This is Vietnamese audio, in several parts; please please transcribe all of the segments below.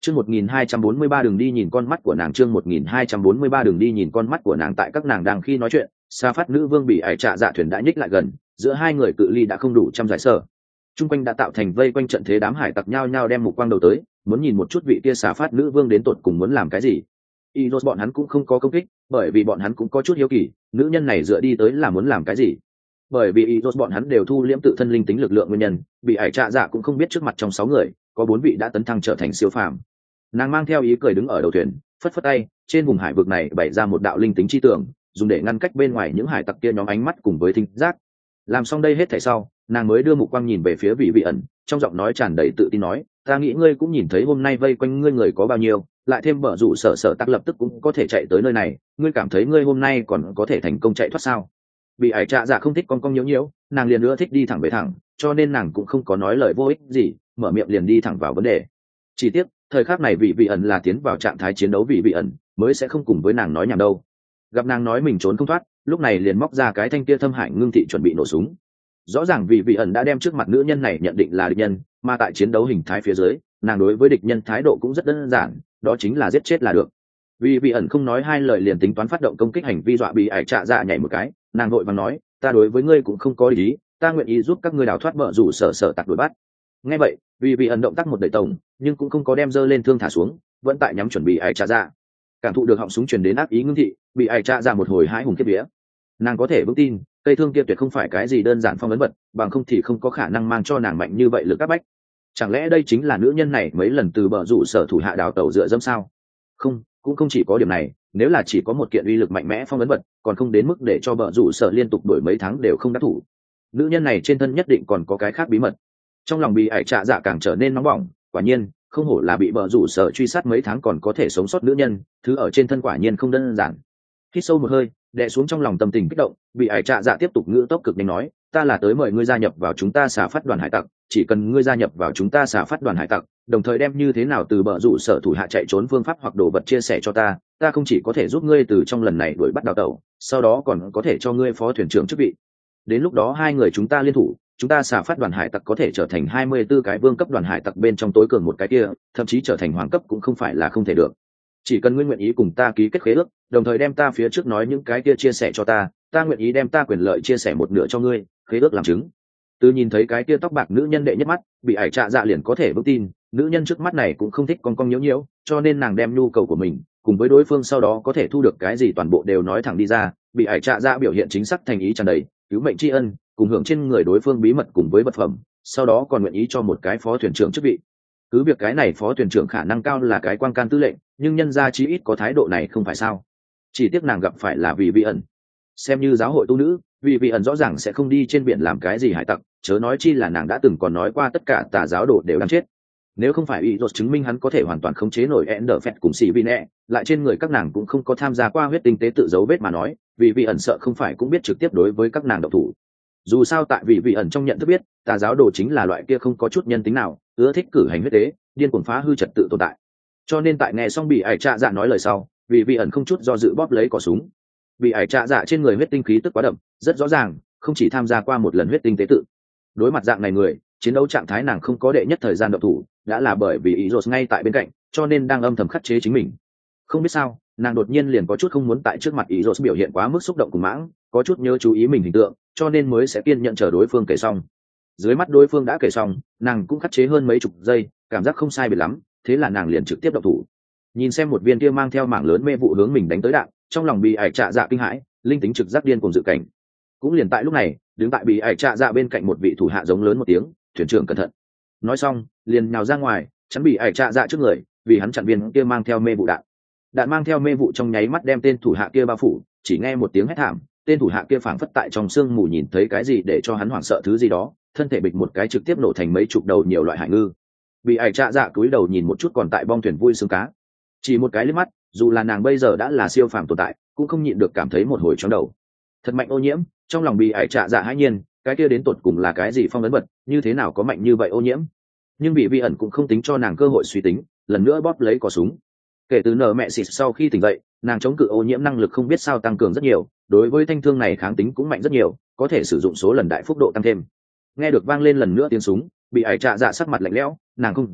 Chương 1243 đường đi nhìn con mắt của nàng, chương 1243 đường đi nhìn con mắt của nàng. Tại các nàng đang khi nói chuyện, Sa Phát nữ vương bị ải trạ dạ thuyền đã nhích lại gần, giữa hai người cự ly đã không đủ trăm giải sở. Trung quanh đã tạo thành vây quanh trận thế, đám hải tặc nhao nhao đem mục quang đầu tới, muốn nhìn một chút vị kia Sa Phát nữ vương đến tột cùng muốn làm cái gì. Iros bọn hắn cũng không có công kích, bởi vì bọn hắn cũng có chút hiếu kỳ, nữ nhân này dựa đi tới là muốn làm cái gì. Bởi vì Iros bọn hắn đều thu liễm tự thân linh tính lực lượng nguyên nhân, bị ải trạ dạ cũng không biết trước mặt trong 6 người, có 4 vị đã tấn thăng trở thành siêu phàm. Nàng mang theo ý cười đứng ở đầu thuyền, phất phất tay, trên vùng hải vực này bày ra một đạo linh tính chi tường, dùng để ngăn cách bên ngoài những hải tặc kia nhóm ánh mắt cùng với thính giác. Làm xong đây hết thảy sau, nàng mới đưa mục quang nhìn về phía vị ẩn, trong giọng nói tràn đầy tự tin nói, ta nghĩ ngươi cũng nhìn thấy hôm nay vây quanh ngươi người có bao nhiêu, lại thêm bở rủ sở tắc lập tức cũng có thể chạy tới nơi này, ngươi cảm thấy ngươi hôm nay còn có thể thành công chạy thoát sao? Bị ải trạ dạ không thích con cong nhiễu, nàng liền nữa thích đi thẳng về thẳng, cho nên nàng cũng không có nói lời vô ích gì, mở miệng liền đi thẳng vào vấn đề. Chỉ tiếc thời khắc này vị ẩn là tiến vào trạng thái chiến đấu, vị ẩn mới sẽ không cùng với nàng nói nhảm đâu. Gặp nàng nói mình trốn không thoát, lúc này liền móc ra cái thanh kia thâm hải ngưng thị chuẩn bị nổ súng. Rõ ràng vị ẩn đã đem trước mặt nữ nhân này nhận định là địch nhân, mà tại chiến đấu hình thái phía dưới, nàng đối với địch nhân thái độ cũng rất đơn giản, đó chính là giết chết là được. Vị ẩn không nói hai lời liền tính toán phát động công kích, hành vi dọa bị ải trạ dạ nhảy một cái, nàng vội vàng nói, ta đối với ngươi cũng không có ý, ta nguyện ý giúp các ngươi đào thoát vợ rủ sở tặc đuổi bắt. Nghe vậy, vị ẩn động tác một đẩy tổng, nhưng cũng không có đem dơ lên thương thả xuống, vẫn tại nhắm chuẩn bị ải trạ dạ. Cảm thụ được họng súng truyền đến ác ý ngưng thị, bị ải trạ dạ một hồi hãi hùng kiếp vía. Nàng có thể vững tin cây thương kia tuyệt không phải cái gì đơn giản phong ấn vật, bằng không thì không có khả năng mang cho nàng mạnh như vậy lực áp bách. Chẳng lẽ đây chính là nữ nhân này mấy lần từ bờ rủ sở thủ hạ đào tẩu dựa dẫm sao? Không, cũng không chỉ có điểm này, nếu là chỉ có một kiện uy lực mạnh mẽ phong ấn vật, còn không đến mức để cho bờ rủ sở liên tục đổi mấy tháng đều không đắc thủ. Nữ nhân này trên thân nhất định còn có cái khác bí mật. Trong lòng bị ải trạ dạ càng trở nên nóng bỏng, quả nhiên không hổ là bị bờ rủ sở truy sát mấy tháng còn có thể sống sót nữ nhân, thứ ở trên thân quả nhiên không đơn giản. Hít sâu một hơi, đè xuống trong lòng tâm tình kích động, bị ải trạ dạ tiếp tục ngữ tốc cực nhanh nói, ta là tới mời ngươi gia nhập vào chúng ta xả phát đoàn hải tặc, chỉ cần ngươi gia nhập vào chúng ta xả phát đoàn hải tặc, đồng thời đem như thế nào từ bờ rủ sở thủ hạ chạy trốn phương pháp hoặc đồ vật chia sẻ cho ta, ta không chỉ có thể giúp ngươi từ trong lần này đuổi bắt đào tẩu, sau đó còn có thể cho ngươi phó thuyền trưởng chức vị. Đến lúc đó hai người chúng ta liên thủ, chúng ta xả phát đoàn hải tặc có thể trở thành 24 cái vương cấp đoàn hải tặc bên trong tối cường một cái kia, thậm chí trở thành hoàng cấp cũng không phải là không thể được. Chỉ cần ngươi nguyện ý cùng ta ký kết khế ước, đồng thời đem ta phía trước nói những cái kia chia sẻ cho ta, ta nguyện ý đem ta quyền lợi chia sẻ một nửa cho ngươi, khế ước làm chứng. Từ nhìn thấy cái kia tóc bạc nữ nhân đệ nhất mắt, bị ải trạ dạ liền có thể vững tin, nữ nhân trước mắt này cũng không thích con nhiễu nhiễu, cho nên nàng đem nhu cầu của mình cùng với đối phương sau đó có thể thu được cái gì toàn bộ đều nói thẳng đi ra. Bị ải trạ dạ biểu hiện chính xác thành ý tràn đầy, cứu mệnh tri ân, cùng hưởng trên người đối phương bí mật cùng với vật phẩm, sau đó còn nguyện ý cho một cái phó thuyền trưởng chức vị. Cứ việc cái này phó thuyền trưởng khả năng cao là cái quan can tư lệnh, nhưng nhân gia chí ít có thái độ này không phải sao? Chỉ tiếc nàng gặp phải là vị ẩn. Xem như giáo hội tu nữ, vị ẩn rõ ràng sẽ không đi trên biển làm cái gì hải tặc, chớ nói chi là nàng đã từng còn nói qua tất cả tà giáo đồ đều đang chết. Nếu không phải Iros chứng minh hắn có thể hoàn toàn khống chế nổi Enderfett cùng Sivine, lại trên người các nàng cũng không có tham gia qua huyết tinh tế tự dấu vết mà nói, vị ẩn sợ không phải cũng biết trực tiếp đối với các nàng động thủ. Dù sao tại vị ẩn trong nhận thức biết, tà giáo đồ chính là loại kia không có chút nhân tính nào, ưa thích cử hành huyết tế, điên cuồng phá hư trật tự tồn tại. Cho nên tại nghe xong bị ải trạ dạ nói lời sau, vị ẩn không chút do dự bóp lấy cò súng. Bị ải trạ dạ trên người huyết tinh khí tức quá đậm, rất rõ ràng, không chỉ tham gia qua một lần huyết tinh tế tự. Đối mặt dạng này người, chiến đấu trạng thái nàng không có đệ nhất thời gian động thủ, đã là bởi vì Iros ngay tại bên cạnh, cho nên đang âm thầm khắc chế chính mình. Không biết sao, nàng đột nhiên liền có chút không muốn tại trước mặt Iros biểu hiện quá mức xúc động cùng mãng, có chút nhớ chú ý mình hình tượng, cho nên mới sẽ kiên nhận chờ đối phương kể xong. Dưới mắt đối phương đã kể xong, nàng cũng khắc chế hơn mấy chục giây, cảm giác không sai biệt lắm, thế là nàng liền trực tiếp động thủ. Nhìn xem một viên kia mang theo mảng lớn mê vụ hướng mình đánh tới đạn, trong lòng bị ải trạ dạ kinh hãi, linh tính trực giác điên cùng dự cảnh. Cũng liền tại lúc này, đứng tại bị ải trạ dạ bên cạnh một vị thủ hạ giống lớn một tiếng, thuyền trưởng cẩn thận. Nói xong, liền nhào ra ngoài, chắn bị ải trạ dạ trước người, vì hắn chặn viên kia mang theo mê vụ đạn. Đạn mang theo mê vụ trong nháy mắt đem tên thủ hạ kia bao phủ, chỉ nghe một tiếng hét thảm, tên thủ hạ kia phảng phất tại trong sương mù nhìn thấy cái gì để cho hắn hoảng sợ thứ gì đó, thân thể bịch một cái trực tiếp nổ thành mấy chục đầu nhiều loại hải ngư. Bị ải trạ dạ cúi đầu nhìn một chút còn tại bong thuyền vui sướng cá, chỉ một cái liếc mắt, dù là nàng bây giờ đã là siêu phàm tồn tại, cũng không nhịn được cảm thấy một hồi chóng đầu. Thật mạnh ô nhiễm, trong lòng bị ải trạ dạ hãi nhiên, cái kia đến tột cùng là cái gì phong ấn vật, như thế nào có mạnh như vậy ô nhiễm? Nhưng vị ẩn cũng không tính cho nàng cơ hội suy tính, lần nữa bóp lấy cò súng. Kể từ nở mẹ xịt sau khi tỉnh dậy, nàng chống cự ô nhiễm năng lực không biết sao tăng cường rất nhiều, đối với thanh thương này kháng tính cũng mạnh rất nhiều, có thể sử dụng số lần đại phúc độ tăng thêm. Nghe được vang lên lần nữa tiếng súng, bị ải trạ dạ sắc mặt lạnh lẽo, nàng không rõ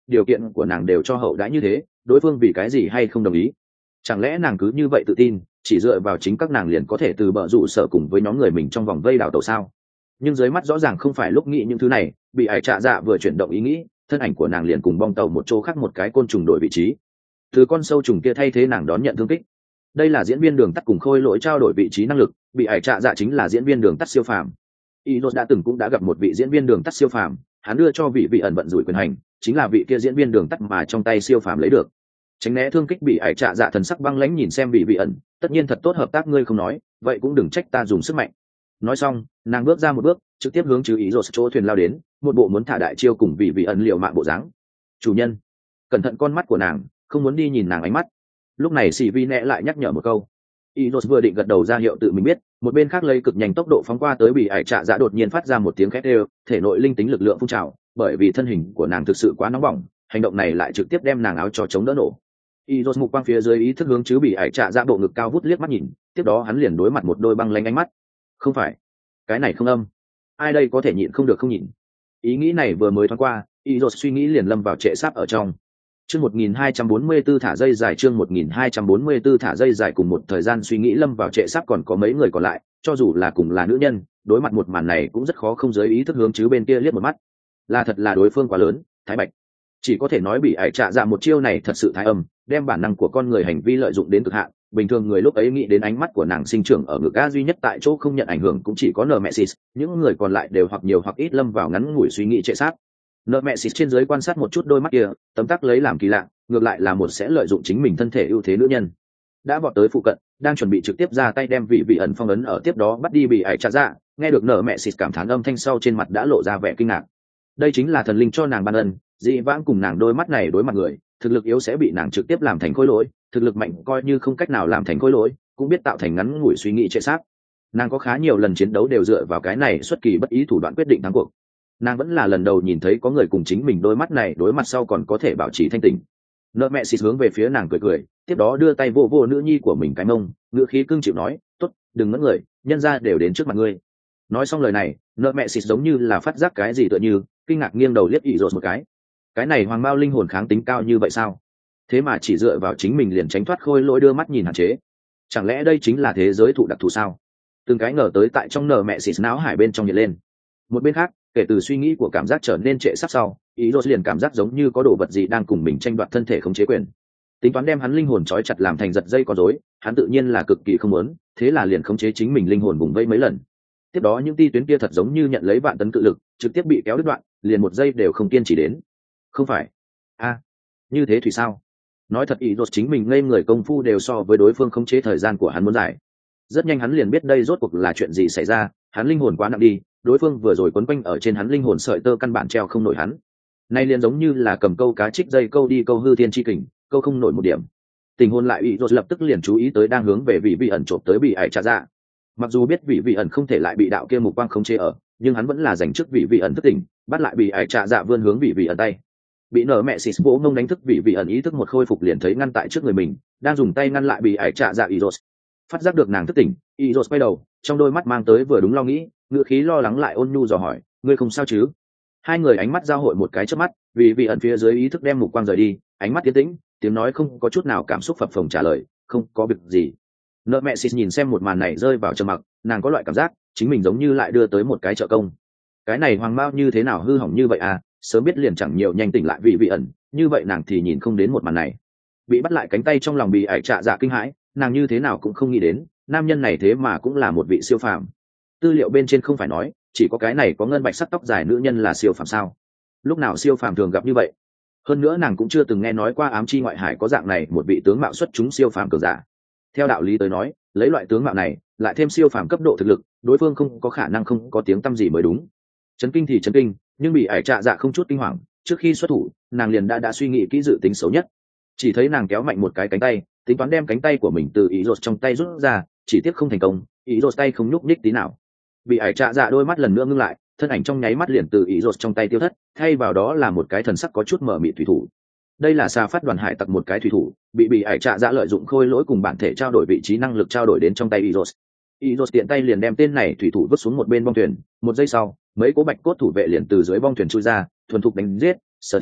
điều kiện của nàng đều cho hậu đãi như thế, đối phương vì cái gì hay không đồng ý? Chẳng lẽ nàng cứ như vậy tự tin chỉ dựa vào chính các nàng liền có thể từ bờ rủ sở cùng với nhóm người mình trong vòng vây đảo tàu sao? Nhưng dưới mắt rõ ràng không phải lúc nghĩ những thứ này, bị ải trạ dạ vừa chuyển động ý nghĩ, thân ảnh của nàng liền cùng bong tàu một chỗ khác một cái côn trùng đổi vị trí, từ con sâu trùng kia thay thế nàng đón nhận thương kích. Đây là diễn viên đường tắt cùng khôi lỗi trao đổi vị trí năng lực, bị ải trạ dạ chính là diễn viên đường tắt siêu phàm. Inos đã gặp một vị diễn viên đường tắt siêu phàm, hắn đưa cho vị ẩn vận rủi quyền hành, chính là vị kia diễn viên đường tắt mà trong tay siêu phàm lấy được. Tránh né thương kích bị ải trạ dạ thần sắc băng lãnh nhìn xem vị ẩn, tất nhiên thật tốt hợp tác ngươi không nói, vậy cũng đừng trách ta dùng sức mạnh. Nói xong, nàng bước ra một bước, trực tiếp hướng chứ Inos chỗ thuyền lao đến, một bộ muốn thả đại chiêu cùng vị ẩn liều mạng bộ dáng. Chủ nhân, cẩn thận con mắt của nàng, không muốn đi nhìn nàng ánh mắt. Lúc này sĩ vi nẹ lại nhắc nhở một câu. Inos vừa định gật đầu ra hiệu tự mình biết, một bên khác lấy cực nhanh tốc độ phóng qua tới bị ải trạ dạ đột nhiên phát ra một tiếng khét đều, thể nội linh tính lực lượng phun trào, bởi vì thân hình của nàng thực sự quá nóng bỏng, hành động này lại trực tiếp đem nàng áo cho chống đỡ nổ. Inos mục quang phía dưới ý thức hướng chứ bị ải trạ dạ bộ ngực cao vút liếc mắt nhìn, tiếp đó hắn liền đối mặt một đôi băng lanh ánh mắt. Không phải, cái này không âm, ai đây có thể nhịn không được không nhịn. Ý nghĩ này vừa mới thoáng qua, Inos suy nghĩ liền lâm vào trệ sáp ở trong. Chương 1244 thả dây dài, chương 1244 thả dây dài. Cùng một thời gian suy nghĩ lâm vào trệ sắp còn có mấy người còn lại, cho dù là cùng là nữ nhân, đối mặt một màn này cũng rất khó không giới ý thức hướng chứ bên kia liếc một mắt. Là thật là đối phương quá lớn, Thái Bạch. Chỉ có thể nói bị ải trạ dạ một chiêu này thật sự thái âm, đem bản năng của con người hành vi lợi dụng đến cực hạn. Bình thường người lúc ấy nghĩ đến ánh mắt của nàng sinh trưởng ở ngực A duy nhất tại chỗ không nhận ảnh hưởng cũng chỉ có Nemesis, những người còn lại đều hoặc nhiều hoặc ít lâm vào ngắn ngủi suy nghĩ trệ sáp. Nợ mẹ xịt trên dưới quan sát một chút đôi mắt kia, tấm tắc lấy làm kỳ lạ, ngược lại là một sẽ lợi dụng chính mình thân thể ưu thế nữ nhân. Đã vọt tới phụ cận, đang chuẩn bị trực tiếp ra tay đem vị ẩn phong ấn ở tiếp đó bắt đi bị ải trạ dạ, nghe được nợ mẹ xịt cảm thán âm thanh sau trên mặt đã lộ ra vẻ kinh ngạc. Đây chính là thần linh cho nàng ban ân, dị vãng cùng nàng đôi mắt này đối mặt người, thực lực yếu sẽ bị nàng trực tiếp làm thành khối lỗi, thực lực mạnh coi như không cách nào làm thành khối lỗi, cũng biết tạo thành ngắn ngủi suy nghĩ trệ xác. Nàng có khá nhiều lần chiến đấu đều dựa vào cái này xuất kỳ bất ý thủ đoạn quyết định thắng cuộc. Nàng vẫn là lần đầu nhìn thấy có người cùng chính mình đôi mắt này đối mặt sau còn có thể bảo trì thanh tỉnh. Nợ mẹ xịt hướng về phía nàng cười cười, tiếp đó đưa tay vô vô nữ nhi của mình cái mông, ngữ khí cưng chịu nói, tốt, đừng ngất người, nhân ra đều đến trước mặt ngươi. Nói xong lời này, nợ mẹ xịt giống như là phát giác cái gì tựa như, kinh ngạc nghiêng đầu liếc ỉ rột một cái này hoàng mao linh hồn kháng tính cao như vậy sao? Thế mà chỉ dựa vào chính mình liền tránh thoát khôi lỗi đưa mắt nhìn hạn chế, chẳng lẽ đây chính là thế giới thụ đặc thù sao? Từng cái ngờ tới tại trong nợ mẹ xịt náo hải bên trong nhiệt lên. Một bên khác, kể từ suy nghĩ của cảm giác trở nên trệ sắp sau, ý rốt liền cảm giác giống như có đồ vật gì đang cùng mình tranh đoạt thân thể khống chế quyền. Tính toán đem hắn linh hồn trói chặt làm thành giật dây con rối, hắn tự nhiên là cực kỳ không muốn, thế là liền khống chế chính mình linh hồn vùng vây mấy lần. Tiếp đó những ti tuyến kia thật giống như nhận lấy vạn tấn cự lực, trực tiếp bị kéo đứt đoạn, liền một giây đều không kiên trì đến. Không phải, như thế thì sao? Nói thật ý rốt chính mình ngây người công phu đều so với đối phương khống chế thời gian của hắn muốn dài. Rất nhanh hắn liền biết đây rốt cuộc là chuyện gì xảy ra, hắn linh hồn quá nặng đi, đối phương vừa rồi quấn quanh ở trên hắn linh hồn sợi tơ căn bản treo không nổi hắn. Nay liền giống như là cầm câu cá trích dây câu đi câu hư thiên chi kình, câu không nổi một điểm. Tình hôn lại ý rốt lập tức liền chú ý tới đang hướng về vị ẩn chộp tới bị ải trạ dạ. Mặc dù biết vị ẩn không thể lại bị đạo kia mục quang khống chế ở, nhưng hắn vẫn là dành trước vị ẩn thức tỉnh, bắt lại bị ải trạ dạ vươn hướng vị ẩn tay. Bị nở mẹ xịt vỗ ngông đánh thức vị ẩn ý thức một khôi phục liền thấy ngăn tại trước người mình, đang dùng tay ngăn lại bị ải trạ dạ ý rốt. Phát giác được nàng thức tỉnh, ý rốt quay đầu, trong đôi mắt mang tới vừa đúng lo nghĩ, ngữ khí lo lắng lại ôn nhu dò hỏi, ngươi không sao chứ? Hai người ánh mắt giao hội một cái chớp mắt, vị ẩn phía dưới ý thức đem mục quang rời đi, ánh mắt tiến tĩnh, tiếng nói không có chút nào cảm xúc phập phồng trả lời, không có việc gì. Nợ mẹ xịt nhìn xem một màn này rơi vào trầm mặc, nàng có loại cảm giác chính mình giống như lại đưa tới một cái trợ công. Cái này hoàng mao như thế nào hư hỏng như vậy à? Sớm biết liền chẳng nhiều nhanh tỉnh lại vị ẩn, như vậy nàng thì nhìn không đến một màn này. Bị bắt lại cánh tay trong lòng bị ải trạ dạ kinh hãi, nàng như thế nào cũng không nghĩ đến, nam nhân này thế mà cũng là một vị siêu phàm. Tư liệu bên trên không phải nói chỉ có cái này có ngân bạch sắc tóc dài nữ nhân là siêu phàm sao? Lúc nào siêu phàm thường gặp như vậy? Hơn nữa nàng cũng chưa từng nghe nói qua ám chi ngoại hải có dạng này một vị tướng mạo xuất chúng siêu phàm cường giả. Theo đạo lý tới nói, lấy loại tướng mạo này lại thêm siêu phàm cấp độ thực lực, đối phương không có khả năng không có tiếng tăm gì mới đúng. Chấn kinh thì chấn kinh, nhưng bị ải trạ dạ không chút kinh hoàng, trước khi xuất thủ nàng liền đã suy nghĩ kỹ dự tính xấu nhất. Chỉ thấy nàng kéo mạnh một cái cánh tay, tính toán đem cánh tay của mình từ ý rột trong tay rút ra, chỉ tiếc không thành công, ý rột tay không nhúc nhích tí nào. Bị ải trạ dạ đôi mắt lần nữa ngưng lại, thân ảnh trong nháy mắt liền từ ý rột trong tay tiêu thất, thay vào đó là một cái thần sắc có chút mở mịt thủy thủ. Đây là Sa Phát đoàn hải tặc một cái thủy thủ, bị ải trạ dạ lợi dụng khôi lỗi cùng bản thể trao đổi vị trí năng lực trao đổi đến trong tay ý rột. Ý rột tiện tay liền đem tên này thủy thủ vứt xuống một bên bong thuyền, một giây sau mấy cố bạch cốt thủ vệ liền từ dưới bong thuyền chui ra, thuần thục đánh giết. Sở Thi,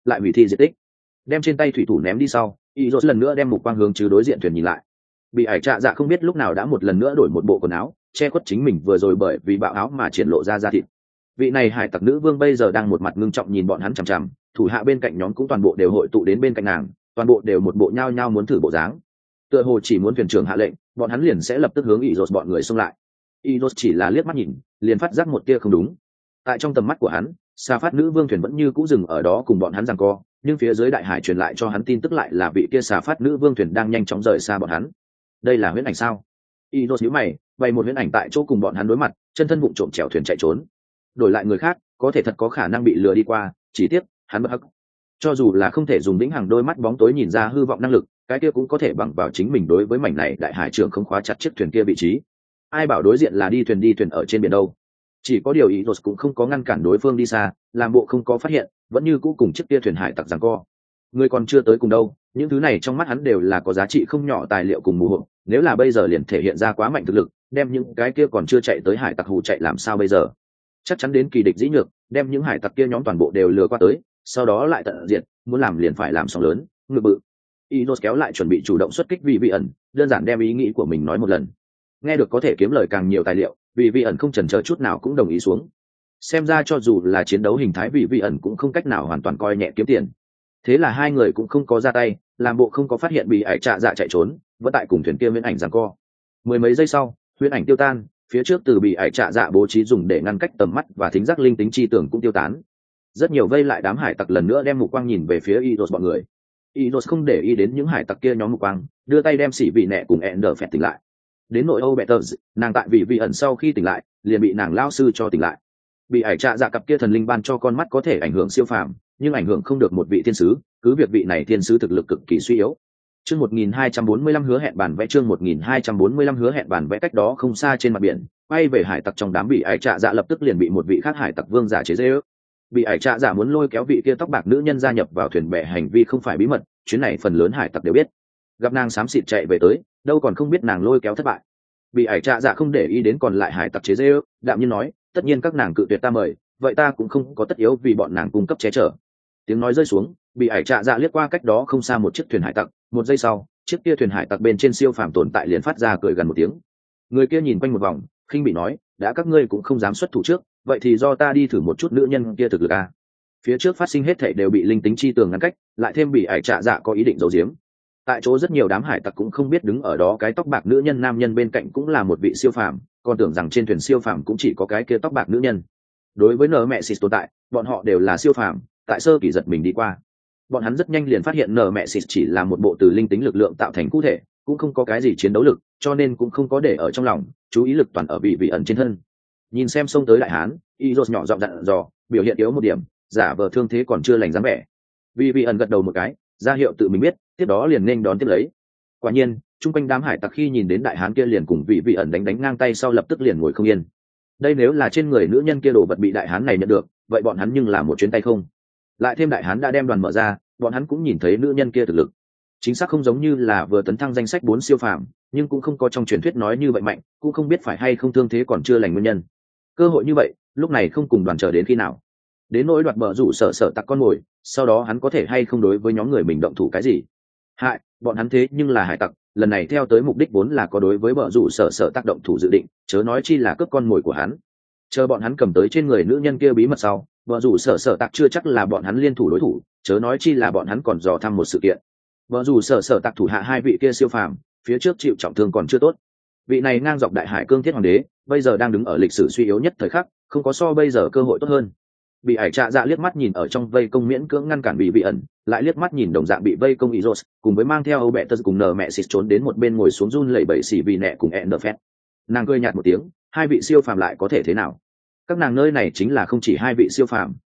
lại hủy thi diệt tích. Đem trên tay thủy thủ ném đi sau, Izos lần nữa đem mục quang hướng chứ đối diện thuyền nhìn lại. Bị ải trạ dạ không biết lúc nào đã một lần nữa đổi một bộ quần áo che khuất chính mình vừa rồi bởi vì bạo áo mà triển lộ ra da thịt. Vị này hải tặc nữ vương bây giờ đang một mặt ngưng trọng nhìn bọn hắn chằm chằm, thủ hạ bên cạnh nhóm cũng toàn bộ đều hội tụ đến bên cạnh nàng, toàn bộ đều một bộ nhao nhao muốn thử bộ dáng. Tựa hồ chỉ muốn thuyền trưởng hạ lệnh, bọn hắn liền sẽ lập tức hướng Izos bọn người xông lại. Izos chỉ là liếc mắt nhìn, liền phát giác một tia không đúng. Tại trong tầm mắt của hắn, Sa Phát nữ vương thuyền vẫn như cũ dừng ở đó cùng bọn hắn giằng co, nhưng phía dưới đại hải truyền lại cho hắn tin tức lại là vị kia Sa Phát nữ vương thuyền đang nhanh chóng rời xa bọn hắn. Đây là huyễn ảnh sao? Izos nhíu mày, bày một huyễn ảnh tại chỗ cùng bọn hắn đối mặt, chân thân vụng trộm chèo thuyền chạy trốn. Đổi lại người khác, có thể thật có khả năng bị lừa đi qua, chỉ tiếc, hắn bất hắc. Cho dù là không thể dùng đĩnh hàng đôi mắt bóng tối nhìn ra hư vọng năng lực, cái kia cũng có thể bằng vào chính mình đối với mảnh này đại hải trưởng không khóa chặt chiếc thuyền kia vị trí. Ai bảo đối diện là đi thuyền ở trên biển đâu? Chỉ có điều Izos cũng không có ngăn cản đối phương đi xa, làm bộ không có phát hiện, vẫn như cũ cùng chiếc kia thuyền hải tặc giằng co. Người còn chưa tới cùng đâu, những thứ này trong mắt hắn đều là có giá trị không nhỏ tài liệu cùng mù hộ, nếu là bây giờ liền thể hiện ra quá mạnh thực lực, đem những cái kia còn chưa chạy tới hải tặc hù chạy làm sao bây giờ? Chắc chắn đến kỳ địch dĩ nhược, đem những hải tặc kia nhóm toàn bộ đều lừa qua tới, sau đó lại tận diệt, muốn làm liền phải làm sóng lớn, ngự bự. Izos kéo lại chuẩn bị chủ động xuất kích vì vị ẩn, đơn giản đem ý nghĩ của mình nói một lần. Nghe được có thể kiếm lời càng nhiều tài liệu, vì vị ẩn không chần chờ chút nào cũng đồng ý xuống. Xem ra cho dù là chiến đấu hình thái vì vị ẩn cũng không cách nào hoàn toàn coi nhẹ kiếm tiền. Thế là hai người cũng không có ra tay, làm bộ không có phát hiện bị ải trạ dạ chạy trốn, vẫn tại cùng thuyền kia huyễn ảnh giằng co. Mười mấy giây sau, huyễn ảnh tiêu tan, phía trước từ bị ải trạ dạ bố trí dùng để ngăn cách tầm mắt và thính giác linh tính chi tưởng cũng tiêu tán. Rất nhiều vây lại đám hải tặc lần nữa đem mục quang nhìn về phía Izos bọn người. Izos không để ý đến những hải tặc kia nhóm mục quang, đưa tay đem xỉ vị nẹ cùng Ender phẹt tỉnh lại. Đến nội Âu Betters, nàng tại vì vị ẩn sau khi tỉnh lại, liền bị nàng lao sư cho tỉnh lại. Bị ải trạ dạ cặp kia thần linh ban cho con mắt có thể ảnh hưởng siêu phàm, nhưng ảnh hưởng không được một vị thiên sứ, cứ việc vị này thiên sứ thực lực cực kỳ suy yếu. Chương 1245 hứa hẹn bản vẽ chương 1245 hứa hẹn bản vẽ cách đó không xa trên mặt biển, quay về hải tặc trong đám bị ải trạ dạ lập tức liền bị một vị khác hải tặc vương giả chế giễu. Bị ải trạ dạ muốn lôi kéo vị kia tóc bạc nữ nhân gia nhập vào thuyền bè hành vi không phải bí mật, chuyến này phần lớn hải tặc đều biết. Gặp nàng xám xịt chạy về tới, đâu còn không biết nàng lôi kéo thất bại. Bị ải trạ dạ không để ý đến còn lại hải tặc chế giễu, đạm nhiên nói, tất nhiên các nàng cự tuyệt ta mời, vậy ta cũng không có tất yếu vì bọn nàng cung cấp che chở. Tiếng nói rơi xuống, bị ải trạ dạ liếc qua cách đó không xa một chiếc thuyền hải tặc, một giây sau, chiếc kia thuyền hải tặc bên trên siêu phàm tồn tại liền phát ra cười gần một tiếng. Người kia nhìn quanh một vòng, khinh bị nói, đã các ngươi cũng không dám xuất thủ trước, vậy thì do ta đi thử một chút nữ nhân kia thực lực a. Phía trước phát sinh hết thảy đều bị linh tính chi tường ngăn cách, lại thêm bị ải trạ dạ có ý định giấu giếm. Tại chỗ rất nhiều đám hải tặc cũng không biết đứng ở đó cái tóc bạc nữ nhân nam nhân bên cạnh cũng là một vị siêu phàm, còn tưởng rằng trên thuyền siêu phàm cũng chỉ có cái kia tóc bạc nữ nhân. Đối với nở mẹ xịt tồn tại, bọn họ đều là siêu phàm, tại sơ kỳ giật mình đi qua. Bọn hắn rất nhanh liền phát hiện nở mẹ xịt chỉ là một bộ từ linh tính lực lượng tạo thành cụ thể, cũng không có cái gì chiến đấu lực, cho nên cũng không có để ở trong lòng, chú ý lực toàn ở vị ẩn trên thân. Nhìn xem xông tới đại hán, Izos nhỏ giọng dặn dò, biểu hiện yếu một điểm, giả vờ thương thế còn chưa lành dáng vẻ. Vị ẩn gật đầu một cái, ra hiệu tự mình biết, tiếp đó liền nên đón tiếp lấy. Quả nhiên, chung quanh đám hải tặc khi nhìn đến đại hán kia liền cùng vị ẩn đánh ngang tay sau lập tức liền ngồi không yên. Đây nếu là trên người nữ nhân kia đồ vật bị đại hán này nhận được, vậy bọn hắn nhưng là một chuyến tay không. Lại thêm đại hán đã đem đoàn mở ra, bọn hắn cũng nhìn thấy nữ nhân kia thực lực. Chính xác không giống như là vừa tấn thăng danh sách 4 siêu phàm, nhưng cũng không có trong truyền thuyết nói như vậy mạnh, cũng không biết phải hay không thương thế còn chưa lành nguyên nhân. Cơ hội như vậy, lúc này không cùng đoàn chờ đến khi nào. Đến nỗi đoạt bờ rủ sợ tặc con mồi, sau đó hắn có thể hay không đối với nhóm người mình động thủ cái gì. Hại, bọn hắn thế nhưng là hải tặc, lần này theo tới mục đích vốn là có đối với bờ rủ sợ tác động thủ dự định, chớ nói chi là cướp con mồi của hắn. Chờ bọn hắn cầm tới trên người nữ nhân kia bí mật sau, bờ rủ sợ tặc chưa chắc là bọn hắn liên thủ đối thủ, chớ nói chi là bọn hắn còn dò thăm một sự kiện. Bờ rủ sợ tặc thủ hạ hai vị kia siêu phàm, phía trước chịu trọng thương còn chưa tốt. Vị này ngang dọc đại hải cương thiết hoàng đế, bây giờ đang đứng ở lịch sử suy yếu nhất thời khắc, không có so bây giờ cơ hội tốt hơn. Bị ải trạ dạ liếc mắt nhìn ở trong vây công miễn cưỡng ngăn cản bị ẩn, lại liếc mắt nhìn đồng dạng bị vây công Izos, cùng với mang theo Âu Bẹ Tơ cùng nở mẹ xịt trốn đến một bên ngồi xuống run lẩy bẩy xỉ vì nẹ cùng Enderfest. Nàng cười nhạt một tiếng, hai vị siêu phàm lại có thể thế nào? Các nàng nơi này chính là không chỉ hai vị siêu phàm.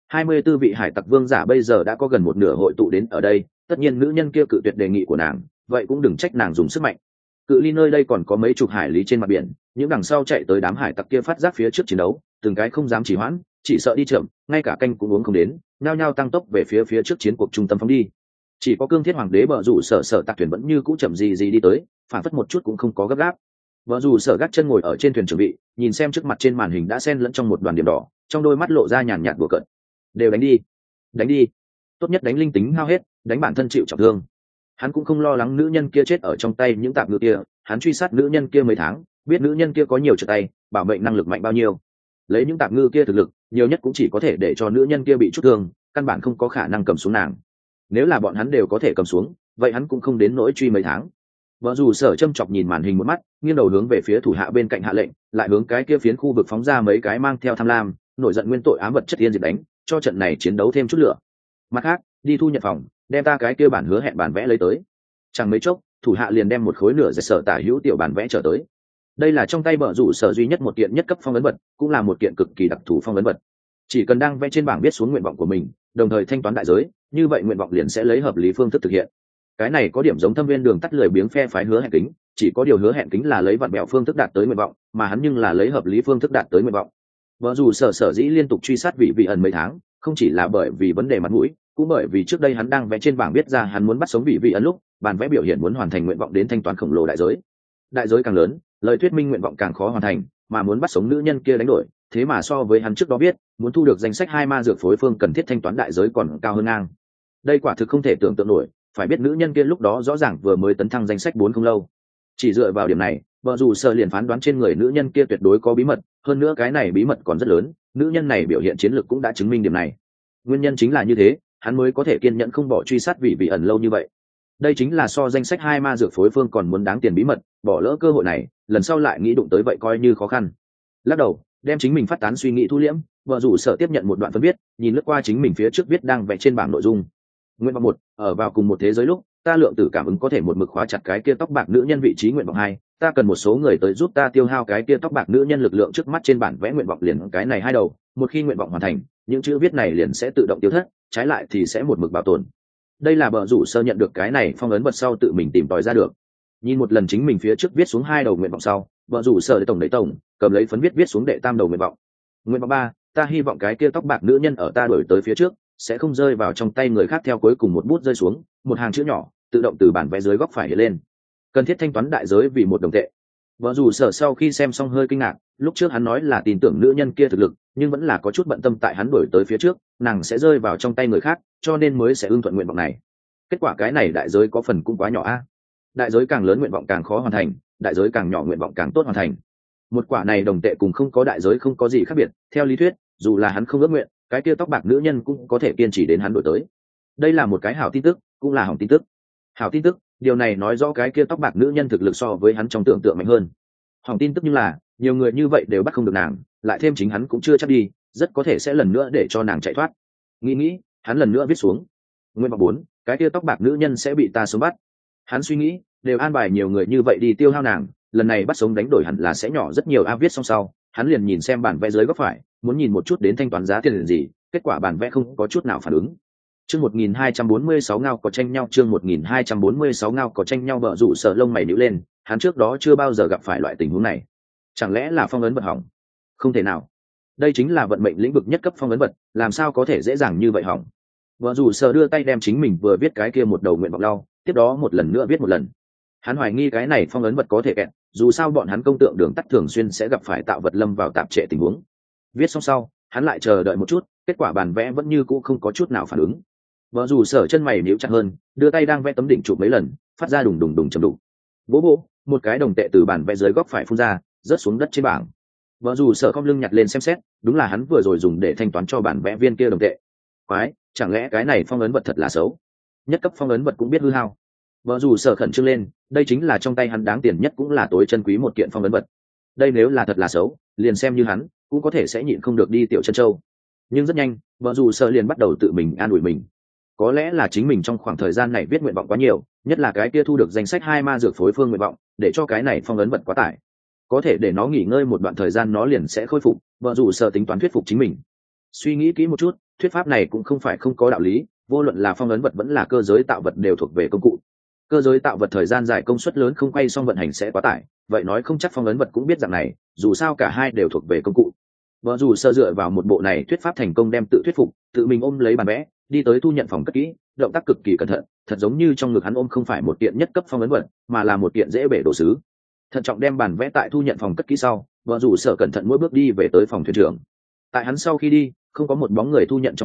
24 vị hải tặc vương giả bây giờ đã có gần một nửa hội tụ đến ở đây, tất nhiên nữ nhân kia cự tuyệt đề nghị của nàng, vậy cũng đừng trách nàng dùng sức mạnh. Cự ly nơi đây còn có mấy chục hải lý trên mặt biển, những đằng sau chạy tới đám hải tặc kia phát giác phía trước chiến đấu, từng cái không dám trì hoãn, chỉ sợ đi chậm, ngay cả canh cũng uống không đến, nhao nhao tăng tốc về phía trước chiến cuộc trung tâm phóng đi. Chỉ có cương thiết hoàng đế bờ rủ sở tạc thuyền vẫn như cũ chậm gì đi tới, phản phất một chút cũng không có gấp gáp. Bờ rủ sở gác chân ngồi ở trên thuyền chuẩn bị, nhìn xem trước mặt trên màn hình đã xen lẫn trong một đoàn điểm đỏ, trong đôi mắt lộ ra nhàn nhạt bùa cợt. Đều đánh đi, đánh đi. tốt nhất đánh linh tính hao hết, đánh bản thân chịu trọng thương. Hắn cũng không lo lắng nữ nhân kia chết ở trong tay những tạp ngư kia, hắn truy sát nữ nhân kia mấy tháng, biết nữ nhân kia có nhiều trợ tay, bảo mệnh năng lực mạnh bao nhiêu. Lấy những tạp ngư kia thực lực, nhiều nhất cũng chỉ có thể để cho nữ nhân kia bị chút thương, căn bản không có khả năng cầm xuống nàng. Nếu là bọn hắn đều có thể cầm xuống, vậy hắn cũng không đến nỗi truy mấy tháng. Vợ dù Sở châm chọc nhìn màn hình một mắt, nghiêng đầu hướng về phía thủ hạ bên cạnh hạ lệnh, lại hướng cái kia phiến khu vực phóng ra mấy cái mang theo tham lam, nổi giận nguyên tội ám vật chất tiên diệt đánh, cho trận này chiến đấu thêm chút lửa. Mặt khác, đi thu nhận phòng, đem ta cái kia bản hứa hẹn bản vẽ lấy tới. Chẳng mấy chốc, thủ hạ liền đem một khối nửa dệt sở tả hữu tiểu bản vẽ trở tới. Đây là trong tay Bở rủ Sở duy nhất một kiện nhất cấp phong ấn vật, cũng là một kiện cực kỳ đặc thù phong ấn vật. Chỉ cần đang vẽ trên bảng viết xuống nguyện vọng của mình, đồng thời thanh toán đại giới, như vậy nguyện vọng liền sẽ lấy hợp lý phương thức thực hiện. Cái này có điểm giống Thâm Viên Đường tắt lười biếng phe phái hứa hẹn kính, chỉ có điều hứa hẹn kính là lấy vặn bẹo phương thức đạt tới nguyện vọng, mà hắn nhưng là lấy hợp lý phương thức đạt tới nguyện vọng. Bở rủ Sở dĩ liên tục truy sát vị ẩn mấy tháng, không chỉ là bởi vì vấn đề mặt mũi, cũng bởi vì trước đây hắn đang vẽ trên bảng viết ra hắn muốn bắt sống vị ẩn lúc bản vẽ biểu hiện muốn hoàn thành nguyện vọng đến thanh toán khổng lồ đại giới càng lớn, lời thuyết minh nguyện vọng càng khó hoàn thành, mà muốn bắt sống nữ nhân kia đánh đổi, thế mà so với hắn trước đó biết muốn thu được danh sách 2 ma dược phối phương cần thiết thanh toán đại giới còn cao hơn ngang. Đây quả thực không thể tưởng tượng nổi, phải biết nữ nhân kia lúc đó rõ ràng vừa mới tấn thăng danh sách 4 không lâu. Chỉ dựa vào điểm này, Bở rủ Sở liền phán đoán trên người nữ nhân kia tuyệt đối có bí mật, hơn nữa cái này bí mật còn rất lớn, nữ nhân này biểu hiện chiến lược cũng đã chứng minh điểm này. Nguyên nhân chính là như thế, hắn mới có thể kiên nhẫn không bỏ truy sát vị ẩn lâu như vậy. Đây chính là so danh sách 2 ma dược phối phương còn muốn đáng tiền bí mật, bỏ lỡ cơ hội này, lần sau lại nghĩ đụng tới vậy coi như khó khăn. Lắc đầu, đem chính mình phát tán suy nghĩ thu liễm, Bở rủ Sở tiếp nhận một đoạn phân viết, nhìn lướt qua chính mình phía trước viết đang vẽ trên bảng nội dung. Nguyện vọng 1, ở vào cùng một thế giới lúc, ta lượng tử cảm ứng có thể một mực khóa chặt cái kia tóc bạc nữ nhân vị trí. Nguyện vọng 2, ta cần một số người tới giúp ta tiêu hao cái kia tóc bạc nữ nhân lực lượng trước mắt trên bản vẽ nguyện vọng liền cái này hai đầu, một khi nguyện vọng hoàn thành, những chữ viết này liền sẽ tự động tiêu thất, trái lại thì sẽ một mực bảo tồn. Đây là Bở rủ Sở nhận được cái này phong ấn vật sau tự mình tìm tòi ra được. Nhìn một lần chính mình phía trước viết xuống 2 đầu nguyện vọng sau, Bở rủ Sở để tổng, cầm lấy phấn viết xuống đệ tam đầu nguyện vọng. Nguyện vọng 3, ta hy vọng cái kia tóc bạc nữ nhân ở ta đuổi tới phía trước sẽ không rơi vào trong tay người khác. Theo cuối cùng một bút rơi xuống, một hàng chữ nhỏ tự động từ bản vẽ dưới góc phải hiện lên. Cần thiết thanh toán đại giới vì 1 đồng tệ. Bở rủ Sở sau khi xem xong hơi kinh ngạc, lúc trước hắn nói là tin tưởng nữ nhân kia thực lực, nhưng vẫn là có chút bận tâm tại hắn đuổi tới phía trước, nàng sẽ rơi vào trong tay người khác, cho nên mới sẽ ưng thuận nguyện vọng này. Kết quả cái này đại giới có phần cũng quá nhỏ a. Đại giới càng lớn nguyện vọng càng khó hoàn thành, đại giới càng nhỏ nguyện vọng càng tốt hoàn thành. Một quả này đồng tệ cùng không có đại giới không có gì khác biệt, theo lý thuyết, dù là hắn không ước nguyện, cái kia tóc bạc nữ nhân cũng có thể kiên trì đến hắn đuổi tới. Đây là một cái hảo tin tức, cũng là hỏng tin tức. Hảo tin tức, điều này nói rõ cái kia tóc bạc nữ nhân thực lực so với hắn trong tưởng tượng mạnh hơn. Hỏng tin tức như là, nhiều người như vậy đều bắt không được nàng, lại thêm chính hắn cũng chưa chắc đi, rất có thể sẽ lần nữa để cho nàng chạy thoát. Nghĩ, hắn lần nữa viết xuống. Nguyện vọng 4, cái kia tóc bạc nữ nhân sẽ bị ta sống bắt. Hắn suy nghĩ, đều an bài nhiều người như vậy đi tiêu hao nàng, lần này bắt sống đánh đổi hẳn là sẽ nhỏ rất nhiều. Viết xong sau, hắn liền nhìn xem bản vẽ dưới góc phải, muốn nhìn một chút đến thanh toán giá tiền gì, kết quả bản vẽ không có chút nào phản ứng. Chương 1246 ngao có tranh nhau, chương 1246 ngao có tranh nhau. Bở rủ Sở lông mày nhíu lên, hắn trước đó chưa bao giờ gặp phải loại tình huống này. Chẳng lẽ là phong ấn vật hỏng? Không thể nào. Đây chính là vận mệnh lĩnh vực nhất cấp phong ấn vật, làm sao có thể dễ dàng như vậy hỏng? Bở rủ Sở đưa tay đem chính mình vừa viết cái kia một đầu nguyện vọng lau, tiếp đó một lần nữa viết một lần. Hắn hoài nghi cái này phong ấn vật có thể kẹt, dù sao bọn hắn công tượng đường tắt thường xuyên sẽ gặp phải tạo vật lâm vào tạp trệ tình huống. Viết xong sau, hắn lại chờ đợi một chút, kết quả bản vẽ vẫn như cũ không có chút nào phản ứng. Bở rủ Sở chân mày nhíu chặt hơn, đưa tay đang vẽ tấm đỉnh chụp mấy lần, phát ra đùng đùng đùng trầm đục. Bố, một cái đồng tệ từ bản vẽ dưới góc phải phun ra, rớt xuống đất trên bảng. Bở rủ Sở cong lưng nhặt lên xem xét, đúng là hắn vừa rồi dùng để thanh toán cho bản vẽ viên kia đồng tệ. Quái, chẳng lẽ cái này phong ấn vật thật là xấu? Nhất cấp phong ấn vật cũng biết hư hao. Bở rủ Sở khẩn trương lên, đây chính là trong tay hắn đáng tiền nhất cũng là tối chân quý một kiện phong ấn vật. Đây nếu là thật là xấu, liền xem như hắn cũng có thể sẽ nhịn không được đi tiểu chân châu. Nhưng rất nhanh, Bở rủ Sở liền bắt đầu tự mình an ủi mình. Có lẽ là chính mình trong khoảng thời gian này viết nguyện vọng quá nhiều, nhất là cái kia thu được danh sách 2 ma dược phối phương nguyện vọng, để cho cái này phong ấn vật quá tải. Có thể để nó nghỉ ngơi một đoạn thời gian nó liền sẽ khôi phục. Bở rủ Sở tính toán thuyết phục chính mình. Suy nghĩ kỹ một chút, thuyết pháp này cũng không phải không có đạo lý, vô luận là phong ấn vật vẫn là cơ giới tạo vật đều thuộc về công cụ. Cơ giới tạo vật thời gian dài công suất lớn không quay xong vận hành sẽ quá tải, vậy nói không chắc phong ấn vật cũng biết rằng này, dù sao cả hai đều thuộc về công cụ. Bở rủ Sở dựa vào một bộ này thuyết pháp thành công đem tự thuyết phục, tự mình ôm lấy bản vẽ, đi tới thu nhận phòng cất kỹ, động tác cực kỳ cẩn thận, thật giống như trong ngực hắn ôm không phải một kiện nhất cấp phong ấn vật, mà là một kiện dễ bể đồ sứ. Thận trọng đem bản vẽ tại thu nhận phòng cất kỹ sau, Bở rủ Sở cẩn thận mỗi bước đi về tới phòng thuyền trưởng. Tại hắn sau khi đi, không có một bóng người thu nhận trong phòng,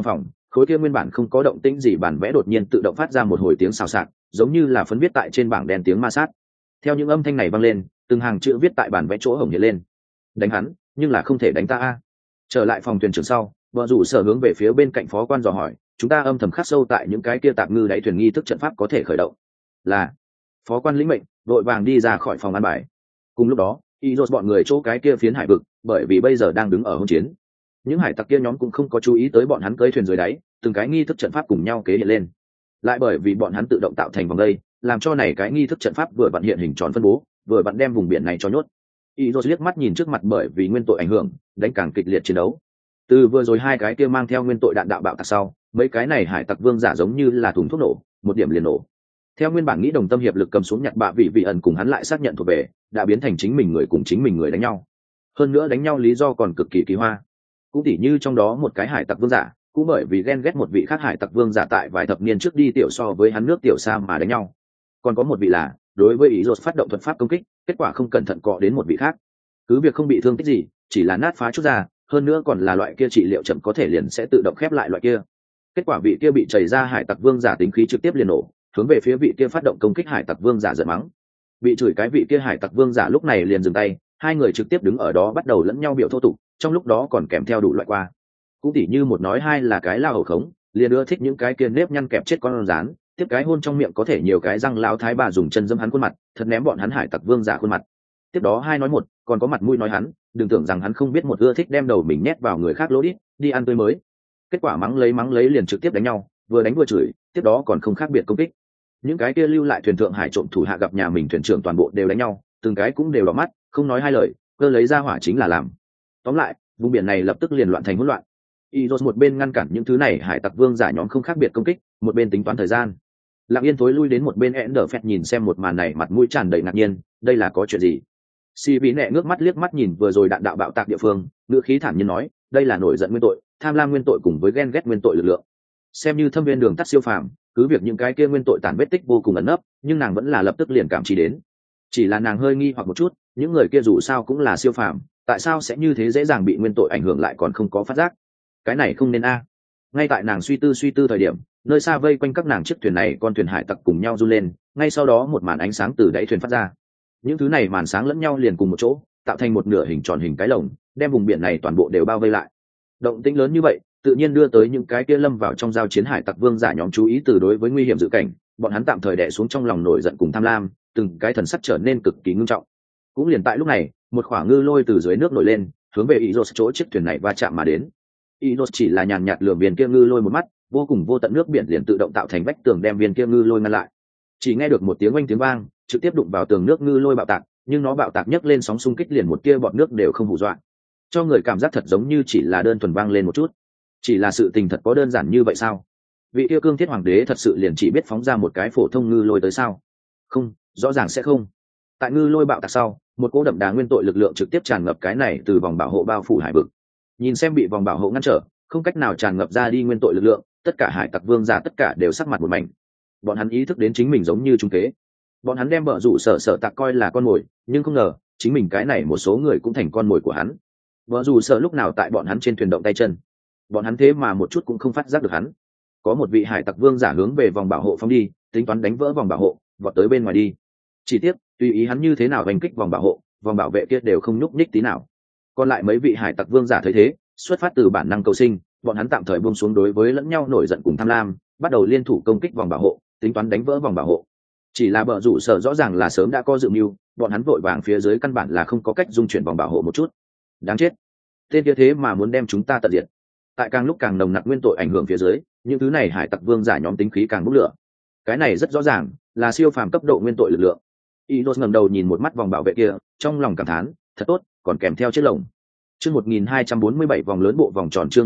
khối kia nguyên bản không có động tĩnh gì bản vẽ đột nhiên tự động phát ra một hồi tiếng xào xạc, giống như là phấn viết tại trên bảng đen tiếng ma sát. Theo những âm thanh này vang lên, từng hàng chữ viết tại bản vẽ chỗ hổng hiện lên. Đánh hắn, nhưng là không thể đánh ta a. Trở lại phòng thuyền trưởng sau, vợ rủ sở hướng về phía bên cạnh phó quan dò hỏi, chúng ta âm thầm khắc sâu tại những cái kia tạm ngư đáy thuyền nghi thức trận pháp có thể khởi động. Là. Phó quan lĩnh mệnh, vội vàng đi ra khỏi phòng ăn bài. Cùng lúc đó, Izos bọn người chỗ cái kia phiến hải vực, bởi vì bây giờ đang đứng ở hỗn chiến, những hải tặc kia nhóm cũng không có chú ý tới bọn hắn cưỡi thuyền dưới đáy, từng cái nghi thức trận pháp cùng nhau kế hiện lên. Lại bởi vì bọn hắn tự động tạo thành vòng dây, làm cho này cái nghi thức trận pháp vừa vặn hiện hình tròn phân bố, vừa vặn đem vùng biển này cho nhốt. Izos liếc mắt nhìn trước mặt bởi vì nguyên tội ảnh hưởng, đánh càng kịch liệt chiến đấu. Từ vừa rồi hai cái kia mang theo nguyên tội đạn đạo bạo tạc sau, mấy cái này hải tặc vương giả giống như là thùng thuốc nổ, một điểm liền nổ. Theo nguyên bản nghĩ đồng tâm hiệp lực cầm xuống nhặt bạ vị ẩn cùng hắn lại xác nhận thuộc về, đã biến thành chính mình người cùng chính mình người đánh nhau. Hơn nữa đánh nhau lý do còn cực kỳ kỳ hoa. Cũng tỉ như trong đó một cái hải tặc vương giả, cũng bởi vì ghen ghét một vị khác hải tặc vương giả tại vài thập niên trước đi tiểu so với hắn nước tiểu xa mà đánh nhau. Còn có một vị là đối với ý phát động thuật pháp công kích, kết quả không cẩn thận cọ đến một vị khác, cứ việc không bị thương tích gì, chỉ là nát phá chút ra, hơn nữa còn là loại kia trị liệu chậm có thể liền sẽ tự động khép lại loại kia. Kết quả vị kia bị chảy ra hải tặc vương giả tính khí trực tiếp liền nổ, hướng về phía vị kia phát động công kích hải tặc vương giả giận mắng. Bị chửi cái vị kia hải tặc vương giả lúc này liền dừng tay, hai người trực tiếp đứng ở đó bắt đầu lẫn nhau biểu thô tục, trong lúc đó còn kèm theo đủ loại qua. Cũng tỉ như một nói hai là cái lao hầu khống, liền ưa thích những cái kia nếp nhăn kẹp chết con rán, tiếp cái hôn trong miệng có thể nhiều cái răng lão thái bà dùng chân dâm hắn khuôn mặt, thật ném bọn hắn hải tặc vương giả khuôn mặt. Tiếp đó hai nói một, còn có mặt mũi nói hắn, đừng tưởng rằng hắn không biết một ưa thích đem đầu mình nhét vào người khác lỗ đít, đi ăn tươi mới. Kết quả mắng lấy liền trực tiếp đánh nhau, vừa đánh vừa chửi, tiếp đó còn không khác biệt công kích. Những cái kia lưu lại thuyền thượng hải trộm thủ hạ gặp nhà mình thuyền trưởng toàn bộ đều đánh nhau, từng cái cũng đều đỏ mắt, không nói hai lời, cơ lấy ra hỏa chính là làm. Tóm lại, vùng biển này lập tức liền loạn thành hỗn loạn. Izos một bên ngăn cản những thứ này hải tặc vương giả nhóm không khác biệt công kích, một bên tính toán thời gian. Lặng yên tối lui đến một bên Enderfett nhìn xem một màn này, mặt mũi tràn đầy ngạc nhiên, đây là có chuyện gì? Si Vĩ nẹ ngước mắt liếc mắt nhìn vừa rồi đạn đạo bạo tạc địa phương, ngữ khí thản nhiên nói, đây là nổi giận nguyên tội, tham lam nguyên tội cùng với ghen ghét nguyên tội lực lượng. Xem như thâm viên đường tắt siêu phàm, cứ việc những cái kia nguyên tội tàn vết tích vô cùng ẩn nấp, nhưng nàng vẫn là lập tức liền cảm trí đến. Chỉ là nàng hơi nghi hoặc một chút, những người kia dù sao cũng là siêu phàm, tại sao sẽ như thế dễ dàng bị nguyên tội ảnh hưởng lại còn không có phát giác? Cái này không nên a. Ngay tại nàng suy tư thời điểm, nơi xa vây quanh các nàng chiếc thuyền này con thuyền hải tặc cùng nhau run lên, ngay sau đó một màn ánh sáng từ đáy thuyền phát ra. Những thứ này màn sáng lẫn nhau liền cùng một chỗ, tạo thành một nửa hình tròn hình cái lồng, đem vùng biển này toàn bộ đều bao vây lại. Động tĩnh lớn như vậy, tự nhiên đưa tới những cái kia lâm vào trong giao chiến hải tặc vương giả nhóm chú ý, từ đối với nguy hiểm dự cảnh, bọn hắn tạm thời đè xuống trong lòng nổi giận cùng tham lam, từng cái thần sắc trở nên cực kỳ ngưng trọng. Cũng liền tại lúc này, một khoảng ngư lôi từ dưới nước nổi lên, hướng về Izos chỗ chiếc thuyền này va chạm mà đến. Izos chỉ là nhàn nhạt lườm viên kia ngư lôi một mắt, vô cùng vô tận nước biển liền tự động tạo thành vách tường đem viên kia ngư lôi ngăn lại. Chỉ nghe được một tiếng oanh tiếng vang, trực tiếp đụng vào tường nước, ngư lôi bạo tạc, nhưng nó bạo tạc nhấc lên sóng xung kích liền một tia bọt nước đều không hù dọa, cho người cảm giác thật giống như chỉ là đơn thuần vang lên một chút. Chỉ là sự tình thật có đơn giản như vậy sao? Vị kia cương thiết hoàng đế thật sự liền chỉ biết phóng ra một cái phổ thông ngư lôi tới sao? Không, rõ ràng sẽ không. Tại ngư lôi bạo tạc sau, một cỗ đậm đà nguyên tội lực lượng trực tiếp tràn ngập cái này từ vòng bảo hộ bao phủ hải vực. Nhìn xem bị vòng bảo hộ ngăn trở, không cách nào tràn ngập ra đi nguyên tội lực lượng, tất cả hải tặc vương giả tất cả đều sắc mặt một mảnh. Bọn hắn ý thức đến chính mình giống như trung kế. Bọn hắn đem bợ rủ sở tặc coi là con mồi, nhưng không ngờ chính mình cái này một số người cũng thành con mồi của hắn. Bợ rủ sở lúc nào tại bọn hắn trên thuyền động tay chân, bọn hắn thế mà một chút cũng không phát giác được hắn. Có một vị hải tặc vương giả hướng về vòng bảo hộ phóng đi, tính toán đánh vỡ vòng bảo hộ, vọt tới bên ngoài đi. Chỉ tiếc, tùy ý hắn như thế nào đánh kích vòng bảo hộ, vòng bảo vệ kia đều không nhúc nhích tí nào. Còn lại mấy vị hải tặc vương giả thấy thế, xuất phát từ bản năng cầu sinh, bọn hắn tạm thời buông xuống đối với lẫn nhau nổi giận cùng tham lam, bắt đầu liên thủ công kích vòng bảo hộ, tính toán đánh vỡ vòng bảo hộ. Chỉ là bợ rủ sở rõ ràng là sớm đã có dự mưu, bọn hắn vội vàng phía dưới căn bản là không có cách dung chuyển vòng bảo hộ một chút. Đáng chết, tên kia thế mà muốn đem chúng ta tận diệt. Tại càng lúc càng nồng nặc nguyên tội ảnh hưởng phía dưới, những thứ này hải tặc vương giả nhóm tính khí càng bốc lửa. Cái này rất rõ ràng là siêu phàm cấp độ nguyên tội lực lượng. Idos ngẩng đầu nhìn một mắt vòng bảo vệ kia, trong lòng cảm thán, thật tốt, còn kèm theo chiếc lồng. Chương 1247 vòng lớn bộ vòng tròn, chương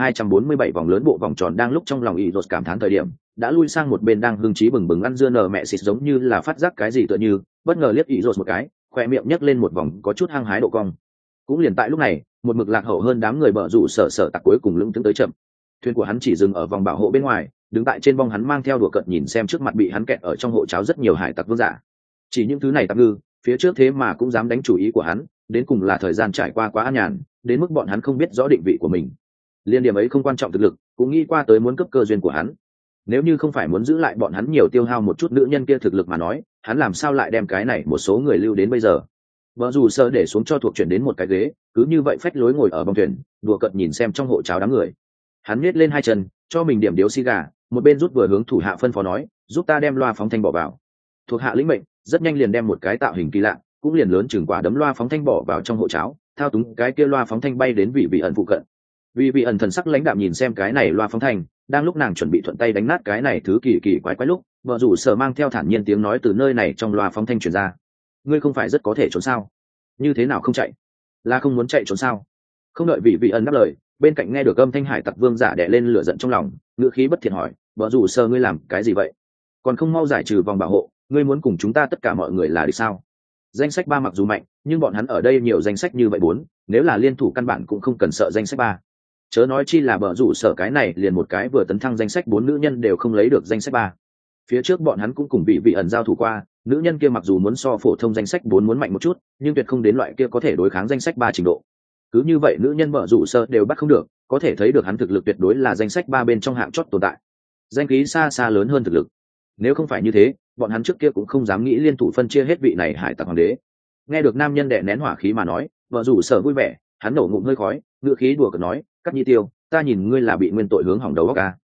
1247 vòng lớn bộ vòng tròn. Đang lúc trong lòng Idos cảm thán thời điểm, đã lui sang một bên đang hưng trí bừng bừng ăn dưa nở mẹ xịt, giống như là phát giác cái gì tựa như, bất ngờ liếc Idos một cái, khóe miệng nhếch lên một vòng có chút hăng hái độ cong. Cũng liền tại lúc này, một mực lạc hậu hơn đám người bợ rủ sở tặc cuối cùng lững thững tới chậm. Thuyền của hắn chỉ dừng ở vòng bảo hộ bên ngoài, đứng tại trên bong hắn mang theo đùa cợt nhìn xem trước mặt bị hắn kẹt ở trong hộ cháo rất nhiều hải tặc vương giả. Chỉ những thứ này tặc ngư, phía trước thế mà cũng dám đánh chủ ý của hắn, đến cùng là thời gian trải qua quá an nhàn, đến mức bọn hắn không biết rõ định vị của mình. Liên điểm ấy không quan trọng thực lực, cũng nghĩ qua tới muốn cấp cơ duyên của hắn. Nếu như không phải muốn giữ lại bọn hắn nhiều tiêu hao một chút nữ nhân kia thực lực mà nói, hắn làm sao lại đem cái này một số người lưu đến bây giờ. Vợ dù sợ để xuống cho thuộc chuyển đến một cái ghế, cứ như vậy phách lối ngồi ở bong thuyền, đùa cợt nhìn xem trong hộ cháo đám người. Hắn nhếch lên hai chân, cho mình điểm điếu xì gà, một bên rút vừa hướng thủ hạ phân phó nói, giúp ta đem loa phóng thanh bỏ vào. Thuộc hạ lĩnh mệnh, rất nhanh liền đem một cái tạo hình kỳ lạ, cũng liền lớn chừng quả đấm loa phóng thanh bỏ vào trong hộ cháo, thao túng cái kia loa phóng thanh bay đến vị ẩn phụ cận. Vị ẩn thần sắc lãnh đạm nhìn xem cái này loa phóng thanh, đang lúc nàng chuẩn bị thuận tay đánh nát cái này thứ kỳ kỳ quái quái lúc, vợ rủ sở mang theo thản nhiên tiếng nói từ nơi này trong loa phóng thanh truyền ra. Ngươi không phải rất có thể trốn sao? Như thế nào không chạy? Là không muốn chạy trốn sao? Không đợi vị ẩn đáp lời, bên cạnh nghe được âm thanh hải tặc vương giả đè lên lửa giận trong lòng, ngữ khí bất thiện hỏi, vợ rủ sở ngươi làm cái gì vậy? Còn không mau giải trừ vòng bảo hộ, ngươi muốn cùng chúng ta tất cả mọi người là đi sao? Danh sách 3 mặc dù mạnh, nhưng bọn hắn ở đây nhiều danh sách như vậy 4, nếu là liên thủ căn bản cũng không cần sợ danh sách 3. Chớ nói chi là bờ rủ sở cái này liền một cái vừa tấn thăng danh sách 4 nữ nhân đều không lấy được danh sách 3. Phía trước bọn hắn cũng cùng vị ẩn giao thủ qua, nữ nhân kia mặc dù muốn so phổ thông danh sách 4 muốn mạnh một chút, nhưng tuyệt không đến loại kia có thể đối kháng danh sách 3 trình độ. Cứ như vậy nữ nhân bờ rủ sở đều bắt không được, có thể thấy được hắn thực lực tuyệt đối là danh sách 3 bên trong hạng chót tồn tại. Danh khí xa xa lớn hơn thực lực. Nếu không phải như thế, bọn hắn trước kia cũng không dám nghĩ liên thủ phân chia hết vị này hải tặc hoàng đế. Nghe được nam nhân đè nén hỏa khí mà nói, vợ rủ sở vui vẻ, hắn nổ ngụm hơi khói, ngựa khí đùa cợt nói, Cắt Nhi Tiêu, ta nhìn ngươi là bị nguyên tội hướng hỏng đầu óc à?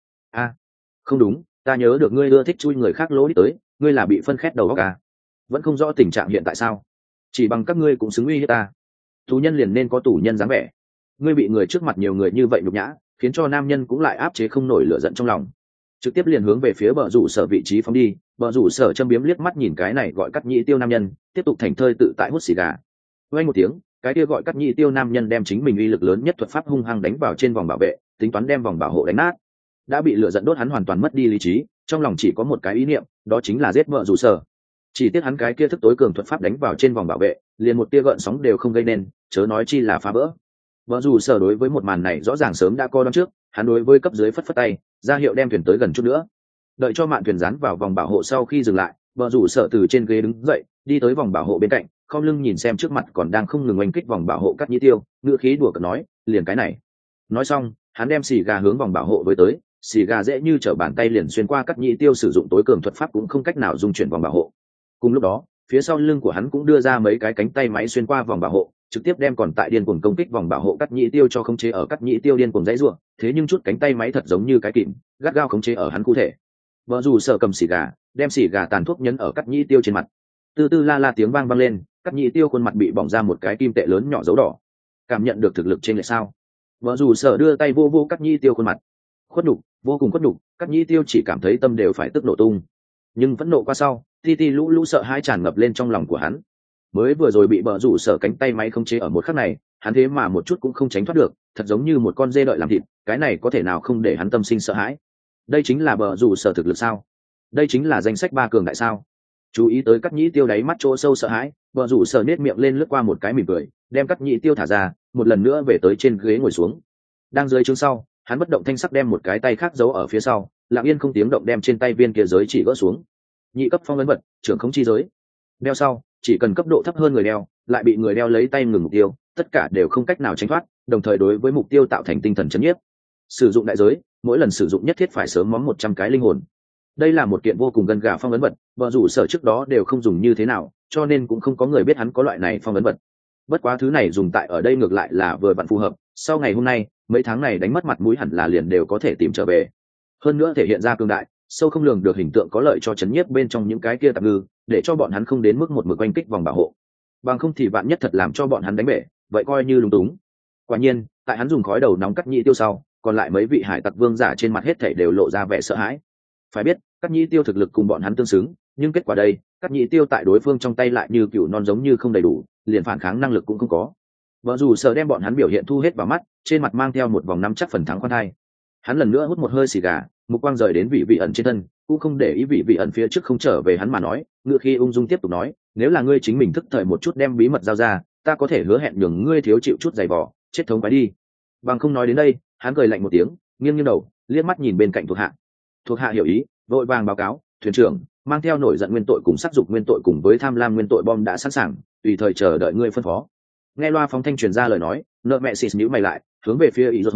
Không đúng, ta nhớ được ngươi ưa thích chui người khác lỗ đi tới, ngươi là bị phân khét đầu óc à? Vẫn không rõ tình trạng hiện tại sao? Chỉ bằng các ngươi cũng xứng uy hiếp ta. Tù nhân liền nên có tù nhân dáng vẻ. Ngươi bị người trước mặt nhiều người như vậy nhục nhã, khiến cho nam nhân cũng lại áp chế không nổi lửa giận trong lòng, trực tiếp liền hướng về phía bờ rủ sở vị trí phóng đi. Bờ rủ sở châm biếm liếc mắt nhìn cái này gọi Cắt Nhĩ Tiêu nam nhân, tiếp tục thành thơi tự tại hút xì gà. Vang một tiếng, cái kia gọi Cắt Nhĩ Tiêu nam nhân đem chính mình uy lực lớn nhất thuật pháp hung hăng đánh vào trên vòng bảo vệ, tính toán đem vòng bảo hộ đánh nát. Đã bị lửa giận đốt hắn hoàn toàn mất đi lý trí, trong lòng chỉ có một cái ý niệm, đó chính là giết bờ rủ sở. Chỉ tiếc hắn cái kia thức tối cường thuật pháp đánh vào trên vòng bảo vệ, liền một tia gợn sóng đều không gây nên, chớ nói chi là phá vỡ. Bờ rủ sở đối với một màn này rõ ràng sớm đã coi đoán trước, hắn đối với cấp dưới phất phất tay, ra hiệu đem thuyền tới gần chút nữa. Đợi cho mạn thuyền dán vào vòng bảo hộ sau khi dừng lại, bờ rủ sở từ trên ghế đứng dậy, đi tới vòng bảo hộ bên cạnh, khom lưng nhìn xem trước mặt còn đang không ngừng oanh kích vòng bảo hộ Cắt Nhĩ Tiêu, ngữ khí đùa cợt nói, liền cái này. Nói xong, hắn đem xì gà hướng vòng bảo hộ với tới, xì gà dễ như trở bàn tay liền xuyên qua Cắt Nhĩ Tiêu sử dụng tối cường thuật pháp cũng không cách nào dung chuyển vòng bảo hộ. Cùng lúc đó, phía sau lưng của hắn cũng đưa ra mấy cái cánh tay máy xuyên qua vòng bảo hộ, trực tiếp đem còn tại điên cuồng công kích vòng bảo hộ Cắt Nhĩ Tiêu cho khống chế ở Cắt Nhĩ Tiêu điên cuồng dãy rủa, thế nhưng chút cánh tay máy thật giống như cái kìm, gắt gao khống chế ở hắn cụ thể. Vợ dù sợ cầm xì gà, đem xì gà tàn thuốc nhấn ở Cắt Nhĩ Tiêu trên mặt. Từ từ la la tiếng vang vang lên, Cắt Nhĩ Tiêu khuôn mặt bị bỏng ra một cái kim tệ lớn nhỏ dấu đỏ. Cảm nhận được thực lực trên lệch sao? Vợ dù sợ đưa tay vô vô Cắt Nhĩ Tiêu khuôn mặt. Khuất nhục, vô cùng khuất nhục, Cắt Nhĩ Tiêu chỉ cảm thấy tâm đều phải tức nổ tung. Nhưng vẫn nộ qua sau, ti lũ lũ sợ hãi tràn ngập lên trong lòng của hắn. Mới vừa rồi bị bờ rủ sở cánh tay máy khống chế ở một khắc này, hắn thế mà một chút cũng không tránh thoát được, thật giống như một con dê đợi làm thịt, cái này có thể nào không để hắn tâm sinh sợ hãi. Đây chính là bờ rủ sở thực lực sao? Đây chính là danh sách 3 cường đại sao? Chú ý tới Cắt Nhĩ Tiêu đáy mắt chỗ sâu sợ hãi, bờ rủ sở nết miệng lên lướt qua một cái mỉm cười, đem Cắt Nhĩ Tiêu thả ra, một lần nữa về tới trên ghế ngồi xuống. Đang dưới chương sau, hắn bất động thanh sắc đem một cái tay khác giấu ở phía sau, lặng yên không tiếng động đem trên tay viên kia giới chỉ gỡ xuống. Nhị cấp phong ấn vật, trưởng khống chi giới. Đeo sau, chỉ cần cấp độ thấp hơn người đeo, lại bị người đeo lấy tay ngừng mục tiêu, tất cả đều không cách nào tránh thoát, đồng thời đối với mục tiêu tạo thành tinh thần chấn nhiếp. Sử dụng đại giới, mỗi lần sử dụng nhất thiết phải sớm móm 100 cái linh hồn. Đây là một kiện vô cùng gần gà phong ấn vật, vợ rủ sở trước đó đều không dùng như thế nào, cho nên cũng không có người biết hắn có loại này phong ấn vật. Bất quá thứ này dùng tại ở đây ngược lại là vừa vặn phù hợp, sau ngày hôm nay, mấy tháng này đánh mất mặt mũi hẳn là liền đều có thể tìm trở về. Hơn nữa thể hiện ra cường đại, sâu không lường được hình tượng có lợi cho chấn nhiếp bên trong những cái kia tạp ngư, để cho bọn hắn không đến mức một mực oanh kích vòng bảo hộ. Bằng không thì vạn nhất thật làm cho bọn hắn đánh bể, vậy coi như lúng túng. Quả nhiên, tại hắn dùng khói đầu nóng Cắt Nhĩ Tiêu sau, còn lại mấy vị hải tặc vương giả trên mặt hết thảy đều lộ ra vẻ sợ hãi. Phải biết, Cắt Nhĩ Tiêu thực lực cùng bọn hắn tương xứng, nhưng kết quả đây, Cắt Nhĩ Tiêu tại đối phương trong tay lại như cừu non giống như không đầy đủ, liền phản kháng năng lực cũng không có. Vợ dù sợ đem bọn hắn biểu hiện thu hết vào mắt, trên mặt mang theo một vòng nắm chắc phần thắng khoan thai. Hắn lần nữa hút một hơi xì gà, mục quang rời đến vị ẩn trên thân, cũng không để ý vị ẩn phía trước không trở về hắn mà nói, ngựa khi ung dung tiếp tục nói, nếu là ngươi chính mình thức thời một chút đem bí mật giao ra, ta có thể hứa hẹn nhường ngươi thiếu chịu chút giày vò, chết thống phải đi. Bằng không nói đến đây, hắn cười lạnh một tiếng, nghiêng đầu, liếc mắt nhìn bên cạnh thuộc hạ. Thuộc hạ hiểu ý, vội vàng báo cáo, thuyền trưởng, mang theo nổi giận nguyên tội cùng sắc dục nguyên tội cùng với tham lam nguyên tội bom đã sẵn sàng, tùy thời chờ đợi ngươi phân phó. Nghe loa phóng thanh truyền ra lời nói, nợ mẹ xịt nhíu mày lại, hướng về phía Izoto,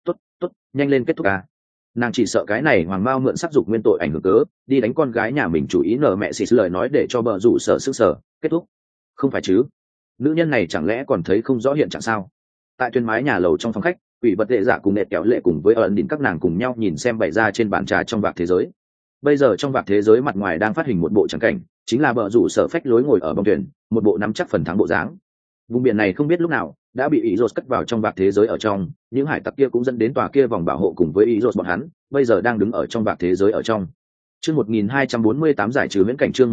Tốt, nhanh lên kết thúc à. Nàng chỉ sợ cái này hoàng mao mượn sắc dục nguyên tội ảnh hưởng cớ đi đánh con gái nhà mình, chủ ý nở mẹ xì lời nói để cho bờ rủ sợ sức sở kết thúc. Không phải chứ, nữ nhân này chẳng lẽ còn thấy không rõ hiện trạng sao? Tại tuyên mái nhà lầu trong phòng khách, quỷ vật đệ giả cùng nẹt kéo lệ cùng với ẩn đỉnh các nàng cùng nhau nhìn xem bày ra trên bàn trà trong vạc thế giới. Bây giờ trong vạc thế giới mặt ngoài đang phát hình một bộ tràng cảnh, chính là bờ rủ sợ phách lối ngồi ở bong thuyền, một bộ nắm chắc phần thắng bộ dáng. Vùng biển này không biết lúc nào đã bị ý rột cất vào trong vạc thế giới ở trong, những hải tặc kia cũng dẫn đến tòa kia vòng bảo hộ cùng với ý rột bọn hắn, bây giờ đang đứng ở trong vạc thế giới ở trong. Chương 1248 giải trừ viễn cảnh, chương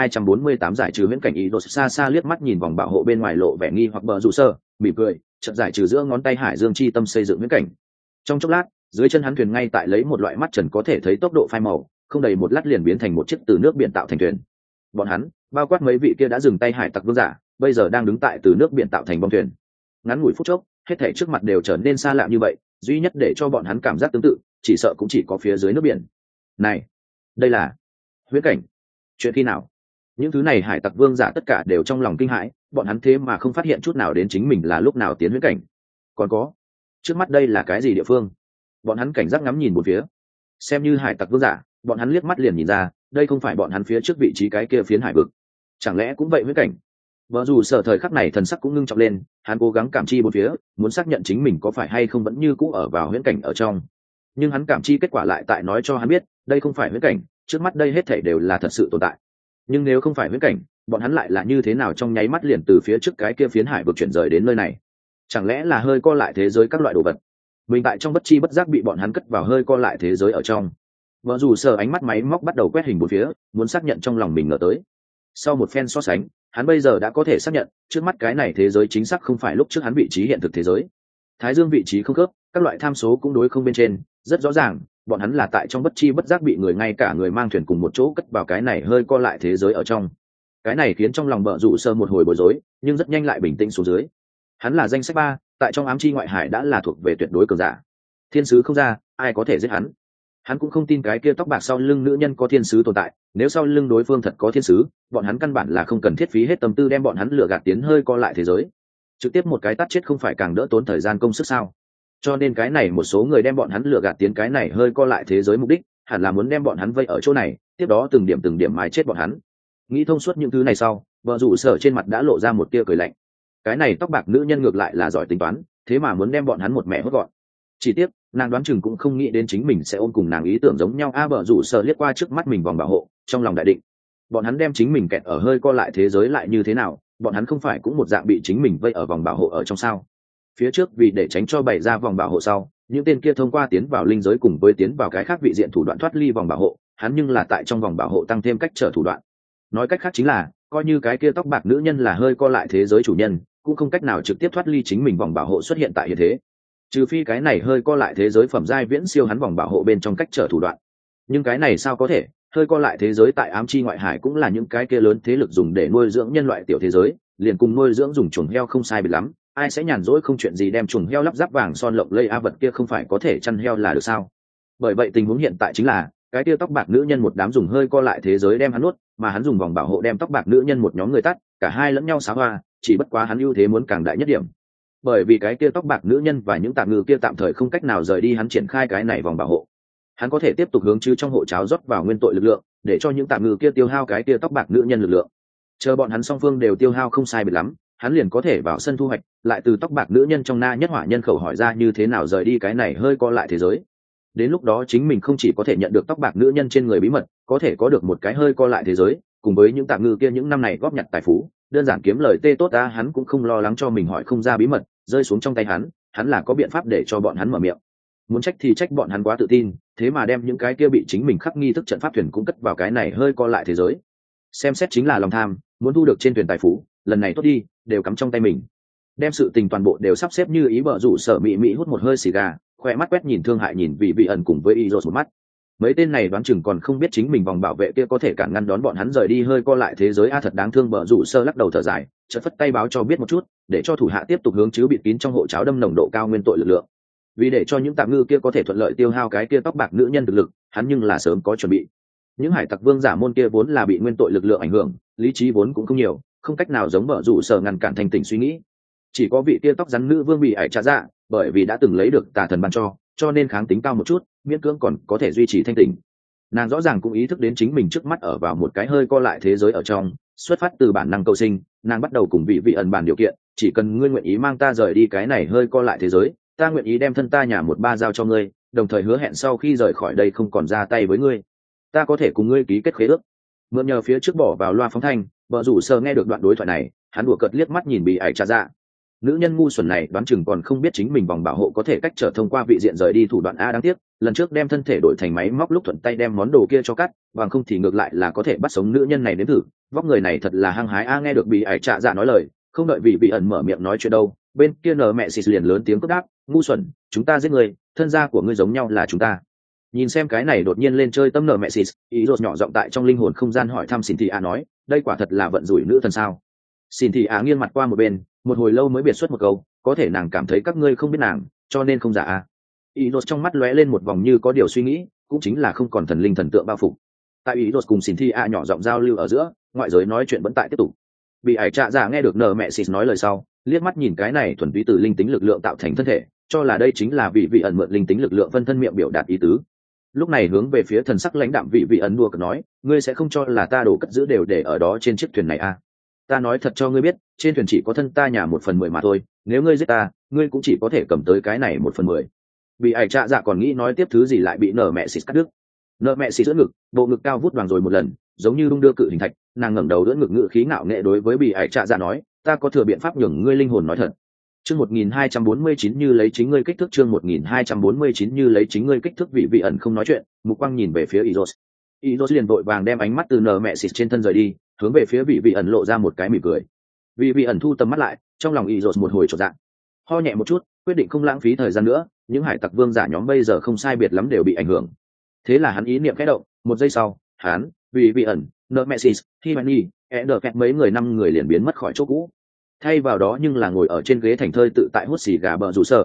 1248 giải trừ viễn cảnh. Ý rột xa xa liếc mắt nhìn vòng bảo hộ bên ngoài lộ vẻ nghi hoặc bờ rủ sơ, mỉm cười, chợt giải trừ giữa ngón tay hải dương chi tâm xây dựng viễn cảnh. Trong chốc lát, dưới chân hắn thuyền ngay tại lấy một loại mắt trần có thể thấy tốc độ phai màu, không đầy một lát liền biến thành một chiếc từ nước biển tạo thành thuyền. Bọn hắn, bao quát mấy vị kia đã dừng tay hải tặc vương giả, bây giờ đang đứng tại từ nước biển tạo thành bong thuyền. Ngắn ngủi phút chốc, hết thảy trước mặt đều trở nên xa lạ như vậy, duy nhất để cho bọn hắn cảm giác tương tự, chỉ sợ cũng chỉ có phía dưới nước biển. Này, đây là huyễn cảnh. Chuyện khi nào? Những thứ này hải tặc vương giả tất cả đều trong lòng kinh hãi, bọn hắn thế mà không phát hiện chút nào đến chính mình là lúc nào tiến huyễn cảnh. Còn có, trước mắt đây là cái gì địa phương? Bọn hắn cảnh giác ngắm nhìn một phía. Xem như hải tặc vương giả, bọn hắn liếc mắt liền nhìn ra, đây không phải bọn hắn phía trước vị trí cái kia phiến hải vực. Chẳng lẽ cũng vậy huyễn cảnh? Vợ dù sở thời khắc này thần sắc cũng ngưng trọng lên, hắn cố gắng cảm chi bốn phía, muốn xác nhận chính mình có phải hay không vẫn như cũ ở vào huyễn cảnh ở trong. Nhưng hắn cảm chi kết quả lại tại nói cho hắn biết, đây không phải huyễn cảnh, trước mắt đây hết thảy đều là thật sự tồn tại. Nhưng nếu không phải huyễn cảnh, bọn hắn lại là như thế nào trong nháy mắt liền từ phía trước cái kia phiến hải vực chuyển rời đến nơi này? Chẳng lẽ là hơi co lại thế giới các loại đồ vật? Mình tại trong bất chi bất giác bị bọn hắn cất vào hơi co lại thế giới ở trong. Vợ dù sở ánh mắt máy móc bắt đầu quét hình bốn phía, muốn xác nhận trong lòng mình ngờ tới. Sau một phen so sánh, hắn bây giờ đã có thể xác nhận trước mắt cái này thế giới chính xác không phải lúc trước hắn vị trí hiện thực thế giới. Thái dương vị trí không khớp, các loại tham số cũng đối không bên trên, rất rõ ràng bọn hắn là tại trong bất chi bất giác bị người ngay cả người mang thuyền cùng một chỗ cất vào cái này hơi co lại thế giới ở trong. Cái này khiến trong lòng bợ rủ sơ một hồi bối rối, nhưng rất nhanh lại bình tĩnh xuống dưới. Hắn là danh sách 3, tại trong ám chi ngoại hải đã là thuộc về tuyệt đối cường giả. Thiên sứ không ra, ai có thể giết hắn? Hắn cũng không tin cái kia tóc bạc sau lưng nữ nhân có thiên sứ tồn tại, nếu sau lưng đối phương thật có thiên sứ, bọn hắn căn bản là không cần thiết phí hết tâm tư đem bọn hắn lừa gạt tiến hơi co lại thế giới. Trực tiếp một cái tát chết không phải càng đỡ tốn thời gian công sức sao? Cho nên cái này một số người đem bọn hắn lừa gạt tiến cái này hơi co lại thế giới mục đích, hẳn là muốn đem bọn hắn vây ở chỗ này, tiếp đó từng điểm mài chết bọn hắn. Nghĩ thông suốt những thứ này sau, vợ rủ sở trên mặt đã lộ ra một tia cười lạnh. Cái này tóc bạc nữ nhân ngược lại là giỏi tính toán, thế mà muốn đem bọn hắn một mẹ hốt gọn. Chỉ tiếc, nàng đoán chừng cũng không nghĩ đến chính mình sẽ ôm cùng nàng ý tưởng giống nhau. Bợ rủ sở liếc qua trước mắt mình vòng bảo hộ, trong lòng đại định. Bọn hắn đem chính mình kẹt ở hơi co lại thế giới lại như thế nào, bọn hắn không phải cũng một dạng bị chính mình vây ở vòng bảo hộ ở trong sao? Phía trước vì để tránh cho bày ra vòng bảo hộ sau, những tên kia thông qua tiến vào linh giới cùng với tiến vào cái khác vị diện thủ đoạn thoát ly vòng bảo hộ, hắn nhưng là tại trong vòng bảo hộ tăng thêm cách trở thủ đoạn. Nói cách khác chính là, coi như cái kia tóc bạc nữ nhân là hơi co lại thế giới chủ nhân, cũng không cách nào trực tiếp thoát ly chính mình vòng bảo hộ xuất hiện tại hiện thế. Trừ phi cái này hơi co lại thế giới phẩm giai viễn siêu hắn vòng bảo hộ bên trong cách trở thủ đoạn. Nhưng cái này sao có thể? Hơi co lại thế giới tại ám chi ngoại hải cũng là những cái kia lớn thế lực dùng để nuôi dưỡng nhân loại tiểu thế giới, liền cùng nuôi dưỡng dùng chuồng heo không sai biệt lắm. Ai sẽ nhàn rỗi không chuyện gì đem chuồng heo lắp ráp vàng son lộng lây vật kia không phải có thể chăn heo là được sao? Bởi vậy tình huống hiện tại chính là cái kia tóc bạc nữ nhân một đám dùng hơi co lại thế giới đem hắn nuốt, mà hắn dùng vòng bảo hộ đem tóc bạc nữ nhân một nhóm người tắt, cả hai lẫn nhau xá hoa, chỉ bất quá hắn ưu thế muốn càng đại nhất điểm. Bởi vì cái kia tóc bạc nữ nhân và những tạm ngư kia tạm thời không cách nào rời đi hắn triển khai cái này vòng bảo hộ. Hắn có thể tiếp tục hướng chứ trong hộ cháo rót vào nguyên tội lực lượng, để cho những tạm ngư kia tiêu hao cái kia tóc bạc nữ nhân lực lượng. Chờ bọn hắn song phương đều tiêu hao không sai biệt lắm, hắn liền có thể vào sân thu hoạch, lại từ tóc bạc nữ nhân trong na nhất hỏa nhân khẩu hỏi ra như thế nào rời đi cái này hơi co lại thế giới. Đến lúc đó chính mình không chỉ có thể nhận được tóc bạc nữ nhân trên người bí mật, có thể có được một cái hơi co lại thế giới, cùng với những tạm ngư kia những năm này góp nhặt tài phú, đơn giản kiếm lời tê tốt ta. Hắn cũng không lo lắng cho mình hỏi không ra bí mật rơi xuống trong tay hắn là có biện pháp để cho bọn hắn mở miệng. Muốn trách thì trách bọn hắn quá tự tin, thế mà đem những cái kia bị chính mình khắc nghi thức trận pháp thuyền cũng cất vào cái này hơi co lại thế giới. Xem xét chính là lòng tham, muốn thu được trên thuyền tài phú, lần này tốt đi, đều cắm trong tay mình. Đem sự tình toàn bộ đều sắp xếp như ý. Bợ rủ sở mị hút một hơi xì gà, khỏe mắt quét nhìn thương hại nhìn vị ẩn cùng với y một mắt. Mấy tên này đoán chừng còn không biết chính mình vòng bảo vệ kia có thể cản ngăn đón bọn hắn rời đi hơi co lại thế giới. Thật đáng thương. Bợ rủ sơ lắc đầu thở dài, chợt phất tay báo cho biết một chút, để cho thủ hạ tiếp tục hướng chứ bịt kín trong hộ cháo đâm nồng độ cao nguyên tội lực lượng. Vì để cho những tạm ngư kia có thể thuận lợi tiêu hao cái kia tóc bạc nữ nhân thực lực, hắn nhưng là sớm có chuẩn bị. Những hải tặc vương giả môn kia vốn là bị nguyên tội lực lượng ảnh hưởng, lý trí vốn cũng không nhiều, không cách nào giống Bợ rủ sở ngăn cản thành tỉnh suy nghĩ. Chỉ có vị kia tóc rắn nữ vương bị ải trả dạ, bởi vì đã từng lấy được tà thần ban cho nên kháng tính cao một chút, miễn cưỡng còn có thể duy trì thanh tỉnh. Nàng rõ ràng cũng ý thức đến chính mình trước mắt ở vào một cái hơi co lại thế giới ở trong, xuất phát từ bản năng cầu sinh, nàng bắt đầu cùng vị ẩn bàn điều kiện, chỉ cần ngươi nguyện ý mang ta rời đi cái này hơi co lại thế giới, ta nguyện ý đem thân ta nhà một ba giao cho ngươi, đồng thời hứa hẹn sau khi rời khỏi đây không còn ra tay với ngươi. Ta có thể cùng ngươi ký kết khế ước. Mượn nhờ phía trước bỏ vào loa phóng thanh, vợ rủ sơ nghe được đoạn đối thoại này, hắn đùa cợt liếc mắt nhìn bị ải trả dạ. Nữ nhân ngu xuẩn này đoán chừng còn không biết chính mình vòng bảo hộ có thể cách trở thông qua vị diện rời đi thủ đoạn a, đáng tiếc lần trước đem thân thể đổi thành máy móc lúc thuận tay đem món đồ kia cho cắt, bằng không thì ngược lại là có thể bắt sống nữ nhân này đến thử. Vóc người này thật là hăng hái a. Nghe được bị ải trả dạ nói lời, không đợi vị ẩn mở miệng nói chuyện đâu, bên kia nở mẹ xịt liền lớn tiếng cướp đáp, ngu xuẩn, chúng ta giết người, thân gia của ngươi giống nhau là chúng ta. Nhìn xem cái này đột nhiên lên chơi tâm nở mẹ xịt, ý rột nhỏ giọng tại trong linh hồn không gian hỏi thăm xin thị a nói, đây quả thật là vận rủi nữ thần sao? Xin thị a nghiêng mặt qua một bên, một hồi lâu mới biệt xuất một câu, có thể nàng cảm thấy các ngươi không biết nàng, cho nên không giả a. Ý rột trong mắt lóe lên một vòng như có điều suy nghĩ, cũng chính là không còn thần linh thần tượng bao phủ. Tại ý rột cùng xin thị a nhỏ giọng giao lưu ở giữa, ngoại giới nói chuyện vẫn tại tiếp tục. Bị ải trạ giả nghe được nở mẹ xịt nói lời sau, liếc mắt nhìn cái này thuần túy từ linh tính lực lượng tạo thành thân thể, cho là đây chính là vị ẩn mượn linh tính lực lượng phân thân miệng biểu đạt ý tứ. Lúc này hướng về phía thần sắc lãnh đạm vị ẩn đùa cợt nói, ngươi sẽ không cho là ta đồ cất giữ đều để ở đó trên chiếc thuyền này à? Ta nói thật cho ngươi biết, trên thuyền chỉ có thân ta nhà 1/10 mà thôi, nếu ngươi giết ta, ngươi cũng chỉ có thể cầm tới cái này 1/10. Bị ải trạ dạ còn nghĩ nói tiếp thứ gì lại bị nở mẹ xịt cắt đứt. Nở mẹ xịt giữa ngực, bộ ngực cao vút đoàn rồi một lần, giống như đung đưa cự hình thạch, nàng ngẩng đầu đỡ ngực ngự khí ngạo nghệ đối với bị ải trạ dạ nói, ta có thừa biện pháp nhường ngươi linh hồn nói thật. Chương 1249 như lấy chính ngươi kích thước, chương 1249 như lấy chính ngươi kích thước. Vị ẩn không nói chuyện, mục quang nhìn về phía Izos. Izos liền vội vàng đem ánh mắt từ nở mẹ xịt trên thân rời đi, hướng về phía vị ẩn lộ ra một cái mỉm cười. Vị ẩn thu tầm mắt lại, trong lòng Izos một hồi chột dạ. Ho nhẹ một chút, quyết định không lãng phí thời gian nữa, những hải tặc vương giả nhóm bây giờ không sai biệt lắm đều bị ảnh hưởng. Thế là hắn ý niệm khẽ động, một giây sau, hắn, vị ẩn, nở mẹ xịt, Himani, Ender mấy người 5 người liền biến mất khỏi chỗ cũ. Thay vào đó nhưng là ngồi ở trên ghế thành thơi tự tại hút xì gà bờ rủ sở.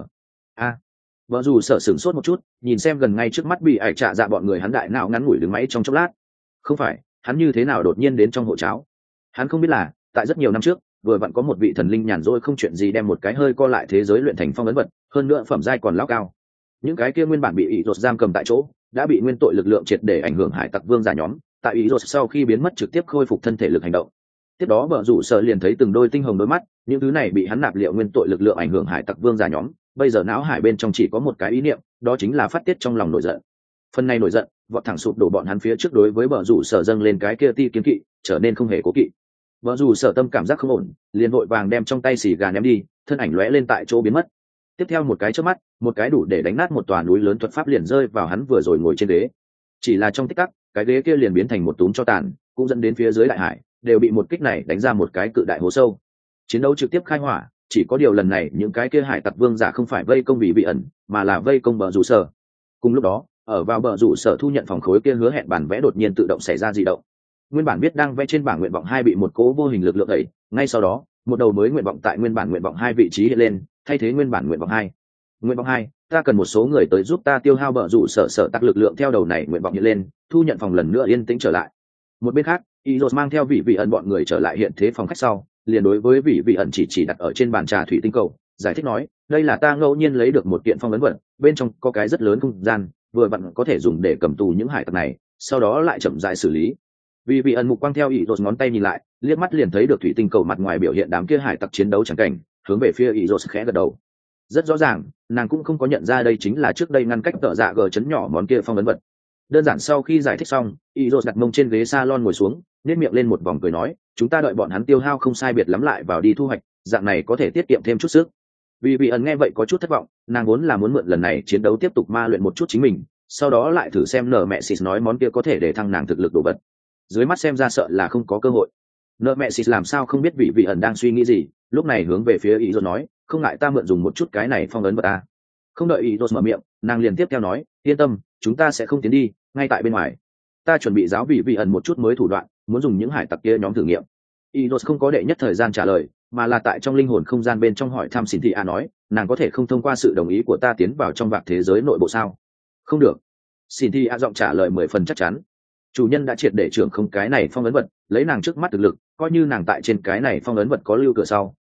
Bờ rủ sở sửng sốt một chút, nhìn xem gần ngay trước mắt bị ải trạ dạ bọn người, hắn đại não ngắn ngủi đứng máy trong chốc lát. Không phải, hắn như thế nào đột nhiên đến trong hộ cháo? Hắn không biết là tại rất nhiều năm trước, vừa vặn có một vị thần linh nhàn rỗi không chuyện gì đem một cái hơi co lại thế giới luyện thành phong ấn vật, hơn nữa phẩm giai còn lão cao. Những cái kia nguyên bản bị ý rột giam cầm tại chỗ, đã bị nguyên tội lực lượng triệt để ảnh hưởng hải tặc vương giả nhóm, tại ý rột sau khi biến mất trực tiếp khôi phục thân thể lực hành động. Tiếp đó bờ rủ sở liền thấy từng đôi tinh hồng đôi mắt, những thứ này bị hắn nạp liệu nguyên tội lực lượng ảnh hưởng hải tặc vương giả nhóm, bây giờ não hải bên trong chỉ có một cái ý niệm, đó chính là phát tiết trong lòng nổi giận. Phần này nổi giận vọt thẳng sụp đổ bọn hắn phía trước đối với bờ rủ sở dâng lên cái kia ti kiến kỵ, trở nên không hề cố kỵ. Bờ rủ sở tâm cảm giác không ổn, liền vội vàng đem trong tay xì gà ném đi, thân ảnh lóe lên tại chỗ biến mất. Tiếp theo một cái chớp mắt, một cái đủ để đánh nát một tòa núi lớn thuật pháp liền rơi vào hắn vừa rồi ngồi trên ghế. Chỉ là trong tích tắc, cái ghế kia liền biến thành một túm tro tàn, cũng dẫn đến phía dưới đại hải đều bị một kích này đánh ra một cái cự đại hố sâu. Chiến đấu trực tiếp khai hỏa, chỉ có điều lần này những cái kia hải tặc vương giả không phải vây công vị ẩn, mà là vây công bờ rủ sở. Cùng lúc đó, ở vào bờ rủ sở thu nhận phòng khối kia hứa hẹn bản vẽ đột nhiên tự động xảy ra dị động. Nguyên bản biết đang vẽ trên bảng nguyện vọng 2 bị một cỗ vô hình lực lượng đẩy, ngay sau đó, một đầu mới nguyện vọng tại nguyên bản nguyện vọng 2 vị trí hiện lên, thay thế nguyên bản nguyện vọng 2. Nguyện vọng 2, ta cần một số người tới giúp ta tiêu hao bờ rủ sở tắc lực lượng. Theo đầu này nguyện vọng hiện lên, thu nhận phòng lần nữa yên tĩnh trở lại. Một bên khác, Izos mang theo vị ẩn bọn người trở lại hiện thế phòng khách sau, liền đối với vị ẩn chỉ đặt ở trên bàn trà thủy tinh cầu, giải thích nói, đây là ta ngẫu nhiên lấy được một kiện phong ấn vật, bên trong có cái rất lớn không gian, vừa vặn có thể dùng để cầm tù những hải tặc này, sau đó lại chậm rãi xử lý. Vị ẩn mục quang theo Izos ngón tay nhìn lại, liếc mắt liền thấy được thủy tinh cầu mặt ngoài biểu hiện đám kia hải tặc chiến đấu chẳng cảnh, hướng về phía Izos khẽ gật đầu. Rất rõ ràng, nàng cũng không có nhận ra đây chính là trước đây ngăn cách tợ dạ gờ chấn nhỏ món kia phong ấn vật. Đơn giản sau khi giải thích xong, Izos đặt mông trên ghế salon ngồi xuống, nét miệng lên một vòng cười nói, chúng ta đợi bọn hắn tiêu hao không sai biệt lắm lại vào đi thu hoạch, dạng này có thể tiết kiệm thêm chút sức. Vị ẩn nghe vậy có chút thất vọng, nàng vốn là muốn mượn lần này chiến đấu tiếp tục ma luyện một chút chính mình, sau đó lại thử xem nở mẹ xịt nói món kia có thể để thăng nàng thực lực đồ vật. Dưới mắt xem ra sợ là không có cơ hội. Nợ mẹ xịt làm sao không biết vị ẩn đang suy nghĩ gì, lúc này hướng về phía Izos nói, không ngại ta mượn dùng một chút cái này phong ấn vật ta. Không đợi Izos mở miệng, nàng liền tiếp theo nói, yên tâm, chúng ta sẽ không tiến đi, ngay tại bên ngoài. Ta chuẩn bị giáo vị ẩn một chút mới thủ đoạn, muốn dùng những hải tặc kia nhóm thử nghiệm. Izos không có đệ nhất thời gian trả lời, mà là tại trong linh hồn không gian bên trong hỏi thăm Cynthia nói, nàng có thể không thông qua sự đồng ý của ta tiến vào trong vạc thế giới nội bộ sao? Không được. Cynthia giọng trả lời 10 phần chắc chắn. Chủ nhân đã triệt để trưởng không cái này phong ấn vật, lấy nàng trước mắt thực lực, coi như nàng tại trên cái này phong ấn vật có lưu cửa sau,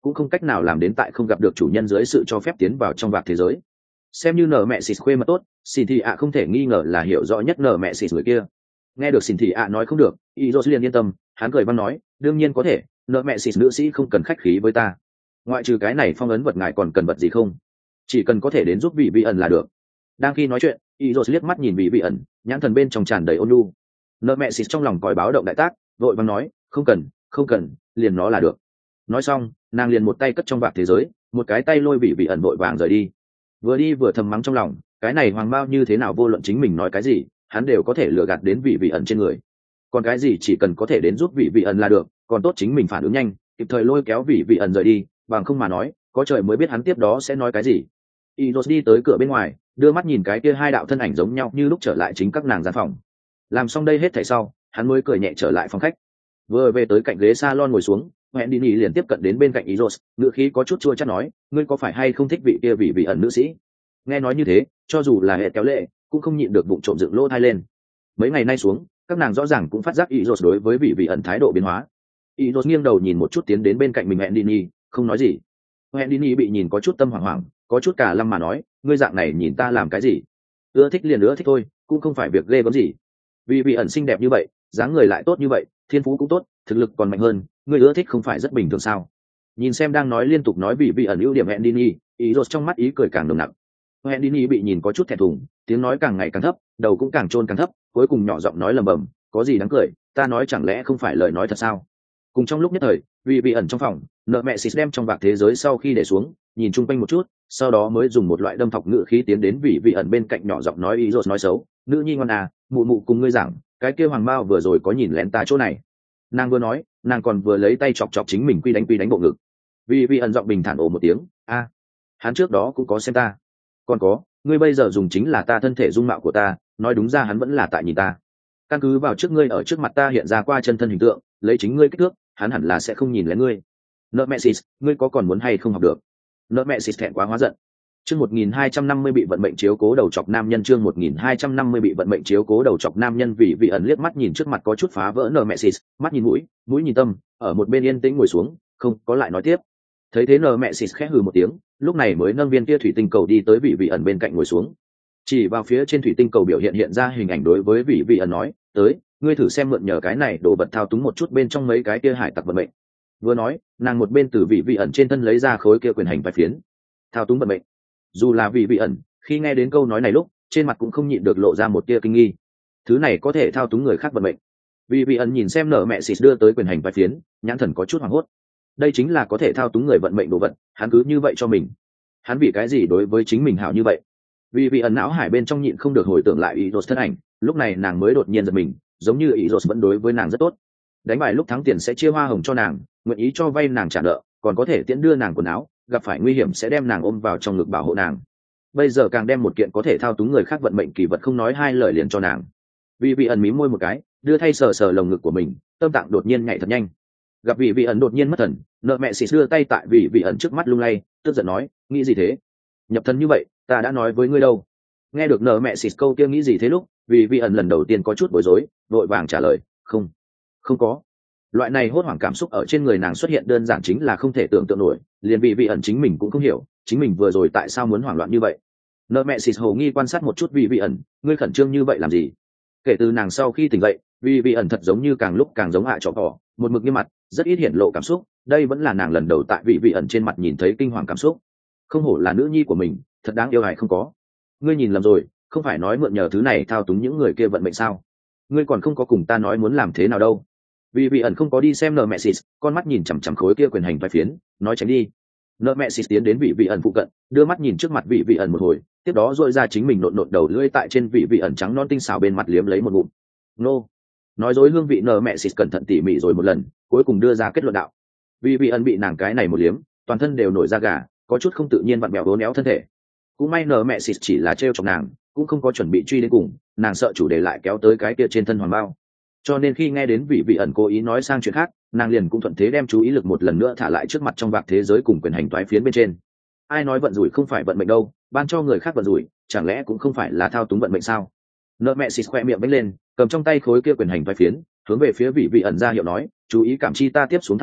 cũng không cách nào làm đến tại không gặp được chủ nhân dưới sự cho phép tiến vào trong vạc thế giới. Xem như nở mẹ xịt khuê mật tốt, xin thị ạ không thể nghi ngờ là hiểu rõ nhất nở mẹ xịt người kia. Nghe được xin thị ạ nói không được, Izos liền yên tâm, hắn cười văn nói, đương nhiên có thể, nở mẹ xịt nữ sĩ không cần khách khí với ta. Ngoại trừ cái này phong ấn vật ngài còn cần vật gì không? Chỉ cần có thể đến giúp vị ẩn là được. Đang khi nói chuyện, Izos liếc mắt nhìn vị ẩn, nhãn thần bên trong tràn đầy ôn nhu. Nợ mẹ xịt trong lòng còi báo động đại tác, vội vàng nói, không cần, liền nó là được. Nói xong, nàng liền một tay cất trong vạc thế giới, một cái tay lôi vị ẩn vội vàng rời đi. Vừa đi vừa thầm mắng trong lòng, cái này hoàng bao như thế nào vô luận chính mình nói cái gì, hắn đều có thể lừa gạt đến vị ẩn trên người. Còn cái gì chỉ cần có thể đến giúp vị ẩn là được, còn tốt chính mình phản ứng nhanh, kịp thời lôi kéo vị ẩn rời đi, bằng không mà nói, có trời mới biết hắn tiếp đó sẽ nói cái gì. Izos đi tới cửa bên ngoài, đưa mắt nhìn cái kia hai đạo thân ảnh giống nhau như lúc trở lại chính các nàng gian phòng. Làm xong đây hết thảy sau, hắn mới cười nhẹ trở lại phòng khách. Vừa về tới cạnh ghế salon ngồi xuống, Wendy liền tiếp cận đến bên cạnh Izos, ngữ khí có chút chua chát nói, ngươi có phải hay không thích vị kia vị ẩn nữ sĩ? Nghe nói như thế, cho dù là hệ kéo lệ, cũng không nhịn được bụng trộm dựng lỗ tai lên. Mấy ngày nay xuống, các nàng rõ ràng cũng phát giác Izos đối với vị ẩn thái độ biến hóa. Izos nghiêng đầu nhìn một chút tiến đến bên cạnh mình Wendy, không nói gì. Wendy bị nhìn có chút tâm hoảng hoảng, có chút cả lâm mà nói, ngươi dạng này nhìn ta làm cái gì? Ưa thích liền ưa thích thôi, cũng không phải việc ghê gớm gì. Vị ẩn xinh đẹp như vậy, dáng người lại tốt như vậy, thiên phú cũng tốt, thực lực còn mạnh hơn, ngươi ưa thích không phải rất bình thường sao? Nhìn xem đang nói liên tục nói vị ẩn ưu điểm Wendy, Izos trong mắt ý cười càng nồng nặc. Wendy bị nhìn có chút thẹn thùng, tiếng nói càng ngày càng thấp, đầu cũng càng chôn càng thấp, cuối cùng nhỏ giọng nói lầm bầm, có gì đáng cười, ta nói chẳng lẽ không phải lời nói thật sao? Cùng trong lúc nhất thời, vị ẩn trong phòng, nợ mẹ xịt đem trong vạc thế giới sau khi để xuống, nhìn chung quanh một chút, sau đó mới dùng một loại đâm thọc ngữ khí tiến đến vị ẩn bên cạnh nhỏ giọng nói Izos nói xấu, nữ nhi ngoan à, mụ mụ cùng ngươi giảng, cái kia hoàng bao vừa rồi có nhìn lén ta chỗ này. Nàng vừa nói, nàng còn vừa lấy tay chọc chọc chính mình quy đánh bộ ngực. Vị ẩn giọng bình thản ồ một tiếng, a, hắn trước đó cũng có xem ta. Còn có, ngươi bây giờ dùng chính là ta thân thể dung mạo của ta, nói đúng ra hắn vẫn là tại nhìn ta. Căn cứ vào trước ngươi ở trước mặt ta hiện ra qua chân thân hình tượng, lấy chính ngươi kích thước, hắn hẳn là sẽ không nhìn lén ngươi. Nợ mẹ xịt, ngươi có còn muốn hay không học được? Nợ mẹ xịt thẹn quá hóa giận. Chương 1250 bị vận mệnh chiếu cố đầu chọc nam nhân, chương 1250 bị vận mệnh chiếu cố đầu chọc nam nhân. Vị ẩn liếc mắt nhìn trước mặt có chút phá vỡ nợ mẹ xịt, mắt nhìn mũi nhìn tâm, ở một bên yên tĩnh ngồi xuống, không có lại nói tiếp. Thấy thế nợ mẹ xịt khẽ hừ một tiếng, lúc này mới nâng viên kia thủy tinh cầu đi tới vị ẩn bên cạnh ngồi xuống. Chỉ vào phía trên thủy tinh cầu biểu hiện ra hình ảnh đối với vị ẩn nói, tới, ngươi thử xem mượn nhờ cái này đồ vật thao túng một chút bên trong mấy cái kia hải tặc vận mệnh. Vừa nói, nàng một bên từ vị ẩn trên thân lấy ra khối kia quyền hành vai phiến. Thao túng vận mệnh. Dù là vị ẩn, khi nghe đến câu nói này lúc, trên mặt cũng không nhịn được lộ ra một tia kinh nghi. Thứ này có thể thao túng người khác vận mệnh. Vị ẩn nhìn xem nở mẹ xịt đưa tới quyền hành vai phiến, nhãn thần có chút hoảng hốt. Đây chính là có thể thao túng người vận mệnh đồ vật, hắn cứ như vậy cho mình. Hắn vì cái gì đối với chính mình hảo như vậy? Vị ẩn não hải bên trong nhịn không được hồi tưởng lại Izos thân ảnh, lúc này nàng mới đột nhiên giật mình, giống như Izos vẫn đối với nàng rất tốt. Đánh bài lúc thắng tiền sẽ chia hoa hồng cho nàng, nguyện ý cho vay nàng trả nợ, còn có thể tiễn đưa nàng quần áo, gặp phải nguy hiểm sẽ đem nàng ôm vào trong ngực bảo hộ nàng. Bây giờ càng đem một kiện có thể thao túng người khác vận mệnh kỳ vật không nói hai lời liền cho nàng. Vị ẩn mím môi một cái, đưa thay sờ sờ lồng ngực của mình, tâm tạng đột nhiên nhảy thật nhanh. Gặp vị ẩn đột nhiên mất thần, nợ mẹ xịt đưa tay tại vị ẩn trước mắt lung lay, tức giận nói, nghĩ gì thế? Nhập thần như vậy, ta đã nói với ngươi đâu. Nghe được nợ mẹ xịt câu kia nghĩ gì thế lúc, vị ẩn lần đầu tiên có chút bối rối, vội vàng trả lời, không có. Loại này hốt hoảng cảm xúc ở trên người nàng xuất hiện đơn giản chính là không thể tưởng tượng nổi, liền vị ẩn chính mình cũng không hiểu, chính mình vừa rồi tại sao muốn hoảng loạn như vậy. Nợ mẹ xịt hồ nghi quan sát một chút vị ẩn, ngươi khẩn trương như vậy làm gì? Kể từ nàng sau khi tỉnh dậy, vị ẩn thật giống như càng lúc càng giống chó cỏ, một mực nghiêm mặt, rất ít hiển lộ cảm xúc, đây vẫn là nàng lần đầu tại vị ẩn trên mặt nhìn thấy kinh hoàng cảm xúc. Không hổ là nữ nhi của mình, thật đáng yêu hài không có. Ngươi nhìn lầm rồi, không phải nói mượn nhờ thứ này thao túng những người kia vận mệnh sao? Ngươi còn không có cùng ta nói muốn làm thế nào đâu. Vị ẩn không có đi xem nợ mẹ xịt, con mắt nhìn chằm chằm khối kia quyền hành vai phiến, nói tránh đi. Nợ mẹ xịt tiến đến vị ẩn phụ cận, đưa mắt nhìn trước mặt vị ẩn một hồi, tiếp đó dội ra chính mình nộn đầu lưỡi tại trên vị ẩn trắng non tinh xảo bên mặt liếm lấy một ngụm. Nô. Nói dối hương vị nợ mẹ xịt cẩn thận tỉ mỉ rồi một lần, cuối cùng đưa ra kết luận đạo. Vị ẩn bị nàng cái này một liếm, toàn thân đều nổi da gà, có chút không tự nhiên vặn vẹo uốn éo thân thể. Cũng may nợ mẹ xịt chỉ là trêu chọc nàng, cũng không có chuẩn bị truy đến cùng, nàng sợ chủ đề lại kéo tới cái kia trên thân hoàng bao. Cho nên khi nghe đến vị ẩn cố ý nói sang chuyện khác, nàng liền cũng thuận thế đem chú ý lực một lần nữa thả lại trước mặt trong vạc thế giới cùng quyền hành toái phiến bên trên. Ai nói vận rủi không phải vận mệnh đâu, ban cho người khác vận rủi, chẳng lẽ cũng không phải là thao túng vận mệnh sao? Nợ mẹ xịt khoe miệng vẫy lên, cầm trong tay khối kia quyền hành toái phiến, hướng về phía vị ẩn ra hiệu nói, chú ý cảm chi ta tiếp xuống thao tác,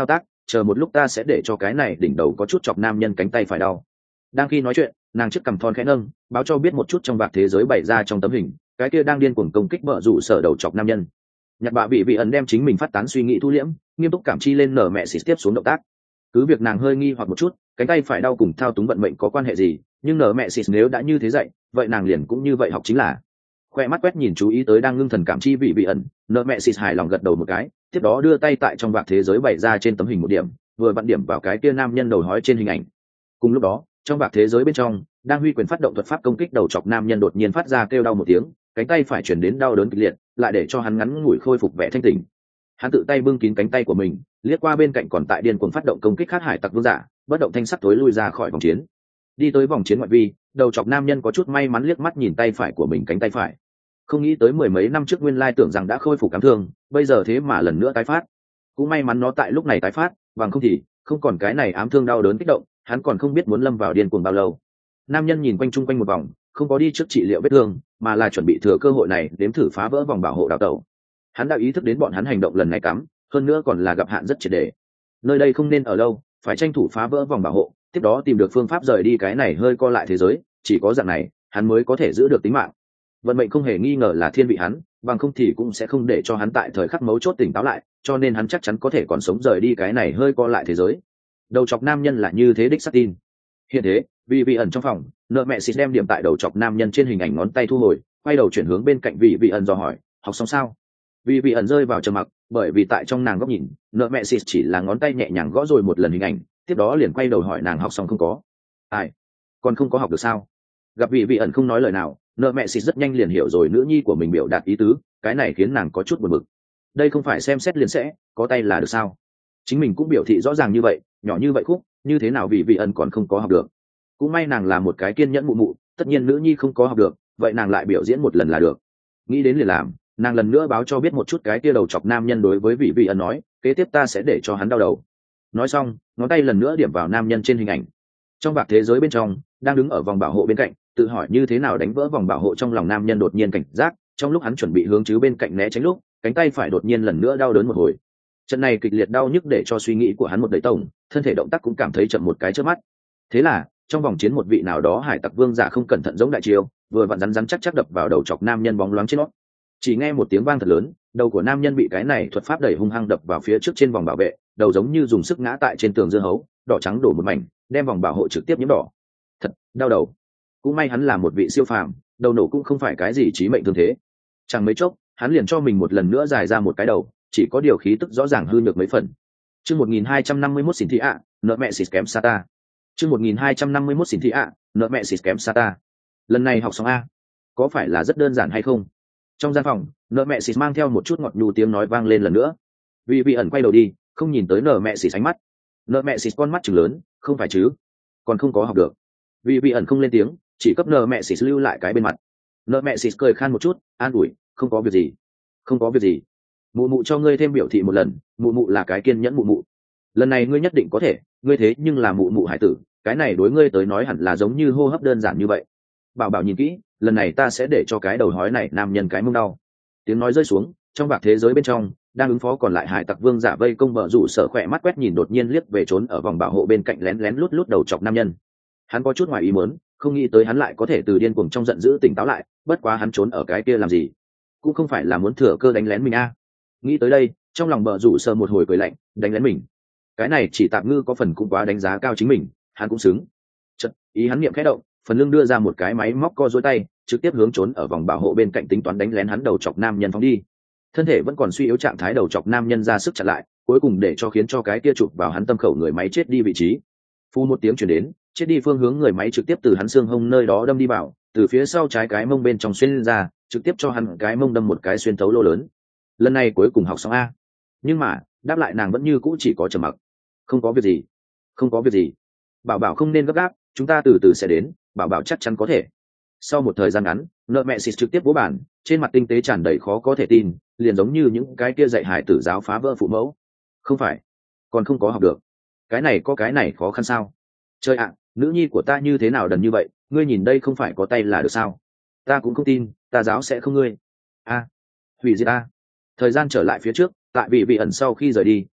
chờ một lúc ta sẽ để cho cái này đỉnh đầu có chút chọc nam nhân cánh tay phải đau. Đang khi nói chuyện, nàng chiếc cằm thon khẽ nâng, báo cho biết một chút trong vạc thế giới bày ra trong tấm hình, cái kia đang điên cuồng công kích bờ rủ sở đầu chọc nam nhân. Nhạc bạ bị ẩn đem chính mình phát tán suy nghĩ thu liễm, nghiêm túc cảm chi lên nở mẹ xịt tiếp xuống động tác. Cứ việc nàng hơi nghi hoặc một chút, cánh tay phải đau cùng thao túng vận mệnh có quan hệ gì, nhưng nở mẹ xịt nếu đã như thế dạy, vậy nàng liền cũng như vậy học chính là. Khoe mắt quét nhìn chú ý tới đang ngưng thần cảm chi vị ẩn, nở mẹ xịt hài lòng gật đầu một cái, tiếp đó đưa tay tại trong vạc thế giới bày ra trên tấm hình một điểm, vừa vặn điểm vào cái kia nam nhân đầu hói trên hình ảnh. Cùng lúc đó, trong vạc thế giới bên trong, đang huy quyền phát động thuật pháp công kích đầu chọc nam nhân đột nhiên phát ra kêu đau một tiếng, cánh tay phải chuyển đến đau đớn kịch liệt, lại để cho hắn ngắn ngủi khôi phục vẻ thanh tỉnh. Hắn tự tay bưng kín cánh tay của mình, liếc qua bên cạnh còn tại điên cuồng phát động công kích khác hải tặc vương giả, bất động thanh sắc tối lui ra khỏi vòng chiến. Đi tới vòng chiến ngoại vi, đầu chọc nam nhân có chút may mắn liếc mắt nhìn tay phải của mình cánh tay phải. Không nghĩ tới mười mấy năm trước nguyên lai tưởng rằng đã khôi phục cảm thương, bây giờ thế mà lần nữa tái phát. Cũng may mắn nó tại lúc này tái phát, bằng không thì không còn cái này ám thương đau đớn kích động, hắn còn không biết muốn lâm vào điên cuồng bao lâu. Nam nhân nhìn quanh chung quanh một vòng, không có đi trước trị liệu vết thương, mà là chuẩn bị thừa cơ hội này đếm thử phá vỡ vòng bảo hộ đào tẩu. Hắn đã ý thức đến bọn hắn hành động lần này cắm, hơn nữa còn là gặp hạn rất triệt để. Nơi đây không nên ở lâu, phải tranh thủ phá vỡ vòng bảo hộ, tiếp đó tìm được phương pháp rời đi cái này hơi co lại thế giới, chỉ có dạng này, hắn mới có thể giữ được tính mạng. Vận mệnh không hề nghi ngờ là thiên vị hắn, bằng không thì cũng sẽ không để cho hắn tại thời khắc mấu chốt tỉnh táo lại, cho nên hắn chắc chắn có thể còn sống rời đi cái này hơi co lại thế giới. Đầu chọc nam nhân là như thế đích xác tin. Hiện thế, vì ẩn trong phòng, nợ mẹ xịt đem điểm tại đầu chọc nam nhân trên hình ảnh ngón tay thu hồi, quay đầu chuyển hướng bên cạnh vì ẩn dò hỏi, học xong sao? Vì ẩn rơi vào trầm mặc, bởi vì tại trong nàng góc nhìn, nợ mẹ xịt chỉ là ngón tay nhẹ nhàng gõ rồi một lần hình ảnh, tiếp đó liền quay đầu hỏi nàng học xong không có. Ai? Còn không có học được sao? Gặp vì ẩn không nói lời nào, nợ mẹ xịt rất nhanh liền hiểu rồi nữ nhi của mình biểu đạt ý tứ, cái này khiến nàng có chút buồn bực. Đây không phải xem xét liền sẽ có tay là được sao? Chính mình cũng biểu thị rõ ràng như vậy, nhỏ như vậy khúc, như thế nào vì ẩn còn không có học được? Cũng may nàng là một cái kiên nhẫn mụ mụ, tất nhiên nữ nhi không có học được, vậy nàng lại biểu diễn một lần là được. Nghĩ đến liền làm, nàng lần nữa báo cho biết một chút cái tia đầu chọc nam nhân đối với vị ẩn nói, kế tiếp ta sẽ để cho hắn đau đầu. Nói xong, ngón tay lần nữa điểm vào nam nhân trên hình ảnh. Trong vạc thế giới bên trong, đang đứng ở vòng bảo hộ bên cạnh, tự hỏi như thế nào đánh vỡ vòng bảo hộ trong lòng nam nhân đột nhiên cảnh giác, trong lúc hắn chuẩn bị hướng chứ bên cạnh né tránh lúc, cánh tay phải đột nhiên lần nữa đau đớn một hồi. Trận này kịch liệt đau nhức để cho suy nghĩ của hắn một đầy tổng, thân thể động tác cũng cảm thấy chậm một cái chớp mắt. Thế là, trong vòng chiến một vị nào đó hải tặc vương giả không cẩn thận giống đại chiêu, vừa vặn rắn chắc đập vào đầu chọc nam nhân bóng loáng trên nó. Chỉ nghe một tiếng vang thật lớn, đầu của nam nhân bị cái này thuật pháp đẩy hung hăng đập vào phía trước trên vòng bảo vệ, đầu giống như dùng sức ngã tại trên tường dưa hấu, đỏ trắng đổ một mảnh, đem vòng bảo hộ trực tiếp nhiễm đỏ. Thật đau đầu. Cũng may hắn là một vị siêu phàm, đầu nổ cũng không phải cái gì chí mệnh thương thế. Chẳng mấy chốc, hắn liền cho mình một lần nữa dài ra một cái đầu, chỉ có điều khí tức rõ ràng hư nhược mấy phần. Chương 1251 xỉn thị ạ, nợ mẹ xịt kém Sata. Chương 1251 xỉn thị ạ, nợ mẹ xịt kém Sata. Lần này học xong a, có phải là rất đơn giản hay không? Trong gian phòng, nợ mẹ xịt mang theo một chút ngọt nhu tiếng nói vang lên lần nữa. Vì ẩn quay đầu đi, không nhìn tới nợ mẹ xịt ánh mắt. Nợ mẹ xịt con mắt trừng lớn, không phải chứ? Còn không có học được. Vì ẩn không lên tiếng, chỉ cấp nợ mẹ xịt lưu lại cái bên mặt. Nợ mẹ xịt cười khan một chút, an ủi, không có việc gì, không có việc gì. Mụ mụ cho ngươi thêm biểu thị một lần, mụ mụ là cái kiên nhẫn mụ mụ. Lần này ngươi nhất định có thể, ngươi thế nhưng là mụ mụ hải tử, cái này đối ngươi tới nói hẳn là giống như hô hấp đơn giản như vậy. Bảo nhìn kỹ, lần này ta sẽ để cho cái đầu hói này nam nhân cái mông đau. Tiếng nói rơi xuống, trong vạc thế giới bên trong, đang ứng phó còn lại hải tặc vương giả vây công vợ rủ sở khỏe mắt quét nhìn đột nhiên liếc về trốn ở vòng bảo hộ bên cạnh lén lén lút lút đầu chọc nam nhân. Hắn có chút ngoài ý muốn, không nghĩ tới hắn lại có thể từ điên cuồng trong giận dữ tỉnh táo lại, bất quá hắn trốn ở cái kia làm gì? Cũng không phải là muốn thừa cơ đánh lén mình a. Nghĩ tới đây, trong lòng vợ rủ sở một hồi cười lạnh, đánh lén mình. Cái này chỉ tạm ngư có phần cũng quá đánh giá cao chính mình, hắn cũng xứng. Chợt, ý hắn niệm khẽ động, phần lưng đưa ra một cái máy móc co duỗi tay, trực tiếp hướng trốn ở vòng bảo hộ bên cạnh tính toán đánh lén hắn đầu chọc nam nhân phóng đi. Thân thể vẫn còn suy yếu trạng thái đầu chọc nam nhân ra sức chặn lại, cuối cùng để cho khiến cho cái kia chụp vào hắn tâm khẩu người máy chết đi vị trí. Phu một tiếng truyền đến, chết đi phương hướng người máy trực tiếp từ hắn xương hông nơi đó đâm đi vào, từ phía sau trái cái mông bên trong xuyên ra, trực tiếp cho hắn cái mông đâm một cái xuyên thấu lỗ lớn. Lần này cuối cùng học xong a. Nhưng mà, đáp lại nàng vẫn như cũ chỉ có trầm mặc. Không có việc gì, không có việc gì. Bảo không nên gấp gáp, chúng ta từ từ sẽ đến, bảo chắc chắn có thể. Sau một thời gian ngắn, nợ mẹ xịt trực tiếp vỗ bàn, trên mặt tinh tế tràn đầy khó có thể tin, liền giống như những cái kia dạy hải tử giáo phá vỡ phụ mẫu. Không phải, còn không có học được. Cái này có cái này khó khăn sao? Trời ạ, nữ nhi của ta như thế nào đần như vậy, ngươi nhìn đây không phải có tay là được sao? Ta cũng không tin, ta giáo sẽ không ngươi. A, hủy diệt a. Thời gian trở lại phía trước, tại vì ẩn sau khi rời đi,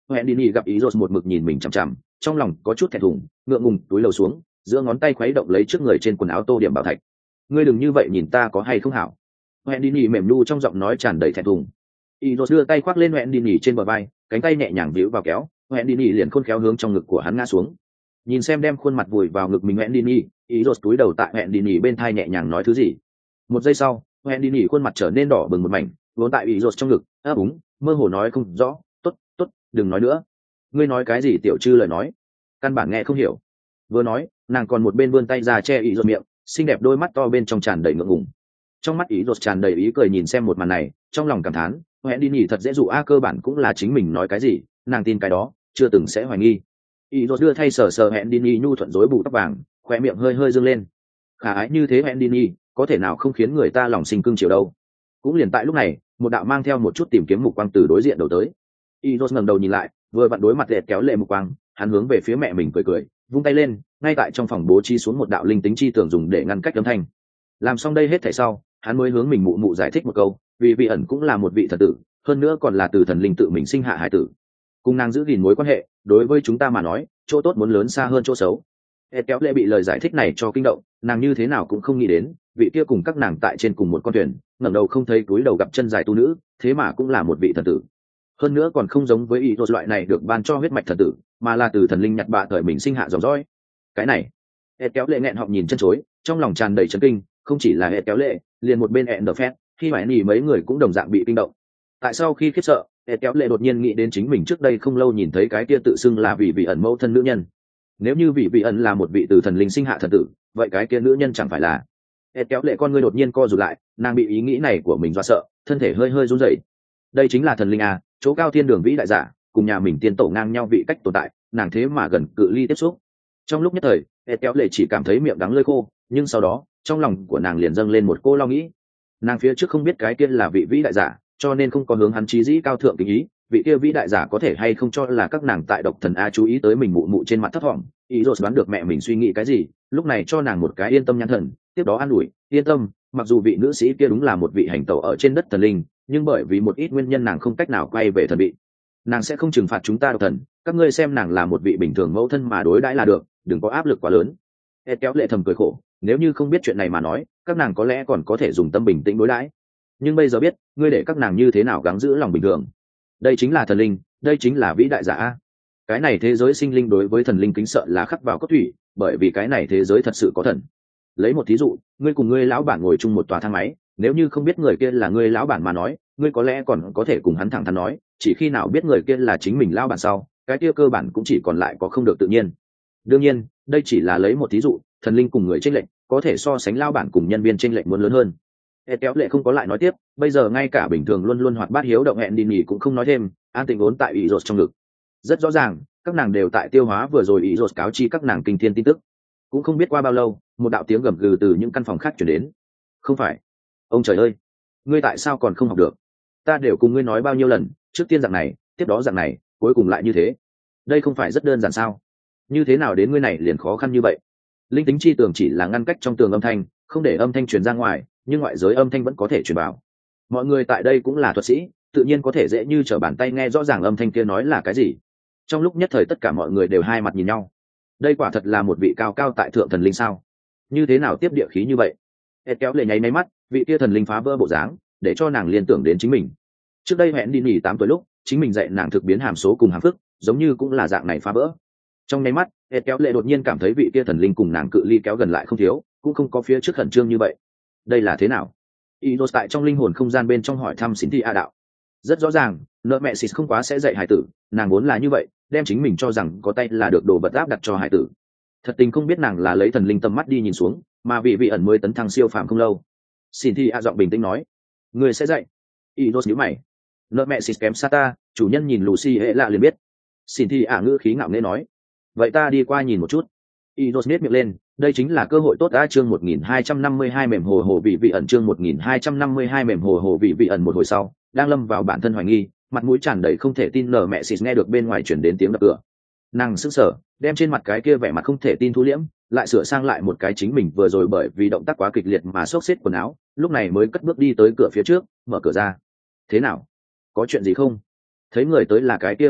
hẹn đi nhì gặp ý rột một mực nhìn mình chằm chằm, trong lòng có chút thẹn thùng, ngượng ngùng túi lầu xuống, giữa ngón tay khuấy động lấy trước người trên quần áo tô điểm bảo thạch. Ngươi đừng như vậy nhìn ta có hay không hảo. Hẹn đi nhì mềm nu trong giọng nói tràn đầy thẹn thùng. Ý rột đưa tay khoác lên hẹn đi nhì trên bờ vai, cánh tay nhẹ nhàng víu vào kéo, hẹn đi nhì liền khôn khéo hướng trong ngực của hắn ngã xuống. Nhìn xem đem khuôn mặt vùi vào ngực mình hẹn đi nhì, ý rột túi đầu tại hẹn đi nhì bên thai nhẹ nhàng nói thứ gì. Một giây sau, hẹn đi nhì khuôn mặt trở nên đỏ bừng một mảnh, vốn tại ý rột trong ngực, ấp úng, mơ hồ nói không rõ. Tốt, đừng nói nữa. Ngươi nói cái gì tiểu chư lời nói, căn bản nghe không hiểu. Vừa nói, nàng còn một bên vươn tay ra che ý rột miệng, xinh đẹp đôi mắt to bên trong tràn đầy ngượng ngùng. Trong mắt ý rột tràn đầy ý cười nhìn xem một màn này, trong lòng cảm thán, hẹn đi nhì thật dễ dụ a, cơ bản cũng là chính mình nói cái gì, nàng tin cái đó, chưa từng sẽ hoài nghi. Ý rột đưa thay sờ hẹn đi nhì nhu thuận rối bù tóc vàng, khóe miệng hơi hơi dương lên. Khả ái như thế hẹn đi nhì, có thể nào không khiến người ta lòng sinh cưng chiều đâu. Cũng liền tại lúc này, một đạo mang theo một chút tìm kiếm mục quang từ đối diện đầu tới. Ý rột ngẩng đầu nhìn lại, vừa vặn đối mặt lệ kéo lệ mục quang, hắn hướng về phía mẹ mình cười, vung tay lên, ngay tại trong phòng bố trí xuống một đạo linh tính chi tường dùng để ngăn cách âm thanh. Làm xong đây hết thảy sau, hắn mới hướng mình mụ mụ giải thích một câu, vì vị ẩn cũng là một vị thần tử, hơn nữa còn là từ thần linh tự mình sinh hạ hải tử, cùng nàng giữ gìn mối quan hệ, đối với chúng ta mà nói, chỗ tốt muốn lớn xa hơn chỗ xấu. Kéo lệ bị lời giải thích này cho kinh động, nàng như thế nào cũng không nghĩ đến, vị kia cùng các nàng tại trên cùng một con thuyền, ngẩng đầu không thấy túi đầu gặp chân dài tu nữ, thế mà cũng là một vị thần tử. Hơn nữa còn không giống với ý đồ loại này được ban cho huyết mạch thần tử, mà là từ thần linh nhặt bạ thời mình sinh hạ dòng dõi. Cái này, kéo lệ nghẹn họng nhìn chân chối, trong lòng tràn đầy chấn kinh, không chỉ là kéo lệ, liền một bên đờ phét, khi phải nỉ mấy người cũng đồng dạng bị kinh động. Tại sao khi khiếp sợ, kéo lệ đột nhiên nghĩ đến chính mình trước đây không lâu nhìn thấy cái kia tự xưng là vị ẩn mẫu thân nữ nhân. Nếu như vị ẩn là một vị từ thần linh sinh hạ thần tử, vậy cái kia nữ nhân chẳng phải là. Kéo lệ con ngươi đột nhiên co rụt lại, nàng bị ý nghĩ này của mình dọa sợ, thân thể hơi hơi run rẩy. Đây chính là thần linh à, chỗ cao thiên đường vĩ đại giả, cùng nhà mình tiên tổ ngang nhau vị cách tồn tại, nàng thế mà gần cự ly tiếp xúc. Trong lúc nhất thời, kéo lệ chỉ cảm thấy miệng đắng lưỡi khô, nhưng sau đó, trong lòng của nàng liền dâng lên một cô lo nghĩ. Nàng phía trước không biết cái kia là vị vĩ đại giả, cho nên không có hướng hắn chí dĩ cao thượng kính ý, vị kia vĩ đại giả có thể hay không cho là các nàng tại độc thần a chú ý tới mình mụ mụ trên mặt thấp thỏm, ý rồi đoán được mẹ mình suy nghĩ cái gì, lúc này cho nàng một cái yên tâm nhãn thần, tiếp đó an ủi, yên tâm, mặc dù vị nữ sĩ kia đúng là một vị hành tẩu ở trên đất thần linh, nhưng bởi vì một ít nguyên nhân nàng không cách nào quay về thần vị, nàng sẽ không trừng phạt chúng ta độc thần, các ngươi xem nàng là một vị bình thường mẫu thân mà đối đãi là được, đừng có áp lực quá lớn. Kéo lệ thầm cười khổ, nếu như không biết chuyện này mà nói, các nàng có lẽ còn có thể dùng tâm bình tĩnh đối đãi, nhưng bây giờ biết, ngươi để các nàng như thế nào gắng giữ lòng bình thường. Đây chính là thần linh, đây chính là vĩ đại giả. Cái này thế giới sinh linh đối với thần linh kính sợ là khắc vào cốt thủy, bởi vì cái này thế giới thật sự có thần. Lấy một thí dụ, ngươi cùng ngươi lão bản ngồi chung một tòa thang máy, nếu như không biết người kia là ngươi lão bản mà nói, ngươi có lẽ còn có thể cùng hắn thẳng thắn nói, chỉ khi nào biết người kia là chính mình lão bản sau, cái kia cơ bản cũng chỉ còn lại có không được tự nhiên. Đương nhiên, đây chỉ là lấy một thí dụ, thần linh cùng người chênh lệch, có thể so sánh lão bản cùng nhân viên chênh lệch muốn lớn hơn. Kéo lệ không có lại nói tiếp, bây giờ ngay cả bình thường luôn luôn hoạt bát hiếu động hẹn đi nghỉ cũng không nói thêm, an tĩnh ốn tại ý rột trong ngực. Rất rõ ràng, các nàng đều tại tiêu hóa vừa rồi ý rột cáo chi các nàng kinh thiên tin tức. Cũng không biết qua bao lâu, một đạo tiếng gầm gừ từ những căn phòng khác chuyển đến. Không phải, ông trời ơi, ngươi tại sao còn không học được? Ta đều cùng ngươi nói bao nhiêu lần, trước tiên dạng này, tiếp đó dạng này, cuối cùng lại như thế. Đây không phải rất đơn giản sao? Như thế nào đến ngươi này liền khó khăn như vậy? Linh tính chi tường chỉ là ngăn cách trong tường âm thanh, không để âm thanh truyền ra ngoài, nhưng ngoại giới âm thanh vẫn có thể truyền vào. Mọi người tại đây cũng là thuật sĩ, tự nhiên có thể dễ như trở bàn tay nghe rõ ràng âm thanh kia nói là cái gì. Trong lúc nhất thời tất cả mọi người đều hai mặt nhìn nhau. Đây quả thật là một vị cao cao tại thượng thần linh sao? Như thế nào tiếp địa khí như vậy? Kéo lệ nháy máy mắt, vị kia thần linh phá vỡ bộ dáng, để cho nàng liên tưởng đến chính mình. Trước đây hẹn đi nghỉ 8 tuổi lúc, chính mình dạy nàng thực biến hàm số cùng hàm phức, giống như cũng là dạng này phá vỡ. Trong nháy mắt, kéo lệ đột nhiên cảm thấy vị kia thần linh cùng nàng cự ly kéo gần lại không thiếu, cũng không có phía trước khẩn trương như vậy. Đây là thế nào? Idos tại trong linh hồn không gian bên trong hỏi thăm Cynthia đạo. Rất rõ ràng, nợ mẹ xịt không quá sẽ dạy hải tử, nàng muốn là như vậy, đem chính mình cho rằng có tay là được đồ vật áp đặt cho hải tử. Thật tình không biết nàng là lấy thần linh tầm mắt đi nhìn xuống, mà vị ẩn mới tấn thăng siêu phàm không lâu. Cynthia giọng bình tĩnh nói, người sẽ dạy. Idos nhíu mày. Nợ mẹ xịt kém xa ta, chủ nhân nhìn Lucy hệ lạ liền biết. Cynthia ngữ khí ngạo nghễ nói, vậy ta đi qua nhìn một chút. Idos nhếch miệng lên, đây chính là cơ hội tốt đã. Chương 1252 mềm hồ hồ vị ẩn, chương 1252 mềm hồ hồ vị ẩn. Một hồi sau, đang lâm vào bản thân hoài nghi, mặt mũi tràn đầy không thể tin nở mẹ xịt nghe được bên ngoài chuyển đến tiếng đập cửa. Nàng sững sờ, đem trên mặt cái kia vẻ mặt không thể tin thu liễm, lại sửa sang lại một cái chính mình vừa rồi bởi vì động tác quá kịch liệt mà xốc xếp quần áo, lúc này mới cất bước đi tới cửa phía trước, mở cửa ra. Thế nào? Có chuyện gì không? Thấy người tới là cái kia hoàng bao,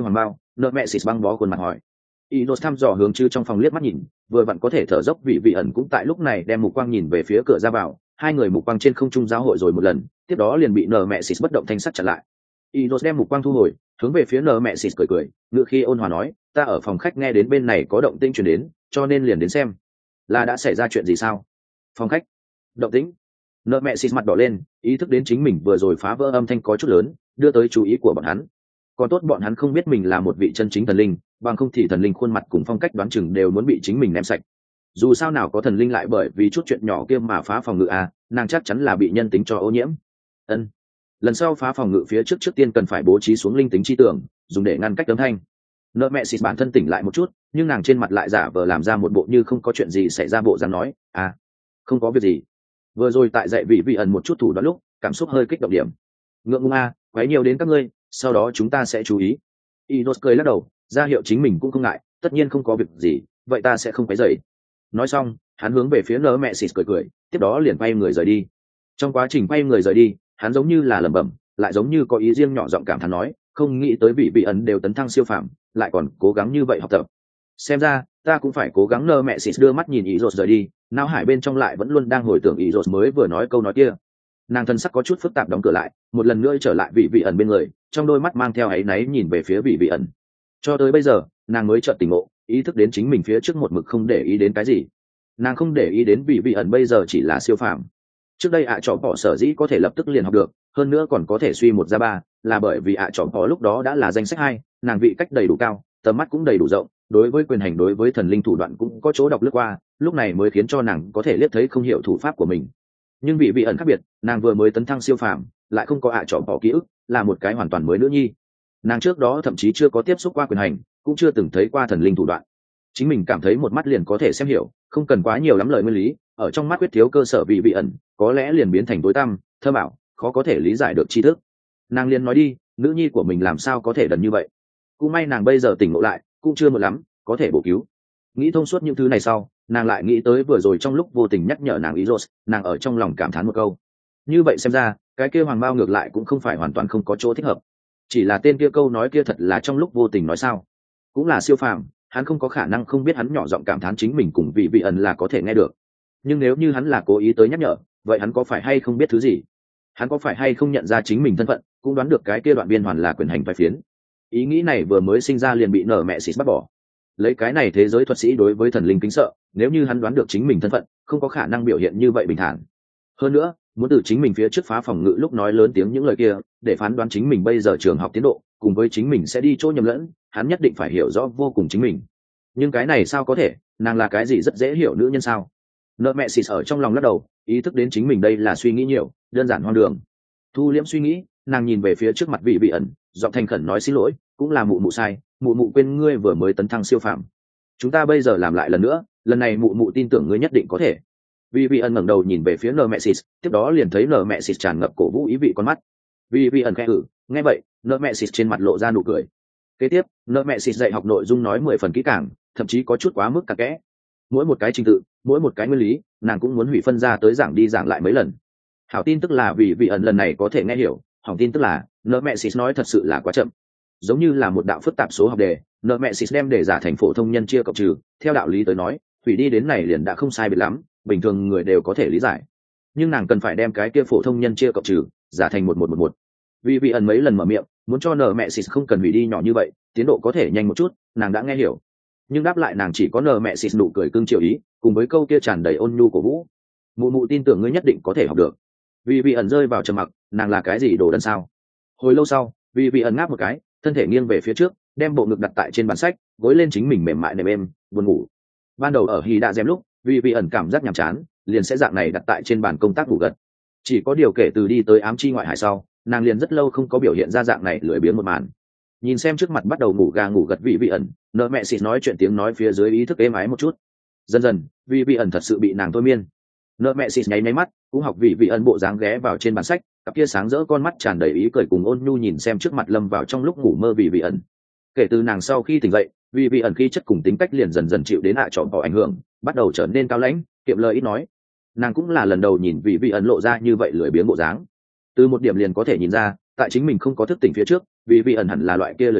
nợ mẹ xịt băng bó khuôn mặt hỏi. Inos thăm dò hướng chứ trong phòng liếc mắt nhìn, vừa vặn có thể thở dốc vì vị ẩn cũng tại lúc này đem mục quang nhìn về phía cửa ra vào, hai người mục quang trên không trung giao hội rồi một lần, tiếp đó liền bị nợ mẹ xịt bất động thanh sắc chặn lại. Inos đem mục quang thu hồi, hướng về phía nợ mẹ xịt cười cười, ngựa khi ôn hòa nói, ta ở phòng khách nghe đến bên này có động tĩnh truyền đến, cho nên liền đến xem. Là đã xảy ra chuyện gì sao? Phòng khách. Động tĩnh. Nợ mẹ xịt mặt đỏ lên, ý thức đến chính mình vừa rồi phá vỡ âm thanh có chút lớn, đưa tới chú ý của bọn hắn. Còn tốt bọn hắn không biết mình là một vị chân chính thần linh, bằng không thì thần linh khuôn mặt cùng phong cách đoán chừng đều muốn bị chính mình ném sạch. Dù sao nào có thần linh lại bởi vì chút chuyện nhỏ kia mà phá phòng ngự à, nàng chắc chắn là bị nhân tính cho ô nhiễm. Ân. Lần sau phá phòng ngự phía trước tiên cần phải bố trí xuống linh tính chi tưởng, dùng để ngăn cách âm thanh. Nợ mẹ xịt bản thân tỉnh lại một chút, nhưng nàng trên mặt lại giả vờ làm ra một bộ như không có chuyện gì xảy ra bộ dáng nói, à, không có việc gì. Vừa rồi tại dạy vị ẩn một chút thủ đoạn lúc, cảm xúc hơi kích động điểm. Ngượng ngùng à, quấy nhiều đến các ngươi, sau đó chúng ta sẽ chú ý. Inos cười lắc đầu, ra hiệu chính mình cũng không ngại, tất nhiên không có việc gì, vậy ta sẽ không quấy rầy. Nói xong, hắn hướng về phía nợ mẹ xịt cười cười, tiếp đó liền quay người rời đi. Trong quá trình quay người rời đi, hắn giống như là lẩm bẩm, lại giống như có ý riêng nhỏ giọng cảm thán nói, không nghĩ tới vị ẩn đều tấn thăng siêu phàm, lại còn cố gắng như vậy học tập. Xem ra, ta cũng phải cố gắng. Nợ mẹ xịt đưa mắt nhìn Inos rời đi, não hải bên trong lại vẫn luôn đang hồi tưởng Inos mới vừa nói câu nói kia. Nàng thân sắc có chút phức tạp đóng cửa lại, một lần nữa trở lại vị ẩn bên người, trong đôi mắt mang theo áy náy nhìn về phía vị ẩn. Cho tới bây giờ, nàng mới chợt tỉnh ngộ, ý thức đến chính mình phía trước một mực không để ý đến cái gì. Nàng không để ý đến vị ẩn bây giờ chỉ là siêu phàm. Trước đây trọ bỏ sở dĩ có thể lập tức liền học được, hơn nữa còn có thể suy một ra ba, là bởi vì trọ bỏ lúc đó đã là danh sách 2, nàng vị cách đầy đủ cao, tầm mắt cũng đầy đủ rộng, đối với quyền hành đối với thần linh thủ đoạn cũng có chỗ đọc lướt qua, lúc này mới khiến cho nàng có thể liếc thấy không hiểu thủ pháp của mình. Nhưng vị ẩn khác biệt, nàng vừa mới tấn thăng siêu phàm, lại không có trọ bỏ ký ức, là một cái hoàn toàn mới nữ nhi. Nàng trước đó thậm chí chưa có tiếp xúc qua quyền hành, cũng chưa từng thấy qua thần linh thủ đoạn. Chính mình cảm thấy một mắt liền có thể xem hiểu, không cần quá nhiều lắm lời nguyên lý, ở trong mắt quyết thiếu cơ sở vị ẩn, có lẽ liền biến thành tối tăm, thơ bảo, khó có thể lý giải được tri thức. Nàng liền nói đi, nữ nhi của mình làm sao có thể đần như vậy. Cũng may nàng bây giờ tỉnh ngộ lại, cũng chưa muộn lắm, có thể bổ cứu. Nghĩ thông suốt những thứ này sau, nàng lại nghĩ tới vừa rồi trong lúc vô tình nhắc nhở nàng Iros, nàng ở trong lòng cảm thán một câu. Như vậy xem ra, cái kia hoàng bao ngược lại cũng không phải hoàn toàn không có chỗ thích hợp. Chỉ là tên kia câu nói kia thật là trong lúc vô tình nói sao? Cũng là siêu phàm, hắn không có khả năng không biết hắn nhỏ giọng cảm thán chính mình cùng vị ẩn là có thể nghe được. Nhưng nếu như hắn là cố ý tới nhắc nhở, vậy hắn có phải hay không biết thứ gì? Hắn có phải hay không nhận ra chính mình thân phận, cũng đoán được cái kia đoạn biên hoàn là quyền hành vai phiến? Ý nghĩ này vừa mới sinh ra liền bị nở mẹ xịt bắt bỏ. Lấy cái này thế giới thuật sĩ đối với thần linh kính sợ, nếu như hắn đoán được chính mình thân phận, không có khả năng biểu hiện như vậy bình thản. Hơn nữa, muốn từ chính mình phía trước phá phòng ngự lúc nói lớn tiếng những lời kia, để phán đoán chính mình bây giờ trường học tiến độ, cùng với chính mình sẽ đi chỗ nhầm lẫn, hắn nhất định phải hiểu rõ vô cùng chính mình. Nhưng cái này sao có thể, nàng là cái gì rất dễ hiểu nữ nhân sao? Nợ mẹ xịt ở trong lòng lắc đầu, ý thức đến chính mình đây là suy nghĩ nhiều, đơn giản hoang đường. Thu liễm suy nghĩ, nàng nhìn về phía trước mặt vị ẩn, giọng thành khẩn nói xin lỗi, cũng là mụ sai, mụ quên ngươi vừa mới tấn thăng siêu phàm. Chúng ta bây giờ làm lại lần nữa, lần này mụ tin tưởng ngươi nhất định có thể. Vị ẩn ngẩng đầu nhìn về phía nợ mẹ xịt, tiếp đó liền thấy nợ mẹ xịt tràn ngập cổ vũ ý vị con mắt. Vị ẩn khẽ hử, nghe vậy, nợ mẹ xịt trên mặt lộ ra nụ cười. Kế tiếp, nợ mẹ xịt dạy học nội dung nói 10 phần kỹ càng, thậm chí có chút quá mức cặn kẽ. Mỗi một cái trình tự, mỗi một cái nguyên lý, nàng cũng muốn hủy phân ra tới giảng đi giảng lại mấy lần. Hảo tin tức là vị ẩn lần này có thể nghe hiểu, hỏng tin tức là nợ mẹ xịt nói thật sự là quá chậm. Giống như là một đạo phức tạp số học đề, nợ mẹ xịt đem đề giả thành phổ thông nhân chia cộng trừ, theo đạo lý tới nói, hủy đi đến này liền đã không sai biệt lắm, bình thường người đều có thể lý giải. Nhưng nàng cần phải đem cái kia phổ thông nhân chia cộng trừ giả thành 1111. Vị ẩn mấy lần mở miệng, muốn cho nợ mẹ xịt không cần hủy đi nhỏ như vậy, tiến độ có thể nhanh một chút, nàng đã nghe hiểu. Nhưng đáp lại nàng chỉ có nợ mẹ xịt nụ cười cưng chiều ý, cùng với câu kia tràn đầy ôn nhu của vũ. Mụ tin tưởng ngươi nhất định có thể học được. Vị ẩn rơi vào trầm mặc, nàng là cái gì đồ đần sao? Hồi lâu sau, vị ẩn ngáp một cái, thân thể nghiêng về phía trước, đem bộ ngực đặt tại trên bàn sách, gối lên chính mình mềm mại nệm êm, buồn ngủ. Ban đầu ở Hỉ Đạ Dèm lúc, vị ẩn cảm giác nhàm chán, liền sẽ dạng này đặt tại trên bàn công tác ngủ gật. Chỉ có điều kể từ đi tới ám chi ngoại hải sau, nàng liền rất lâu không có biểu hiện ra dạng này lười biếng một màn. Nhìn xem trước mặt bắt đầu ngủ gà ngủ gật vị ẩn, nợ mẹ xịt nói chuyện tiếng nói phía dưới ý thức êm ái một chút. Dần dần, vị ẩn thật sự bị nàng thôi miên. Nợ mẹ xịt nháy mắt, cũng học vị ẩn bộ dáng ghé vào trên bàn sách, cặp kia sáng rỡ con mắt tràn đầy ý cười cùng ôn nhu nhìn xem trước mặt lâm vào trong lúc ngủ mơ vị ẩn. Kể từ nàng sau khi tỉnh dậy, vị ẩn khí chất cùng tính cách liền dần dần chịu đến trọn bỏ ảnh hưởng, bắt đầu trở nên cao lãnh, kiệm lời ít nói. Nàng cũng là lần đầu nhìn vị ẩn lộ ra như vậy lười biếng bộ dáng. Từ một điểm liền có thể nhìn ra, tại chính mình không có thức tỉnh phía trước, vị ẩn hẳn là loại kia lười biếng,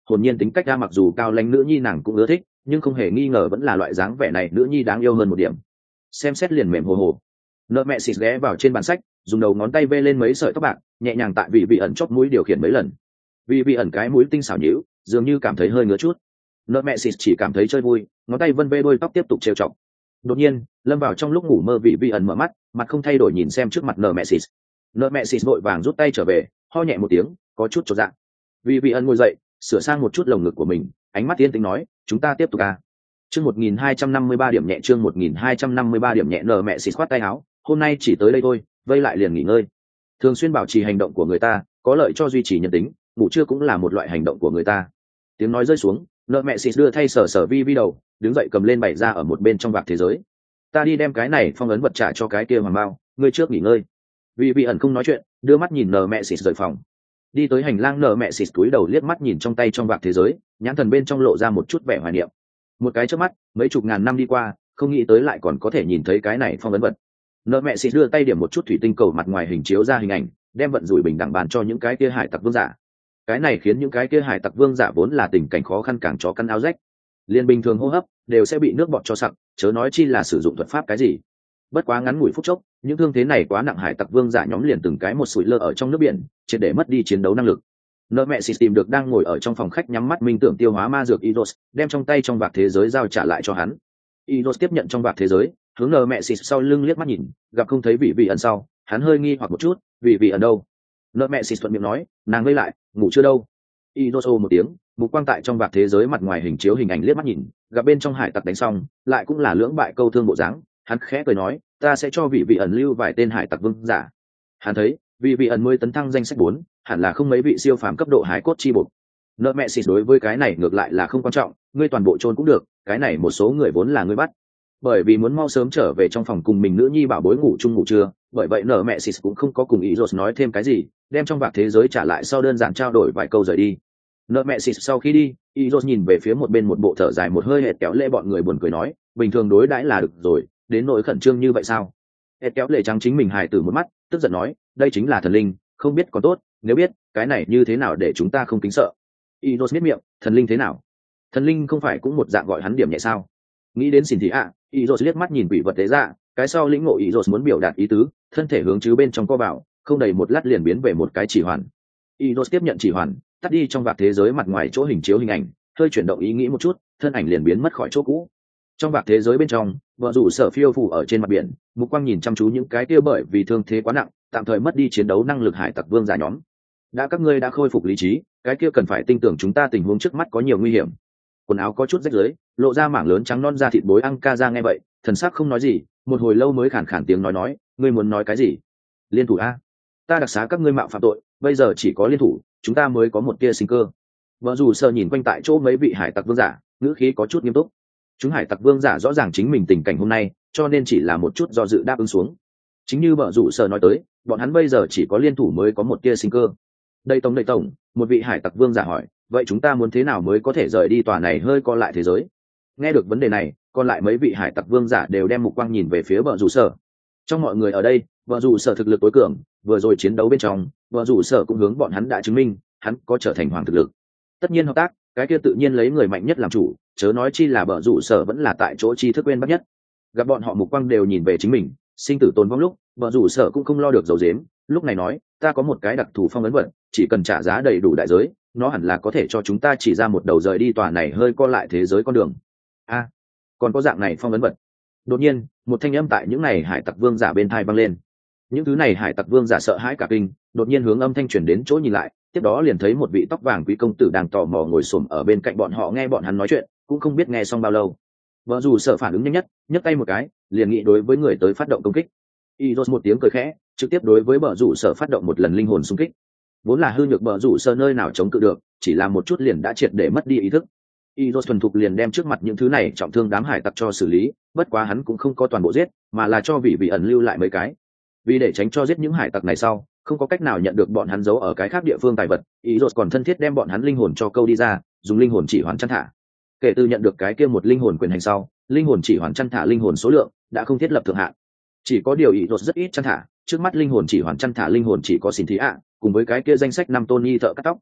hồn nhiên tính cách ra mặc dù cao lãnh nữ nhi nàng cũng ưa thích, nhưng không hề nghi ngờ vẫn là loại dáng vẻ này nữ nhi đáng yêu hơn một điểm. Xem xét liền mềm hồ hồ. Nợ mẹ xịt ghé vào trên bàn sách, dùng đầu ngón tay vê lên mấy sợi tóc bạc, nhẹ nhàng tại vị ẩn chóp mũi điều khiển mấy lần. Vị ẩn cái mũi tinh xảo nhíu, dường như cảm thấy hơi ngứa chút. Nợ mẹ xịt chỉ cảm thấy chơi vui, ngón tay vân vê đôi tóc tiếp tục trêu chọc. Đột nhiên, lâm vào trong lúc ngủ mơ vị ẩn mở mắt, mặt không thay đổi nhìn xem trước mặt nợ mẹ xịt. Nợ mẹ xịt vội vàng rút tay trở về, ho nhẹ một tiếng, có chút chột dạ. Vị ẩn ngồi dậy, sửa sang một chút lồng ngực của mình, ánh mắt yên tĩnh nói, chúng ta tiếp tục à. Chương 1253 điểm nhẹ, chương 1253 điểm nhẹ. Nợ mẹ xịt khoát tay áo, hôm nay chỉ tới đây thôi, vây lại liền nghỉ ngơi. Thường xuyên bảo trì hành động của người ta, có lợi cho duy trì nhân tính, ngủ trưa cũng là một loại hành động của người ta. Tiếng nói rơi xuống, nợ mẹ xịt đưa thay sờ vi đầu, đứng dậy cầm lên bày ra ở một bên trong vạc thế giới. Ta đi đem cái này phong ấn vật trả cho cái kia hoàng bao, ngươi trước nghỉ ngơi. Vị ẩn không nói chuyện, đưa mắt nhìn nợ mẹ xịt rời phòng. Đi tới hành lang, nợ mẹ xịt cúi đầu liếc mắt nhìn trong tay trong vạc thế giới, nhãn thần bên trong lộ ra một chút vẻ hoài niệm. Một cái chớp mắt, mấy chục ngàn năm đi qua, không nghĩ tới lại còn có thể nhìn thấy cái này phong ấn vật. Nợ mẹ xịt đưa tay điểm một chút thủy tinh cầu mặt ngoài hình chiếu ra hình ảnh, đem vận rủi bình đẳng bàn cho những cái kia hải tặc vương giả. Cái này khiến những cái kia hải tặc vương giả vốn là tình cảnh khó khăn càng chó căn áo rách, liên bình thường hô hấp đều sẽ bị nước bọt cho sặc, chớ nói chi là sử dụng thuật pháp cái gì. Bất quá ngắn ngủi phút chốc, những thương thế này quá nặng, hải tặc vương giả nhóm liền từng cái một sủi lơ ở trong nước biển, triệt để mất đi chiến đấu năng lực. Nợ mẹ xịt tìm được đang ngồi ở trong phòng khách nhắm mắt minh tưởng tiêu hóa ma dược Idos, đem trong tay trong vạc thế giới giao trả lại cho hắn. Idos tiếp nhận trong vạc thế giới, hướng nợ mẹ xịt sau lưng liếc mắt nhìn, gặp không thấy vị ẩn sau, hắn hơi nghi hoặc một chút, vị ẩn đâu? Nợ mẹ xịt thuận miệng nói, nàng ngây lại, ngủ chưa đâu. Idos một tiếng, mục quang tại trong vạc thế giới mặt ngoài hình chiếu hình ảnh liếc mắt nhìn, gặp bên trong hải tặc đánh xong, lại cũng là lưỡng bại câu thương bộ dáng, hắn khẽ cười nói, ta sẽ cho vị ẩn lưu vài tên hải tặc vương giả. Hắn thấy, vị ẩn mới tấn thăng danh sách 4, hẳn là không mấy vị siêu phàm cấp độ hải cốt chi bột. Nợ mẹ xịt đối với cái này ngược lại là không quan trọng, ngươi toàn bộ chôn cũng được, cái này một số người vốn là ngươi bắt. Bởi vì muốn mau sớm trở về trong phòng cùng mình nữ nhi bảo bối ngủ chung ngủ trưa, bởi vậy nợ mẹ xịt cũng không có cùng Idos nói thêm cái gì, đem trong vạc thế giới trả lại sau đơn giản trao đổi vài câu rời đi. Nợ mẹ xịt sau khi đi, Idos nhìn về phía một bên một bộ thở dài một hơi hệt kéo lê bọn người buồn cười nói, bình thường đối đãi là được rồi, đến nỗi khẩn trương như vậy sao? Hệt kéo lê trắng chính mình hài tử một mắt, tức giận nói, đây chính là thần linh, không biết còn tốt, nếu biết, cái này như thế nào để chúng ta không kính sợ? Idos biết miệng, thần linh thế nào? Thần linh không phải cũng một dạng gọi hắn điểm nhẹ sao? Nghĩ đến xin thì Idos liếc mắt nhìn quỷ vật tế ra, cái sau lĩnh ngộ Idos muốn biểu đạt ý tứ, thân thể hướng chứ bên trong co vào, không đầy một lát liền biến về một cái chỉ hoàn. Idos tiếp nhận chỉ hoàn, tắt đi trong vạc thế giới mặt ngoài chỗ hình chiếu hình ảnh, hơi chuyển động ý nghĩ một chút, thân ảnh liền biến mất khỏi chỗ cũ. Trong vạc thế giới bên trong, vợ rủ sở phiêu phủ ở trên mặt biển, mục quang nhìn chăm chú những cái kia bởi vì thương thế quá nặng, tạm thời mất đi chiến đấu năng lực hải tặc vương giả nhóm. Đã các ngươi đã khôi phục lý trí, cái kia cần phải tin tưởng chúng ta tình huống trước mắt có nhiều nguy hiểm. Quần áo có chút rách rưới, lộ ra mảng lớn trắng non da thịt bối ăn ca ra nghe vậy, thần sắc không nói gì, một hồi lâu mới khản khản tiếng nói, ngươi muốn nói cái gì? Liên thủ a? Ta đặc xá các ngươi mạo phạm tội, bây giờ chỉ có liên thủ, chúng ta mới có một tia sinh cơ. Vợ dù sợ nhìn quanh tại chỗ mấy vị hải tặc vương giả, ngữ khí có chút nghiêm túc. Chúng hải tặc vương giả rõ ràng chính mình tình cảnh hôm nay, cho nên chỉ là một chút do dự đáp ứng xuống. Chính như vợ dù sợ nói tới, bọn hắn bây giờ chỉ có liên thủ mới có một tia sinh cơ. Đây tổng, một vị hải tặc vương giả hỏi, vậy chúng ta muốn thế nào mới có thể rời đi tòa này hơi co lại thế giới? Nghe được vấn đề này, còn lại mấy vị hải tặc vương giả đều đem mục quang nhìn về phía vợ dù sợ. Trong mọi người ở đây, vợ dù sở thực lực tối cường, vừa rồi chiến đấu bên trong, vợ dù sở cũng hướng bọn hắn đã chứng minh hắn có trở thành hoàng thực lực. Tất nhiên hợp tác, cái kia tự nhiên lấy người mạnh nhất làm chủ, chớ nói chi là vợ dù sở vẫn là tại chỗ tri thức quên bắt nhất. Gặp bọn họ mục quang đều nhìn về chính mình, sinh tử tồn vong lúc, vợ dù sở cũng không lo được dầu dếm, lúc này nói, ta có một cái đặc thù phong ấn vật, chỉ cần trả giá đầy đủ đại giới, nó hẳn là có thể cho chúng ta chỉ ra một đầu rời đi tòa này hơi co lại thế giới con đường. A, còn có dạng này phong ấn vật. Đột nhiên, một thanh âm tại những này hải tặc vương giả bên thai vang lên. Những thứ này hải tặc vương giả sợ hãi cả kinh, đột nhiên hướng âm thanh truyền đến chỗ nhìn lại, tiếp đó liền thấy một vị tóc vàng quý công tử đang tò mò ngồi xổm ở bên cạnh bọn họ nghe bọn hắn nói chuyện, cũng không biết nghe xong bao lâu. Vợ dù sợ phản ứng nhanh nhất, nhấc tay một cái, liền nghĩ đối với người tới phát động công kích. Idos một tiếng cười khẽ, trực tiếp đối với bờ rủ sở phát động một lần linh hồn xung kích. Vốn là hư nhược bờ rủ sở nơi nào chống cự được, chỉ là một chút liền đã triệt để mất đi ý thức. Idos thuần thục liền đem trước mặt những thứ này trọng thương đám hải tặc cho xử lý, bất quá hắn cũng không có toàn bộ giết, mà là cho vị ẩn lưu lại mấy cái. Vì để tránh cho giết những hải tặc này sau, không có cách nào nhận được bọn hắn giấu ở cái khác địa phương tài vật, Idos còn thân thiết đem bọn hắn linh hồn cho câu đi ra, dùng linh hồn chỉ hoán chăn thả. Kể từ nhận được cái kia một linh hồn quyền hành sau, linh hồn chỉ hoán chăn thả linh hồn số lượng đã không thiết lập thượng hạn. Chỉ có điều Idos rất ít chăn thả, trước mắt linh hồn chỉ hoán chăn thả linh hồn chỉ có xin thí ạ, cùng với cái kia danh sách 5 Tony thợ cắt tóc.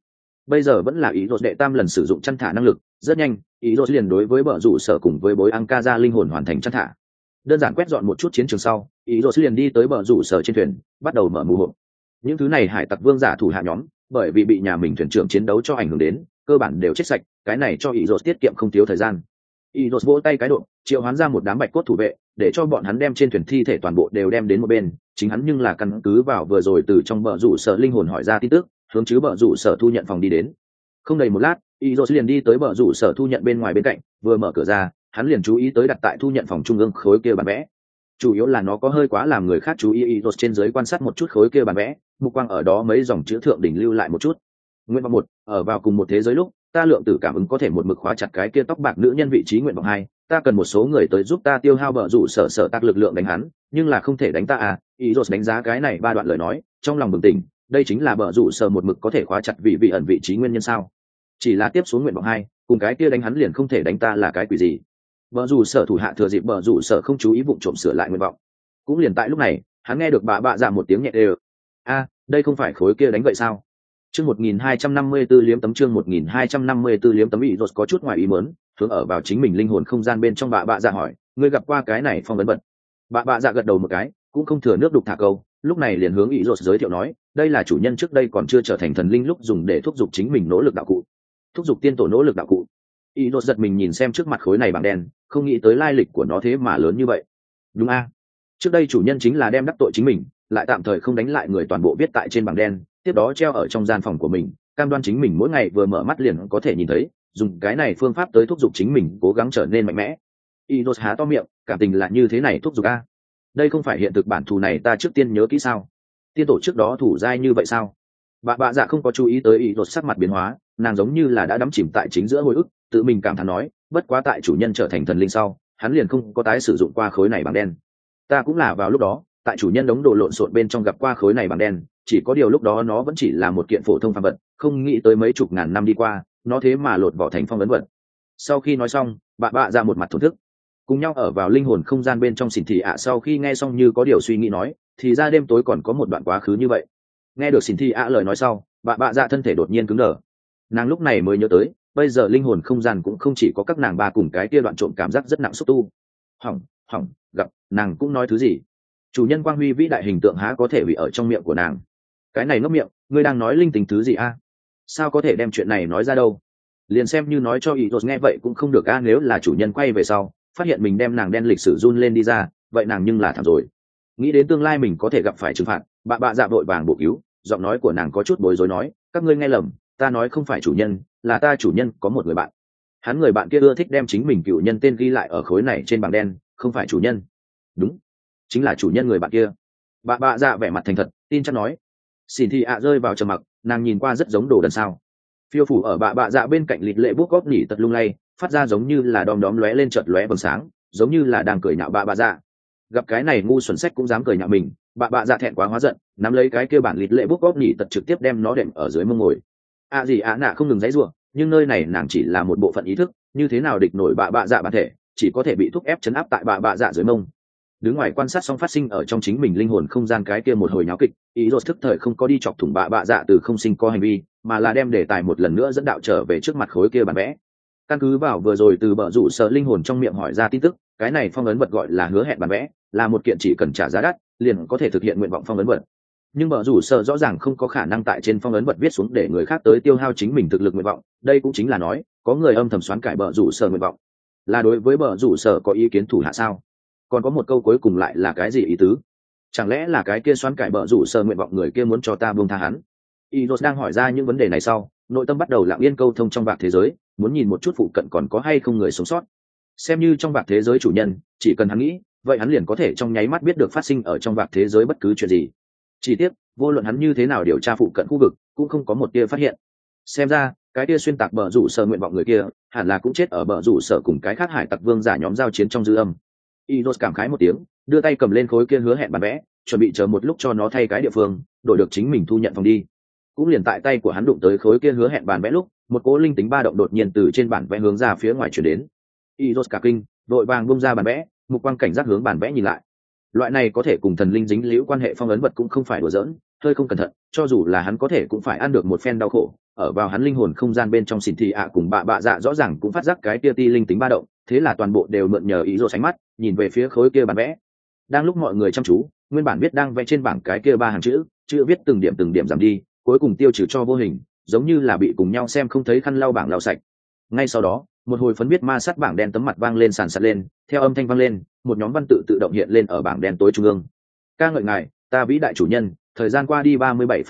bây giờ vẫn là ý rột đệ tam lần sử dụng chăn thả năng lực, rất nhanh ý rột liền đối với bờ rủ sở cùng với bối Anka ra linh hồn hoàn thành chăn thả. Đơn giản quét dọn một chút chiến trường sau, ý rột liền đi tới bờ rủ sở trên thuyền, bắt đầu mở mù hộp. Những thứ này hải tặc vương giả thủ hạ nhóm, bởi vì bị nhà mình thuyền trưởng chiến đấu cho ảnh hưởng đến, cơ bản đều chết sạch, cái này cho ý rột tiết kiệm không thiếu thời gian. Ý rột vỗ tay cái độ, triệu hoán ra một đám bạch cốt thủ vệ, để cho bọn hắn đem trên thuyền thi thể toàn bộ đều đem đến một bên, chính hắn nhưng là căn cứ vào vừa rồi từ trong bờ rủ sở linh hồn hỏi ra tin tức, hướng chứ bờ rủ sở thu nhận phòng đi đến. Không đầy một lát, Izos liền đi tới bờ rủ sở thu nhận bên ngoài bên cạnh, vừa mở cửa ra, hắn liền chú ý tới đặt tại thu nhận phòng trung ương khối kia bản vẽ. Chủ yếu là nó có hơi quá làm người khác chú ý, Izos trên dưới quan sát một chút khối kia bản vẽ, mục quang ở đó mấy dòng chữ thượng đỉnh lưu lại một chút. Nguyện vọng 1, ở vào cùng một thế giới lúc, ta lượng tử cảm ứng có thể một mực khóa chặt cái kia tóc bạc nữ nhân vị trí. Nguyện vọng 2, ta cần một số người tới giúp ta tiêu hao bờ rủ sở tác lực lượng đánh hắn, nhưng là không thể đánh ta à. Izos đánh giá cái này ba đoạn lời nói, trong lòng bừng tỉnh, đây chính là bờ rủ sở một mực có thể khóa chặt vị ẩn vị trí nguyên nhân sao? Chỉ là tiếp xuống nguyện vọng 2, cùng cái kia đánh hắn liền không thể đánh ta là cái quỷ gì? Bờ rủ sở thủ hạ thừa dịp bờ rủ sở không chú ý vụng trộm sửa lại nguyện vọng. Cũng liền tại lúc này, hắn nghe được bà bạ dạ một tiếng nhẹ đều. A, đây không phải khối kia đánh vậy sao? Chương 1254 liếm tấm, chương 1254 liếm tấm. Izos có chút ngoài ý muốn, hướng ở vào chính mình linh hồn không gian bên trong bà bạ dạ hỏi, ngươi gặp qua cái này phong ấn vật? Bà bạ dạ gật đầu một cái, cũng không thừa nước đục thả câu, lúc này liền hướng Izos giới thiệu nói, đây là chủ nhân trước đây còn chưa trở thành thần linh lúc dùng để thúc giục chính mình nỗ lực đạo cụ, thúc giục tiên tổ nỗ lực đạo cụ. Izos giật mình nhìn xem trước mặt khối này bằng đen, không nghĩ tới lai lịch của nó thế mà lớn như vậy. Đúng a, trước đây chủ nhân chính là đem đắc tội chính mình, lại tạm thời không đánh lại người toàn bộ viết tại trên bảng đen, tiếp đó treo ở trong gian phòng của mình, cam đoan chính mình mỗi ngày vừa mở mắt liền có thể nhìn thấy, dùng cái này phương pháp tới thúc giục chính mình cố gắng trở nên mạnh mẽ. Izos há to miệng, cảm tình là như thế này thúc giục a? Đây không phải hiện thực bản thù này ta trước tiên nhớ kỹ sao? Tiên tổ trước đó thủ dai như vậy sao? Bà bạ dạ không có chú ý tới Izos sắc mặt biến hóa, nàng giống như là đã đắm chìm tại chính giữa hồi ức, tự mình cảm thán nói, bất quá tại chủ nhân trở thành thần linh sau, hắn liền không có tái sử dụng qua khối này bằng đen. Ta cũng là vào lúc đó, tại chủ nhân đống đồ lộn xộn bên trong gặp qua khối này bằng đen, chỉ có điều lúc đó nó vẫn chỉ là một kiện phổ thông phàm vật, không nghĩ tới mấy chục ngàn năm đi qua, nó thế mà lột vỏ thành phong ấn vật. Sau khi nói xong, bà bạ ra một mặt thổn thức. Cùng nhau ở vào linh hồn không gian bên trong xỉn thị ạ sau khi nghe xong như có điều suy nghĩ nói, thì ra đêm tối còn có một đoạn quá khứ như vậy. Nghe được xỉn thị ạ lời nói sau, bà bạ dạ thân thể đột nhiên cứng đờ. Nàng lúc này mới nhớ tới, bây giờ linh hồn không gian cũng không chỉ có các nàng ba cùng cái kia đoạn trộm cảm giác rất nặng xúc tu. Hỏng, gặp, nàng cũng nói thứ gì? Chủ nhân quang huy vĩ đại hình tượng há có thể hủy ở trong miệng của nàng? Cái này ngốc miệng, ngươi đang nói linh tinh thứ gì a? Sao có thể đem chuyện này nói ra đâu? Liền xem như nói cho Izos nghe vậy cũng không được a, nếu là chủ nhân quay về sau, phát hiện mình đem nàng đen lịch sử run lên đi ra, vậy nàng nhưng là thảm rồi. Nghĩ đến tương lai mình có thể gặp phải trừng phạt, bà bạ dạ vội vàng bổ cứu, giọng nói của nàng có chút bối rối nói, các ngươi nghe lầm, ta nói không phải chủ nhân, là ta chủ nhân có một người bạn. Hắn người bạn kia ưa thích đem chính mình cựu nhân tên ghi lại ở khối này trên bảng đen, không phải chủ nhân. Đúng, chính là chủ nhân người bạn kia. Bà bạ dạ vẻ mặt thành thật, tin chắc nói. Xỉn thị ạ rơi vào trầm mặc, nàng nhìn qua rất giống đồ đần sao. Phiêu phủ ở bà bạ dạ bên cạnh lịt lệ bút góp nỉ tật lung lay, phát ra giống như là đom đóm lóe lên chợt lóe bừng sáng, giống như là đang cười nhạo bà bạ dạ. Gặp cái này ngu xuẩn sách cũng dám cười nhạo mình, bà bạ dạ thẹn quá hóa giận, nắm lấy cái kia bản lịt lệ bút góp nỉ tật trực tiếp đem nó đệm ở dưới mông ngồi. Gì nạ không ngừng giãy giụa, nhưng nơi này nàng chỉ là một bộ phận ý thức, như thế nào địch nổi bà bạ dạ bản thể, chỉ có thể bị thúc ép chấn áp tại bà bạ dạ dưới mông. Đứng ngoài quan sát xong phát sinh ở trong chính mình linh hồn không gian cái kia một hồi nháo kịch, ý rốt thức thời không có đi chọc thủng bà bạ dạ từ không sinh có hành vi, mà là đem đề tài một lần nữa dẫn đạo trở về trước mặt khối kia bản vẽ. Căn cứ vào vừa rồi từ bờ rủ sở linh hồn trong miệng hỏi ra tin tức, cái này phong ấn vật gọi là hứa hẹn bản vẽ, là một kiện chỉ cần trả giá đắt liền có thể thực hiện nguyện vọng phong ấn vật. Nhưng bờ rủ sở rõ ràng không có khả năng tại trên phong ấn vật viết xuống để người khác tới tiêu hao chính mình thực lực nguyện vọng, đây cũng chính là nói có người âm thầm xoán cải bờ rủ sở nguyện vọng. Là đối với bờ rủ sở có ý kiến thủ hạ sao? Còn có một câu cuối cùng lại là cái gì ý tứ? Chẳng lẽ là cái kia xoán cải bờ rủ sở nguyện vọng người kia muốn cho ta buông tha hắn? Izos đang hỏi ra những vấn đề này sau, nội tâm bắt đầu lặng yên câu thông trong vạc thế giới, muốn nhìn một chút phụ cận còn có hay không người sống sót. Xem như trong vạc thế giới chủ nhân, chỉ cần hắn nghĩ, vậy hắn liền có thể trong nháy mắt biết được phát sinh ở trong vạc thế giới bất cứ chuyện gì. Chỉ tiếc, vô luận hắn như thế nào điều tra phụ cận khu vực, cũng không có một tia phát hiện. Xem ra, cái tia xuyên tạc bờ rủ sở nguyện vọng người kia, hẳn là cũng chết ở bờ rủ sở cùng cái khác hải tặc vương giả nhóm giao chiến trong dư âm. Izos cảm khái một tiếng, đưa tay cầm lên khối kia hứa hẹn bản vẽ, chuẩn bị chờ một lúc cho nó thay cái địa phương, đổi được chính mình thu nhận phòng đi. Cũng liền tại tay của hắn đụng tới khối kia hứa hẹn bản vẽ lúc, một cỗ linh tính ba động đột nhiên từ trên bản vẽ hướng ra phía ngoài chuyển đến. Izos cả kinh, vội vàng bung ra bản vẽ, mục quang cảnh giác hướng bản vẽ nhìn lại. Loại này có thể cùng thần linh dính liễu quan hệ phong ấn vật cũng không phải đùa giỡn, hơi không cẩn thận, cho dù là hắn có thể cũng phải ăn được một phen đau khổ. ở vào hắn linh hồn không gian bên trong xỉn thị ạ cùng bạ bạ dạ rõ ràng cũng phát giác cái kia ti linh tính ba động, thế là toàn bộ đều mượn nhờ ý rột ánh mắt nhìn về phía khối kia bản vẽ. Đang lúc mọi người chăm chú, nguyên bản viết đang vẽ trên bảng cái kia ba hàng chữ viết từng điểm giảm đi, cuối cùng tiêu trừ cho vô hình, giống như là bị cùng nhau xem không thấy khăn lau bảng lau sạch. Ngay sau đó, một hồi phấn viết ma sát bảng đen tấm mặt vang lên sàn sạt lên, theo âm thanh vang lên, một nhóm văn tự tự động hiện lên ở bảng đen tối trung ương. Ca ngợi ngài, ta vĩ đại chủ nhân, thời gian qua đi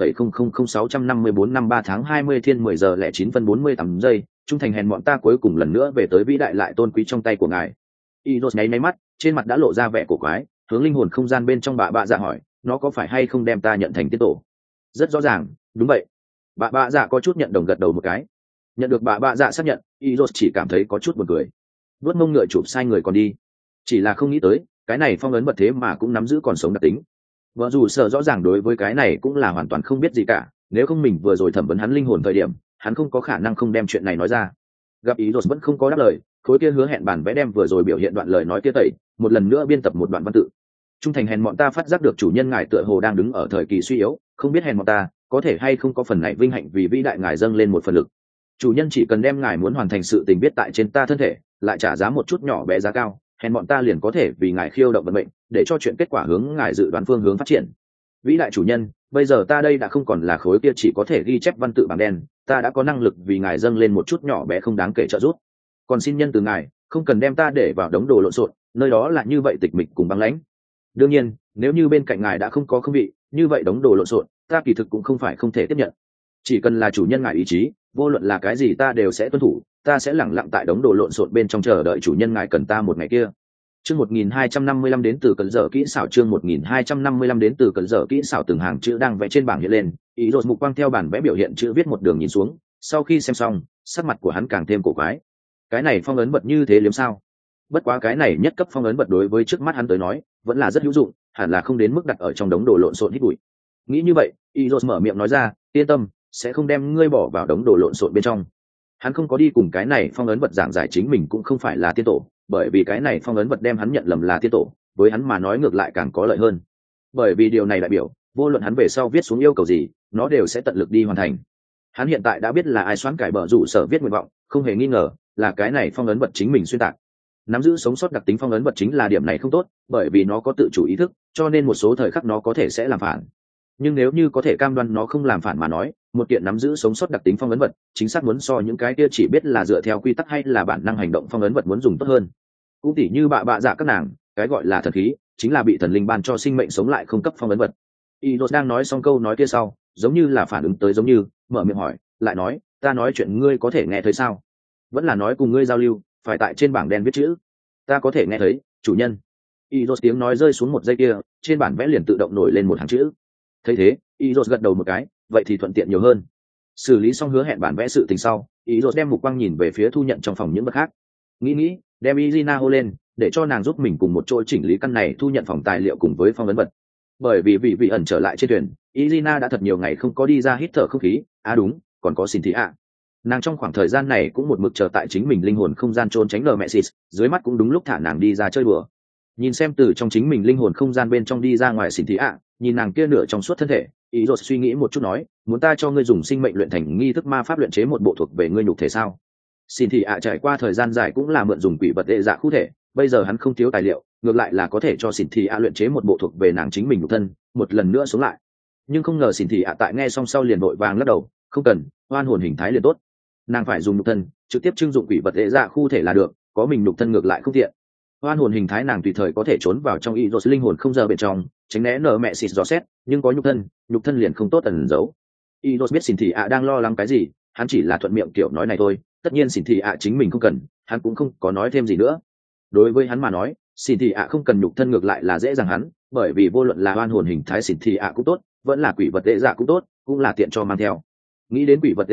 37,000654 năm 3 tháng 20 thiên 10 giờ lẻ 9 phân 48 giây, trung thành hèn mọn ta cuối cùng lần nữa về tới vĩ đại lại tôn quý trong tay của ngài. Iros nháy mắt, trên mặt đã lộ ra vẻ cổ quái, hướng linh hồn không gian bên trong bạ bạ dạ hỏi, nó có phải hay không đem ta nhận thành tiên tổ? Rất rõ ràng, đúng vậy. Bạ bạ dạ có chút nhận đồng gật đầu một cái. Nhận được bạ bạ dạ xác nhận, Iros chỉ cảm thấy có chút buồn cười. Vuốt mông ngựa chụp sai người còn đi. Chỉ là không nghĩ tới, cái này phong ấn bật thế mà cũng nắm giữ còn sống đặc tính. Vợ dù sợ rõ ràng đối với cái này cũng là hoàn toàn không biết gì cả, nếu không mình vừa rồi thẩm vấn hắn linh hồn thời điểm, hắn không có khả năng không đem chuyện này nói ra. Gặp Iros vẫn không có đáp lời, khối kia hứa hẹn bản vẽ đem vừa rồi biểu hiện đoạn lời nói kia tẩy, một lần nữa biên tập một đoạn văn tự. Trung thành hèn mọn ta phát giác được chủ nhân ngài tựa hồ đang đứng ở thời kỳ suy yếu, không biết hèn mọn ta có thể hay không có phần này vinh hạnh vì vĩ đại ngài dâng lên một phần lực. Chủ nhân chỉ cần đem ngài muốn hoàn thành sự tình biết tại trên ta thân thể, lại trả giá một chút nhỏ bé giá cao, hèn mọn ta liền có thể vì ngài khiêu động vận mệnh, để cho chuyện kết quả hướng ngài dự đoán phương hướng phát triển. Vĩ đại chủ nhân, bây giờ ta đây đã không còn là khối kia chỉ có thể ghi chép văn tự bảng đen, ta đã có năng lực vì ngài dâng lên một chút nhỏ bé không đáng kể trợ giúp. Còn xin nhân từ ngài, không cần đem ta để vào đống đồ lộn xộn, nơi đó là như vậy tịch mịch cùng băng lãnh. Đương nhiên, nếu như bên cạnh ngài đã không có không vị, như vậy đống đồ lộn xộn, ta kỳ thực cũng không phải không thể tiếp nhận. Chỉ cần là chủ nhân ngài ý chí, vô luận là cái gì ta đều sẽ tuân thủ, ta sẽ lẳng lặng tại đống đồ lộn xộn bên trong chờ đợi chủ nhân ngài cần ta một ngày kia. Chương 1255 đến từ cẩn dở kỹ xảo, chương 1255 đến từ cẩn dở kỹ xảo, từng hàng chữ đang vẽ trên bảng hiện lên, ý rột mục quang theo bản vẽ biểu hiện chữ viết một đường nhìn xuống, sau khi xem xong, sắc mặt của hắn càng thêm cổ quái. Cái này phong ấn bật như thế liếm sao? Bất quá cái này nhất cấp phong ấn bật đối với trước mắt hắn tới nói, vẫn là rất hữu dụng, hẳn là không đến mức đặt ở trong đống đồ lộn xộn hít bụi. Nghĩ như vậy, Iros mở miệng nói ra, yên tâm, sẽ không đem ngươi bỏ vào đống đồ lộn xộn bên trong. Hắn không có đi cùng cái này phong ấn vật giảng giải chính mình cũng không phải là tiên tổ, bởi vì cái này phong ấn vật đem hắn nhận lầm là tiên tổ, với hắn mà nói ngược lại càng có lợi hơn. Bởi vì điều này đại biểu, vô luận hắn về sau viết xuống yêu cầu gì, nó đều sẽ tận lực đi hoàn thành. Hắn hiện tại đã biết là ai xoán cải bờ rủ sở viết nguyện vọng, không hề nghi ngờ là cái này phong ấn vật chính mình xuyên tạc. Nắm giữ sống sót đặc tính phong ấn vật chính là điểm này không tốt, bởi vì nó có tự chủ ý thức, cho nên một số thời khắc nó có thể sẽ làm phản. Nhưng nếu như có thể cam đoan nó không làm phản mà nói, một kiện nắm giữ sống sót đặc tính phong ấn vật chính xác muốn so những cái kia chỉ biết là dựa theo quy tắc hay là bản năng hành động phong ấn vật muốn dùng tốt hơn. Cũng tỉ như bạ bạ dạ các nàng, cái gọi là thần khí chính là bị thần linh ban cho sinh mệnh sống lại không cấp phong ấn vật. Idos đang nói xong câu nói kia sau, giống như là phản ứng tới giống như mở miệng hỏi, lại nói, ta nói chuyện ngươi có thể nghe thấy sao? Vẫn là nói cùng ngươi giao lưu, phải tại trên bảng đen viết chữ. Ta có thể nghe thấy, chủ nhân. Idos tiếng nói rơi xuống một giây kia, trên bản vẽ liền tự động nổi lên một hàng chữ. Thấy thế, Iros gật đầu một cái, vậy thì thuận tiện nhiều hơn. Xử lý xong hứa hẹn bản vẽ sự tình sau, Iros đem mục quang nhìn về phía thu nhận trong phòng những bậc khác. Nghĩ, đem Izina hô lên, để cho nàng giúp mình cùng một chỗ chỉnh lý căn này thu nhận phòng tài liệu cùng với phong ấn vật. Bởi vì vị ẩn trở lại trên thuyền, Izina đã thật nhiều ngày không có đi ra hít thở không khí, đúng, còn có Cynthia. Nàng trong khoảng thời gian này cũng một mực chờ tại chính mình linh hồn không gian trốn tránh Nemesis, dưới mắt cũng đúng lúc thả nàng đi ra chơi đùa. Nhìn xem từ trong chính mình linh hồn không gian bên trong đi ra ngoài Cynthia, nhìn nàng kia nửa trong suốt thân thể, Iros suy nghĩ một chút nói, muốn ta cho ngươi dùng sinh mệnh luyện thành nghi thức ma pháp luyện chế một bộ thuộc về ngươi nhục thể sao? Cynthia trải qua thời gian dài cũng là mượn dùng quỷ vật đệ dạ khu thể, bây giờ hắn không thiếu tài liệu, ngược lại là có thể cho Cynthia luyện chế một bộ thuộc về nàng chính mình nhục thân, một lần nữa sống lại. Nhưng không ngờ Cynthia tại nghe xong sau liền vội vàng lắc đầu, không cần, oan hồn hình thái liền tốt. Nàng phải dùng nhục thân, trực tiếp trưng dụng quỷ vật đệ dạ khu thể là được, có mình nhục thân ngược lại không tiện. Oan hồn hình thái nàng tùy thời có thể trốn vào trong Iros linh hồn không giờ bên trong, tránh né nở mẹ xịt dò xét, nhưng có nhục thân liền không tốt ẩn giấu. Iros biết Cynthia đang lo lắng cái gì, hắn chỉ là thuận miệng kiểu nói này thôi, tất nhiên Cynthia chính mình không cần, hắn cũng không có nói thêm gì nữa. Đối với hắn mà nói, Cynthia không cần nhục thân ngược lại là dễ dàng hắn, bởi vì vô luận là oan hồn hình thái Cynthia cũng tốt, vẫn là quỷ vật đệ dạ cũng tốt, cũng là tiện cho mang theo. Nghĩ đến quỷ vật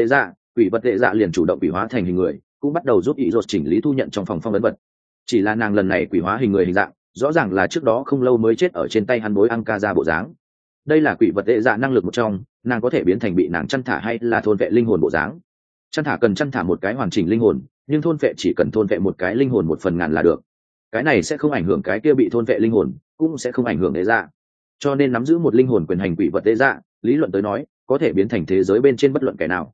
đệ dạ liền chủ động quỷ hóa thành hình người, cũng bắt đầu giúp Iros chỉnh lý thu nhận trong phòng phong ấn vật. Chỉ là nàng lần này quỷ hóa hình người hình dạng, rõ ràng là trước đó không lâu mới chết ở trên tay hắn bối Ankara bộ dáng. Đây là quỷ vật đệ dạ năng lực một trong, nàng có thể biến thành bị nàng chăn thả hay là thôn vệ linh hồn bộ dáng. Chăn thả cần chăn thả một cái hoàn chỉnh linh hồn, nhưng thôn vệ chỉ cần thôn vệ một cái linh hồn 1/1000 là được. Cái này sẽ không ảnh hưởng cái kia bị thôn vệ linh hồn, cũng sẽ không ảnh hưởng đệ dạ. Cho nên nắm giữ một linh hồn quyền hành quỷ vật đệ dạ, lý luận tới nói, có thể biến thành thế giới bên trên bất luận kẻ nào.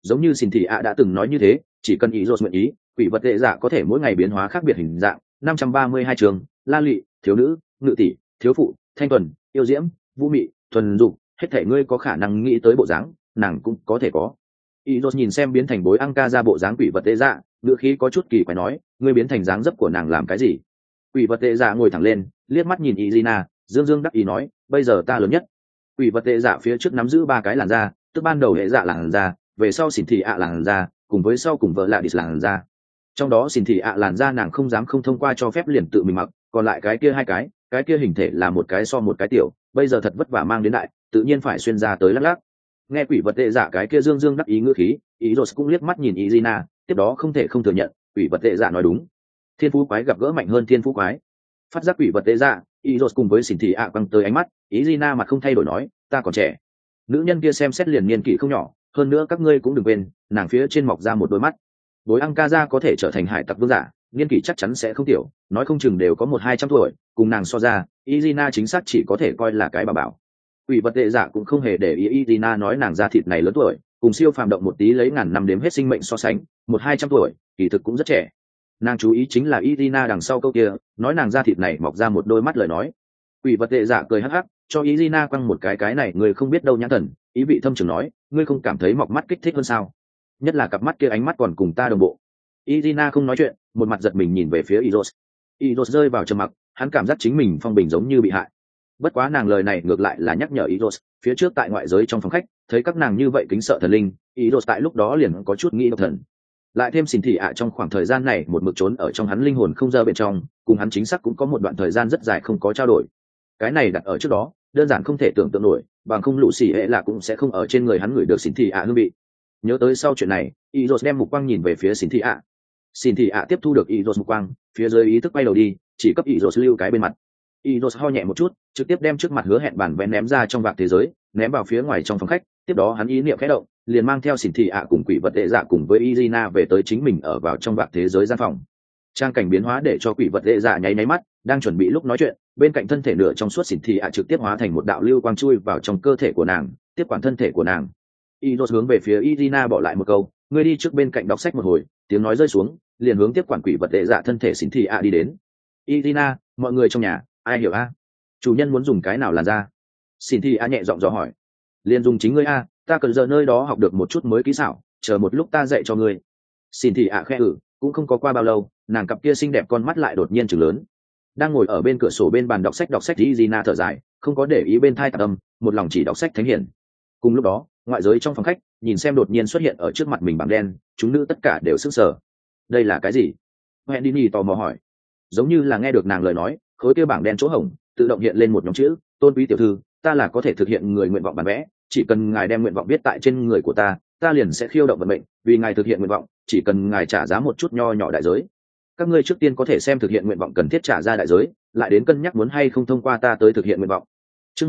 giống như xin thị ạ đã từng nói như thế, chỉ cần ý rột nguyện ý, quỷ vật tệ dạ có thể mỗi ngày biến hóa khác biệt hình dạng. 532 trường, la lụy, thiếu nữ, ngự tỷ, thiếu phụ, thanh tuần, yêu diễm, vũ mị, thuần dục, hết thể ngươi có khả năng nghĩ tới bộ dáng, nàng cũng có thể có. Ý rột nhìn xem biến thành bối ăn ca ra bộ dáng quỷ vật tệ dạ, ngữ khí có chút kỳ quái nói, ngươi biến thành dáng dấp của nàng làm cái gì? Quỷ vật tệ dạ ngồi thẳng lên, liếc mắt nhìn Izina, dương dương đắc ý nói, bây giờ ta lớn nhất. Quỷ vật tệ dạ phía trước nắm giữ 3 cái làn da, tức ban đầu hệ dạ làn da, về sau xỉn thị ạ làn da, cùng với sau cùng vợ lạ địch làn da. Trong đó xỉn thị ạ làn da nàng không dám không thông qua cho phép liền tự mình mặc, còn lại cái kia 2 cái kia hình thể là một cái so một cái tiểu, bây giờ thật vất vả mang đến đại, tự nhiên phải xuyên ra tới lắc lắc. Nghe quỷ vật tệ dạ cái kia dương dương đắc ý ngữ khí, ý rồi cũng liếc mắt nhìn Izina, tiếp đó không thể không thừa nhận, quỷ vật tệ dạ nói đúng. Thiên phú quái gặp gỡ mạnh hơn thiên phú quái. Phát giác quỷ vật tệ dạ, ý rồi cùng với xỉn thị ạ quăng tới ánh mắt, Izina mặt không thay đổi nói, ta còn trẻ. Nữ nhân kia xem xét liền niên kỷ không nhỏ, hơn nữa các ngươi cũng đừng quên, nàng phía trên mọc ra một đôi mắt. Đối ăn ca ra có thể trở thành hải tặc vương giả, niên kỷ chắc chắn sẽ không tiểu, nói không chừng đều có 100-200 tuổi, cùng nàng so ra, Izina chính xác chỉ có thể coi là cái bà bảo. Quỷ vật tệ giả cũng không hề để ý Izina nói nàng da thịt này lớn tuổi, cùng siêu phàm động một tí lấy ngàn năm đếm hết sinh mệnh so sánh, 100-200 tuổi, kỳ thực cũng rất trẻ. Nàng chú ý chính là Izina đằng sau câu kia, nói nàng da thịt này mọc ra một đôi mắt lời nói. Quỷ vật tệ giả cười hắc hắc, cho Izina quăng một cái này người không biết đâu nhãn thần, ý vị thâm trường nói, ngươi không cảm thấy mọc mắt kích thích hơn sao? Nhất là cặp mắt kia ánh mắt còn cùng ta đồng bộ. Izina không nói chuyện, một mặt giật mình nhìn về phía Izos. Izos rơi vào trầm mặc, hắn cảm giác chính mình phong bình giống như bị hại. Bất quá nàng lời này ngược lại là nhắc nhở Izos, phía trước tại ngoại giới trong phòng khách, thấy các nàng như vậy kính sợ thần linh, Izos tại lúc đó liền có chút nghĩ độc thần. Lại thêm xỉn thị ạ trong khoảng thời gian này một mực trốn ở trong hắn linh hồn không ra bên trong, cùng hắn chính xác cũng có một đoạn thời gian rất dài không có trao đổi. Cái này đặt ở trước đó, đơn giản không thể tưởng tượng nổi, bằng không lũ xỉ hệ là cũng sẽ không ở trên người hắn ngửi được xỉn thị ạ hương vị. Nhớ tới sau chuyện này, Izos đem mục quang nhìn về phía xỉn thị ạ. Xỉn thị ạ tiếp thu được Izos mục quang, phía dưới ý thức bay đầu đi, chỉ cấp Izos lưu cái bên mặt. Izos ho nhẹ một chút, trực tiếp đem trước mặt hứa hẹn bản vẽ ném ra trong vạc thế giới, ném vào phía ngoài trong phòng khách. Tiếp đó hắn ý niệm khẽ động, liền mang theo xỉn thị ạ cùng quỷ vật đệ dạ cùng với Izina về tới chính mình ở vào trong vạc thế giới gian phòng. Trang cảnh biến hóa để cho quỷ vật đệ dạ nháy nháy mắt, đang chuẩn bị lúc nói chuyện, bên cạnh thân thể nửa trong suốt xỉn thị ạ trực tiếp hóa thành một đạo lưu quang chui vào trong cơ thể của nàng, tiếp quản thân thể của nàng. Izos hướng về phía Izina bỏ lại một câu, ngươi đi trước bên cạnh đọc sách một hồi. Tiếng nói rơi xuống, liền hướng tiếp quản quỷ vật đệ dạ thân thể xỉn thị ạ đi đến. Izina, mọi người trong nhà, ai hiểu a? Chủ nhân muốn dùng cái nào làn da? Xỉn thị ạ nhẹ giọng dò hỏi. Liền dùng chính ngươi a, ta cần giờ nơi đó học được một chút mới kỹ xảo, chờ một lúc ta dạy cho ngươi. Xỉn thị ạ khẽ cũng không có qua bao lâu, nàng cặp kia xinh đẹp con mắt lại đột nhiên trừng lớn. Đang ngồi ở bên cửa sổ bên bàn đọc sách Izina thở dài, không có để ý bên thai tạp âm, một lòng chỉ đọc sách thánh hiển. Cùng lúc đó, ngoại giới trong phòng khách, nhìn xem đột nhiên xuất hiện ở trước mặt mình bảng đen, chúng nữ tất cả đều sững sờ. Đây là cái gì? Henry tò mò hỏi. Giống như là nghe được nàng lời nói, khối kia bảng đen chỗ hổng tự động hiện lên một nhóm chữ, tôn quý tiểu thư, ta là có thể thực hiện người nguyện vọng bản vẽ, chỉ cần ngài đem nguyện vọng viết tại trên người của ta liền sẽ khiêu động vận mệnh, vì ngài thực hiện nguyện vọng, chỉ cần ngài trả giá một chút nho nhỏ đại giới. Các ngươi trước tiên có thể xem thực hiện nguyện vọng cần thiết trả ra đại giới, lại đến cân nhắc muốn hay không thông qua ta tới thực hiện nguyện vọng. Chương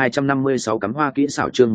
1256 cắm hoa kỹ xảo, chương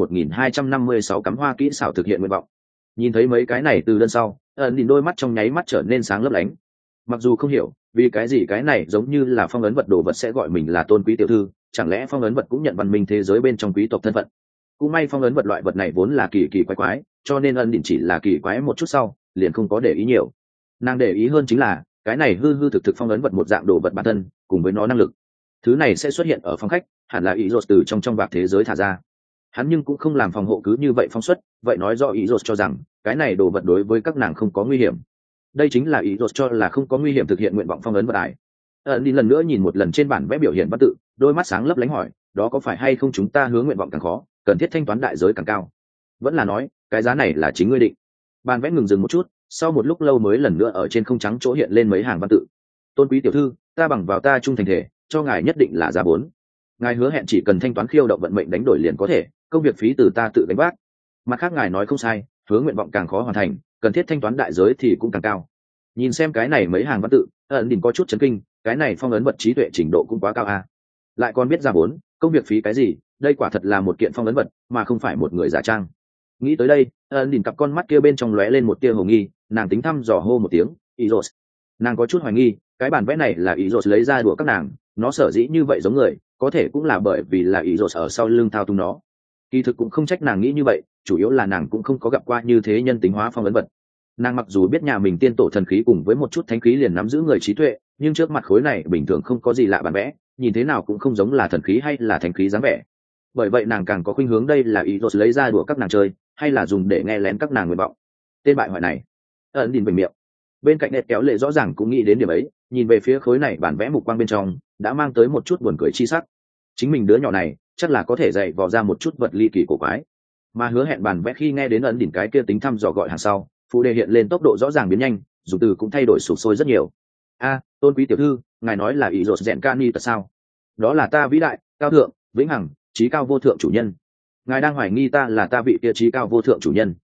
1256 cắm hoa kỹ xảo thực hiện nguyện vọng. Nhìn thấy mấy cái này từ đơn sau, nhìn đôi mắt trong nháy mắt trở nên sáng lấp lánh. Mặc dù không hiểu vì cái gì cái này giống như là phong ấn vật đồ vật sẽ gọi mình là tôn quý tiểu thư, chẳng lẽ phong ấn vật cũng nhận văn minh thế giới bên trong quý tộc thân phận. Cũng may phong ấn vật loại vật này vốn là kỳ kỳ quái quái, cho nên ân định chỉ là kỳ quái một chút sau, liền không có để ý nhiều. Nàng để ý hơn chính là cái này hư hư thực thực phong ấn vật một dạng đồ vật bản thân, cùng với nó năng lực. Thứ này sẽ xuất hiện ở phòng khách, hẳn là Izos từ trong vạc thế giới thả ra. Hắn nhưng cũng không làm phòng hộ cứ như vậy phong xuất, vậy nói do Izos cho rằng cái này đồ vật đối với các nàng không có nguy hiểm. Đây chính là Izos cho là không có nguy hiểm thực hiện nguyện vọng phong ấn vật ải. Đi lần nữa nhìn một lần trên bản vẽ biểu hiện văn tự, đôi mắt sáng lấp lánh hỏi, đó có phải hay không chúng ta hướng nguyện vọng càng khó, cần thiết thanh toán đại giới càng cao? Vẫn là nói, cái giá này là chính ngươi định. Bản vẽ ngừng dừng một chút, sau một lúc lâu mới lần nữa ở trên không trắng chỗ hiện lên mấy hàng văn tự. Tôn quý tiểu thư, ta bằng vào ta trung thành thể, cho ngài nhất định là giá 4. Ngài hứa hẹn chỉ cần thanh toán khiêu động vận mệnh đánh đổi liền có thể, công việc phí từ ta tự gánh vác. Mặt khác ngài nói không sai, hứa nguyện vọng càng khó hoàn thành, cần thiết thanh toán đại giới thì cũng càng cao. Nhìn xem cái này mấy hàng văn tự, đình có chút chấn kinh, cái này phong ấn vật trí tuệ trình độ cũng quá cao a. Lại còn biết giá 4, công việc phí cái gì, đây quả thật là một kiện phong ấn vật, mà không phải một người giả trang. Nghĩ tới đây, đình cặp con mắt kia bên trong lóe lên một tia hồ nghi, nàng tính thăm dò hô một tiếng, Izos. Nàng có chút hoài nghi, cái bản vẽ này là Izos lấy ra đùa các nàng, nó sở dĩ như vậy giống người, có thể cũng là bởi vì là Izos ở sau lưng thao túng nó. Kỳ thực cũng không trách nàng nghĩ như vậy, chủ yếu là nàng cũng không có gặp qua như thế nhân tính hóa phong ấn vật. Nàng mặc dù biết nhà mình tiên tổ thần khí cùng với một chút thánh khí liền nắm giữ người trí tuệ, nhưng trước mặt khối này bình thường không có gì lạ bản vẽ, nhìn thế nào cũng không giống là thần khí hay là thánh khí dáng vẻ. Bởi vậy nàng càng có khuynh hướng đây là ý lấy ra đùa các nàng chơi, hay là dùng để nghe lén các nàng nguyện vọng. Tên bại hoại này ẩn nhìn bình miệng. Bên cạnh Kéo Lệ rõ ràng cũng nghĩ đến điểm ấy, nhìn về phía khối này bản vẽ mục quang bên trong đã mang tới một chút buồn cười chi sắc. Chính mình đứa nhỏ này chắc là có thể dạy vò ra một chút vật ly kỳ cổ quái. Mà Hứa Hẹn bản vẽ khi nghe đến ẩn đỉnh cái kia tính thăm dò gọi hàng sau, phụ đề hiện lên tốc độ rõ ràng biến nhanh, dùng từ cũng thay đổi sụp sôi rất nhiều. Tôn quý tiểu thư, ngài nói là ý rột rèn cani tại sao? Đó là ta vĩ đại, cao thượng, vĩnh hằng, trí cao vô thượng chủ nhân. Ngài đang hoài nghi ta là ta vị kia trí cao vô thượng chủ nhân?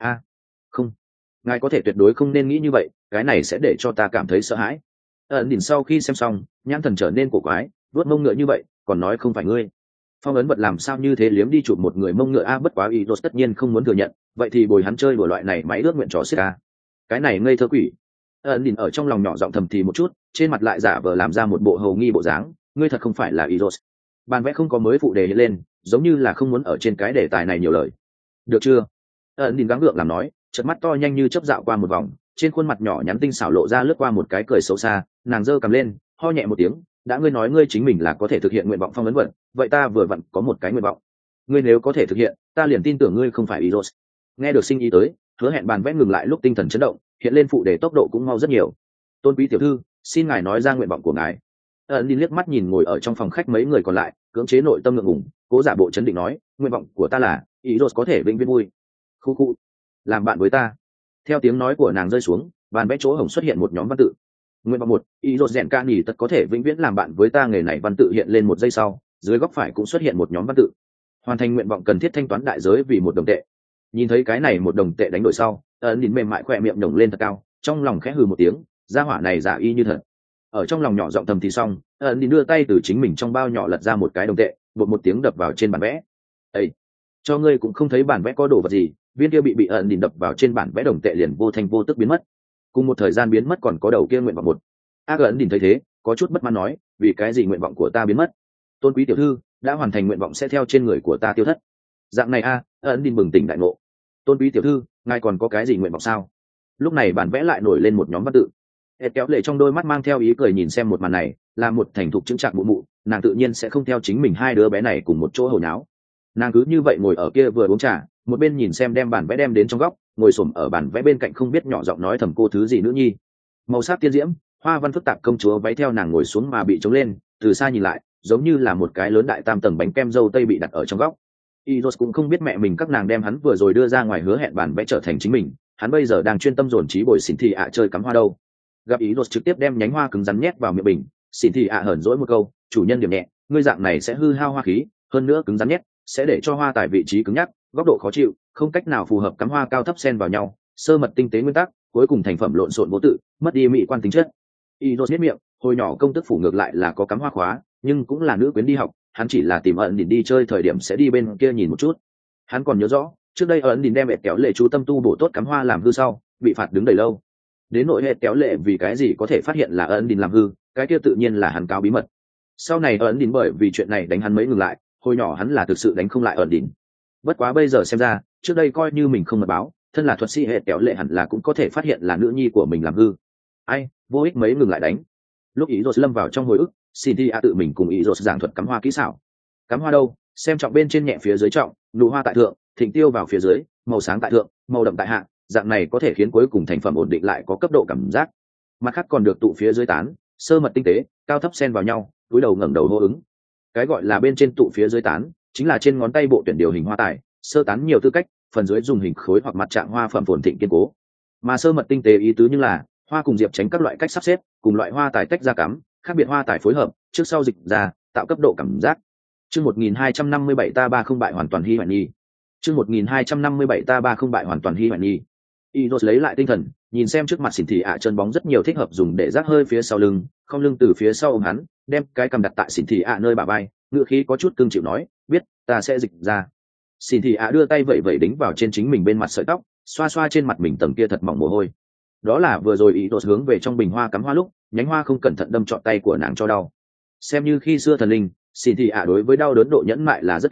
Không, ngài có thể tuyệt đối không nên nghĩ như vậy, cái này sẽ để cho ta cảm thấy sợ hãi. Ẩn đỉnh sau khi xem xong, nhãn thần trở nên cổ quái, vuốt mông ngựa như vậy, còn nói không phải ngươi. Phong ấn vật làm sao như thế liếm đi chụp một người mông ngựa bất quá ý rột tất nhiên không muốn thừa nhận, vậy thì bồi hắn chơi đùa loại này máy ước nguyện trò xiết cái này ngây thơ quỷ. Ẩn đỉnh ở trong lòng nhỏ giọng thầm thì một chút, trên mặt lại giả vờ làm ra một bộ hầu nghi bộ dáng, ngươi thật không phải là ý rột. Bàn vẽ không có mới phụ đề hiện lên, giống như là không muốn ở trên cái đề tài này nhiều lời. Được chưa? Ẩn đỉnh gắng gượng làm nói, chớp mắt to nhanh như chớp dạo qua một vòng, trên khuôn mặt nhỏ nhắn tinh xảo lộ ra lướt qua một cái cười xấu xa, nàng giơ cầm lên, ho nhẹ một tiếng, đã ngươi nói ngươi chính mình là có thể thực hiện nguyện vọng phong ấn vật, vậy ta vừa vặn có một cái nguyện vọng. Ngươi nếu có thể thực hiện, ta liền tin tưởng ngươi không phải ý rột. Nghe được sinh ý tới, Hứa Hẹn bàn vẽ ngừng lại lúc tinh thần chấn động, hiện lên phụ đề tốc độ cũng mau rất nhiều. Tôn quý tiểu thư, xin ngài nói ra nguyện vọng của ngài. Ẩn đi liếc mắt nhìn ngồi ở trong phòng khách mấy người còn lại, cưỡng chế nội tâm ngượng ngùng, cố giả bộ chấn định nói, nguyện vọng của ta là ý rột có thể vĩnh viễn vui. Khu khu, làm bạn với ta. Theo tiếng nói của nàng rơi xuống, bàn vẽ chỗ hồng xuất hiện một nhóm văn tự. Nguyện vọng 1, ý rột rèn ca nhỉ tật có thể vĩnh viễn làm bạn với ta. Nghề này văn tự hiện lên một giây sau, dưới góc phải cũng xuất hiện một nhóm văn tự. Hoàn thành nguyện vọng cần thiết thanh toán đại giới vì 1 đồng tệ. Nhìn thấy cái này 1 đồng tệ đánh đổi sau, ẩn nhìn mềm mại khỏe miệng nhổng lên thật cao, trong lòng khẽ hừ một tiếng, gia hỏa này giả y như thật. Ở trong lòng nhỏ giọng thầm thì xong, ẩn nhìn đưa tay từ chính mình trong bao nhỏ lật ra một cái đồng tệ, bột một tiếng đập vào trên bản vẽ. Ê, cho ngươi cũng không thấy bản vẽ có đồ vật gì, viên kia bị ẩn nhìn đập vào trên bản vẽ đồng tệ liền vô thanh vô tức biến mất. Cùng một thời gian biến mất còn có đầu kia nguyện vọng 1. Ẩn nhìn thấy thế, có chút bất mãn nói, vì cái gì nguyện vọng của ta biến mất? Tôn quý tiểu thư, đã hoàn thành nguyện vọng sẽ theo trên người của ta tiêu thất. Dạng này ẩn nhìn bừng tỉnh đại ngộ. Tôn quý tiểu thư, ngài còn có cái gì nguyện vọng sao? Lúc này bản vẽ lại nổi lên một nhóm văn tự. Kéo Lệ trong đôi mắt mang theo ý cười nhìn xem một màn này, là một thành thục chứng trạng mụ mụ, nàng tự nhiên sẽ không theo chính mình hai đứa bé này cùng một chỗ hồi náo. Nàng cứ như vậy ngồi ở kia vừa uống trà, một bên nhìn xem đem bản vẽ đem đến trong góc, ngồi xổm ở bản vẽ bên cạnh không biết nhỏ giọng nói thầm cô thứ gì nữ nhi. Màu sắc tiên diễm, hoa văn phức tạp công chúa váy theo nàng ngồi xuống mà bị trống lên, từ xa nhìn lại, giống như là một cái lớn đại tam tầng bánh kem dâu tây bị đặt ở trong góc. Iros cũng không biết mẹ mình các nàng đem hắn vừa rồi đưa ra ngoài hứa hẹn bản vẽ trở thành chính mình, hắn bây giờ đang chuyên tâm dồn trí bồi xỉn thị chơi cắm hoa đâu. Gặp Iros trực tiếp đem nhánh hoa cứng rắn nhét vào miệng bình, xỉn thị hờn dỗi một câu, chủ nhân điểm nhẹ, ngươi dạng này sẽ hư hao hoa khí, hơn nữa cứng rắn nhét sẽ để cho hoa tại vị trí cứng nhắc, góc độ khó chịu, không cách nào phù hợp cắm hoa cao thấp xen vào nhau, sơ mật tinh tế nguyên tắc, cuối cùng thành phẩm lộn xộn vô tự, mất đi mỹ quan tính chất. Iros biết miệng, hồi nhỏ công tức phủ ngược lại là có cắm hoa khóa, nhưng cũng là nữ quyến đi học, hắn chỉ là tìm ẩn đỉnh đi chơi thời điểm sẽ đi bên kia nhìn một chút. Hắn còn nhớ rõ, trước đây ẩn đỉnh đem Kéo Lệ chú tâm tu bổ tốt cắm hoa làm hư sau, bị phạt đứng đầy lâu. Đến nội Kéo Lệ vì cái gì có thể phát hiện là ẩn đỉnh làm hư, cái kia tự nhiên là hắn cáo bí mật. Sau này ẩn đỉnh bởi vì chuyện này đánh hắn mấy ngừng lại, hồi nhỏ hắn là thực sự đánh không lại ẩn đỉnh. Bất quá bây giờ xem ra, trước đây coi như mình không mật báo, thân là thuật sĩ Kéo Lệ hẳn là cũng có thể phát hiện là nữ nhi của mình làm hư. Ai, vô ích mấy ngừng lại đánh. Lúc ý rồi lâm vào trong hồi ức, Cynthia tự mình cùng ý rồi giảng thuật cắm hoa kỹ xảo. Cắm hoa đâu, xem trọng bên trên nhẹ phía dưới trọng, nụ hoa tại thượng, thịnh tiêu vào phía dưới, màu sáng tại thượng, màu đậm tại hạ, dạng này có thể khiến cuối cùng thành phẩm ổn định lại có cấp độ cảm giác. Mặt khác còn được tụ phía dưới tán, sơ mật tinh tế, cao thấp xen vào nhau, cúi đầu ngẩng đầu hô ứng. Cái gọi là bên trên tụ phía dưới tán, chính là trên ngón tay bộ tuyển điều hình hoa tài, sơ tán nhiều tư cách, phần dưới dùng hình khối hoặc mặt trạng hoa phẩm phồn thịnh kiên cố. Mà sơ mật tinh tế ý tứ như là hoa cùng diệp tránh các loại cách sắp xếp, cùng loại hoa tài tách ra cắm, khác biệt hoa tài phối hợp, trước sau dịch ra, tạo cấp độ cảm giác. Chương 1257 ta ba không bại hoàn toàn Hi Hoài Nhi. Chương 1257 ta ba không bại hoàn toàn Hi Hoài Nhi. Iros lấy lại tinh thần, nhìn xem trước mặt xỉn thị chân bóng rất nhiều thích hợp dùng để rác hơi phía sau lưng, không lưng từ phía sau ôm hắn, đem cái cầm đặt tại xỉn thị nơi bả vai, ngựa khí có chút cương chịu nói, biết, ta sẽ dịch ra. Xỉn thị đưa tay vẩy vẩy đính vào trên chính mình bên mặt sợi tóc, xoa xoa trên mặt mình tầng kia thật mỏng mồ hôi. Đó là vừa rồi Iros hướng về trong bình hoa cắm hoa lúc, nhánh hoa không cẩn thận đâm trọn tay của nàng cho đau. Xem như khi xưa thần linh, xỉn thị đối với đau đớn độ nhẫn mại là rất cao,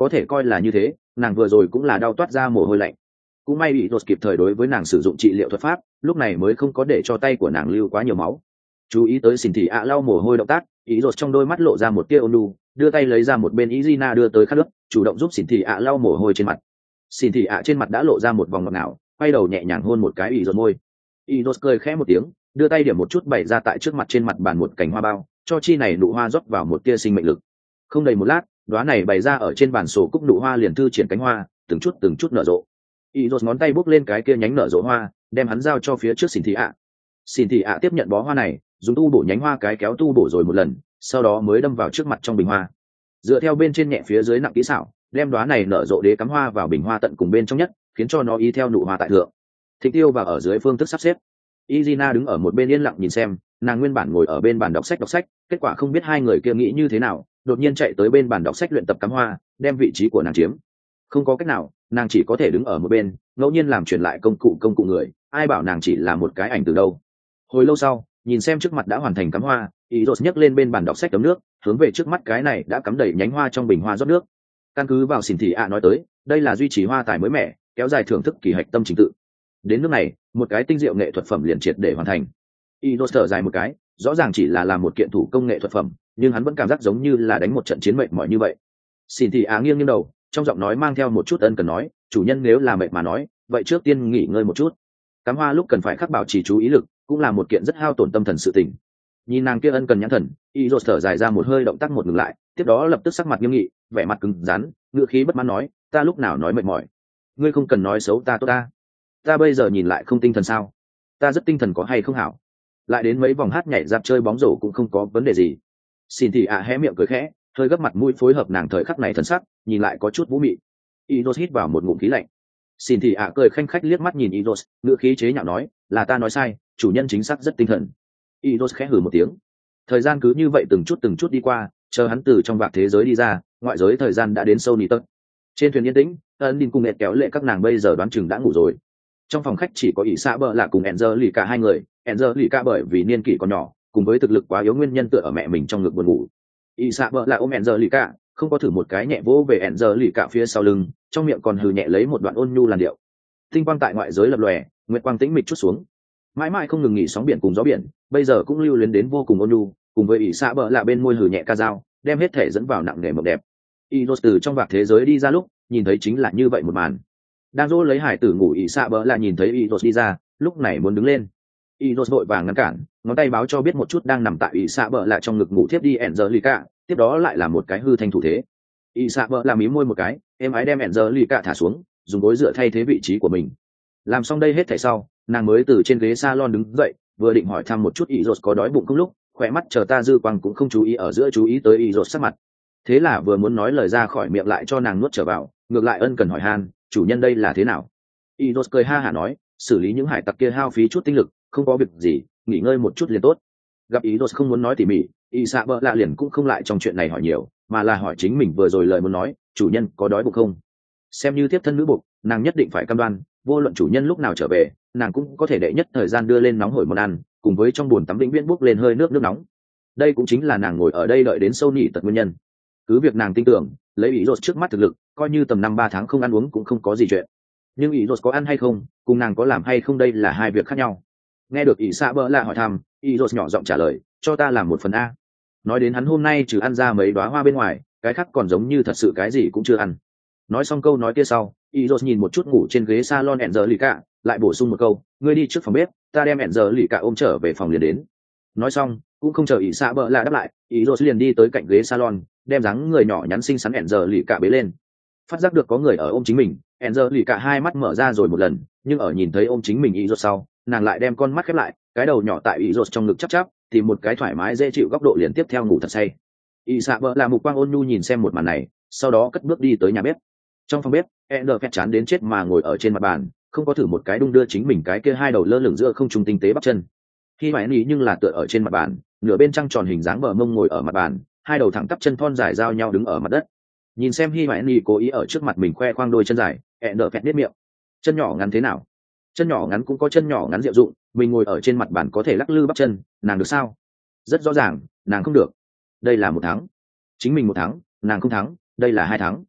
có thể coi là như thế, nàng vừa rồi cũng là đau toát ra mồ hôi lạnh. Cũng may bị đột kịp thời đối với nàng sử dụng trị liệu thuật pháp, lúc này mới không có để cho tay của nàng lưu quá nhiều máu. Chú ý tới xỉn thị ạ lau mồ hôi động tác, ý đột trong đôi mắt lộ ra một tia ôn nhu, đưa tay lấy ra một bên Izina đưa tới khát nước, chủ động giúp xỉn thị ạ lau mồ hôi trên mặt. Xỉn thị ạ trên mặt đã lộ ra một vòng ngọt ngào, quay đầu nhẹ nhàng hôn một cái ý đột môi. Ý đột cười khẽ một tiếng, đưa tay điểm một chút bày ra tại trước mặt trên mặt bàn một cành hoa bao, cho chi này nụ hoa rót vào một tia sinh mệnh lực. Không đầy một lát, đóa này bày ra ở trên bàn sổ cúc nụ hoa liền thư triển cánh hoa, từng chút nở rộ. Ý đột ngón tay bốc lên cái kia nhánh nở rộ hoa, đem hắn giao cho phía trước xỉn thị ạ. Xỉn thị ạ tiếp nhận bó hoa này, dùng tu bổ nhánh hoa cái kéo tu bổ rồi một lần, sau đó mới đâm vào trước mặt trong bình hoa. Dựa theo bên trên nhẹ phía dưới nặng kỹ xảo, đem đóa này nở rộ đế cắm hoa vào bình hoa tận cùng bên trong nhất, khiến cho nó y theo nụ hoa tại thượng. Thịnh tiêu và ở dưới phương thức sắp xếp. Izina đứng ở một bên yên lặng nhìn xem, nàng nguyên bản ngồi ở bên bàn đọc sách, kết quả không biết hai người kia nghĩ như thế nào, đột nhiên chạy tới bên bàn đọc sách luyện tập cắm hoa, đem vị trí của nàng chiếm. Không có cách nào, nàng chỉ có thể đứng ở một bên, ngẫu nhiên làm chuyển lại công cụ người, ai bảo nàng chỉ là một cái ảnh từ đâu. Hồi lâu sau, nhìn xem trước mặt đã hoàn thành cắm hoa, Izos nhấc lên bên bàn đọc sách tấm nước, hướng về trước mắt cái này đã cắm đầy nhánh hoa trong bình hoa rót nước. Căn cứ vào xỉn thị ạ nói tới, đây là duy trì hoa tài mới mẻ, kéo dài thưởng thức kỳ hạch tâm trình tự. Đến nước này, một cái tinh diệu nghệ thuật phẩm liền triệt để hoàn thành. Izos thở dài một cái, rõ ràng chỉ là làm một kiện thủ công nghệ thuật phẩm, nhưng hắn vẫn cảm giác giống như là đánh một trận chiến mệt mỏi như vậy. Xỉn thị ạ nghiêng đầu, trong giọng nói mang theo một chút ân cần nói, chủ nhân nếu là mệt mà nói, vậy trước tiên nghỉ ngơi một chút. Cắm hoa lúc cần phải khắc bảo trì chú ý lực, cũng là một kiện rất hao tổn tâm thần sự tình. Nhìn nàng kia ân cần nhãn thần, Izos thở dài ra một hơi, động tác một ngừng lại, tiếp đó lập tức sắc mặt nghiêm nghị, vẻ mặt cứng rắn, ngữ khí bất mãn nói, ta lúc nào nói mệt mỏi? Ngươi không cần nói xấu ta tốt ta. Ta bây giờ nhìn lại không tinh thần sao? Ta rất tinh thần có hay không hảo? Lại đến mấy vòng hát nhảy dạp chơi bóng rổ cũng không có vấn đề gì. Xin thì hé miệng cười khẽ, hơi gấp mặt mũi phối hợp nàng thời khắc này thần sắc, nhìn lại có chút vũ mị. Izos hít vào một ngụm khí lạnh. Xin thì cười khanh khách liếc mắt nhìn Izos, ngữ khí chế nhạo nói, là ta nói sai, chủ nhân chính xác rất tinh thần. Izos khẽ hừ một tiếng. Thời gian cứ như vậy từng chút đi qua, chờ hắn từ trong vạc thế giới đi ra, ngoại giới thời gian đã đến sâu nỉ tật. Trên thuyền yên tĩnh, ân đi cùng Ed kéo lệ các nàng bây giờ đoán chừng đã ngủ rồi. Trong phòng khách chỉ có ỷ xạ bợ lạ cùng Angelica hai người. Angelica bởi vì niên kỷ còn nhỏ, cùng với thực lực quá yếu nguyên nhân tựa ở mẹ mình trong ngực buồn ngủ. ỷ xạ bợ lạ ôm Angelica, không có thử một cái nhẹ vỗ về Angelica phía sau lưng, trong miệng còn hừ nhẹ lấy một đoạn ôn nhu làn điệu. Tinh quang tại ngoại giới lập lòe, nguyệt quang tĩnh mịch chút xuống, mãi mãi không ngừng nghỉ sóng biển cùng gió biển, bây giờ cũng lưu luyến đến vô cùng ôn nhu, cùng với ỷ xạ bợ lạ bên môi hừ nhẹ ca dao, đem hết thể dẫn vào nặng nề mộng đẹp. Izos từ trong vạc thế giới đi ra lúc, nhìn thấy chính là như vậy một màn. Đang dỗ lấy hải tử ngủ ỷ xạ bợ lạ nhìn thấy Izos đi ra, lúc này muốn đứng lên. Izos vội vàng ngăn cản, ngón tay báo cho biết một chút đang nằm tại ỷ xạ bợ lạ trong ngực ngủ thiếp đi Angelica, tiếp đó lại là một cái hư thanh thủ thế. ỷ xạ bợ lạ mím môi một cái, em ái đem Angelica thả xuống, dùng gối dựa thay thế vị trí của mình. Làm xong đây hết thảy sau, nàng mới từ trên ghế salon đứng dậy, vừa định hỏi thăm một chút Izos có đói bụng không lúc, khỏe mắt chờ ta dư quang cũng không chú ý ở giữa chú ý tới Izos sắc mặt. Thế là vừa muốn nói lời ra khỏi miệng lại cho nàng nuốt trở vào, ngược lại ân cần hỏi han, chủ nhân đây là thế nào? Izos cười ha hả nói, xử lý những hải tặc kia hao phí chút tinh lực, không có việc gì, nghỉ ngơi một chút liền tốt. Gặp Izos không muốn nói tỉ mỉ, Isabella liền cũng không lại trong chuyện này hỏi nhiều, mà là hỏi chính mình vừa rồi lời muốn nói, chủ nhân có đói bụng không? Xem như tiếp thân nữ buộc, nàng nhất định phải cam đoan, vô luận chủ nhân lúc nào trở về, nàng cũng có thể đệ nhất thời gian đưa lên nóng hổi món ăn, cùng với trong bồn tắm vĩnh viễn bốc lên hơi nước nóng. Đây cũng chính là nàng ngồi ở đây đợi đến sâu nỉ tật nguyên nhân. Cứ việc nàng tin tưởng, lấy ý rột trước mắt thực lực, coi như tầm 5-3 tháng không ăn uống cũng không có gì chuyện. Nhưng ý rột có ăn hay không, cùng nàng có làm hay không đây là hai việc khác nhau. Nghe được ý xạ bỡ lạ hỏi thăm, ý rột nhỏ giọng trả lời, cho ta làm 1 phần A. Nói đến hắn hôm nay trừ ăn ra mấy đóa hoa bên ngoài, cái khác còn giống như thật sự cái gì cũng chưa ăn. Nói xong câu nói kia sau, Izos nhìn một chút ngủ trên ghế salon Angelica, lại bổ sung một câu, ngươi đi trước phòng bếp, ta đem Angelica ôm trở về phòng liền đến. Nói xong, cũng không chờ ỷ xạ bợ lạ đáp lại, Izos liền đi tới cạnh ghế salon, đem dáng người nhỏ nhắn xinh xắn Angelica bế lên. Phát giác được có người ở ôm chính mình, Angelica hai mắt mở ra rồi một lần, nhưng ở nhìn thấy ôm chính mình Izos sau, nàng lại đem con mắt khép lại, cái đầu nhỏ tại Izos trong ngực chắp, tìm một cái thoải mái dễ chịu góc độ liền tiếp theo ngủ thật say. ỷ xạ bợ lạ mục quang ôn nhu nhìn xem một màn này, sau đó cất bước đi tới nhà bếp. Trong phòng bếp, Ender phét chán đến chết mà ngồi ở trên mặt bàn, không có thử một cái đung đưa chính mình cái kia hai đầu lơ lửng giữa không trung tinh tế bắp chân. Khi mãi ní nhưng là tựa ở trên mặt bàn, nửa bên trăng tròn hình dáng bờ mông ngồi ở mặt bàn, hai đầu thẳng tắp chân thon dài giao nhau đứng ở mặt đất. Nhìn xem Hi Mãi ní cố ý ở trước mặt mình khoe khoang đôi chân dài, Ender phét biết miệng. Chân nhỏ ngắn thế nào? Chân nhỏ ngắn cũng có chân nhỏ ngắn diệu dụng, mình ngồi ở trên mặt bàn có thể lắc lư bắp chân, nàng được sao? Rất rõ ràng, nàng không được. Đây là 1 thắng. Chính mình 1 thắng, nàng không thắng, đây là 2 thắng.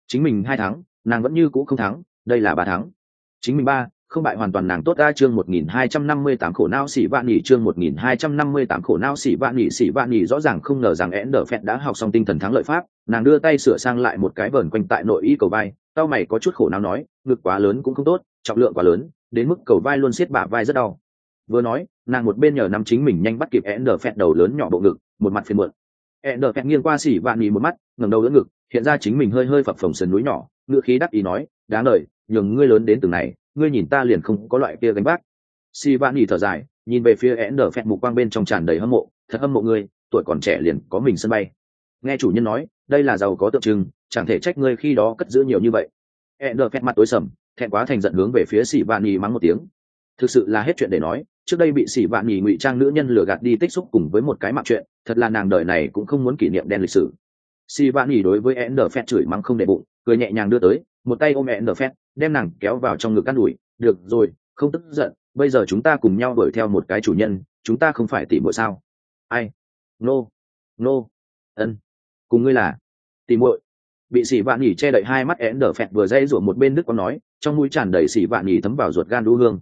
chính mình 2 thắng, nàng vẫn như cũ không thắng, đây là 3 thắng. Chính mình 3, không bại hoàn toàn nàng tốt ra. Chương 1258 khổ não xỉ vạn nhỉ. Chương 1258 khổ não xỉ vạn nhỉ rõ ràng không ngờ rằng Enderfett đã học xong tinh thần thắng lợi pháp, nàng đưa tay sửa sang lại một cái vờn quanh tại nội y cầu vai, tao mày có chút khổ não nói, ngực quá lớn cũng không tốt, trọng lượng quá lớn, đến mức cầu vai luôn siết bả vai rất đau. Vừa nói, nàng một bên nhờ nắm chính mình nhanh bắt kịp Enderfett đầu lớn nhỏ bộ ngực, một mặt phiền muộn. Enderfett nghiêng qua xỉ vạn nhỉ một mắt, ngẩng đầu đỡ ngực, hiện ra chính mình hơi hơi phập phồng sườn núi nhỏ, ngựa khí đắc ý nói, đáng lời, nhường ngươi lớn đến từng này, ngươi nhìn ta liền không có loại kia gánh vác. Si Van Nhỉ thở dài, nhìn về phía Enderfett mục quang bên trong tràn đầy hâm mộ, thật hâm mộ ngươi, tuổi còn trẻ liền có mình sân bay. Nghe chủ nhân nói, đây là giàu có tượng trưng, chẳng thể trách ngươi khi đó cất giữ nhiều như vậy. Enderfett mặt tối sầm, thẹn quá thành giận hướng về phía Si Van Nhỉ mắng một tiếng. Thực sự là hết chuyện để nói, trước đây bị Si Van Nhỉ ngụy trang nữ nhân lừa gạt đi tích xúc cùng với một cái mạng chuyện, thật là nàng đời này cũng không muốn kỷ niệm đen lịch sử. Si Van Nhỉ đối với Enderfett chửi mắng không để bụng, cười nhẹ nhàng đưa tới, một tay ôm Enderfett, đem nàng kéo vào trong ngực an ủi, được rồi, không tức giận, bây giờ chúng ta cùng nhau đuổi theo một cái chủ nhân, chúng ta không phải tỉ muội sao? Ai? Nô, ân, cùng ngươi là tỉ muội. Bị Sĩ Vạn Nhỉ che đậy hai mắt Enderfett vừa dây rủa một bên đứt quãng nói, trong mũi tràn đầy Sĩ Vạn Nhỉ thấm vào ruột gan đu hương.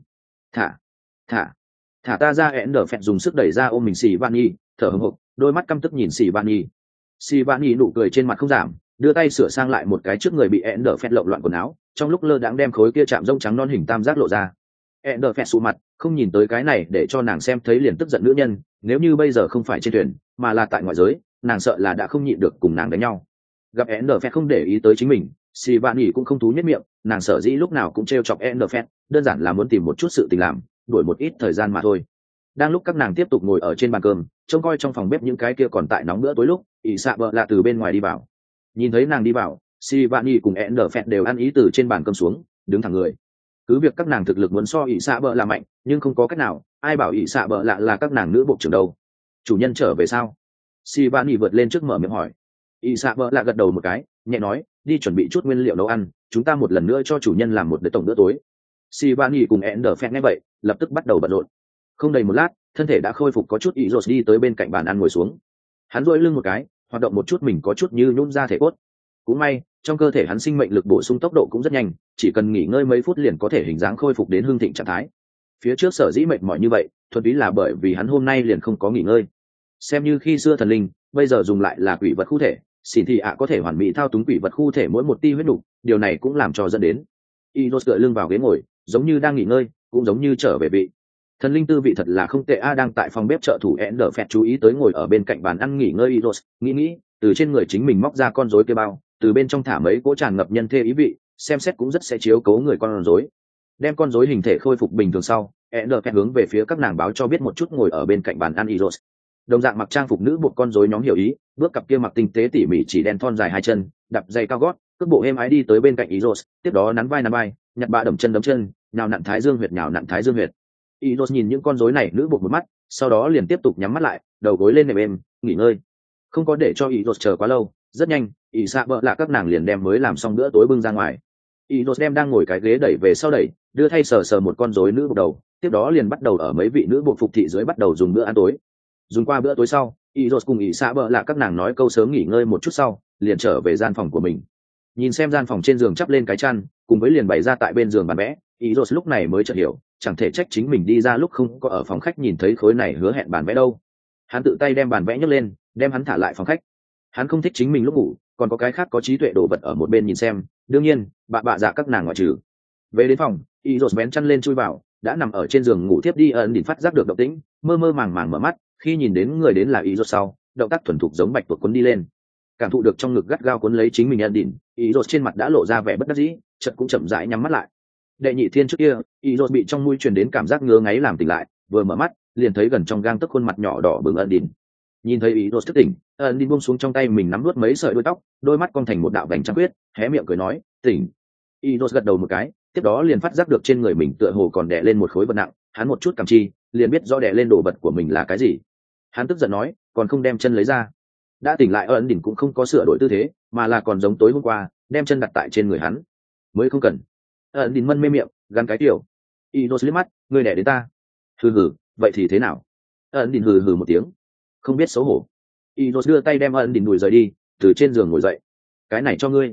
Thả ta ra. Enderfett dùng sức đẩy ra ôm mình Sĩ Vạn Nhỉ, thở hổn hộc, đôi mắt căm tức nhìn Sĩ Vạn Nhỉ. Sĩ Vạn Nhỉ nụ cười trên mặt không giảm, đưa tay sửa sang lại một cái trước người bị Enderfett lộn loạn quần áo, trong lúc lơ đãng đem khối kia chạm rông trắng non hình tam giác lộ ra. Enderfett sụ mặt, không nhìn tới cái này để cho nàng xem thấy liền tức giận nữ nhân, nếu như bây giờ không phải trên thuyền, mà là tại ngoại giới, nàng sợ là đã không nhịn được cùng nàng đánh nhau. Gặp Enderfett không để ý tới chính mình, Si Vạn Nhỉ cũng không thú nhất miệng, nàng sợ dĩ lúc nào cũng trêu chọc Enderfett, đơn giản là muốn tìm một chút sự tình làm, đuổi một ít thời gian mà thôi. Đang lúc các nàng tiếp tục ngồi ở trên bàn cơm, trông coi trong phòng bếp những cái kia còn tại nóng bữa tối lúc, ỷ xạ bợ lạ từ bên ngoài đi vào. Nhìn thấy nàng đi vào, Si Vạn Nhỉ cùng Enderfett đều ăn ý từ trên bàn cơm xuống, đứng thẳng người. Cứ việc các nàng thực lực muốn so ỷ xạ bợ lạ mạnh, nhưng không có cách nào, ai bảo ỷ xạ bợ lạ là các nàng nữ bộ trưởng đâu. Chủ nhân trở về sao? Si Vạn Nhỉ vượt lên trước mở miệng hỏi. ỷ xạ bợ lạ gật đầu một cái, nhẹ nói, đi chuẩn bị chút nguyên liệu nấu ăn, chúng ta một lần nữa cho chủ nhân làm một bữa tổng bữa tối. Si Vạn Nhỉ cùng Enderfett nghe vậy, lập tức bắt đầu bận rộn. Không đầy một lát, thân thể đã khôi phục có chút ý rột đi tới bên cạnh bàn ăn ngồi xuống. Hắn duỗi lưng một cái, hoạt động một chút mình có chút như nhũn ra thể cốt. Cũng may, trong cơ thể hắn sinh mệnh lực bổ sung tốc độ cũng rất nhanh, chỉ cần nghỉ ngơi mấy phút liền có thể hình dáng khôi phục đến hưng thịnh trạng thái. Phía trước sở dĩ mệt mỏi như vậy, thuần túy là bởi vì hắn hôm nay liền không có nghỉ ngơi. Xem như khi xưa thần linh, bây giờ dùng lại là quỷ vật khu thể, xin thì có thể hoàn mỹ thao túng quỷ vật khu thể mỗi một ti huyết nục, điều này cũng làm cho dẫn đến Inos tựa lưng vào ghế ngồi, giống như đang nghỉ ngơi, cũng giống như trở về vị. Thần linh tư vị thật là không tệ a. Đang tại phòng bếp trợ thủ Enderfett chú ý tới ngồi ở bên cạnh bàn ăn nghỉ ngơi Inos, nghĩ từ trên người chính mình móc ra con rối kia bao, từ bên trong thả mấy cỗ tràn ngập nhân thê ý vị, xem xét cũng rất sẽ chiếu cố người con rối. Đem con rối hình thể khôi phục bình thường sau, Enderfett hướng về phía các nàng báo cho biết một chút ngồi ở bên cạnh bàn ăn Inos. Đồng dạng mặc trang phục nữ buộc con rối nhóm hiểu ý, bước cặp kia mặc tinh tế tỉ mỉ chỉ đen thon dài hai chân, đạp giày cao gót, cước bộ êm ái đi tới bên cạnh Inos, tiếp đó nắn vai, nhặt bạ đấm chân, nhào nặn thái dương huyệt. Inos nhìn những con rối này nữ buộc một mắt, sau đó liền tiếp tục nhắm mắt lại, đầu gối lên nệm êm, nghỉ ngơi. Không có để cho Inos chờ quá lâu, rất nhanh, ỷ xạ bợ lạ các nàng liền đem mới làm xong bữa tối bưng ra ngoài. Inos đem đang ngồi cái ghế đẩy về sau đẩy, đưa thay sờ một con rối nữ buộc đầu, tiếp đó liền bắt đầu ở mấy vị nữ buộc phục thị dưới bắt đầu dùng bữa ăn tối. Dùng qua bữa tối sau, Inos cùng ỷ xạ bợ lạ các nàng nói câu sớm nghỉ ngơi một chút sau, liền trở về gian phòng của mình. Nhìn xem gian phòng trên giường chắp lên cái chăn, cùng với liền bày ra tại bên giường bàn vẽ, Inos lúc này mới chợt hiểu, chẳng thể trách chính mình đi ra lúc không có ở phòng khách nhìn thấy khối này hứa hẹn bàn vẽ đâu. Hắn tự tay đem bàn vẽ nhấc lên, đem hắn thả lại phòng khách. Hắn không thích chính mình lúc ngủ còn có cái khác có trí tuệ đồ vật ở một bên nhìn xem, đương nhiên bạ dạ các nàng ngoại trừ. Về đến phòng, Iros bén chăn lên chui vào, đã nằm ở trên giường ngủ tiếp đi. Ẩn đỉnh phát giác được động tĩnh, mơ màng mở mắt, khi nhìn đến người đến là Iros sau, động tác thuần thục giống bạch tuộc cuốn đi lên. Cảm thụ được trong ngực gắt gao cuốn lấy chính mình Ẩn đỉnh, Iros trên mặt đã lộ ra vẻ bất đắc dĩ, chợt cũng chậm rãi nhắm mắt lại. Đệ nhị thiên trước kia, Iros bị trong mũi truyền đến cảm giác ngứa ngáy làm tỉnh lại, vừa mở mắt liền thấy gần trong gang tấc khuôn mặt nhỏ đỏ bừng Ẩn đỉnh. Nhìn thấy Iros thức tỉnh, Ẩn đỉnh buông xuống trong tay mình nắm nuốt mấy sợi đuôi tóc, đôi mắt cong thành một đạo vành trăng khuyết, hé miệng cười nói, tỉnh. Iros gật đầu một cái, tiếp đó liền phát giác được trên người mình tựa hồ còn đè lên một khối vật nặng, hắn một chút cảm chi, liền biết rõ đè lên đồ vật của mình là cái gì. Hắn tức giận nói, còn không đem chân lấy ra. Đã tỉnh lại Ẩn đỉnh cũng không có sửa đổi tư thế, mà là còn giống tối hôm qua, đem chân đặt tại trên người hắn. Mới không cần. Ẩn đỉnh mân mê miệng, gắn cái tiểu. Iros liếc mắt, ngươi đè đến ta. Hừ, vậy thì thế nào? Ẩn đỉnh hừ một tiếng, không biết xấu hổ. Iros đưa tay đem Ẩn đỉnh đùi rời đi, từ trên giường ngồi dậy. Cái này cho ngươi.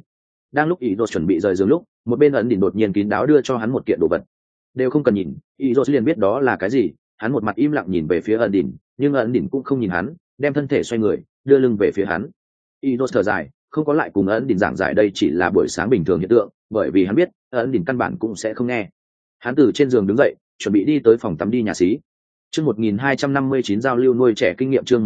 Đang lúc ý chuẩn bị rời giường lúc, một bên ẩn đỉnh đột nhiên kín đáo đưa cho hắn một kiện đồ vật. Đều không cần nhìn, ý liền biết đó là cái gì. Hắn một mặt im lặng nhìn về phía ẩn đỉnh, nhưng ẩn đỉnh cũng không nhìn hắn, đem thân thể xoay người, đưa lưng về phía hắn. Ý thở dài, không có lại cùng ẩn đỉnh giảng giải đây chỉ là buổi sáng bình thường hiện tượng, bởi vì hắn biết ẩn đỉnh căn bản cũng sẽ không nghe. Hắn từ trên giường đứng dậy, chuẩn bị đi tới phòng tắm đi nhà xí. Chương 1259 giao lưu nuôi trẻ kinh nghiệm chương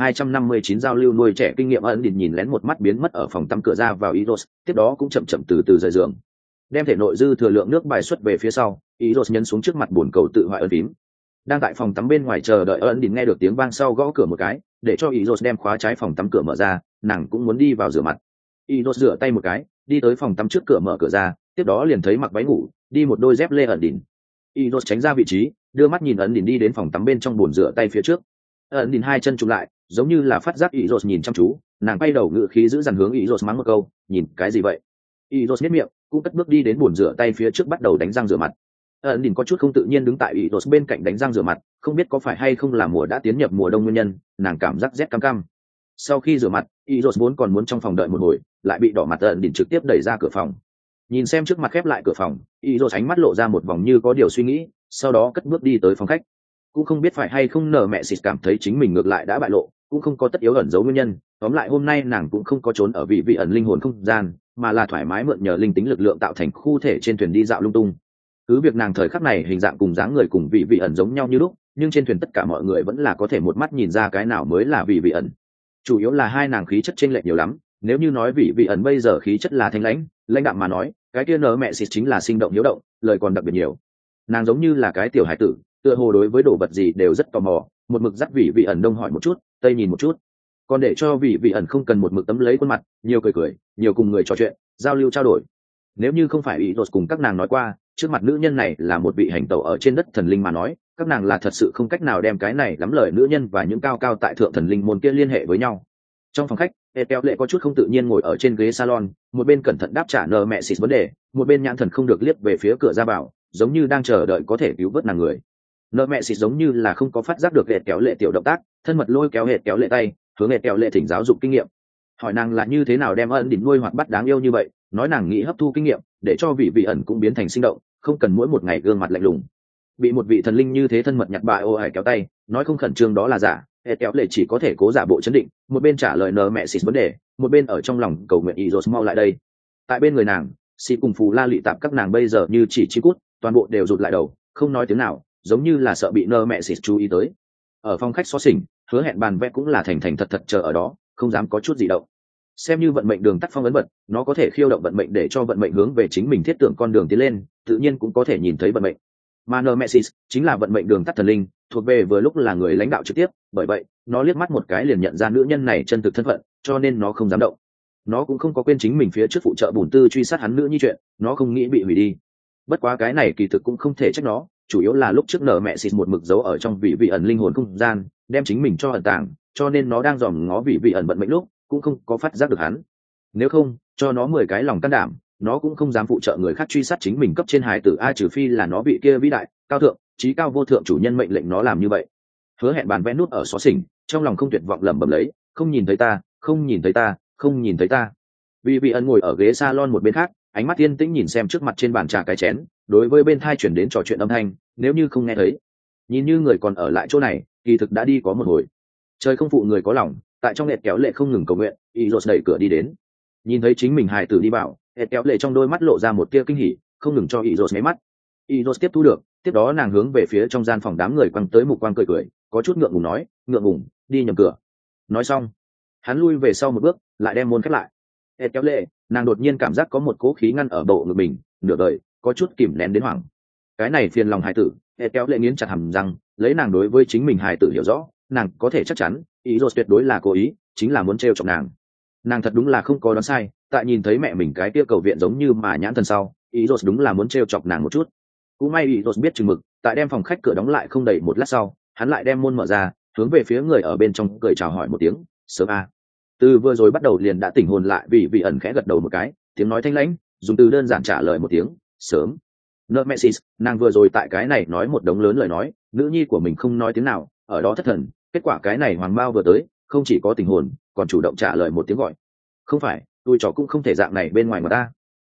1259 giao lưu nuôi trẻ kinh nghiệm ẩn đỉnh nhìn lén một mắt biến mất ở phòng tắm cửa ra vào Iros, tiếp đó cũng chậm chậm từ từ rời giường. Đem thể nội dư thừa lượng nước bài xuất về phía sau, Iros nhấn xuống trước mặt buồn cầu tự hoại ấn phím. Đang tại phòng tắm bên ngoài chờ đợi ẩn đỉnh nghe được tiếng vang sau gõ cửa một cái, để cho Iros đem khóa trái phòng tắm cửa mở ra, nàng cũng muốn đi vào rửa mặt. Iros rửa tay một cái, đi tới phòng tắm trước cửa mở cửa ra, tiếp đó liền thấy mặc váy ngủ, đi một đôi dép lê ẩn đỉnh. Iros tránh ra vị trí, đưa mắt nhìn ẩn đỉnh đi đến phòng tắm bên trong bồn rửa tay phía trước. Ẩn đỉnh hai chân chụm lại, giống như là phát giác Iros nhìn chăm chú, nàng quay đầu ngự khí giữ dằn hướng Iros mắng một câu, nhìn cái gì vậy? Iros nhếch miệng, cũng cất bước đi đến bồn rửa tay phía trước bắt đầu đánh răng rửa mặt. Ẩn đỉnh có chút không tự nhiên đứng tại Iros bên cạnh đánh răng rửa mặt, không biết có phải hay không là mùa đã tiến nhập mùa đông nguyên nhân, nàng cảm giác rét cam cam. Sau khi rửa mặt, Iros vốn còn muốn trong phòng đợi một hồi, lại bị đỏ mặt ẩn đỉnh trực tiếp đẩy ra cửa phòng. Nhìn xem trước mặt khép lại cửa phòng, Iros ánh mắt lộ ra một vòng như có điều suy nghĩ, sau đó cất bước đi tới phòng khách. Cũng không biết phải hay không nở mẹ xịt cảm thấy chính mình ngược lại đã bại lộ, cũng không có tất yếu ẩn giấu nguyên nhân. Tóm lại hôm nay nàng cũng không có trốn ở vị ẩn linh hồn không gian, mà là thoải mái mượn nhờ linh tính lực lượng tạo thành khu thể trên thuyền đi dạo lung tung. Cứ việc nàng thời khắc này hình dạng cùng dáng người cùng vị ẩn giống nhau như lúc, nhưng trên thuyền tất cả mọi người vẫn là có thể một mắt nhìn ra cái nào mới là vị ẩn. Chủ yếu là hai nàng khí chất chênh lệch nhiều lắm, nếu như nói vị ẩn bây giờ khí chất là thanh lãnh đạm mà nói, cái kia nở mẹ xịt chính là sinh động hiếu động, lời còn đặc biệt nhiều. Nàng giống như là cái tiểu hải tử, tựa hồ đối với đồ vật gì đều rất tò mò, một mực dắt vị ẩn đông hỏi một chút, tây nhìn một chút, còn để cho vị ẩn không cần một mực tấm lấy khuôn mặt, nhiều cười, nhiều cùng người trò chuyện, giao lưu trao đổi. Nếu như không phải Iros cùng các nàng nói qua, trước mặt nữ nhân này là một vị hành tẩu ở trên đất thần linh mà nói, các nàng là thật sự không cách nào đem cái này lắm lời nữ nhân và những cao cao tại thượng thần linh môn kia liên hệ với nhau. Trong phòng khách, Etel lệ có chút không tự nhiên ngồi ở trên ghế salon, một bên cẩn thận đáp trả nờ mẹ xịt vấn đề, một bên nhãn thần không được liếc về phía cửa ra vào, giống như đang chờ đợi có thể cứu vớt nàng người. Nợ mẹ xịt giống như là không có phát giác được Etel lệ tiểu động tác, thân mật lôi kéo Etel lệ tay, hướng Etel lệ thỉnh giáo dục kinh nghiệm. Hỏi nàng là như thế nào đem ẩn đỉnh nuôi hoạt bắt đáng yêu như vậy, nói nàng nghĩ hấp thu kinh nghiệm, để cho vị ẩn cũng biến thành sinh động, không cần mỗi một ngày gương mặt lạnh lùng. Bị một vị thần linh như thế thân mật nhặt bà ô ải kéo tay, nói không khẩn trương đó là giả. Etel lệ chỉ có thể cố giả bộ chấn định, một bên trả lời nợ mẹ xịt vấn đề, một bên ở trong lòng cầu nguyện Iros mau lại đây. Tại bên người nàng, Si cùng Phù La lị tạp các nàng bây giờ như chỉ chi cút, toàn bộ đều rụt lại đầu, không nói tiếng nào, giống như là sợ bị nợ mẹ xịt chú ý tới. Ở phòng khách xó xỉnh, Hứa Hẹn bàn vẽ cũng là thành thật chờ ở đó, không dám có chút gì động. Xem như vận mệnh đường tắt phong ấn bật, nó có thể khiêu động vận mệnh để cho vận mệnh hướng về chính mình thiết tưởng con đường tiến lên, tự nhiên cũng có thể nhìn thấy vận mệnh. Mà Nemesis chính là vận mệnh đường tắt thần linh, thuộc về vừa lúc là người lãnh đạo trực tiếp, bởi vậy nó liếc mắt một cái liền nhận ra nữ nhân này chân thực thân phận, cho nên nó không dám động. Nó cũng không có quên chính mình phía trước phụ trợ bổn tư truy sát hắn nữ như chuyện, nó không nghĩ bị hủy đi. Bất quá cái này kỳ thực cũng không thể trách nó, chủ yếu là lúc trước Nemesis một mực giấu ở trong vị ẩn linh hồn không gian, đem chính mình cho ẩn tàng, cho nên nó đang dòm ngó vị ẩn vận mệnh lúc cũng không có phát giác được hắn. Nếu không, cho nó 10 cái lòng can đảm, nó cũng không dám phụ trợ người khác truy sát chính mình cấp trên hài tử a, trừ phi là nó bị kia vĩ đại, cao thượng, trí cao vô thượng chủ nhân mệnh lệnh nó làm như vậy. Hứa Hẹn bàn vẽ nút ở xó xỉnh, trong lòng không tuyệt vọng lẩm bẩm lấy, không nhìn thấy ta, không nhìn thấy ta, không nhìn thấy ta. Vị ẩn ngồi ở ghế salon một bên khác, ánh mắt yên tĩnh nhìn xem trước mặt trên bàn trà cái chén, đối với bên thai chuyển đến trò chuyện âm thanh, nếu như không nghe thấy, nhìn như người còn ở lại chỗ này, kỳ thực đã đi có một hồi. Trời không phụ người có lòng, tại trong nghẹt kéo lệ không ngừng cầu nguyện, Iros đẩy cửa đi đến, nhìn thấy chính mình hài tử đi vào, nghẹt kéo lệ trong đôi mắt lộ ra một tia kinh hỉ, không ngừng cho Iros nháy mắt. Iros tiếp thu được, tiếp đó nàng hướng về phía trong gian phòng đám người quăng tới một quang cười, có chút ngượng ngùng nói, ngượng ngùng, đi nhầm cửa. Nói xong, hắn lui về sau một bước, lại đem môn khép lại. Nghẹt kéo lệ, nàng đột nhiên cảm giác có một cố khí ngăn ở bộ ngực mình, nửa đời, có chút kìm nén đến hoảng. Cái này phiền lòng hài tử, nghẹt kéo lệ nghiến chặt hàm răng, lấy nàng đối với chính mình hài tử hiểu rõ, nàng có thể chắc chắn Iros tuyệt đối là cố ý, chính là muốn trêu chọc nàng thật đúng là không có đoán sai, tại nhìn thấy mẹ mình cái kia cầu viện giống như mà nhãn thần sau, Iros đúng là muốn trêu chọc nàng một chút. Cũng may Iros biết chừng mực, tại đem phòng khách cửa đóng lại không đầy một lát sau, hắn lại đem môn mở ra, hướng về phía người ở bên trong cười chào hỏi một tiếng, sớm a. Từ vừa rồi bắt đầu liền đã tỉnh hồn lại, vì ẩn khẽ gật đầu một cái, tiếng nói thanh lãnh, dùng từ đơn giản trả lời một tiếng, sớm. Nemesis, nàng vừa rồi tại cái này nói một đống lớn lời nói, nữ nhi của mình không nói tiếng nào, ở đó thất thần, kết quả cái này hoàng bao vừa tới, không chỉ có tình hồn, còn chủ động trả lời một tiếng gọi. Không phải, tôi chó cũng không thể dạng này bên ngoài mà ta.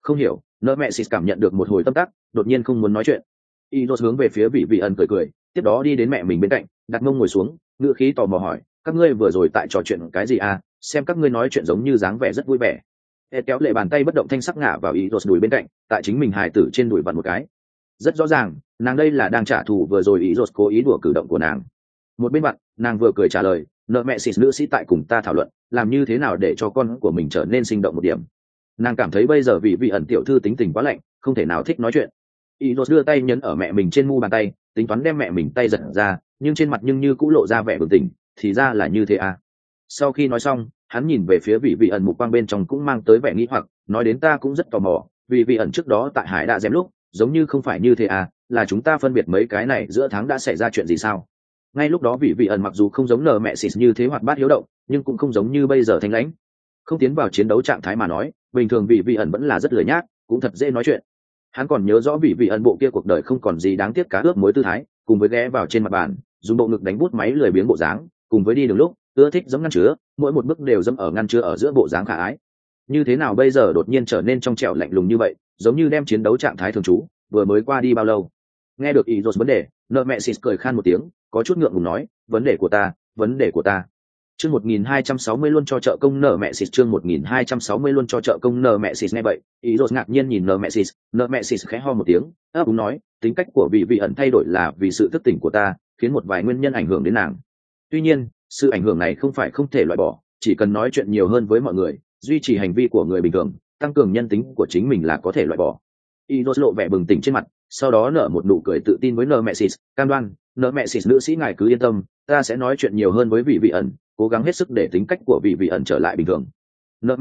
Không hiểu, nợ mẹ xịt cảm nhận được một hồi tâm tắc, đột nhiên không muốn nói chuyện. Idos hướng về phía vị ẩn cười cười, tiếp đó đi đến mẹ mình bên cạnh, đặt mông ngồi xuống, ngựa khí tò mò hỏi, các ngươi vừa rồi tại trò chuyện cái gì à, xem các ngươi nói chuyện giống như dáng vẻ rất vui vẻ. Kéo lệ bàn tay bất động thanh sắc ngả vào Idos đùi bên cạnh, tại chính mình hài tử trên đùi vặn một cái. Rất rõ ràng, nàng đây là đang trả thù vừa rồi Idos cố ý đùa cử động của nàng. Một bên bạn, nàng vừa cười trả lời, nợ mẹ xịt nữ sĩ tại cùng ta thảo luận, làm như thế nào để cho con của mình trở nên sinh động một điểm. Nàng cảm thấy bây giờ vị ẩn tiểu thư tính tình quá lạnh, không thể nào thích nói chuyện. Idos đưa tay nhấn ở mẹ mình trên mu bàn tay, tính toán đem mẹ mình tay giật ra, nhưng trên mặt như cũ lộ ra vẻ bừng tỉnh, thì ra là như thế à. Sau khi nói xong, hắn nhìn về phía vị ẩn mục quang bên trong cũng mang tới vẻ nghi hoặc, nói đến ta cũng rất tò mò, vị ẩn trước đó tại Hải đã dém lúc, giống như không phải như thế à, là chúng ta phân biệt mấy cái này giữa tháng đã xảy ra chuyện gì sao? Ngay lúc đó vị ẩn mặc dù không giống nờ mẹ xịt như thế hoạt bát hiếu động, nhưng cũng không giống như bây giờ thanh lãnh. Không tiến vào chiến đấu trạng thái mà nói, bình thường vị ẩn vẫn là rất lười nhác, cũng thật dễ nói chuyện. Hắn còn nhớ rõ vị ẩn bộ kia cuộc đời không còn gì đáng tiếc cá ướp mối tư thái, cùng với ghé vào trên mặt bàn, dùng bộ ngực đánh bút máy lười biếng bộ dáng, cùng với đi đường lúc ưa thích giẫm ngăn chứa, mỗi một bước đều giẫm ở ngăn chứa ở giữa bộ dáng khả ái. Như thế nào bây giờ đột nhiên trở nên trong trẻo lạnh lùng như vậy, giống như đem chiến đấu trạng thái thường trú, vừa mới qua đi bao lâu. Nghe được Idos vấn đề, nợ mẹ xịt cười khan một tiếng, có chút ngượng ngùng nói, vấn đề của ta. Chương 1260 luôn cho trợ công nợ mẹ xịt, chương 1260 luôn cho trợ công nợ mẹ xịt. Nghe vậy, Idos ngạc nhiên nhìn nợ mẹ xịt khẽ ho một tiếng, ấp úng nói, tính cách của vị ẩn thay đổi là vì sự thức tỉnh của ta, khiến một vài nguyên nhân ảnh hưởng đến nàng. Tuy nhiên, sự ảnh hưởng này không phải không thể loại bỏ, chỉ cần nói chuyện nhiều hơn với mọi người, duy trì hành vi của người bình thường, tăng cường nhân tính của chính mình là có thể loại bỏ. Idos lộ vẻ bừng tỉnh trên mặt, sau đó nở một nụ cười tự tin với nợ mẹ xịt, cam đoan, nợ mẹ xịt nữ sĩ ngài cứ yên tâm, ta sẽ nói chuyện nhiều hơn với vị ẩn, cố gắng hết sức để tính cách của vị ẩn trở lại bình thường. Nợ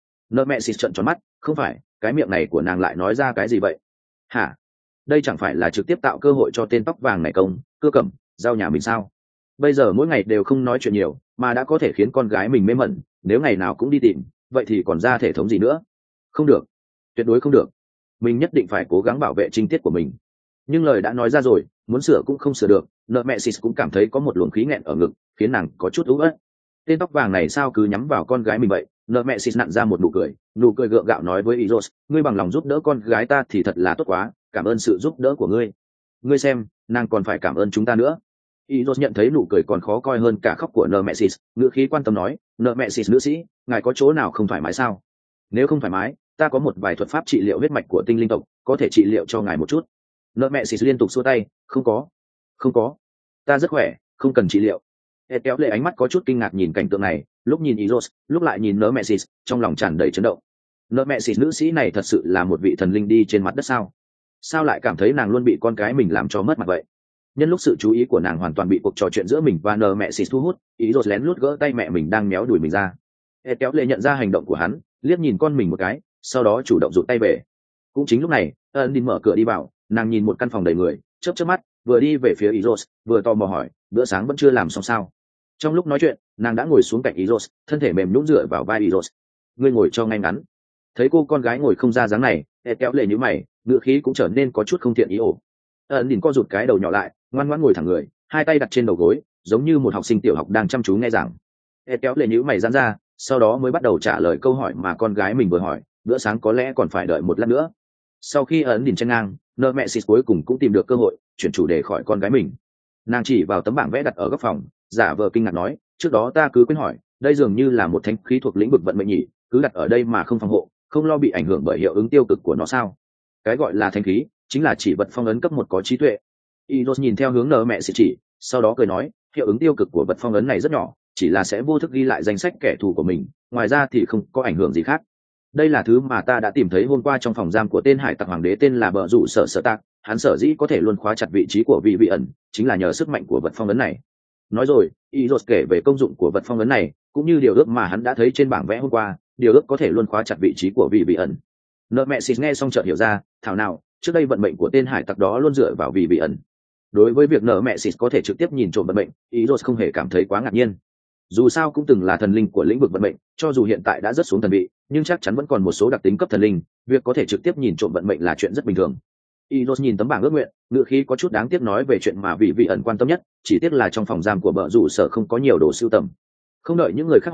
mẹ xịt trợn tròn mắt, không phải, cái miệng này của nàng lại nói ra cái gì vậy? Hả? Đây chẳng phải là trực tiếp tạo cơ hội cho tên tóc vàng này công, cưa cẩm, giao nhà mình sao? Bây giờ mỗi ngày đều không nói chuyện nhiều, mà đã có thể khiến con gái mình mê mẩn, nếu ngày nào cũng đi tìm, vậy thì còn ra thể thống gì nữa? Không được, tuyệt đối không được. Mình nhất định phải cố gắng bảo vệ trinh tiết của mình. Nhưng lời đã nói ra rồi, muốn sửa cũng không sửa được. Nợ mẹ xịt cũng cảm thấy có một luồng khí nghẹn ở ngực, khiến nàng có chút ú ớt. Tên tóc vàng này sao cứ nhắm vào con gái mình vậy? Nợ mẹ xịt nặn ra một nụ cười gượng gạo nói với Idos, ngươi bằng lòng giúp đỡ con gái ta thì thật là tốt quá, cảm ơn sự giúp đỡ của ngươi. Ngươi xem, nàng còn phải cảm ơn chúng ta nữa. Idos nhận thấy nụ cười còn khó coi hơn cả khóc của nợ mẹ xịt, ngữ khí quan tâm nói, nợ mẹ xịt nữ sĩ, ngài có chỗ nào không thoải mái sao? Nếu không thoải mái, ta có một vài thuật pháp trị liệu huyết mạch của tinh linh tộc, có thể trị liệu cho ngài một chút. Nợ mẹ xịt liên tục xua tay, không có, ta rất khỏe, không cần trị liệu. Kéo lệ ánh mắt có chút kinh ngạc nhìn cảnh tượng này, lúc nhìn Idos, lúc lại nhìn nợ mẹ xịt, trong lòng tràn đầy chấn động. Nợ mẹ xịt nữ sĩ này thật sự là một vị thần linh đi trên mặt đất sao? Sao lại cảm thấy nàng luôn bị con cái mình làm cho mất mặt vậy? Nhân lúc sự chú ý của nàng hoàn toàn bị cuộc trò chuyện giữa mình và nợ mẹ xịt thu hút, Idos lén lút gỡ tay mẹ mình đang méo đùi mình ra. Kéo lệ nhận ra hành động của hắn, liếc nhìn con mình một cái, sau đó chủ động rụt tay về. Cũng chính lúc này, Ân mở cửa đi vào, nàng nhìn một căn phòng đầy người, chớp mắt, vừa đi về phía Idos, vừa tò mò hỏi, bữa sáng vẫn chưa làm xong sao? Trong lúc nói chuyện, nàng đã ngồi xuống cạnh Idos, thân thể mềm nhũn dựa vào vai Idos. Ngươi ngồi cho ngay ngắn. Thấy cô con gái ngồi không ra dáng này, kéo lệ nhíu mày, ngữ khí cũng trở nên có chút không thiện ý ổ. Ân co rụt cái đầu nhỏ lại, ngoan ngoãn ngồi thẳng người, hai tay đặt trên đầu gối, giống như một học sinh tiểu học đang chăm chú nghe giảng. Kéo lệ nhíu mày giãn ra, sau đó mới bắt đầu trả lời câu hỏi mà con gái mình vừa hỏi, bữa sáng có lẽ còn phải đợi một lát nữa. Sau khi chen ngang, nợ mẹ xịt cuối cùng cũng tìm được cơ hội chuyển chủ đề khỏi con gái mình. Nàng chỉ vào tấm bảng vẽ đặt ở góc phòng, giả vờ kinh ngạc nói, trước đó ta cứ quên hỏi, đây dường như là một thánh khí thuộc lĩnh vực vận mệnh nhỉ, cứ đặt ở đây mà không phòng hộ, không lo bị ảnh hưởng bởi hiệu ứng tiêu cực của nó sao? Cái gọi là thánh khí chính là chỉ vật phong ấn cấp 1 có trí tuệ. Idos nhìn theo hướng nợ mẹ xịt chỉ, sau đó cười nói, hiệu ứng tiêu cực của vật phong ấn này rất nhỏ, chỉ là sẽ vô thức ghi lại danh sách kẻ thù của mình, ngoài ra thì không có ảnh hưởng gì khác. Đây là thứ mà ta đã tìm thấy hôm qua trong phòng giam của tên hải tặc hoàng đế tên là bờ rủ sở tạc, hắn sở dĩ có thể luôn khóa chặt vị trí của vị ẩn, chính là nhờ sức mạnh của vật phong ấn này. Nói rồi, Idos kể về công dụng của vật phong ấn này, cũng như điều ước mà hắn đã thấy trên bảng vẽ hôm qua, điều ước có thể luôn khóa chặt vị trí của vị ẩn. Nợ mẹ xịt nghe xong chợt hiểu ra, thảo nào, trước đây vận mệnh của tên hải tặc đó luôn dựa vào vị ẩn. Đối với việc nợ mẹ xịt có thể trực tiếp nhìn trộm vận mệnh, Idos không hề cảm thấy quá ngạc nhiên. Dù sao cũng từng là thần linh của lĩnh vực vận mệnh, cho dù hiện tại đã rất xuống thần vị, nhưng chắc chắn vẫn còn một số đặc tính cấp thần linh, việc có thể trực tiếp nhìn trộm vận mệnh là chuyện rất bình thường. Idos nhìn tấm bảng ước nguyện, ngựa khí có chút đáng tiếc nói về chuyện mà vị ẩn quan tâm nhất, chỉ tiếc là trong phòng giam của bờ rủ sở không có nhiều đồ sưu tầm. Không đợi những người khác hỏi,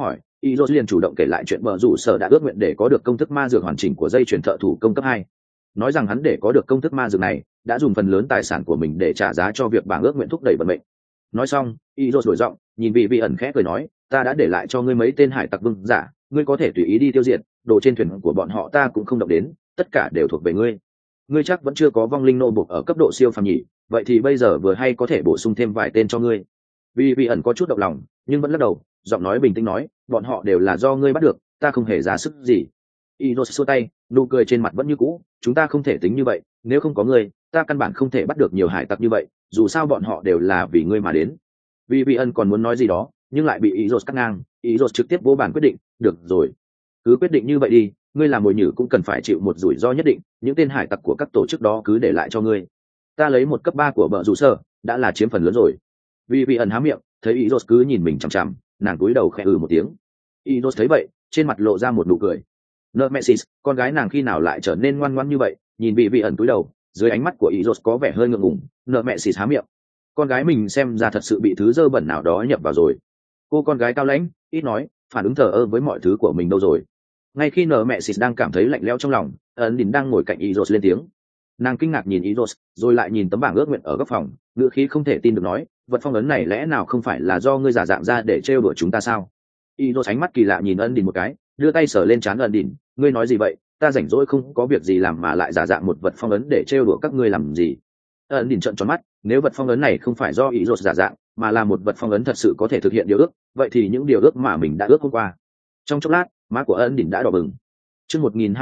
Izos liền chủ động kể lại chuyện bờ rủ sở đã ước nguyện để có được công thức ma dược hoàn chỉnh của dây chuyển thợ thủ công cấp 2. Nói rằng hắn để có được công thức ma dược này đã dùng phần lớn tài sản của mình để trả giá cho việc bảng ước nguyện thúc đẩy vận mệnh. Nói xong, Izos đổi giọng, nhìn vị ẩn khẽ cười nói, ta đã để lại cho ngươi mấy tên hải tặc vương giả, ngươi có thể tùy ý đi tiêu diệt, đồ trên thuyền của bọn họ ta cũng không động đến, tất cả đều thuộc về ngươi. Ngươi chắc vẫn chưa có vong linh nô buộc ở cấp độ siêu phàm nhỉ, vậy thì bây giờ vừa hay có thể bổ sung thêm vài tên cho ngươi. Vị ẩn có chút động lòng, nhưng vẫn lắc đầu, giọng nói bình tĩnh nói, bọn họ đều là do ngươi bắt được, ta không hề ra sức gì. Izos xua tay, nụ cười trên mặt vẫn như cũ, chúng ta không thể tính như vậy, nếu không có ngươi, ta căn bản không thể bắt được nhiều hải tặc như vậy, dù sao bọn họ đều là vì ngươi mà đến. Vị ẩn còn muốn nói gì đó, nhưng lại bị Izos cắt ngang. Izos trực tiếp vô bản quyết định, được rồi, cứ quyết định như vậy đi, ngươi làm mồi nhử cũng cần phải chịu một rủi ro nhất định, những tên hải tặc của các tổ chức đó cứ để lại cho ngươi. Ta lấy một cấp 3 của bờ rủ sở, đã là chiếm phần lớn rồi. Vị ẩn há miệng, thấy Izos cứ nhìn mình chằm chằm, nàng cúi đầu khẽ một tiếng. Izos thấy vậy, trên mặt lộ ra một nụ cười. Nemesis, con gái nàng khi nào lại trở nên ngoan ngoãn như vậy? Nhìn vị ẩn cúi đầu, dưới ánh mắt của Izos có vẻ hơi ngượng ngùng. Nemesis há miệng. Con gái mình xem ra thật sự bị thứ dơ bẩn nào đó nhập vào rồi. Cô con gái cao lãnh, ít nói, phản ứng thờ ơ với mọi thứ của mình đâu rồi. Ngay khi Nemesis đang cảm thấy lạnh lẽo trong lòng, ẩn đỉnh đang ngồi cạnh Izos lên tiếng. Nàng kinh ngạc nhìn Izos, rồi lại nhìn tấm bảng ước nguyện ở góc phòng, ngữ khí không thể tin được nói, vật phong ấn này lẽ nào không phải là do ngươi giả dạng ra để trêu đùa chúng ta sao? Izos ánh mắt kỳ lạ nhìn ân đỉnh một cái, đưa tay sờ lên trán ân đỉnh, ngươi nói gì vậy? Ta rảnh rỗi không có việc gì làm mà lại giả dạng một vật phong ấn để trêu đùa các ngươi làm gì? Ân đỉnh trợn tròn mắt, nếu vật phong ấn này không phải do Izos giả dạng, mà là một vật phong ấn thật sự có thể thực hiện điều ước, vậy thì những điều ước mà mình đã ước hôm qua. Trong chốc lát, má của ân đỉnh đã đỏ bừng. Chương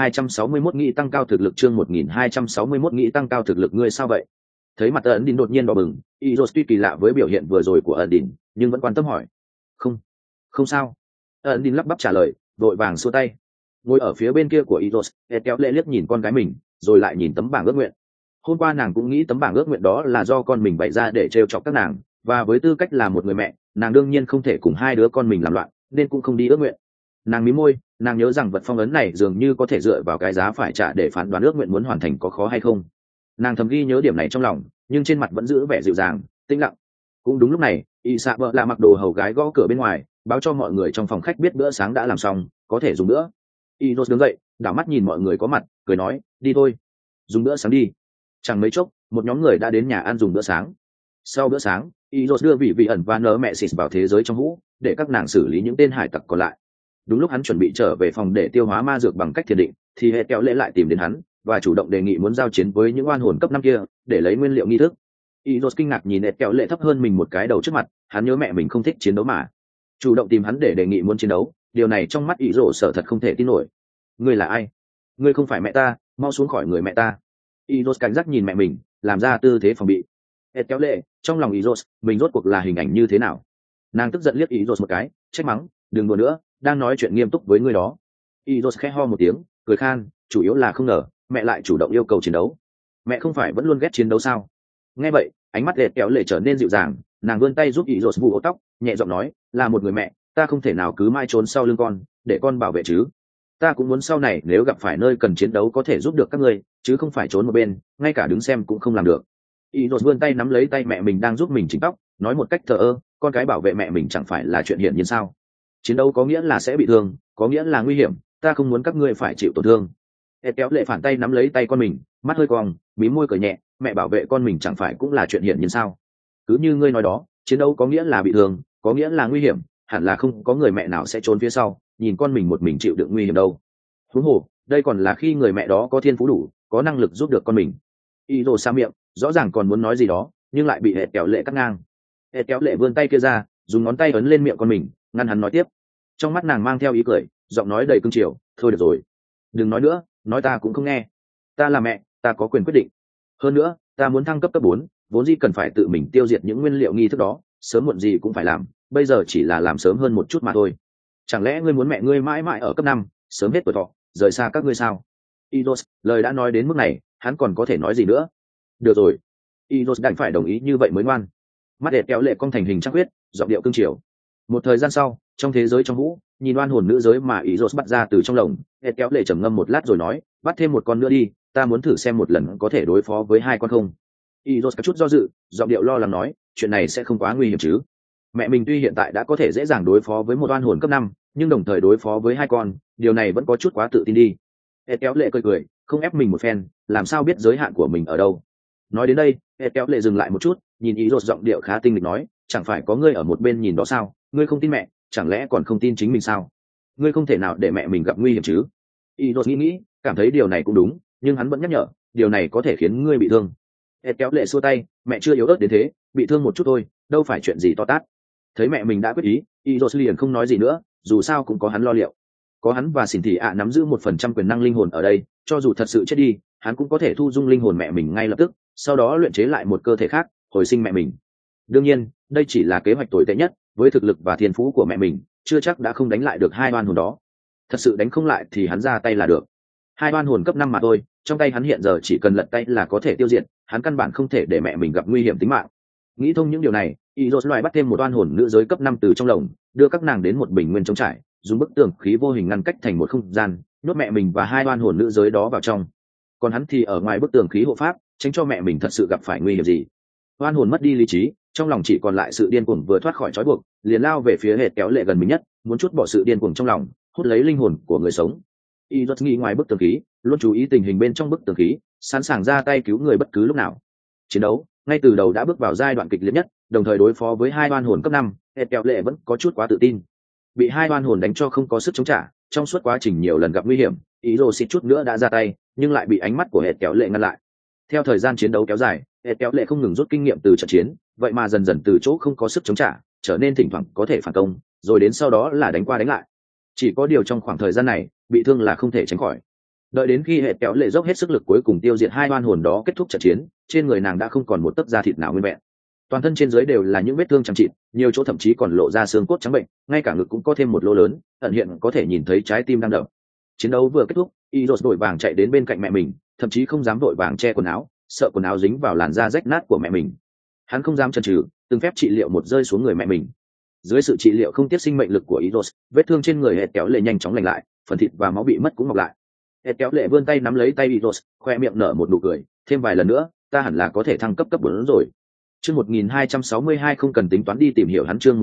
1261 nghĩ tăng cao thực lực, chương 1261 nghĩ tăng cao thực lực, ngươi sao vậy? Thấy mặt ân đỉnh đột nhiên đỏ bừng, Izos tuy kỳ lạ với biểu hiện vừa rồi của ân đỉnh, nhưng vẫn quan tâm hỏi. Không sao. Ân đỉnh lắp bắp trả lời, vội vàng xua tay. Ngồi ở phía bên kia của Izos, kéo lệ liếc nhìn con gái mình, rồi lại nhìn tấm bảng ước nguyện. Hôm qua nàng cũng nghĩ tấm bảng ước nguyện đó là do con mình bày ra để trêu chọc các nàng, và với tư cách là một người mẹ, nàng đương nhiên không thể cùng hai đứa con mình làm loạn, nên cũng không đi ước nguyện. Nàng mí môi, nàng nhớ rằng vật phong ấn này dường như có thể dựa vào cái giá phải trả để phán đoán ước nguyện muốn hoàn thành có khó hay không. Nàng thầm ghi nhớ điểm này trong lòng, nhưng trên mặt vẫn giữ vẻ dịu dàng, tĩnh lặng. Cũng đúng lúc này, y xạ vợ là mặc đồ hầu gái gõ cửa bên ngoài, báo cho mọi người trong phòng khách biết bữa sáng đã làm xong, có thể dùng bữa. Izos đứng dậy, đảo mắt nhìn mọi người có mặt, cười nói, đi thôi, dùng bữa sáng đi. Chẳng mấy chốc, một nhóm người đã đến nhà ăn dùng bữa sáng. Sau bữa sáng, Izos đưa vị ẩn và Nemesis vào thế giới trong hũ, để các nàng xử lý những tên hải tặc còn lại. Đúng lúc hắn chuẩn bị trở về phòng để tiêu hóa ma dược bằng cách thiền định, thì hệ kéo lễ lại tìm đến hắn và chủ động đề nghị muốn giao chiến với những oan hồn cấp 5 kia để lấy nguyên liệu nghi thức. Izos kinh ngạc nhìn hệ kéo lễ thấp hơn mình một cái đầu trước mặt, hắn nhớ mẹ mình không thích chiến đấu mà chủ động tìm hắn để đề nghị muốn chiến đấu, điều này trong mắt Izos sợ thật không thể tin nổi. Ngươi là ai? Ngươi không phải mẹ ta, mau xuống khỏi người mẹ ta. Izos cảnh giác nhìn mẹ mình, làm ra tư thế phòng bị. Hệ kéo lễ, trong lòng Izos, mình rốt cuộc là hình ảnh như thế nào? Nàng tức giận liếc Izos một cái, trách mắng, đừng đùa nữa, đang nói chuyện nghiêm túc với ngươi đó. Izos khẽ ho một tiếng, cười khan, chủ yếu là không ngờ mẹ lại chủ động yêu cầu chiến đấu. Mẹ không phải vẫn luôn ghét chiến đấu sao? Nghe vậy, ánh mắt kéo lệ trở nên dịu dàng, nàng vươn tay giúp Izos vụ ổ tóc, nhẹ giọng nói, là một người mẹ, ta không thể nào cứ mãi trốn sau lưng con, để con bảo vệ chứ. Ta cũng muốn sau này nếu gặp phải nơi cần chiến đấu có thể giúp được các ngươi, chứ không phải trốn một bên, ngay cả đứng xem cũng không làm được. Izos vươn tay nắm lấy tay mẹ mình đang giúp mình chỉnh tóc, nói một cách thờ ơ, con cái bảo vệ mẹ mình chẳng phải là chuyện hiển nhiên sao? Chiến đấu có nghĩa là sẽ bị thương, có nghĩa là nguy hiểm, ta không muốn các ngươi phải chịu tổn thương. Kéo lệ phản tay nắm lấy tay con mình, mắt hơi cong, mím môi cười nhẹ, mẹ bảo vệ con mình chẳng phải cũng là chuyện hiển nhiên sao? Cứ như ngươi nói đó, chiến đấu có nghĩa là bị thương, có nghĩa là nguy hiểm, hẳn là không có người mẹ nào sẽ trốn phía sau, nhìn con mình một mình chịu đựng nguy hiểm đâu. Huống hồ, đây còn là khi người mẹ đó có thiên phú đủ, có năng lực giúp được con mình. Izos sa miệng, rõ ràng còn muốn nói gì đó, nhưng lại bị kéo lệ cắt ngang. Kéo lệ vươn tay kia ra, dùng ngón tay ấn lên miệng con mình, ngăn hắn nói tiếp. Trong mắt nàng mang theo ý cười, giọng nói đầy cương triều, thôi được rồi, đừng nói nữa, nói ta cũng không nghe. Ta là mẹ, ta có quyền quyết định. Hơn nữa, ta muốn thăng cấp 4, vốn dĩ cần phải tự mình tiêu diệt những nguyên liệu nghi thức đó, sớm muộn gì cũng phải làm, bây giờ chỉ là làm sớm hơn một chút mà thôi. Chẳng lẽ ngươi muốn mẹ ngươi mãi mãi ở cấp 5, sớm hết tuổi thọ, rời xa các ngươi sao? Izos, lời đã nói đến mức này, hắn còn có thể nói gì nữa? Được rồi. Izos đành phải đồng ý như vậy mới ngoan. Mắt đẹp kéo lệ cong thành hình trăng huyết, giọng điệu cương triều. Một thời gian sau, trong thế giới trong vũ, nhìn oan hồn nữ giới mà Izos bắt ra từ trong lồng, kéo lệ trầm ngâm một lát rồi nói, bắt thêm một con nữa đi, ta muốn thử xem một lần có thể đối phó với 2 con không. Izos có chút do dự, giọng điệu lo lắng nói, chuyện này sẽ không quá nguy hiểm chứ? Mẹ mình tuy hiện tại đã có thể dễ dàng đối phó với một oan hồn cấp 5, nhưng đồng thời đối phó với hai con, điều này vẫn có chút quá tự tin đi. Ed kéo lệ cười cười, không ép mình một phen, làm sao biết giới hạn của mình ở đâu. Nói đến đây, Ed kéo lệ dừng lại một chút, nhìn ý rột giọng điệu khá tinh lịch nói, chẳng phải có ngươi ở một bên nhìn đó sao, ngươi không tin mẹ, chẳng lẽ còn không tin chính mình sao? Ngươi không thể nào để mẹ mình gặp nguy hiểm chứ? Ý rột nghĩ, cảm thấy điều này cũng đúng, nhưng hắn vẫn nhắc nhở, điều này có thể khiến ngươi bị thương. Ed kéo lệ xua tay, mẹ chưa yếu ớt đến thế, bị thương một chút thôi, đâu phải chuyện gì to tát. Thấy mẹ mình đã quyết ý, ý rột liền không nói gì nữa, dù sao cũng có hắn lo liệu. Có hắn và xỉn thị ạ nắm giữ 1% quyền năng linh hồn ở đây, cho dù thật sự chết đi, hắn cũng có thể thu dung linh hồn mẹ mình ngay lập tức, sau đó luyện chế lại một cơ thể khác, hồi sinh mẹ mình. Đương nhiên, đây chỉ là kế hoạch tồi tệ nhất, với thực lực và thiên phú của mẹ mình, chưa chắc đã không đánh lại được hai oan hồn đó. Thật sự đánh không lại thì hắn ra tay là được. Hai oan hồn cấp 5 mà thôi, trong tay hắn hiện giờ chỉ cần lật tay là có thể tiêu diệt, hắn căn bản không thể để mẹ mình gặp nguy hiểm tính mạng. Nghĩ thông những điều này, Izos loại bắt thêm một oan hồn nữ giới cấp 5 từ trong lồng, đưa các nàng đến một bình nguyên trống trải, dùng bức tường khí vô hình ngăn cách thành một không gian, nhốt mẹ mình và hai oan hồn nữ giới đó vào trong. Còn hắn thì ở ngoài bức tường khí hộ pháp, tránh cho mẹ mình thật sự gặp phải nguy hiểm gì. Oan hồn mất đi lý trí, trong lòng chỉ còn lại sự điên cuồng vừa thoát khỏi trói buộc, liền lao về phía hệt kéo lệ gần mình nhất, muốn chút bỏ sự điên cuồng trong lòng, hút lấy linh hồn của người sống. Izos nghĩ ngoài bức tường khí, luôn chú ý tình hình bên trong bức tường khí, sẵn sàng ra tay cứu người bất cứ lúc nào. Chiến đấu ngay từ đầu đã bước vào giai đoạn kịch liệt nhất, đồng thời đối phó với hai oan hồn cấp 5, hệt kéo lệ vẫn có chút quá tự tin. Bị hai oan hồn đánh cho không có sức chống trả, trong suốt quá trình nhiều lần gặp nguy hiểm, Izos xịt chút nữa đã ra tay, nhưng lại bị ánh mắt của hệt kéo lệ ngăn lại. Theo thời gian chiến đấu kéo dài, hệt kéo lệ không ngừng rút kinh nghiệm từ trận chiến, vậy mà dần dần từ chỗ không có sức chống trả, trở nên thỉnh thoảng có thể phản công, rồi đến sau đó là đánh qua đánh lại. Chỉ có điều trong khoảng thời gian này, bị thương là không thể tránh khỏi. Đợi đến khi hệt kéo lệ dốc hết sức lực cuối cùng tiêu diệt hai oan hồn đó kết thúc trận chiến, trên người nàng đã không còn một tấc da thịt nào nguyên vẹn. Toàn thân trên dưới đều là những vết thương chẳng chịt, nhiều chỗ thậm chí còn lộ ra xương cốt trắng bệnh, ngay cả ngực cũng có thêm một lỗ lớn, ẩn hiện có thể nhìn thấy trái tim đang đập. Chiến đấu vừa kết thúc, Izos vội vàng chạy đến bên cạnh mẹ mình, thậm chí không dám vội vàng che quần áo, sợ quần áo dính vào làn da rách nát của mẹ mình. Hắn không dám chần chừ, từng phép trị liệu một rơi xuống người mẹ mình. Dưới sự trị liệu không tiếc sinh mệnh lực của Izos, vết thương trên người hệt kéo lệ nhanh chóng lành lại, phần thịt và máu bị mất cũng mọc lại. Hệt kéo lệ vươn tay nắm lấy tay Izos, khoe miệng nở một nụ cười, thêm vài lần nữa, ta hẳn là có thể thăng cấp cấp 4 rồi. Chương 1262 không cần tính toán đi tìm hiểu hắn, chương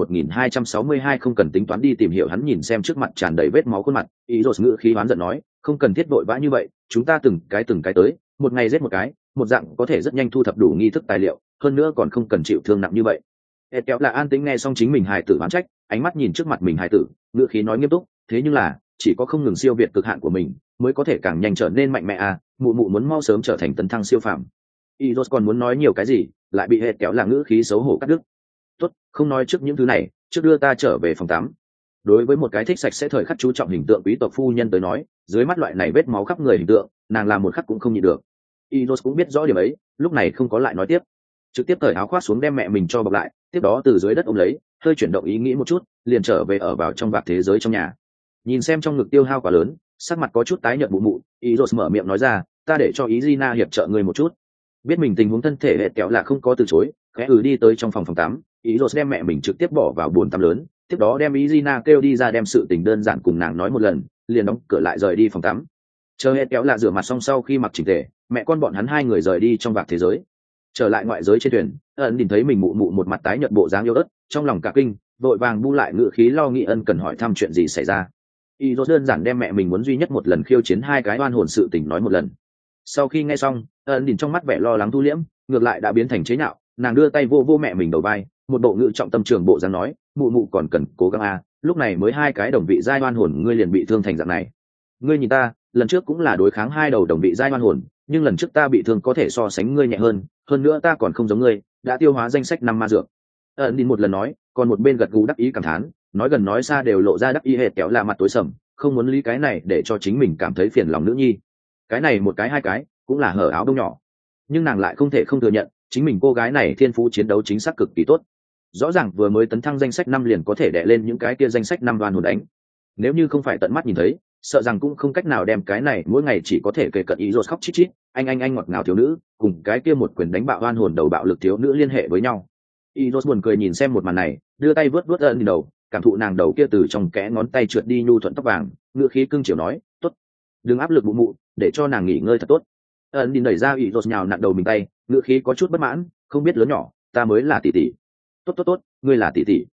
1262 không cần tính toán đi tìm hiểu hắn. Nhìn xem trước mặt tràn đầy vết máu khuôn mặt, Izos ngữ khí oán giận nói, không cần thiết vội vã như vậy, chúng ta từng cái tới, một ngày giết một cái, một dạng có thể rất nhanh thu thập đủ nghi thức tài liệu, hơn nữa còn không cần chịu thương nặng như vậy. Hệt kéo là an tĩnh nghe xong chính mình hài tử oán trách, ánh mắt nhìn trước mặt mình hài tử, ngữ khí nói nghiêm túc, thế nhưng là chỉ có không ngừng siêu việt cực hạn của mình, mới có thể càng nhanh trở nên mạnh mẽ à, mụ mụ muốn mau sớm trở thành tấn thăng siêu phàm. Izos còn muốn nói nhiều cái gì, lại bị hệt kéo là ngữ khí xấu hổ cắt đứt. Tốt, không nói trước những thứ này, trước đưa ta trở về phòng tắm. Đối với một cái thích sạch sẽ thời khắc chú trọng hình tượng quý tộc phu nhân tới nói, dưới mắt loại này vết máu khắp người hình tượng, nàng làm một khắc cũng không nhịn được. Izos cũng biết rõ điểm ấy, lúc này không có lại nói tiếp, trực tiếp cởi áo khoác xuống đem mẹ mình cho bọc lại, tiếp đó từ dưới đất ôm lấy, hơi chuyển động ý nghĩ một chút, liền trở về ở vào trong vạc thế giới trong nhà. Nhìn xem trong ngực tiêu hao quá lớn, sắc mặt có chút tái nhợt mụ mụ, Izos mở miệng nói ra, ta để cho Izina hiệp trợ người một chút. Biết mình tình huống thân thể hệt kéo là không có từ chối, khẽ đi tới trong phòng tắm, Izos đem mẹ mình trực tiếp bỏ vào bồn tắm lớn, tiếp đó đem Izina kêu đi ra đem sự tình đơn giản cùng nàng nói một lần, liền đóng cửa lại rời đi phòng tắm. Chờ hệt kéo là rửa mặt xong sau khi mặc chỉnh tề, mẹ con bọn hắn hai người rời đi trong vạc thế giới. Trở lại ngoại giới trên thuyền, ẩn nhìn thấy mình mụ mụ một mặt tái nhợt bộ dáng yếu ớt, trong lòng cả kinh, vội vàng bu lại ngự khí lo nghĩ ân cần hỏi thăm chuyện gì xảy ra. Izos đơn giản đem mẹ mình muốn duy nhất một lần khiêu chiến hai cái oan hồn sự tình nói một lần. Sau khi nghe xong, ẩn nhìn trong mắt vẻ lo lắng thu liễm, ngược lại đã biến thành chế nhạo, nàng đưa tay vô vô mẹ mình đầu vai, một bộ ngự trọng tâm trường bộ dáng nói, mụ mụ còn cần cố gắng à, lúc này mới hai cái đồng vị giai oan hồn ngươi liền bị thương thành dạng này. Ngươi nhìn ta, lần trước cũng là đối kháng hai đầu đồng vị giai oan hồn, nhưng lần trước ta bị thương có thể so sánh ngươi nhẹ hơn nữa ta còn không giống ngươi, đã tiêu hóa danh sách 5 ma dược. Ẩn nhìn một lần nói, còn một bên gật gù đắc ý cảm thán, nói gần nói xa đều lộ ra đắc ý hệt kéo là mặt tối sầm, không muốn lý cái này để cho chính mình cảm thấy phiền lòng nữ nhi. Cái này một cái hai cái, cũng là hở áo đông nhỏ. Nhưng nàng lại không thể không thừa nhận, chính mình cô gái này thiên phú chiến đấu chính xác cực kỳ tốt. Rõ ràng vừa mới tấn thăng danh sách 5 liền có thể đè lên những cái kia danh sách 5 đoan hồn đánh. Nếu như không phải tận mắt nhìn thấy, sợ rằng cũng không cách nào đem cái này mỗi ngày chỉ có thể kể cận Izos khóc chít chít, anh ngọt ngào thiếu nữ, cùng cái kia một quyền đánh bạo oan hồn đầu bạo lực thiếu nữ liên hệ với nhau. Izos buồn cười nhìn xem một màn này, đưa tay vớt ẩn đầu, cảm thụ nàng đầu kia từ trong kẽ ngón tay trượt đi nhu thuận tóc vàng, ngựa khí cưng chiều nói, tốt, đừng áp lực mụ mụ, để cho nàng nghỉ ngơi thật tốt. Ẩn đi đẩy ra Izos nhào nặn đầu mình tay, ngựa khí có chút bất mãn, không biết lớn nhỏ, ta mới là tỷ tỷ. Tốt, ngươi là tỷ tỷ.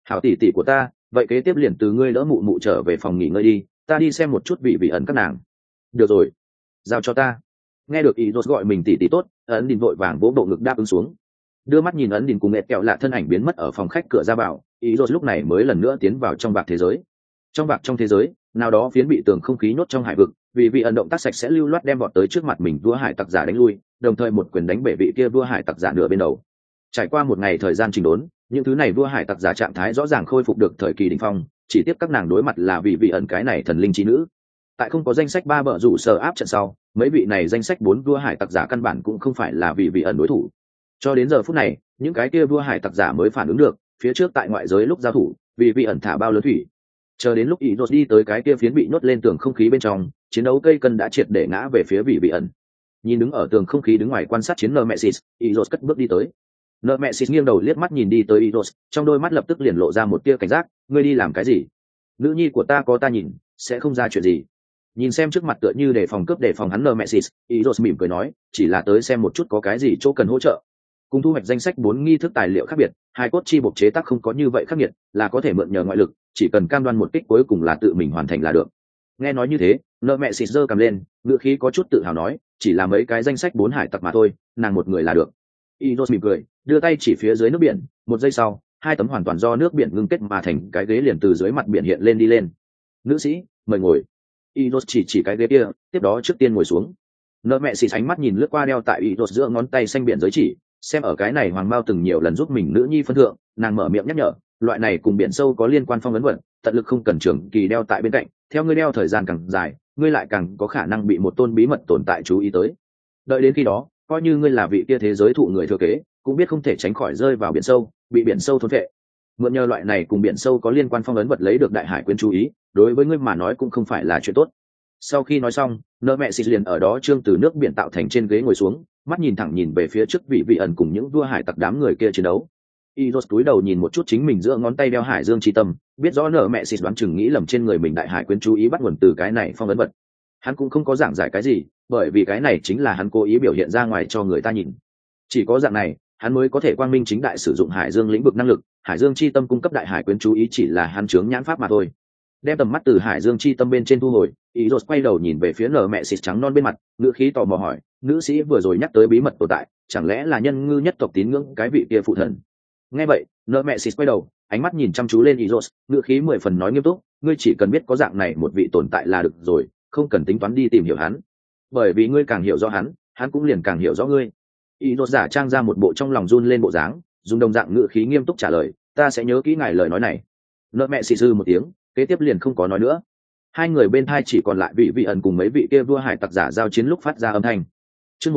Hảo tỷ tỷ của ta, vậy kế tiếp liền từ ngươi đỡ mụ mụ trở về phòng nghỉ ngơi đi, ta đi xem một chút vị vị ẩn các nàng. Được rồi, giao cho ta. Nghe được ý rốt gọi mình tỷ tỷ tốt, ấn đình vội vàng vỗ bộ ngực đáp ứng xuống. Đưa mắt nhìn ấn đình cùng mệt kẹo lạ thân ảnh biến mất ở phòng khách cửa ra vào, ý rốt lúc này mới lần nữa tiến vào trong bạc thế giới. Trong bạc trong thế giới, nào đó phiến bị tường không khí nhốt trong hải vực, vì vị ẩn động tác sạch sẽ lưu loát đem vọt tới trước mặt mình vua hải tặc giả đánh lui, đồng thời một quyền đánh bể vị kia vua hải tặc giả nửa bên đầu. Trải qua một ngày thời gian chỉnh đốn, những thứ này vua hải tặc giả trạng thái rõ ràng khôi phục được thời kỳ đỉnh phong, chỉ tiếp các nàng đối mặt là vì vị ẩn cái này thần linh chi nữ. Tại không có danh sách 3 bợ rủ sở áp trận sau, mấy vị này danh sách 4 vua hải tặc giả căn bản cũng không phải là vì vị ẩn đối thủ. Cho đến giờ phút này, những cái kia vua hải tặc giả mới phản ứng được, phía trước tại ngoại giới lúc giao thủ, vì vị ẩn thả bao lớn thủy. Chờ đến lúc ý rốt đi tới cái kia phiến bị nhốt lên tường không khí bên trong, chiến đấu cây cân đã triệt để ngã về phía vị ẩn. Nhìn đứng ở tường không khí đứng ngoài quan sát chiến Nemesis, ý rốt cất bước đi tới. Nemesis nghiêng đầu liếc mắt nhìn đi tới ý rốt, trong đôi mắt lập tức liền lộ ra một tia cảnh giác, ngươi đi làm cái gì? Nữ nhi của ta có ta nhìn, sẽ không ra chuyện gì. Nhìn xem trước mặt tựa như để phòng cướp để phòng hắn Nemesis, ý rốt mỉm cười nói, chỉ là tới xem một chút có cái gì chỗ cần hỗ trợ. Cùng thu hoạch danh sách 4 nghi thức tài liệu khác biệt, hai cốt chi bộc chế tác không có như vậy khắc nghiệt, là có thể mượn nhờ ngoại lực, chỉ cần cam đoan một kích cuối cùng là tự mình hoàn thành là được. Nghe nói như thế, Nemesis giơ cầm lên, ngữ khí có chút tự hào nói, chỉ là mấy cái danh sách 4 hải tặc mà thôi, nàng một người là được. Iros mỉm cười, đưa tay chỉ phía dưới nước biển, một giây sau, hai tấm hoàn toàn do nước biển ngưng kết mà thành cái ghế liền từ dưới mặt biển hiện lên đi lên. Nữ sĩ, mời ngồi. Iros chỉ cái ghế kia, tiếp đó trước tiên ngồi xuống. Nemesis ánh mắt nhìn lướt qua đeo tại Iros giữa ngón tay xanh biển giới chỉ, xem ở cái này hoàng bao từng nhiều lần giúp mình nữ nhi phân thượng, nàng mở miệng nhắc nhở, loại này cùng biển sâu có liên quan phong ấn vật, tận lực không cần trường kỳ đeo tại bên cạnh, theo ngươi đeo thời gian càng dài, ngươi lại càng có khả năng bị một tôn bí mật tồn tại chú ý tới. Đợi đến khi đó, coi như ngươi là vị kia thế giới thụ người thừa kế, cũng biết không thể tránh khỏi rơi vào biển sâu, bị biển sâu thôn phệ. Mượn nhờ loại này cùng biển sâu có liên quan phong ấn vật lấy được đại hải quyến chú ý, đối với ngươi mà nói cũng không phải là chuyện tốt. Sau khi nói xong, Nemesis liền ở đó trương từ nước biển tạo thành trên ghế ngồi xuống, mắt nhìn thẳng nhìn về phía trước vị ẩn cùng những vua hải tặc đám người kia chiến đấu. Iros túi đầu nhìn một chút chính mình giữa ngón tay đeo hải dương chi tâm, biết rõ Nemesis đoán chừng nghĩ lầm trên người mình đại hải quyến chú ý bắt nguồn từ cái này phong ấn vật. Hắn cũng không có giảng giải cái gì, bởi vì cái này chính là hắn cố ý biểu hiện ra ngoài cho người ta nhìn. Chỉ có dạng này, hắn mới có thể quang minh chính đại sử dụng hải dương lĩnh vực năng lực, hải dương chi tâm cung cấp đại hải quyến chú ý chỉ là hắn chướng nhãn pháp mà thôi. Đem tầm mắt từ hải dương chi tâm bên trên thu hồi, Iros quay đầu nhìn về phía Nemesis trắng non bên mặt, ngữ khí tò mò hỏi, nữ sĩ vừa rồi nhắc tới bí mật tồn tại, chẳng lẽ là nhân ngư nhất tộc tín ngưỡng cái vị kia phụ thần? Nghe vậy, Nemesis quay đầu, ánh mắt nhìn chăm chú lên Iros, ngữ khí 10 phần nói nghiêm túc, ngươi chỉ cần biết có dạng này một vị tồn tại là được rồi, không cần tính toán đi tìm hiểu hắn. Bởi vì ngươi càng hiểu rõ hắn, hắn cũng liền càng hiểu rõ ngươi. Iros giả trang ra một bộ trong lòng run lên bộ dáng, dùng đồng dạng ngữ khí nghiêm túc trả lời, ta sẽ nhớ kỹ ngài lời nói này. Nemesis một tiếng, kế tiếp liền không có nói nữa. Hai người bên thai chỉ còn lại vị ẩn cùng mấy vị kia vua hải tặc giả giao chiến lúc phát ra âm thanh. Chương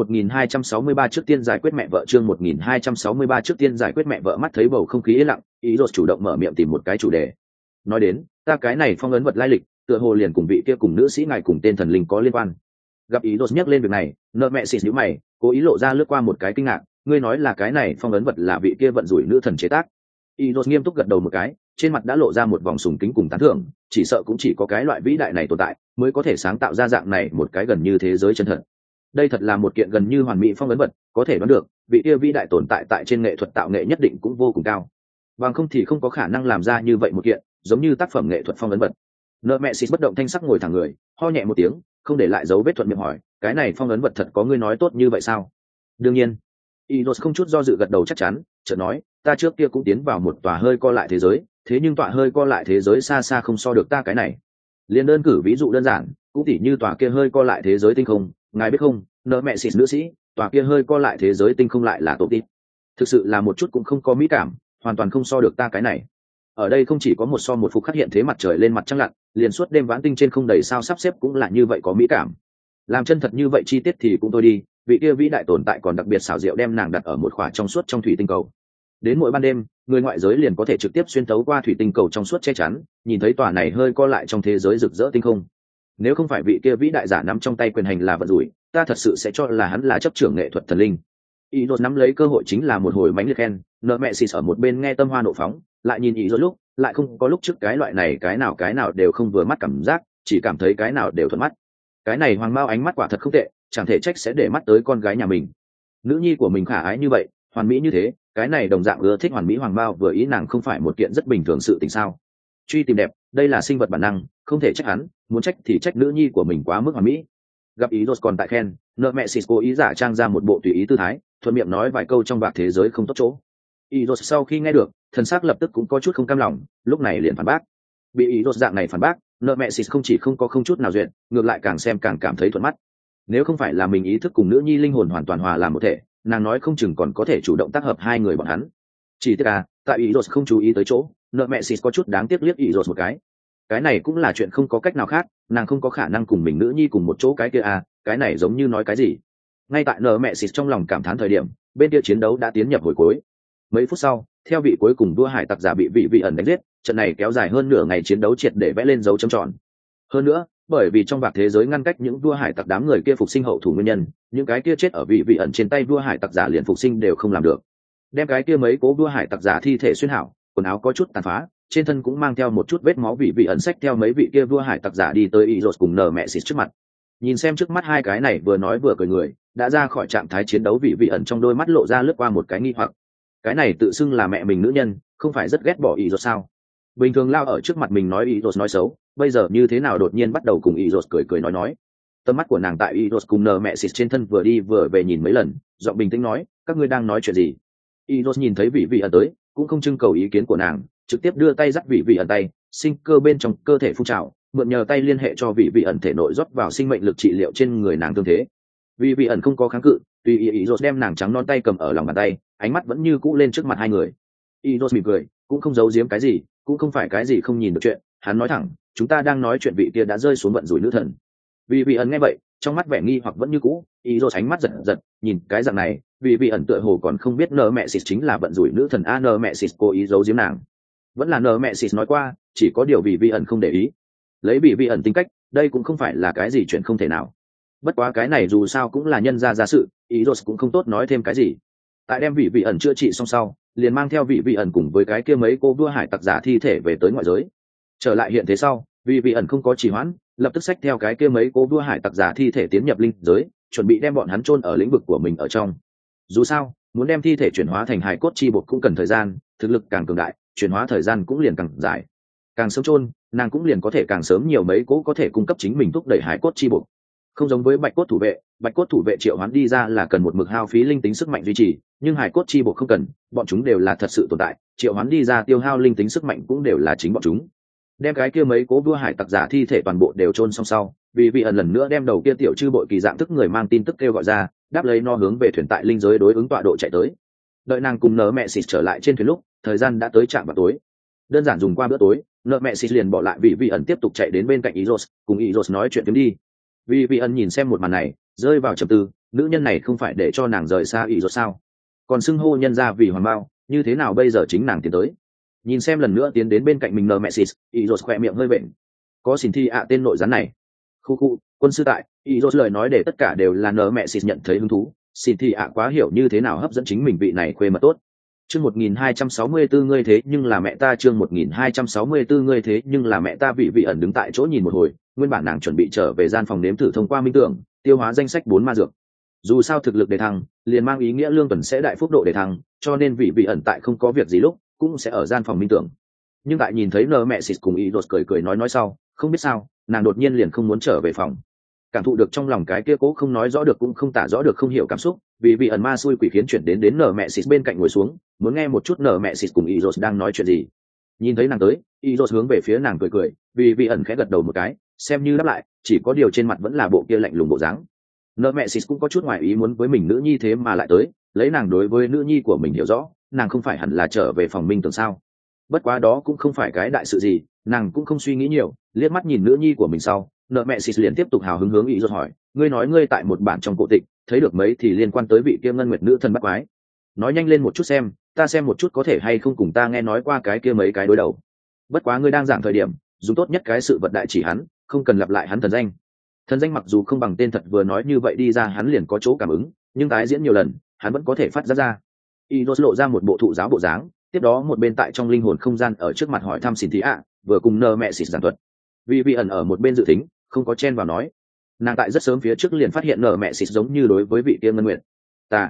1263 trước tiên giải quyết mẹ vợ, chương 1263 trước tiên giải quyết mẹ vợ. Mắt thấy bầu không khí yên lặng, Iros chủ động mở miệng tìm một cái chủ đề. Nói đến, ta cái này phong ấn vật lai lịch, tựa hồ liền cùng vị kia cùng nữ sĩ ngài cùng tên thần linh có liên quan. Gặp Iros nhắc lên việc này, Nemesis nhíu mày, cố ý lộ ra lướt qua một cái kinh ngạc, ngươi nói là cái này phong ấn vật là vị kia vận rủi nữ thần chế tác. Iros nghiêm túc gật đầu một cái, trên mặt đã lộ ra một vòng sùng kính cùng tán thưởng, chỉ sợ cũng chỉ có cái loại vĩ đại này tồn tại mới có thể sáng tạo ra dạng này một cái gần như thế giới chân thật. Đây thật là một kiện gần như hoàn mỹ phong ấn vật, có thể đoán được vị kia vĩ đại tồn tại tại trên nghệ thuật tạo nghệ nhất định cũng vô cùng cao, bằng không thì không có khả năng làm ra như vậy một kiện giống như tác phẩm nghệ thuật phong ấn vật. Nemesis bất động thanh sắc ngồi thẳng người, ho nhẹ một tiếng, không để lại dấu vết thuận miệng hỏi, cái này phong ấn vật thật có ngươi nói tốt như vậy sao? Đương nhiên. Iros không chút do dự gật đầu chắc chắn, chợt nói, ta trước kia cũng tiến vào một tòa hơi co lại thế giới, thế nhưng tòa hơi co lại thế giới xa xa không so được ta cái này. Liên đơn cử ví dụ đơn giản, cũng tỉ như tòa kia hơi co lại thế giới tinh không, ngài biết không, Nemesis nữ sĩ, tòa kia hơi co lại thế giới tinh không lại là tổ tít. Thực sự là một chút cũng không có mỹ cảm, hoàn toàn không so được ta cái này. Ở đây không chỉ có một so một phục khắc hiện thế mặt trời lên mặt trăng lặn, liền suốt đêm vãn tinh trên không đầy sao sắp xếp cũng là như vậy có mỹ cảm. Làm chân thật như vậy chi tiết thì cũng thôi đi, vị kia vĩ đại tồn tại còn đặc biệt xảo diệu đem nàng đặt ở một khỏa trong suốt trong thủy tinh cầu. Đến mỗi ban đêm, người ngoại giới liền có thể trực tiếp xuyên thấu qua thủy tinh cầu trong suốt che chắn, nhìn thấy tòa này hơi co lại trong thế giới rực rỡ tinh không. Nếu không phải vị kia vĩ đại giả nắm trong tay quyền hành là vận rủi, ta thật sự sẽ cho là hắn là chấp trưởng nghệ thuật thần linh. Iros nắm lấy cơ hội chính là một hồi mánh liệt khen, Nemesis ở một bên nghe tâm hoa nộ phóng, lại nhìn Iros lúc, lại không có lúc trước cái loại này cái nào đều không vừa mắt cảm giác, chỉ cảm thấy cái nào đều thuận mắt. Cái này hoàng mao ánh mắt quả thật không tệ, chẳng thể trách sẽ để mắt tới con gái nhà mình. Nữ nhi của mình khả ái như vậy, hoàn mỹ như thế, cái này đồng dạng ưa thích hoàn mỹ hoàng bao vừa ý nàng không phải một kiện rất bình thường sự tình sao. Truy tìm đẹp đây là sinh vật bản năng, không thể trách hắn, muốn trách thì trách nữ nhi của mình quá mức hoàn mỹ. Gặp ý còn tại khen, nợ mẹ xịt cố ý giả trang ra một bộ tùy ý tư thái, thuận miệng nói vài câu trong vạc thế giới không tốt chỗ. Ý sau khi nghe được, thần sắc lập tức cũng có chút không cam lòng, lúc này liền phản bác. Bị ý dạng này phản bác, nợ mẹ xịt không chỉ không chút nào duyệt, ngược lại càng xem càng cảm thấy thuận mắt. Nếu không phải là mình ý thức cùng nữ nhi linh hồn hoàn toàn hòa làm một thể, nàng nói không chừng còn có thể chủ động tác hợp hai người bọn hắn. Chỉ tiếc tại ý không chú ý tới chỗ, nợ mẹ xịt có chút đáng tiếc liếc ý một cái này cũng là chuyện không có cách nào khác, nàng không có khả năng cùng mình nữ nhi cùng một chỗ cái kia cái này giống như nói cái gì. Ngay tại nợ mẹ xịt trong lòng cảm thán thời điểm, bên kia chiến đấu đã tiến nhập hồi cuối. Mấy phút sau, theo vị cuối cùng đua hải tặc giả bị vị ẩn đánh giết, trận này kéo dài hơn nửa ngày chiến đấu triệt để vẽ lên dấu chấm tròn. Hơn nữa, bởi vì trong vạc thế giới ngăn cách những vua hải tặc đám người kia phục sinh hậu thủ nguyên nhân, những cái kia chết ở vị ẩn trên tay vua hải tặc giả liền phục sinh đều không làm được. Đem cái kia mấy cố vua hải tặc giả thi thể xuyên hảo, quần áo có chút tàn phá, trên thân cũng mang theo một chút vết máu vị ẩn xách theo mấy vị kia vua hải tặc giả đi tới ý cùng nở mẹ xịt trước mặt. Nhìn xem trước mắt hai cái này vừa nói vừa cười người, đã ra khỏi trạng thái chiến đấu vị ẩn trong đôi mắt lộ ra lướt qua một cái nghi hoặc. Cái này tự xưng là mẹ mình nữ nhân, không phải rất ghét bỏ ý sao? Bình thường lao ở trước mặt mình nói ý nói xấu, bây giờ như thế nào đột nhiên bắt đầu cùng ý cười nói. Tầm mắt của nàng tại ý cùng nở mẹ xịt trên thân vừa đi vừa về nhìn mấy lần, giọng bình tĩnh nói, các ngươi đang nói chuyện gì? Ý nhìn thấy vị ẩn tới, cũng không trưng cầu ý kiến của nàng, trực tiếp đưa tay dắt vị ẩn tay, sinh cơ bên trong cơ thể phun trào, mượn nhờ tay liên hệ cho vị ẩn thể nội rót vào sinh mệnh lực trị liệu trên người nàng tương thế. Vị ẩn không có kháng cự, tùy ý đem nàng trắng non tay cầm ở lòng bàn tay, ánh mắt vẫn như cũ lên trước mặt hai người. Ý mỉm cười, cũng không giấu giếm cái gì, cũng không phải cái gì không nhìn được chuyện, hắn nói thẳng, chúng ta đang nói chuyện vị kia đã rơi xuống vận rủi nữ thần. Vị ẩn nghe vậy, trong mắt vẻ nghi hoặc vẫn như cũ, ý ánh mắt giật, nhìn cái dạng này, vị ẩn tựa hồ còn không biết nợ mẹ xịt chính là vận rủi nữ thần nợ mẹ xịt cố ý giấu giếm nàng. Vẫn là nợ mẹ xịt nói qua, chỉ có điều vị ẩn không để ý. Lấy vị ẩn tính cách, đây cũng không phải là cái gì chuyện không thể nào. Bất quá cái này dù sao cũng là nhân gia sự, ý cũng không tốt nói thêm cái gì. Tại đem vị ẩn chữa trị xong sau, liền mang theo vị ẩn cùng với cái kia mấy cô vua hải tặc giả thi thể về tới ngoại giới. Trở lại hiện thế sau, vị ẩn không có trì hoãn, lập tức xách theo cái kia mấy cô vua hải tặc giả thi thể tiến nhập linh giới, chuẩn bị đem bọn hắn chôn ở lĩnh vực của mình ở trong. Dù sao, muốn đem thi thể chuyển hóa thành hài cốt chi buộc cũng cần thời gian, thực lực càng cường đại, chuyển hóa thời gian cũng liền càng dài. Càng sớm chôn, nàng cũng liền có thể càng sớm nhiều mấy cố có thể cung cấp chính mình thúc đẩy hài cốt chi buộc. Không giống với bạch cốt thủ vệ triệu hoán đi ra là cần một mực hao phí linh tính sức mạnh duy trì, nhưng hài cốt chi buộc không cần, bọn chúng đều là thật sự tồn tại, triệu hoán đi ra tiêu hao linh tính sức mạnh cũng đều là chính bọn chúng. Đem cái kia mấy cố vua hải tặc giả thi thể toàn bộ đều chôn xong sau, vị ẩn lần nữa đem đầu kia tiểu chư bội kỳ dạng thức người mang tin tức kêu gọi ra, đáp lấy no hướng về thuyền tại linh giới đối ứng tọa độ chạy tới. Đợi nàng cùng nợ mẹ xịt trở lại trên thuyền lúc thời gian đã tới trạm vào tối. Đơn giản dùng qua bữa tối, nợ mẹ xịt liền bỏ lại vị ẩn tiếp tục chạy đến bên cạnh Izos, cùng Izos nói chuyện tiếp đi. Vị ẩn nhìn xem một màn này, rơi vào trầm tư, nữ nhân này không phải để cho nàng rời xa Izos sao? Còn xưng hô nhân ra vì hoàng bao, như thế nào bây giờ chính nàng tiến tới? Nhìn xem lần nữa tiến đến bên cạnh mình nợ mẹ xịt, Izos khỏe miệng hơi bệnh. Có xin thi tên nội gián này. Khu, quân sư tại, Izos lời nói để tất cả đều là nợ mẹ xịt nhận thấy hứng thú. Xin thi quá hiểu như thế nào hấp dẫn chính mình vị này khuê mật tốt. Chương 1264 ngươi thế nhưng là mẹ ta, chương 1264 ngươi thế nhưng là mẹ ta. Vị ẩn đứng tại chỗ nhìn một hồi, nguyên bản nàng chuẩn bị trở về gian phòng nếm thử thông qua minh tưởng, tiêu hóa danh sách 4 ma dược. Dù sao thực lực đề thăng, liền mang ý nghĩa lương tuần sẽ đại phúc độ đề thăng, cho nên vị ẩn tại không có việc gì lúc, cũng sẽ ở gian phòng minh tưởng. Nhưng tại nhìn thấy nợ mẹ xịt cùng ý cười nói sau, không biết sao, nàng đột nhiên liền không muốn trở về phòng. Cảm thụ được trong lòng cái kia cố không nói rõ được cũng không tả rõ được không hiểu cảm xúc, vị ẩn ma xui quỷ khiến chuyển đến nợ mẹ xịt bên cạnh ngồi xuống, muốn nghe một chút nợ mẹ xịt cùng Izos đang nói chuyện gì. Nhìn thấy nàng tới, Izos hướng về phía nàng cười, vị ẩn khẽ gật đầu một cái, xem như đáp lại, chỉ có điều trên mặt vẫn là bộ kia lạnh lùng bộ dáng. Nợ mẹ xịt cũng có chút ngoài ý muốn với mình nữ nhi thế mà lại tới, lấy nàng đối với nữ nhi của mình hiểu rõ, nàng không phải hẳn là trở về phòng minh tưởng sao? Bất quá đó cũng không phải cái đại sự gì, nàng cũng không suy nghĩ nhiều, liếc mắt nhìn nữ nhi của mình sau, nợ mẹ xịt liền tiếp tục hào hứng hướng Izos hỏi, ngươi nói ngươi tại một bản trong cổ tịch thấy được mấy thì liên quan tới vị kia ngân nguyệt nữ thần bắt quái, nói nhanh lên một chút xem, ta xem một chút có thể hay không cùng ta nghe nói qua cái kia mấy cái đối đầu. Bất quá ngươi đang giảng thời điểm, dùng tốt nhất cái sự vật đại chỉ hắn, không cần lặp lại hắn thần danh mặc dù không bằng tên thật vừa nói như vậy đi ra hắn liền có chỗ cảm ứng, nhưng tái diễn nhiều lần hắn vẫn có thể phát ra. Izos lộ ra một bộ thụ giáo bộ dáng, tiếp đó một bên tại trong linh hồn không gian ở trước mặt hỏi thăm xin thị vừa cùng nợ mẹ xịt giảng thuật. Vị ẩn ở một bên dự tính, không có chen vào nói. Nàng tại rất sớm phía trước liền phát hiện nợ mẹ xịt giống như đối với vị kia ngân nguyệt.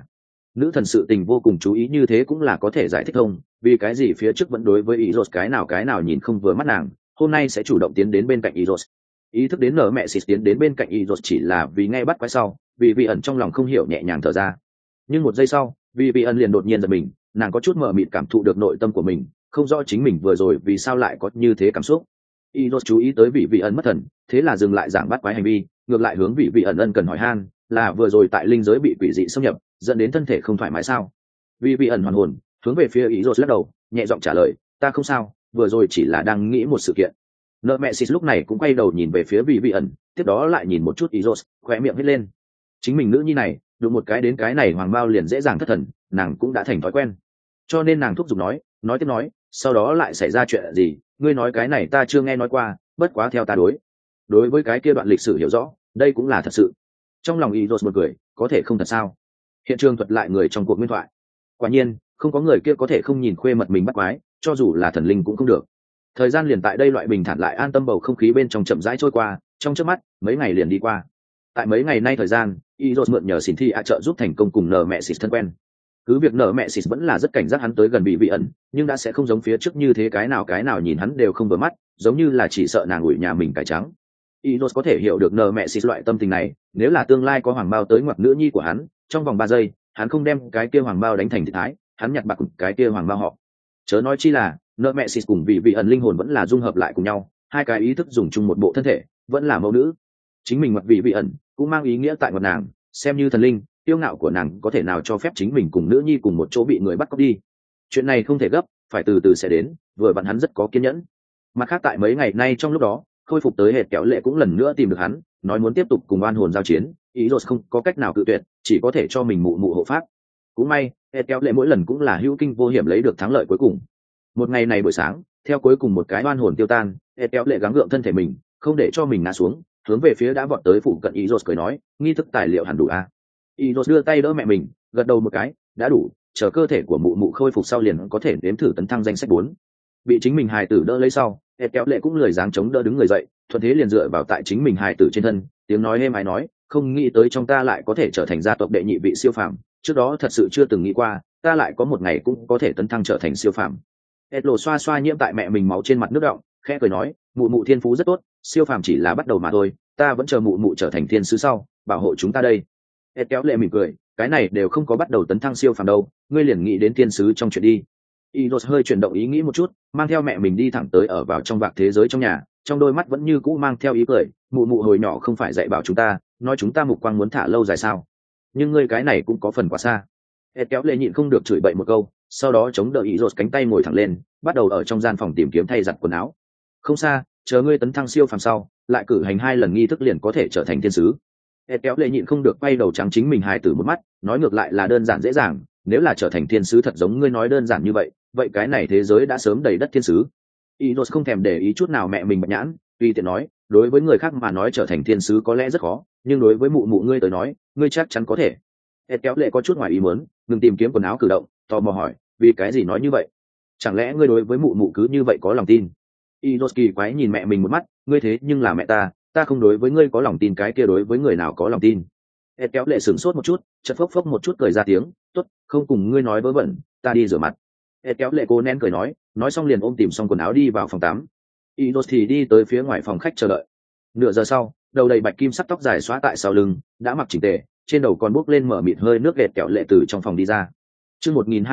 nữ thần sự tình vô cùng chú ý như thế cũng là có thể giải thích thông, vì cái gì phía trước vẫn đối với ý rột cái nào nhìn không vừa mắt nàng, hôm nay sẽ chủ động tiến đến bên cạnh ý rột. Ý thức đến nở mẹ xịt tiến đến bên cạnh ý rột chỉ là vì nghe bắt quái sau, vì vị ẩn trong lòng không hiểu nhẹ nhàng thở ra. Nhưng một giây sau, vì vị ẩn liền đột nhiên giật mình, nàng có chút mờ mịt cảm thụ được nội tâm của mình, không rõ chính mình vừa rồi vì sao lại có như thế cảm xúc. Ý rột chú ý tới vị ẩn mất thần, thế là dừng lại giảng bắt quái hành vi, ngược lại hướng vị ẩn ân cần hỏi han, là vừa rồi tại linh giới bị quỷ dị xâm nhập dẫn đến thân thể không thoải mái sao? Vị ẩn hoàn hồn hướng về phía ý rột lắc đầu, nhẹ giọng trả lời, ta không sao, vừa rồi chỉ là đang nghĩ một sự kiện. Nợ mẹ xịt lúc này cũng quay đầu nhìn về phía vị ẩn, tiếp đó lại nhìn một chút ý rột, khóe miệng hết lên. Chính mình nữ nhi này đụng một cái đến cái này hoàng bao liền dễ dàng thất thần, nàng cũng đã thành thói quen, cho nên nàng thúc giục nói tiếp nói, sau đó lại xảy ra chuyện gì, ngươi nói cái này ta chưa nghe nói qua, bất quá theo ta đối với cái kia đoạn lịch sử hiểu rõ, đây cũng là thật sự. Trong lòng ý rột một cười, có thể không thật sao? Hiện trường thuật lại người trong cuộc nguyên thoại, quả nhiên không có người kia có thể không nhìn khuê mật mình bắt quái, cho dù là thần linh cũng không được. Thời gian liền tại đây loại bình thản lại an tâm bầu không khí bên trong chậm rãi trôi qua, trong chớp mắt mấy ngày liền đi qua. Tại mấy ngày nay thời gian, Izos mượn nhờ xin thi trợ giúp thành công cùng nở mẹ xịt thân quen. Cứ việc nở mẹ xịt vẫn là rất cảnh giác hắn tới gần vị ẩn, nhưng đã sẽ không giống phía trước như thế cái nào nhìn hắn đều không vừa mắt, giống như là chỉ sợ nàng ủi nhà mình cải trắng. Izos có thể hiểu được nở mẹ xịt loại tâm tình này, nếu là tương lai có hoàng bao tới ngoặc nữ nhi của hắn, trong vòng 3 giây, hắn không đem cái kia hoàng bao đánh thành thịt thái, hắn nhặt bạc cái kia hoàng bao họ. Chớ nói chi là nợ mẹ xịt cùng vị ẩn linh hồn vẫn là dung hợp lại cùng nhau, hai cái ý thức dùng chung một bộ thân thể, vẫn là mẫu nữ. Chính mình mặc vị ẩn cũng mang ý nghĩa tại một nàng, xem như thần linh, tiêu ngạo của nàng có thể nào cho phép chính mình cùng nữ nhi cùng một chỗ bị người bắt cóc đi. Chuyện này không thể gấp, phải từ từ sẽ đến, vừa vặn hắn rất có kiên nhẫn. Mặt khác tại mấy ngày nay trong lúc đó, khôi phục tới hệt kéo lệ cũng lần nữa tìm được hắn, nói muốn tiếp tục cùng oan hồn giao chiến, ý rồi không có cách nào cự tuyệt, chỉ có thể cho mình mụ hộ pháp. Cũng may hệt kéo lệ mỗi lần cũng là hữu kinh vô hiểm lấy được thắng lợi cuối cùng. Một ngày này buổi sáng, theo cuối cùng một cái oan hồn tiêu tan, hệt kéo lệ gắng gượng thân thể mình, không để cho mình ngã xuống, hướng về phía đã vọt tới phụ cận ý rồi cười nói, nghi thức tài liệu hẳn đủ à? Ý rồi đưa tay đỡ mẹ mình, gật đầu một cái, đã đủ, chờ cơ thể của mụ khôi phục sau liền có thể đếm thử tấn thăng danh sách 4. Bị chính mình hài tử đỡ lấy sau, hệt kéo lệ cũng lười dáng chống đỡ đứng người dậy, thuận thế liền dựa vào tại chính mình hài tử trên thân, tiếng nói êm ái nói, không nghĩ tới trong ta lại có thể trở thành gia tộc đệ nhị vị siêu phàm, trước đó thật sự chưa từng nghĩ qua, ta lại có một ngày cũng có thể tấn thăng trở thành siêu phàm. Edlo xoa xoa nhiễm tại mẹ mình máu trên mặt nước đọng, khẽ cười nói, mụ thiên phú rất tốt, siêu phàm chỉ là bắt đầu mà thôi, ta vẫn chờ mụ trở thành thiên sứ sau, bảo hộ chúng ta đây. Ed kéo lệ mỉm cười, cái này đều không có bắt đầu tấn thăng siêu phàm đâu, ngươi liền nghĩ đến thiên sứ trong chuyện đi. Idos hơi chuyển động ý nghĩ một chút, mang theo mẹ mình đi thẳng tới ở vào trong vạc thế giới trong nhà, trong đôi mắt vẫn như cũ mang theo ý cười, mụ hồi nhỏ không phải dạy bảo chúng ta, nói chúng ta mục quang muốn thả lâu dài sao? Nhưng ngươi cái này cũng có phần quá xa. Ed kéo lệ nhịn không được chửi bậy một câu, sau đó chống đỡ Idos cánh tay ngồi thẳng lên, bắt đầu ở trong gian phòng tìm kiếm thay giặt quần áo. Không xa, chờ ngươi tấn thăng siêu phàm sau, lại cử hành 2 lần nghi thức liền có thể trở thành thiên sứ. Ed kéo lệ nhịn không được quay đầu trắng chính mình hài tử một mắt, nói ngược lại là đơn giản dễ dàng, nếu là trở thành thiên sứ thật giống ngươi nói đơn giản như vậy, vậy cái này thế giới đã sớm đầy đất thiên sứ. Idos không thèm để ý chút nào mẹ mình bạch nhãn, tùy tiện nói, đối với người khác mà nói trở thành thiên sứ có lẽ rất khó, nhưng đối với mụ ngươi tới nói, ngươi chắc chắn có thể. Ed kéo lệ có chút ngoài ý muốn, ngừng tìm kiếm quần áo cử động, tò mò hỏi, vì cái gì nói như vậy? Chẳng lẽ ngươi đối với mụ cứ như vậy có lòng tin? Idos kỳ quái nhìn mẹ mình một mắt, ngươi thế nhưng là mẹ ta không đối với ngươi có lòng tin, cái kia đối với người nào có lòng tin? Ed kéo lệ sửng sốt một chút, chợt phốc một chút cười ra tiếng, tốt, không cùng ngươi nói vớ vẩn, ta đi rửa mặt. Ed kéo lệ cô nén cười nói xong liền ôm tìm xong quần áo đi vào phòng tắm. Idos thì đi tới phía ngoài phòng khách chờ đợi. Nửa giờ sau, đầu đầy bạch kim sắc tóc dài xóa tại sau lưng, đã mặc chỉnh tề, trên đầu còn bốc lên mở mịt hơi nước Ed kéo lệ từ trong phòng đi ra. Chương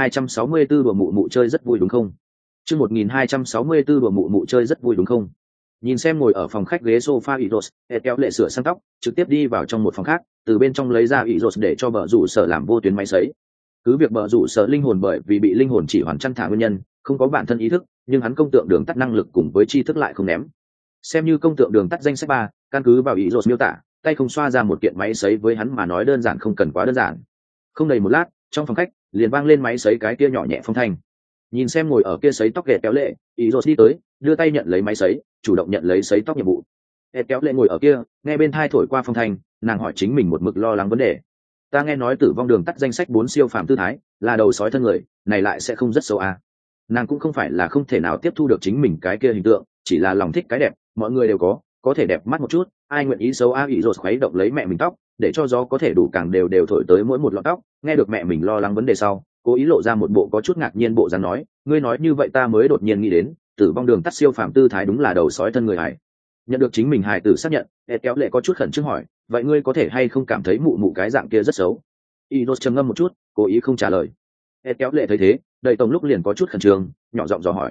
1264 đùa mụ chơi rất vui đúng không? Chương 1264 đùa mụ chơi rất vui đúng không? Nhìn xem ngồi ở phòng khách ghế sofa Idos, Ed kéo lệ sửa sang tóc, trực tiếp đi vào trong một phòng khác, từ bên trong lấy ra Idos để cho bờ rủ sở làm vô tuyến máy sấy. Cứ việc bờ rủ sở linh hồn bởi vì bị linh hồn chỉ hoàn chăn thả nguyên nhân, không có bản thân ý thức, nhưng hắn công tượng đường tắt năng lực cùng với tri thức lại không ném. Xem như công tượng đường tắt danh sách 3, căn cứ vào Idos miêu tả, tay không xoa ra một kiện máy sấy với hắn mà nói đơn giản không cần quá đơn giản. Không đầy một lát, trong phòng khách liền vang lên máy sấy cái kia nhỏ nhẹ phong thanh. Nhìn xem ngồi ở kia sấy tóc ghẹt kéo lệ, Idos đi tới, đưa tay nhận lấy máy sấy, chủ động nhận lấy sấy tóc nhiệm vụ. Ed kéo lệ ngồi ở kia, nghe bên thai thổi qua phong thanh, nàng hỏi chính mình một mực lo lắng vấn đề. Ta nghe nói tử vong đường tắt danh sách 4 siêu phàm tư thái, là đầu sói thân người, này lại sẽ không rất xấu à? Nàng cũng không phải là không thể nào tiếp thu được chính mình cái kia hình tượng, chỉ là lòng thích cái đẹp, mọi người đều có thể đẹp mắt một chút, ai nguyện ý xấu a? Idos khuấy động lấy mẹ mình tóc, để cho gió có thể đủ càng đều đều thổi tới mỗi một lọn tóc. Nghe được mẹ mình lo lắng vấn đề sau, cố ý lộ ra một bộ có chút ngạc nhiên bộ dáng nói, ngươi nói như vậy ta mới đột nhiên nghĩ đến, tử vong đường tắt siêu phàm tư thái đúng là đầu sói thân người hải. Nhận được chính mình hài tử xác nhận, ed kéo lệ có chút khẩn trương hỏi, vậy ngươi có thể hay không cảm thấy mụ mụ cái dạng kia rất xấu? Inos trầm ngâm một chút, cố ý không trả lời. Ed kéo lệ thấy thế, đầy tổng lúc liền có chút khẩn trương, nhỏ giọng dò hỏi,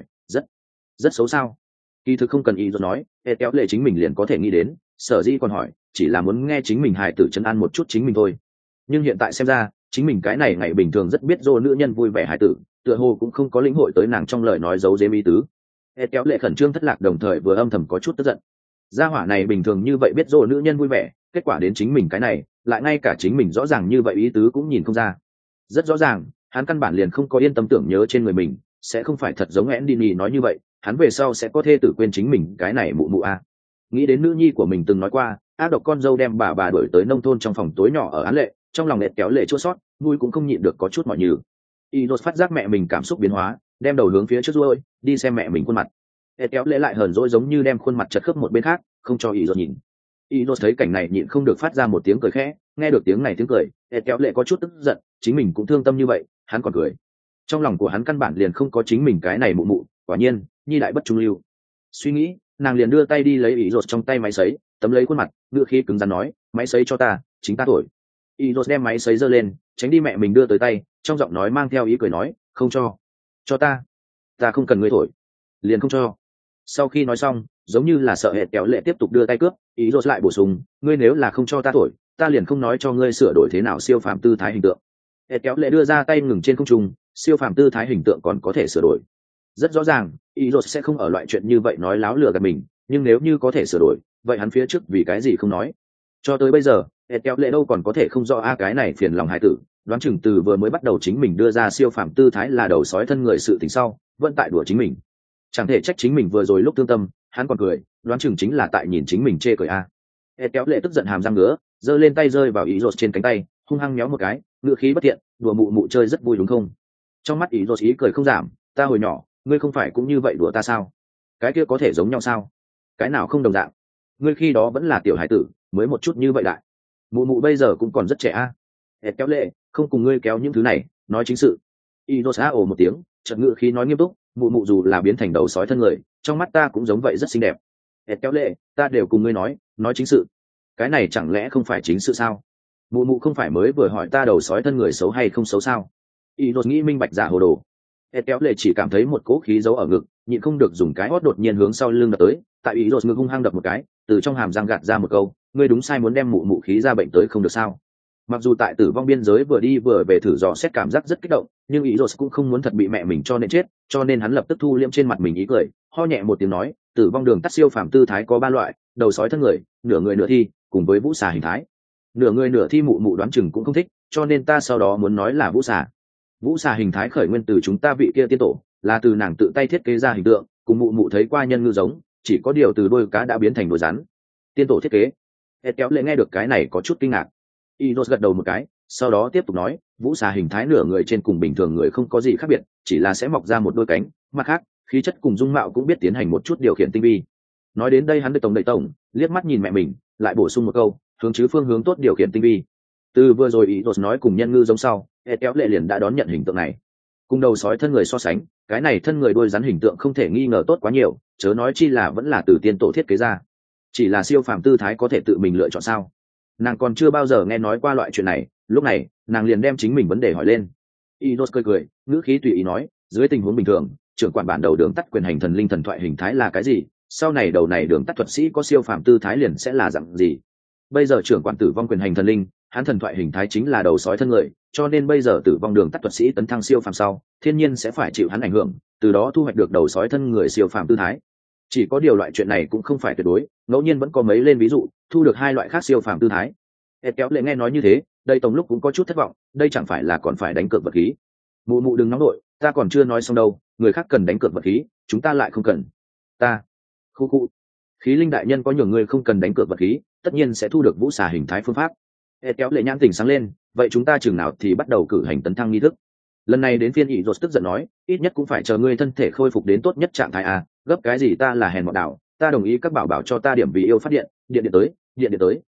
rất xấu sao? Kỳ thực không cần Inos nói, Ed kéo lệ chính mình liền có thể nghĩ đến, sở dĩ còn hỏi, chỉ là muốn nghe chính mình hài tử trấn an một chút chính mình thôi. Nhưng hiện tại xem ra, chính mình cái này ngày bình thường rất biết dỗ nữ nhân vui vẻ hài tử, tựa hồ cũng không có lĩnh hội tới nàng trong lời nói giấu giếm ý tứ. Ed kéo lệ khẩn trương thất lạc đồng thời vừa âm thầm có chút tức giận. Gia hỏa này bình thường như vậy biết dỗ nữ nhân vui vẻ, kết quả đến chính mình cái này, lại ngay cả chính mình rõ ràng như vậy ý tứ cũng nhìn không ra. Rất rõ ràng, hắn căn bản liền không có yên tâm tưởng nhớ trên người mình, sẽ không phải thật giống Endini nói như vậy, hắn về sau sẽ có thê tử quên chính mình cái này mụ mụ a. Nghĩ đến nữ nhi của mình từng nói qua, ác độc con dâu đem bà đuổi tới nông thôn trong phòng tối nhỏ ở Án Lệ, trong lòng Ed kéo lệ chua sót, nuôi cũng không nhịn được có chút mỏi nhừ. Inos phát giác mẹ mình cảm xúc biến hóa, đem đầu hướng phía trước rồi, đi xem mẹ mình khuôn mặt. Ed kéo lệ lại hờn dỗi giống như đem khuôn mặt chật khớp một bên khác, không cho Inos nhìn. Inos thấy cảnh này nhịn không được phát ra một tiếng cười khẽ, nghe được tiếng này tiếng cười, Ed kéo lệ có chút tức giận, chính mình cũng thương tâm như vậy, hắn còn cười. Trong lòng của hắn căn bản liền không có chính mình cái này mụ mụ, quả nhiên, nhi đại bất trung lưu. Suy nghĩ, nàng liền đưa tay đi lấy Inos trong tay máy sấy, tấm lấy khuôn mặt, ngựa khí cứng rắn nói, máy sấy cho ta, chính ta thổi. Inos đem máy sấy giơ lên, tránh đi mẹ mình đưa tới tay, trong giọng nói mang theo ý cười nói, không cho ta không cần ngươi thổi, liền không cho. Sau khi nói xong, giống như là sợ Ed kéo lệ tiếp tục đưa tay cướp, Inos lại bổ sung, ngươi nếu là không cho ta thổi, ta liền không nói cho ngươi sửa đổi thế nào siêu phàm tư thái hình tượng. Ed kéo lệ đưa ra tay ngừng trên không trung, siêu phàm tư thái hình tượng còn có thể sửa đổi. Rất rõ ràng, Inos sẽ không ở loại chuyện như vậy nói láo lừa gạt mình, nhưng nếu như có thể sửa đổi, vậy hắn phía trước vì cái gì không nói? Cho tới bây giờ, Ed kéo lệ đâu còn có thể không rõ cái này phiền lòng hài tử, đoán chừng từ vừa mới bắt đầu chính mình đưa ra siêu phàm tư thái là đầu sói thân người sự tình sau, vẫn tại đùa chính mình. Chẳng thể trách chính mình vừa rồi lúc thương tâm, hắn còn cười, đoán chừng chính là tại nhìn chính mình chê cười a. Ed kéo lệ tức giận hàm răng ngứa, giơ lên tay rơi vào Inos trên cánh tay, hung hăng méo một cái, ngựa khí bất tiện, đùa mụ mụ chơi rất vui đúng không? Trong mắt Inos ý cười không giảm, ta hồi nhỏ, ngươi không phải cũng như vậy đùa ta sao? Cái kia có thể giống nhau sao? Cái nào không đồng dạng? Ngươi khi đó vẫn là tiểu hải tử, mới một chút như vậy đại. Mụ mụ bây giờ cũng còn rất trẻ a. Ed kéo lệ, không cùng ngươi kéo những thứ này, nói chính sự. Inos ồ một tiếng, chợt ngựa khí nói nghiêm túc, mụ mụ dù là biến thành đầu sói thân người, trong mắt ta cũng giống vậy rất xinh đẹp. Ed kéo lệ, ta đều cùng ngươi nói chính sự. Cái này chẳng lẽ không phải chính sự sao? Mụ mụ không phải mới vừa hỏi ta đầu sói thân người xấu hay không xấu sao? Inos nghĩ minh bạch giả hồ đồ. Ed kéo lệ chỉ cảm thấy một cỗ khí giấu ở ngực, nhịn không được dùng cái hót đột nhiên hướng sau lưng đập tới, tại Inos ngực hung hăng đập một cái, từ trong hàm răng gạt ra một câu, ngươi đúng sai muốn đem mụ mụ khí ra bệnh tới không được sao? Mặc dù tại tử vong biên giới vừa đi vừa về thử dò xét cảm giác rất kích động, nhưng Iros cũng không muốn thật bị mẹ mình cho nên chết, cho nên hắn lập tức thu liễm trên mặt mình ý cười, ho nhẹ một tiếng nói, tử vong đường tắt siêu phàm tư thái có ba loại, đầu sói thân người nửa thi, cùng với vũ xà hình thái. Nửa người nửa thi mụ mụ đoán chừng cũng không thích, cho nên ta sau đó muốn nói là vũ xà. Vũ xà hình thái khởi nguyên từ chúng ta vị kia tiên tổ, là từ nàng tự tay thiết kế ra hình tượng, cùng mụ mụ thấy qua nhân ngư giống, chỉ có điều từ đôi cá đã biến thành đôi rắn. Tiên tổ thiết kế. Ed kéo lệ nghe được cái này có chút kinh ngạc. Inos gật đầu một cái, sau đó tiếp tục nói, vũ xà hình thái nửa người trên cùng bình thường người không có gì khác biệt, chỉ là sẽ mọc ra một đôi cánh, mặt khác, khí chất cùng dung mạo cũng biết tiến hành một chút điều khiển tinh vi. Nói đến đây hắn đầy tổng, liếc mắt nhìn mẹ mình, lại bổ sung một câu, hướng chứ phương hướng tốt điều khiển tinh vi. Từ vừa rồi Inos nói cùng nhân ngư giống sau, Ed kéo lệ liền đã đón nhận hình tượng này. Cùng đầu sói thân người so sánh, cái này thân người đôi rắn hình tượng không thể nghi ngờ tốt quá nhiều, chớ nói chi là vẫn là từ tiên tổ thiết kế ra. Chỉ là siêu phàm tư thái có thể tự mình lựa chọn sao? Nàng còn chưa bao giờ nghe nói qua loại chuyện này, lúc này nàng liền đem chính mình vấn đề hỏi lên. Inos cười, ngữ khí tùy ý nói, dưới tình huống bình thường, trưởng quản bản đầu đường tắt quyền hành thần linh thần thoại hình thái là cái gì, sau này đầu này đường tắt thuật sĩ có siêu phàm tư thái liền sẽ là dạng gì. Bây giờ trưởng quản tử vong quyền hành thần linh, hắn thần thoại hình thái chính là đầu sói thân người, cho nên bây giờ tử vong đường tắt thuật sĩ tấn thăng siêu phàm sau, thiên nhiên sẽ phải chịu hắn ảnh hưởng, từ đó thu hoạch được đầu sói thân người siêu phàm tư thái. Chỉ có điều loại chuyện này cũng không phải tuyệt đối, ngẫu nhiên vẫn có mấy lên ví dụ thu được hai loại khác siêu phàm tư thái. Ed kéo lệ nghe nói như thế, đây tổng lúc cũng có chút thất vọng, đây chẳng phải là còn phải đánh cược vật khí. Mụ mụ đừng nóng nội, ta còn chưa nói xong đâu, người khác cần đánh cược vật khí, chúng ta lại không cần. Ta khu khí linh đại nhân có nhường người không cần đánh cược vật khí, tất nhiên sẽ thu được vũ xà hình thái phương pháp. Ed kéo lệ nhãn tỉnh sáng lên, vậy chúng ta chừng nào thì bắt đầu cử hành tấn thăng nghi thức? Lần này đến phiên Iros tức giận nói, ít nhất cũng phải chờ ngươi thân thể khôi phục đến tốt nhất trạng thái à, gấp cái gì, ta là hèn mọn đảo, ta đồng ý các bảo bảo cho ta điểm vì yêu phát điện tới.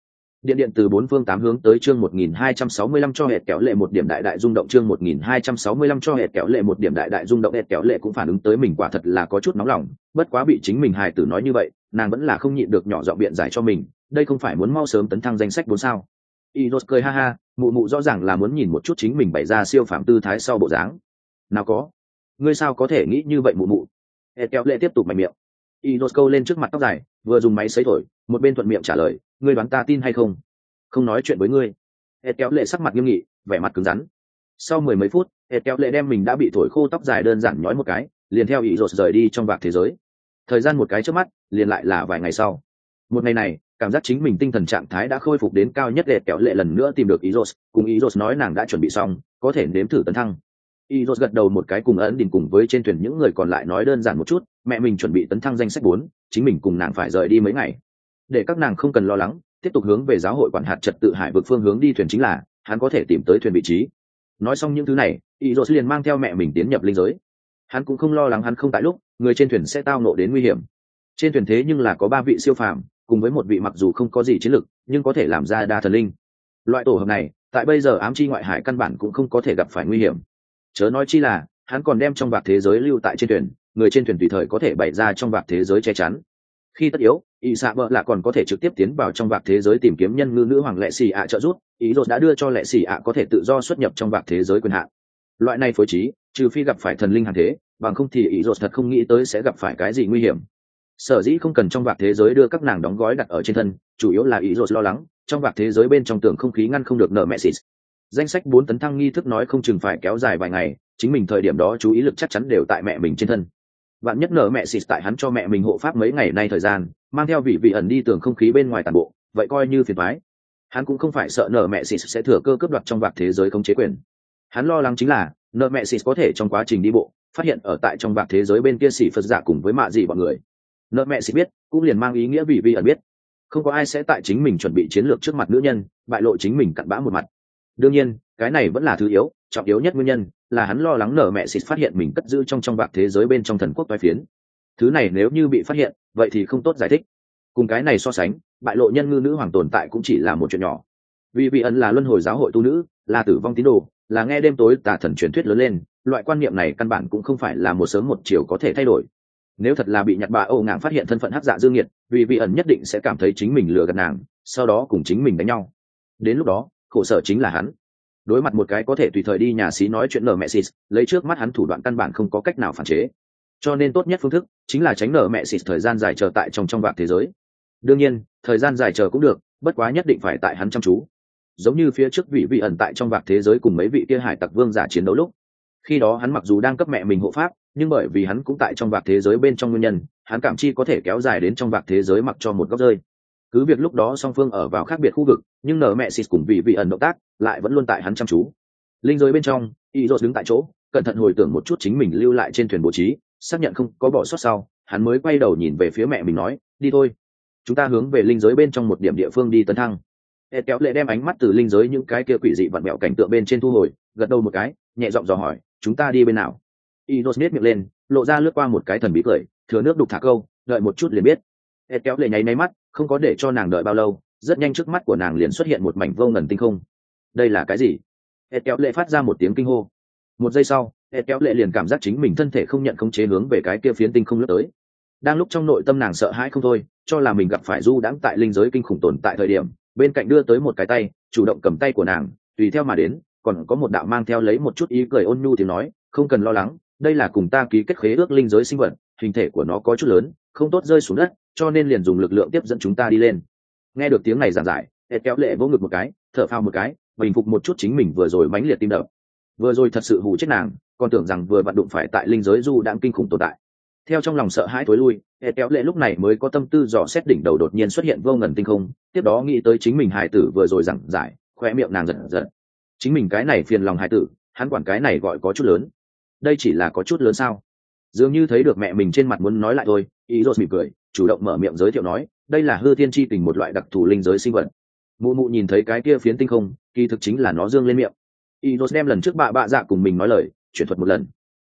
Điện điện từ bốn phương tám hướng tới chương 1265 cho hệt kéo lệ một điểm đại đại rung động chương 1265 cho hệt kéo lệ một điểm đại đại rung động hệt kéo lệ cũng phản ứng tới mình quả thật là có chút nóng lòng, bất quá bị chính mình hài tử nói như vậy, nàng vẫn là không nhịn được nhỏ giọng biện giải cho mình, đây không phải muốn mau sớm tấn thăng danh sách 4 sao? Iros cười ha ha, mụ mụ rõ ràng là muốn nhìn một chút chính mình bày ra siêu phàm tư thái sau bộ dáng. Nào có, ngươi sao có thể nghĩ như vậy mụ mụ? Hệt kéo lệ tiếp tục mạnh miệng. Iros câu lên trước mặt tóc dài, vừa dùng máy sấy thổi, một bên thuận miệng trả lời, ngươi đoán ta tin hay không? Không nói chuyện với ngươi. Hệt kéo lệ sắc mặt nghiêm nghị, vẻ mặt cứng rắn. Sau mười mấy phút, Hệt kéo lệ đem mình đã bị thổi khô tóc dài đơn giản nhói một cái, liền theo ý rột rời đi trong vạc thế giới. Thời gian một cái trước mắt, liền lại là vài ngày sau. Một ngày này, cảm giác chính mình tinh thần trạng thái đã khôi phục đến cao nhất. Hệt kéo lệ lần nữa tìm được ý rột, cùng ý rột nói nàng đã chuẩn bị xong, có thể nếm thử tấn thăng. Ý rột gật đầu một cái, cùng ấn đình cùng với trên thuyền những người còn lại nói đơn giản một chút, mẹ mình chuẩn bị tấn thăng danh sách 4, chính mình cùng nàng phải rời đi mấy ngày, để các nàng không cần lo lắng, tiếp tục hướng về giáo hội quản hạt trật tự hải vực phương hướng đi thuyền chính là hắn có thể tìm tới thuyền vị trí. Nói xong những thứ này, Iros liền mang theo mẹ mình tiến nhập linh giới. Hắn cũng không lo lắng hắn không tại lúc người trên thuyền sẽ tao nộ đến nguy hiểm. Trên thuyền thế nhưng là có 3 vị siêu phàm, cùng với một vị mặc dù không có gì chiến lực nhưng có thể làm ra đa thần linh. Loại tổ hợp này tại bây giờ ám chi ngoại hải căn bản cũng không có thể gặp phải nguy hiểm, chớ nói chi là hắn còn đem trong vạc thế giới lưu tại trên thuyền, người trên thuyền tùy thời có thể bày ra trong vạc thế giới che chắn. Khi tất yếu, y xạ bợ là còn có thể trực tiếp tiến vào trong vạc thế giới tìm kiếm nhân ngư nữ hoàng lệ xì ạ trợ giúp. Ý rột đã đưa cho lệ xì ạ có thể tự do xuất nhập trong vạc thế giới quyền hạn. Loại này phối trí, trừ phi gặp phải thần linh hàng thế, bằng không thì ý rột thật không nghĩ tới sẽ gặp phải cái gì nguy hiểm. Sở dĩ không cần trong vạc thế giới đưa các nàng đóng gói đặt ở trên thân, chủ yếu là ý rột lo lắng trong vạc thế giới bên trong tường không khí ngăn không được nợ mẹ xịt. Danh sách 4 tấn thăng nghi thức nói không chừng phải kéo dài vài ngày, chính mình thời điểm đó chú ý lực chắc chắn đều tại mẹ mình trên thân. Vạn nhất nợ mẹ xịt tại hắn cho mẹ mình hộ pháp mấy ngày nay thời gian, mang theo vị ẩn đi tường không khí bên ngoài toàn bộ, vậy coi như phiền toái. Hắn cũng không phải sợ nợ mẹ xịt sẽ thừa cơ cướp đoạt trong vạc thế giới không chế quyền. Hắn lo lắng chính là nợ mẹ xịt có thể trong quá trình đi bộ phát hiện ở tại trong vạc thế giới bên kia xỉ phật giả cùng với mạ gì bọn người. Nợ mẹ xịt biết cũng liền mang ý nghĩa vị ẩn biết, không có ai sẽ tại chính mình chuẩn bị chiến lược trước mặt nữ nhân bại lộ chính mình cặn bã một mặt. Đương nhiên cái này vẫn là thứ yếu, trọng yếu nhất nguyên nhân là hắn lo lắng nợ mẹ xịt phát hiện mình cất giữ trong vạc thế giới bên trong thần quốc toái phiến. Thứ này nếu như bị phát hiện vậy thì không tốt giải thích. Cùng cái này so sánh, bại lộ nhân ngư nữ hoàng tồn tại cũng chỉ là một chuyện nhỏ. Vì ẩn là luân hồi giáo hội tu nữ, là tử vong tín đồ, là nghe đêm tối tà thần truyền thuyết lớn lên, loại quan niệm này căn bản cũng không phải là một sớm một chiều có thể thay đổi. Nếu thật là bị nhặt bà Âu ngạn phát hiện thân phận hắc dạ dương nghiệt, vì ẩn nhất định sẽ cảm thấy chính mình lừa gạt nàng, sau đó cùng chính mình đánh nhau. Đến lúc đó khổ sở chính là hắn. Đối mặt một cái có thể tùy thời đi nhà xí nói chuyện nở mẹ xịt, lấy trước mắt hắn thủ đoạn căn bản không có cách nào phản chế, cho nên tốt nhất phương thức chính là tránh nở mẹ xịt thời gian dài chờ tại trong vạc thế giới. Đương nhiên thời gian dài chờ cũng được, bất quá nhất định phải tại hắn chăm chú, giống như phía trước vị ẩn tại trong vạc thế giới cùng mấy vị kia hải tặc vương giả chiến đấu lúc. Khi đó hắn mặc dù đang cấp mẹ mình hộ pháp, nhưng bởi vì hắn cũng tại trong vạc thế giới bên trong nguyên nhân, hắn cảm chi có thể kéo dài đến trong vạc thế giới mặc cho một góc rơi. Cứ việc lúc đó song phương ở vào khác biệt khu vực, nhưng nở mẹ xịt cùng vị ẩn động tác lại vẫn luôn tại hắn chăm chú. Linh giới bên trong, Iros đứng tại chỗ cẩn thận hồi tưởng một chút chính mình lưu lại trên thuyền bố trí, xác nhận không có bỏ sót sau, hắn mới quay đầu nhìn về phía mẹ mình nói, đi thôi, chúng ta hướng về linh giới bên trong một điểm địa phương đi tấn thăng. Hệt kéo lệ đem ánh mắt từ linh giới những cái kia quỷ dị vặn mẹo cảnh tượng bên trên thu hồi, gật đầu một cái, nhẹ giọng dò hỏi, chúng ta đi bên nào? Iros nhếch miệng lên, lộ ra lướt qua một cái thần bí cười, thừa nước đục thả câu, đợi một chút liền biết. Hệt kéo lệ nháy máy mắt, không có để cho nàng đợi bao lâu, rất nhanh trước mắt của nàng liền xuất hiện một mảnh vô ngần tinh không. Đây là cái gì? Hệt kéo lệ phát ra một tiếng kinh hô. Một giây sau, Hệt kéo lệ liền cảm giác chính mình thân thể không nhận khống chế hướng về cái kia phiến tinh không lướt tới. Đang lúc trong nội tâm nàng sợ hãi không thôi, cho là mình gặp phải du đãng tại linh giới kinh khủng tồn tại thời điểm, bên cạnh đưa tới một cái tay, chủ động cầm tay của nàng, tùy theo mà đến, còn có một đạo mang theo lấy một chút ý cười ôn nhu tiếng nói, không cần lo lắng, đây là cùng ta ký kết khế ước linh giới sinh vật, hình thể của nó có chút lớn, không tốt rơi xuống đất, cho nên liền dùng lực lượng tiếp dẫn chúng ta đi lên. Nghe được tiếng này giảng giải, Hệt kéo lệ vỗ ngực một cái, thở phào một cái, bình phục một chút chính mình vừa rồi mãnh liệt tim đập. Vừa rồi thật sự hù chết nàng, còn tưởng rằng vừa vặn đụng phải tại linh giới du đãng kinh khủng tồn tại. Theo trong lòng sợ hãi tối lui, Hệt kéo lệ lúc này mới có tâm tư dò xét đỉnh đầu đột nhiên xuất hiện vô ngần tinh không, tiếp đó nghĩ tới chính mình hài tử vừa rồi giảng giải, khoe miệng nàng giật giật. Chính mình cái này phiền lòng hài tử, hắn quản cái này gọi có chút lớn. Đây chỉ là có chút lớn sao? Dường như thấy được mẹ mình trên mặt muốn nói lại thôi, Iros mỉm cười, chủ động mở miệng giới thiệu nói, đây là hư thiên chi tình một loại đặc thù linh giới sinh vật. Mụ mụ nhìn thấy cái kia phiến tinh không, kỳ thực chính là nó dương lên miệng. Iros đem lần trước bạ dạ cùng mình nói lời chuyển thuật một lần.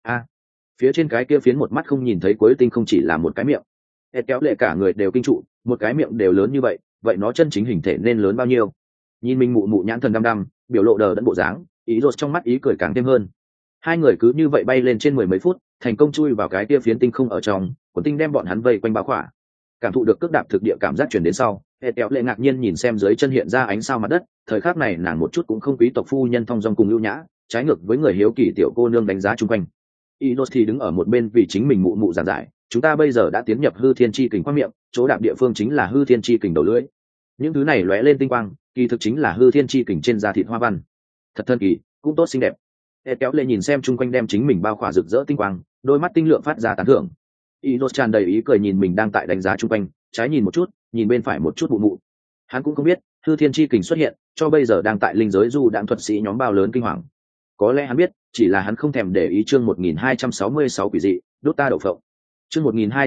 Phía trên cái kia phiến một mắt không nhìn thấy cuối tinh không chỉ là một cái miệng. Hệt kéo lệ cả người đều kinh trụ, một cái miệng đều lớn như vậy, vậy nó chân chính hình thể nên lớn bao nhiêu? Nhìn mình mụ mụ nhãn thần đăm đăm, biểu lộ đờ đẫn bộ dáng, ý rột trong mắt ý cười càng thêm hơn. Hai người cứ như vậy bay lên trên 10 mấy phút, thành công chui vào cái kia phiến tinh không ở trong, quần tinh đem bọn hắn vây quanh bao khỏa. Cảm thụ được cước đạp thực địa cảm giác truyền đến sau, hệ kéo lệ ngạc nhiên nhìn xem dưới chân hiện ra ánh sao mặt đất. Thời khắc này nàng một chút cũng không quý tộc phu nhân thong dong cùng ưu nhã, trái ngược với người hiếu kỳ tiểu cô nương đánh giá chung quanh. Inos thì đứng ở một bên vì chính mình mụ mụ giảng giải, chúng ta bây giờ đã tiến nhập hư thiên chi kình khoang miệng, chỗ đạp địa phương chính là hư thiên chi kình đầu lưỡi. Những thứ này lóe lên tinh quang, kỳ thực chính là hư thiên chi kình trên da thịt hoa văn. Thật thần kỳ, cũng tốt xinh đẹp. Hệ kéo lệ nhìn xem chung quanh đem chính mình bao khỏa rực rỡ tinh quang, đôi mắt tinh lượng phát ra tán thưởng. Inos tràn đầy ý cười nhìn mình đang tại đánh giá chung quanh, trái nhìn một chút, nhìn bên phải một chút mụ mụ. Hắn cũng không biết, hư thiên chi kình xuất hiện, cho bây giờ đang tại linh giới du đãng thuật sĩ nhóm bao lớn kinh hoàng. Có lẽ hắn biết, chỉ là hắn không thèm để ý. Chương 1266 quỷ dị, đốt ta đậu phộng. Chương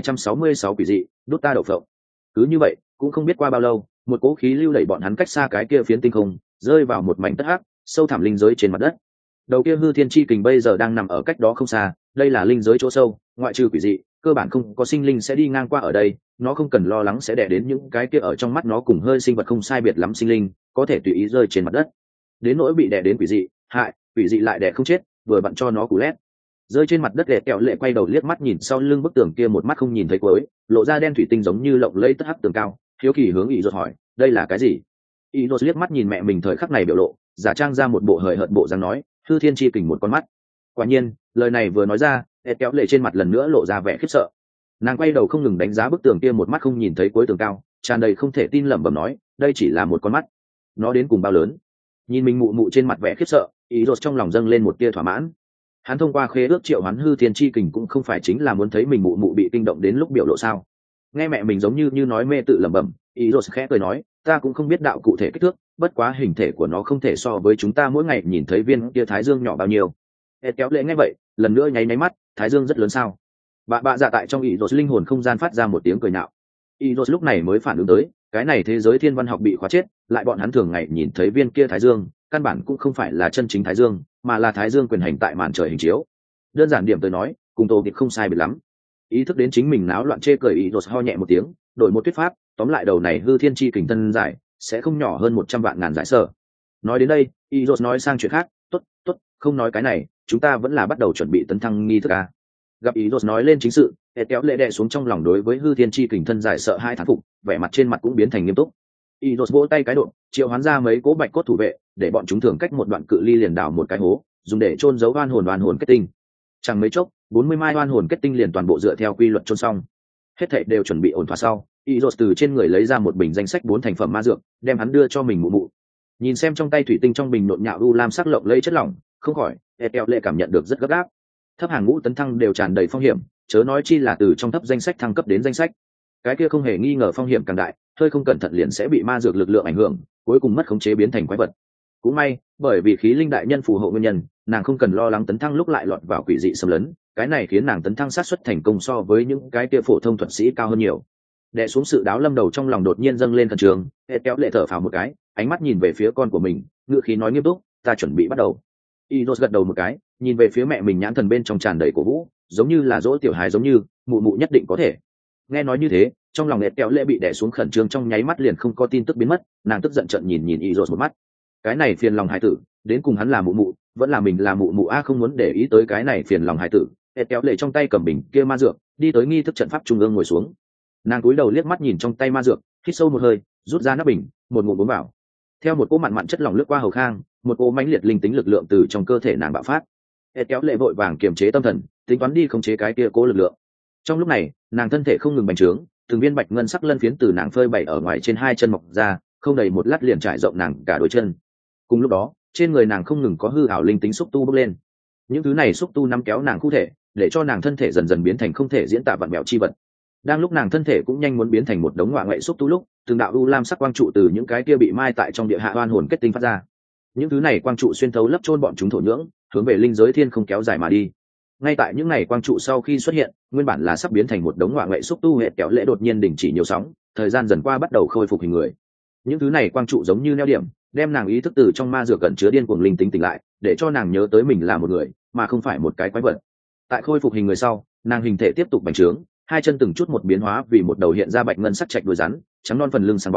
1266 quỷ dị, đốt ta đậu phộng. Cứ như vậy, cũng không biết qua bao lâu, một cỗ khí lưu đẩy bọn hắn cách xa cái kia phiến tinh không, rơi vào một mảnh đất hắc, sâu thẳm linh giới trên mặt đất. Đầu kia hư thiên chi kình bây giờ đang nằm ở cách đó không xa, đây là linh giới chỗ sâu, ngoại trừ quỷ dị, cơ bản không có sinh linh sẽ đi ngang qua ở đây, nó không cần lo lắng sẽ đè đến những cái kia ở trong mắt nó cùng hơi sinh vật không sai biệt lắm sinh linh, có thể tùy ý rơi trên mặt đất. Đến nỗi bị đè đến quỷ dị, hại, quỷ dị lại đè không chết, vừa bận cho nó cú lét. Rơi trên mặt đất lẹ kẹo lệ quay đầu liếc mắt nhìn sau lưng bức tường kia một mắt không nhìn thấy cuối, lộ ra đen thủy tinh giống như lộng lẫy tất hắc tường cao, hiếu kỳ hướng ý rốt hỏi, đây là cái gì? Ý rốt liếc mắt nhìn mẹ mình thời khắc này biểu lộ, giả trang ra một bộ hời hợt bộ dáng nói, hư thiên chi kình một con mắt. Quả nhiên, lời này vừa nói ra, lẹ kẹo lệ trên mặt lần nữa lộ ra vẻ khiếp sợ. Nàng quay đầu không ngừng đánh giá bức tường kia một mắt không nhìn thấy cuối tường cao, tràn đầy không thể tin lẩm bẩm nói, đây chỉ là một con mắt, nó đến cùng bao lớn? Nhìn mình mụ mụ trên mặt vẻ khiếp sợ, ý rốt trong lòng dâng lên một tia thỏa mãn. Hắn thông qua khế ước triệu hoán hư thiên chi kình cũng không phải chính là muốn thấy mình mụ mụ bị kinh động đến lúc biểu lộ sao? Nghe mẹ mình giống như nói mê tự lẩm bẩm, ý rốt khẽ cười nói, ta cũng không biết đạo cụ thể kích thước, bất quá hình thể của nó không thể so với chúng ta mỗi ngày nhìn thấy viên kia thái dương nhỏ bao nhiêu. Kéo lệ nghe vậy, lần nữa nháy mắt, thái dương rất lớn sao? Bạ dạ tại trong ý rốt linh hồn không gian phát ra một tiếng cười nhạo. Ý rốt lúc này mới phản ứng tới, cái này thế giới thiên văn học bị khóa chết, lại bọn hắn thường ngày nhìn thấy viên kia thái dương, căn bản cũng không phải là chân chính thái dương, mà là thái dương quyền hành tại màn trời hình chiếu. Đơn giản điểm tới nói, cùng tô kịp không sai biệt lắm. Ý thức đến chính mình náo loạn chê cười, ý rốt ho nhẹ một tiếng, đổi một thuyết pháp, tóm lại đầu này hư thiên chi kình thân giải sẽ không nhỏ hơn 100 vạn ngàn giải sở. Nói đến đây, ý rốt nói sang chuyện khác, tốt, không nói cái này, chúng ta vẫn là bắt đầu chuẩn bị tấn thăng nghi thức a. Gặp ý rốt nói lên chính sự, kéo lệ đè xuống trong lòng đối với hư thiên chi kình thân giải sợ hai thán phục, vẻ mặt trên mặt cũng biến thành nghiêm túc. Ý rốt vỗ tay cái độ, triệu hoán ra mấy cố bạch cốt thủ vệ, để bọn chúng thường cách một đoạn cự ly liền đào một cái hố, dùng để chôn giấu oan hồn kết tinh. Chẳng mấy chốc, 40 mai oan hồn kết tinh liền toàn bộ dựa theo quy luật chôn xong. Hết thảy đều chuẩn bị ổn thỏa sau, ý rốt từ trên người lấy ra một bình danh sách 4 thành phẩm ma dược, đem hắn đưa cho mình mụ mụ. Nhìn xem trong tay thủy tinh trong bình nộn nhạo u lam sắc lộng lẫy chất lỏng, không khỏi, kéo lệ cảm nhận được rất gấp gáp. Thấp hàng ngũ tấn thăng đều tràn đầy phong hiểm, chớ nói chi là từ trong thấp danh sách thăng cấp đến danh sách. Cái kia không hề nghi ngờ phong hiểm càng đại, hơi không cẩn thận liền sẽ bị ma dược lực lượng ảnh hưởng, cuối cùng mất khống chế biến thành quái vật. Cũng may, bởi vì khí linh đại nhân phù hộ nguyên nhân, nàng không cần lo lắng tấn thăng lúc lại lọt vào quỷ dị xâm lấn, cái này khiến nàng tấn thăng sát suất thành công so với những cái kia phổ thông thuật sĩ cao hơn nhiều. Đè xuống sự đáo lâm đầu trong lòng đột nhiên dâng lên thần trường, kéo lệ thở phào một cái, ánh mắt nhìn về phía con của mình, ngữ khí nói nghiêm túc, ta chuẩn bị bắt đầu. Inos gật đầu một cái, nhìn về phía mẹ mình nhãn thần bên trong tràn đầy cổ vũ, giống như là dỗ tiểu hài giống như, mụ mụ nhất định có thể. Nghe nói như thế, trong lòng kéo lệ bị đè xuống khẩn trương trong nháy mắt liền không có tin tức biến mất, nàng tức giận trợn nhìn Inos một mắt. Cái này phiền lòng hài tử, đến cùng hắn là mụ mụ, vẫn là mình là mụ mụ a, không muốn để ý tới cái này phiền lòng hài tử. Kéo lệ trong tay cầm bình kia ma dược, đi tới nghi thức trận pháp trung ương ngồi xuống. Nàng cúi đầu liếc mắt nhìn trong tay ma dược, hít sâu một hơi, rút ra nắp bình, một ngụm uống vào. Theo một cỗ mặn mặn chất lỏng lướt qua hầu khang, một cỗ mãnh liệt linh tính lực lượng từ trong cơ thể nàng bạo phát. Kéo lệ vội vàng kiềm chế tâm thần, tính toán đi khống chế cái kia cỗ lực lượng. Trong lúc này, nàng thân thể không ngừng bành trướng, từng viên bạch ngân sắc lân phiến từ nàng phơi bày ở ngoài trên hai chân mọc ra, không đầy một lát liền trải rộng nàng cả đôi chân. Cùng lúc đó, trên người nàng không ngừng có hư ảo linh tính xúc tu bốc lên. Những thứ này xúc tu nắm kéo nàng cụ thể, để cho nàng thân thể dần dần biến thành không thể diễn tả vặn vẹo chi vật. Đang lúc nàng thân thể cũng nhanh muốn biến thành một đống ngoại ngoại xúc tu lúc, từng đạo u lam sắc quang trụ từ những cái kia bị mai tại trong địa hạ oan hồn kết tinh phát ra. Những thứ này quang trụ xuyên thấu lấp chôn bọn chúng thổ nhưỡng, hướng về linh giới thiên không kéo dài mà đi. Ngay tại những này quang trụ sau khi xuất hiện, nguyên bản là sắp biến thành một đống ngoại ngoại xúc tu, hệ kéo lệ đột nhiên đình chỉ nhiều sóng, thời gian dần qua bắt đầu khôi phục hình người. Những thứ này quang trụ giống như neo điểm, đem nàng ý thức từ trong ma dược cẩn chứa điên cuồng linh tính tỉnh lại, để cho nàng nhớ tới mình là một người, mà không phải một cái quái vật. Tại khôi phục hình người sau, nàng hình thể tiếp tục bành trướng, hai chân từng chút một biến hóa vì một đầu hiện ra bạch ngân sắc trạch đuôi rắn, trắng non phần lưng sáng bóng,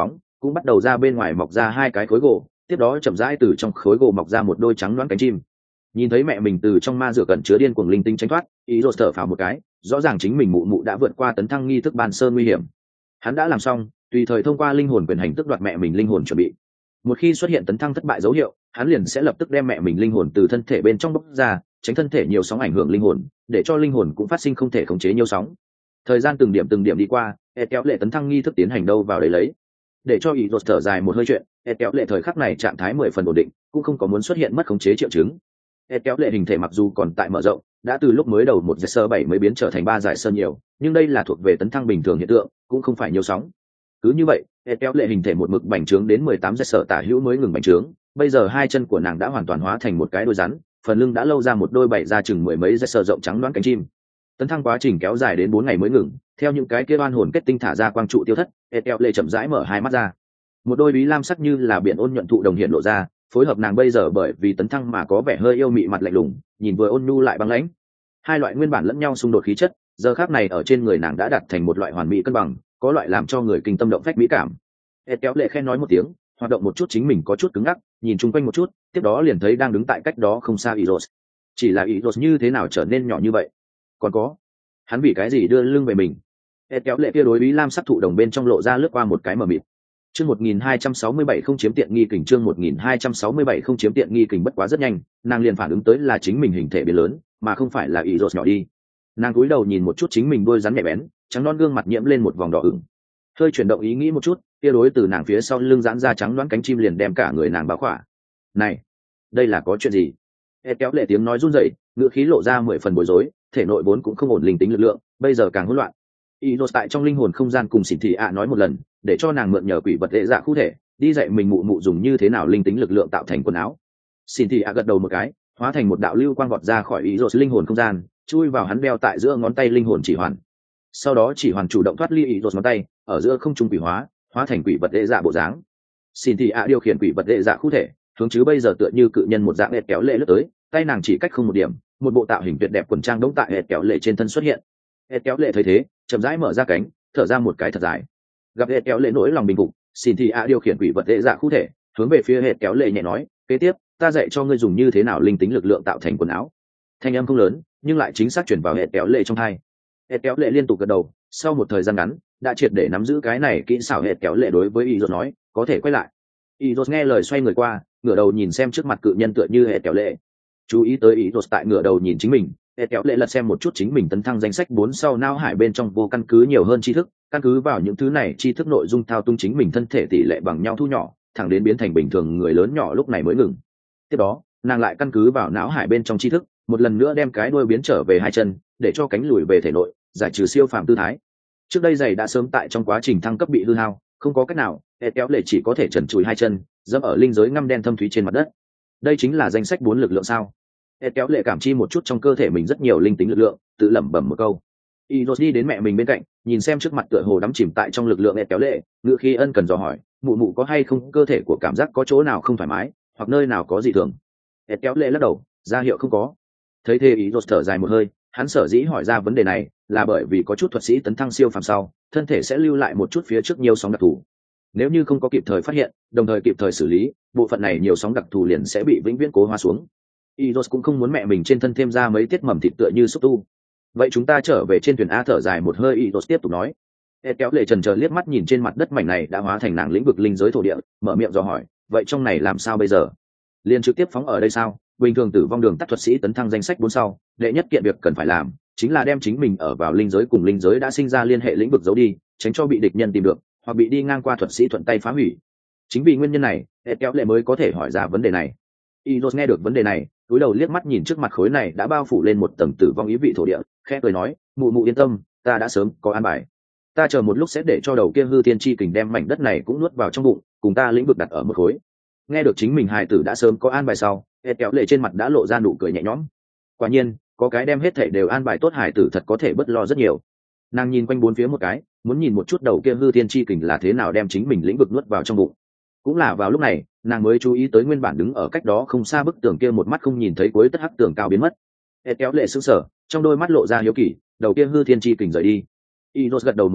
cũng bắt đầu ra bên ngoài mọc ra hai cái khối gỗ, tiếp đó chậm rãi từ trong khối gỗ mọc ra một đôi trắng loáng cánh chim. Nhìn thấy mẹ mình từ trong ma dược cẩn chứa điên cuồng linh tinh tránh thoát, ý rột thở phào một cái, rõ ràng chính mình mụ mụ đã vượt qua tấn thăng nghi thức ban sơ nguy hiểm. Hắn đã làm xong, tùy thời thông qua linh hồn quyền hành tức đoạt mẹ mình linh hồn chuẩn bị. Một khi xuất hiện tấn thăng thất bại dấu hiệu, hắn liền sẽ lập tức đem mẹ mình linh hồn từ thân thể bên trong bóc ra, tránh thân thể nhiều sóng ảnh hưởng linh hồn, để cho linh hồn cũng phát sinh không thể khống chế nhiều sóng. Thời gian từng điểm đi qua, kéo lệ tấn thăng nghi thức tiến hành đâu vào đấy lấy. Để cho ý rột thở dài một hơi chuyện, kéo lệ thời khắc này trạng thái 10 phần ổn định, cũng không có muốn xuất hiện mất khống chế triệu chứng. Kéo lệ hình thể mặc dù còn tại mở rộng, đã từ lúc mới đầu một giải sơ 7 mới biến trở thành 3 giải sơ nhiều, nhưng đây là thuộc về tấn thăng bình thường hiện tượng, cũng không phải nhiều sóng. Cứ như vậy, kéo lệ hình thể một mực bành trướng đến 18 giải sơ tả hữu mới ngừng bành trướng, bây giờ hai chân của nàng đã hoàn toàn hóa thành một cái đôi rắn, phần lưng đã lâu ra một đôi bảy ra chừng mười mấy giải sơ rộng trắng loáng cánh chim. Tấn thăng quá trình kéo dài đến 4 ngày mới ngừng, theo những cái kia oan hồn kết tinh thả ra quang trụ tiêu thất, kéo lệ chậm rãi mở hai mắt ra. Một đôi bí lam sắc như là biển ôn nhuận thụ đồng hiện lộ ra, phối hợp nàng bây giờ bởi vì tấn thăng mà có vẻ hơi yêu mị mặt lạnh lùng, nhìn vừa ôn nhu lại băng lãnh. Hai loại nguyên bản lẫn nhau xung đột khí chất, giờ khác này ở trên người nàng đã đạt thành một loại hoàn mỹ cân bằng, có loại làm cho người kinh tâm động phách mỹ cảm. Kéo lệ khen nói một tiếng, hoạt động một chút chính mình có chút cứng ngắc, nhìn chung quanh một chút, tiếp đó liền thấy đang đứng tại cách đó không xa Eros. Chỉ là Eros như thế nào trở nên nhỏ như vậy? Còn có, hắn vì cái gì đưa lưng về mình? Kéo lệ kia đối bí lam sắc thụ đồng bên trong lộ ra lướt qua một cái mờ mịt. Chương 1267 không chiếm tiện nghi kình, chương 1267 không chiếm tiện nghi kình bất quá rất nhanh, nàng liền phản ứng tới là chính mình hình thể biến lớn, mà không phải là Eros nhỏ đi. Nàng cúi đầu nhìn một chút chính mình đôi rắn nhẹ bén, trắng non gương mặt nhiễm lên một vòng đỏ ửng. Hơi chuyển động ý nghĩ một chút, kia đối từ nàng phía sau lưng giãn ra trắng loáng cánh chim liền đem cả người nàng bao khỏa. Này, đây là có chuyện gì? Kéo lệ tiếng nói run rẩy, ngữ khí lộ ra 10 phần bối rối, thể nội vốn cũng không ổn linh tính lực lượng, bây giờ càng hỗn loạn. Eros tại trong linh hồn không gian cùng xỉn thị ạ nói một lần, để cho nàng mượn nhờ quỷ vật hệ dạ khu thể, đi dạy mình mụ mụ dùng như thế nào linh tính lực lượng tạo thành quần áo. Xỉn thị ạ gật đầu một cái, hóa thành một đạo lưu quang vọt ra khỏi Eros linh hồn không gian, chui vào hắn đeo tại giữa ngón tay linh hồn chỉ hoàn. Sau đó chỉ hoàn chủ động thoát ly Eros ngón tay, ở giữa không trung quỷ hóa thành quỷ vật hệ dạ bộ dáng. Xỉn thị ạ điều khiển quỷ vật hệ dạ khu thể, hướng chứ bây giờ tựa như cự nhân một dạng hệt kéo lệ lướt tới, tay nàng chỉ cách không một điểm, một bộ tạo hình tuyệt đẹp quần trang đống tại hệt kéo lệ trên thân xuất hiện. Hệt kéo lệ thấy thế, chậm rãi mở ra cánh, thở ra một cái thật dài. Gặp hệt kéo lệ nỗi lòng bình phục, xin thì ạ điều khiển quỷ vật hệ dạ khu thể, hướng về phía hệt kéo lệ nhẹ nói, kế tiếp ta dạy cho ngươi dùng như thế nào linh tính lực lượng tạo thành quần áo. Thanh âm không lớn, nhưng lại chính xác chuyển vào hệt kéo lệ trong tai. Hệt kéo lệ liên tục gật đầu, sau một thời gian ngắn, đã triệt để nắm giữ cái này kỹ xảo. Hệt kéo lệ đối với Eros nói, có thể quay lại. Eros nghe lời xoay người qua, ngửa đầu nhìn xem trước mặt cự nhân tựa như hệt kéo lệ. Chú ý tới Eros tại ngửa đầu nhìn chính mình, kéo lệ lật xem một chút chính mình tấn thăng danh sách 4 sau não hải bên trong vô căn cứ nhiều hơn tri thức, căn cứ vào những thứ này tri thức nội dung thao túng chính mình thân thể tỷ lệ bằng nhau thu nhỏ, thẳng đến biến thành bình thường người lớn nhỏ lúc này mới ngừng. Tiếp đó, nàng lại căn cứ vào não hải bên trong tri thức, một lần nữa đem cái đuôi biến trở về hai chân, để cho cánh lùi về thể nội, giải trừ siêu phàm tư thái. Trước đây giày đã sớm tại trong quá trình thăng cấp bị hư hao, không có cách nào, kéo lệ chỉ có thể trần trụi hai chân, dẫm ở linh giới ngăm đen thâm thúy trên mặt đất. Đây chính là danh sách 4 lực lượng sao? Kéo lệ cảm chi một chút trong cơ thể mình rất nhiều linh tính lực lượng, tự lẩm bẩm một câu. Eros đi đến mẹ mình bên cạnh, nhìn xem trước mặt tựa hồ đắm chìm tại trong lực lượng kéo lệ, ngữ khi ân cần dò hỏi, mụ mụ có hay không cơ thể của cảm giác có chỗ nào không thoải mái, hoặc nơi nào có dị thường? Kéo lệ lắc đầu, ra hiệu không có. Thấy thế Eros thở dài một hơi, hắn sở dĩ hỏi ra vấn đề này, là bởi vì có chút thuật sĩ tấn thăng siêu phàm sau, thân thể sẽ lưu lại một chút phía trước nhiều sóng đặc thù. Nếu như không có kịp thời phát hiện, đồng thời kịp thời xử lý, bộ phận này nhiều sóng đặc thù liền sẽ bị vĩnh viễn cố hóa xuống. Eros cũng không muốn mẹ mình trên thân thêm ra mấy tiết mầm thịt tựa như xúc tu. Vậy chúng ta trở về trên thuyền A. Thở dài một hơi, Eros tiếp tục nói. Kéo lệ trần chờ liếc mắt nhìn trên mặt đất mảnh này đã hóa thành nàng lĩnh vực linh giới thổ địa, mở miệng dò hỏi, vậy trong này làm sao bây giờ? Liền trực tiếp phóng ở đây sao? Bình thường tử vong đường tắt thuật sĩ tấn thăng danh sách 4 sau, đệ nhất kiện việc cần phải làm chính là đem chính mình ở vào linh giới cùng linh giới đã sinh ra liên hệ lĩnh vực giấu đi, tránh cho bị địch nhân tìm được, hoặc bị đi ngang qua thuật sĩ thuận tay phá hủy. Chính vì nguyên nhân này, kéo lệ mới có thể hỏi ra vấn đề này. Eros nghe được vấn đề này, cúi đầu liếc mắt nhìn trước mặt khối này đã bao phủ lên một tầng tử vong ý vị thổ địa, khẽ cười nói, mụ mụ yên tâm, ta đã sớm có an bài. Ta chờ một lúc sẽ để cho đầu kia hư thiên chi kình đem mảnh đất này cũng nuốt vào trong bụng, cùng ta lĩnh vực đặt ở một khối. Nghe được chính mình hài tử đã sớm có an bài sau, kéo lệ trên mặt đã lộ ra nụ cười nhẹ nhõm. Quả nhiên, có cái đem hết thảy đều an bài tốt hài tử thật có thể bớt lo rất nhiều. Nàng nhìn quanh bốn phía một cái, muốn nhìn một chút đầu kia hư thiên chi kình là thế nào đem chính mình lĩnh vực nuốt vào trong bụng. Cũng là vào lúc này, nàng mới chú ý tới nguyên bản đứng ở cách đó không xa bức tường kia một mắt không nhìn thấy cuối tất hắc tường cao biến mất. Kéo lệ sững sờ, trong đôi mắt lộ ra hiếu kỳ, đầu kia hư thiên chi kình rời đi. Eros gật đầu một cái,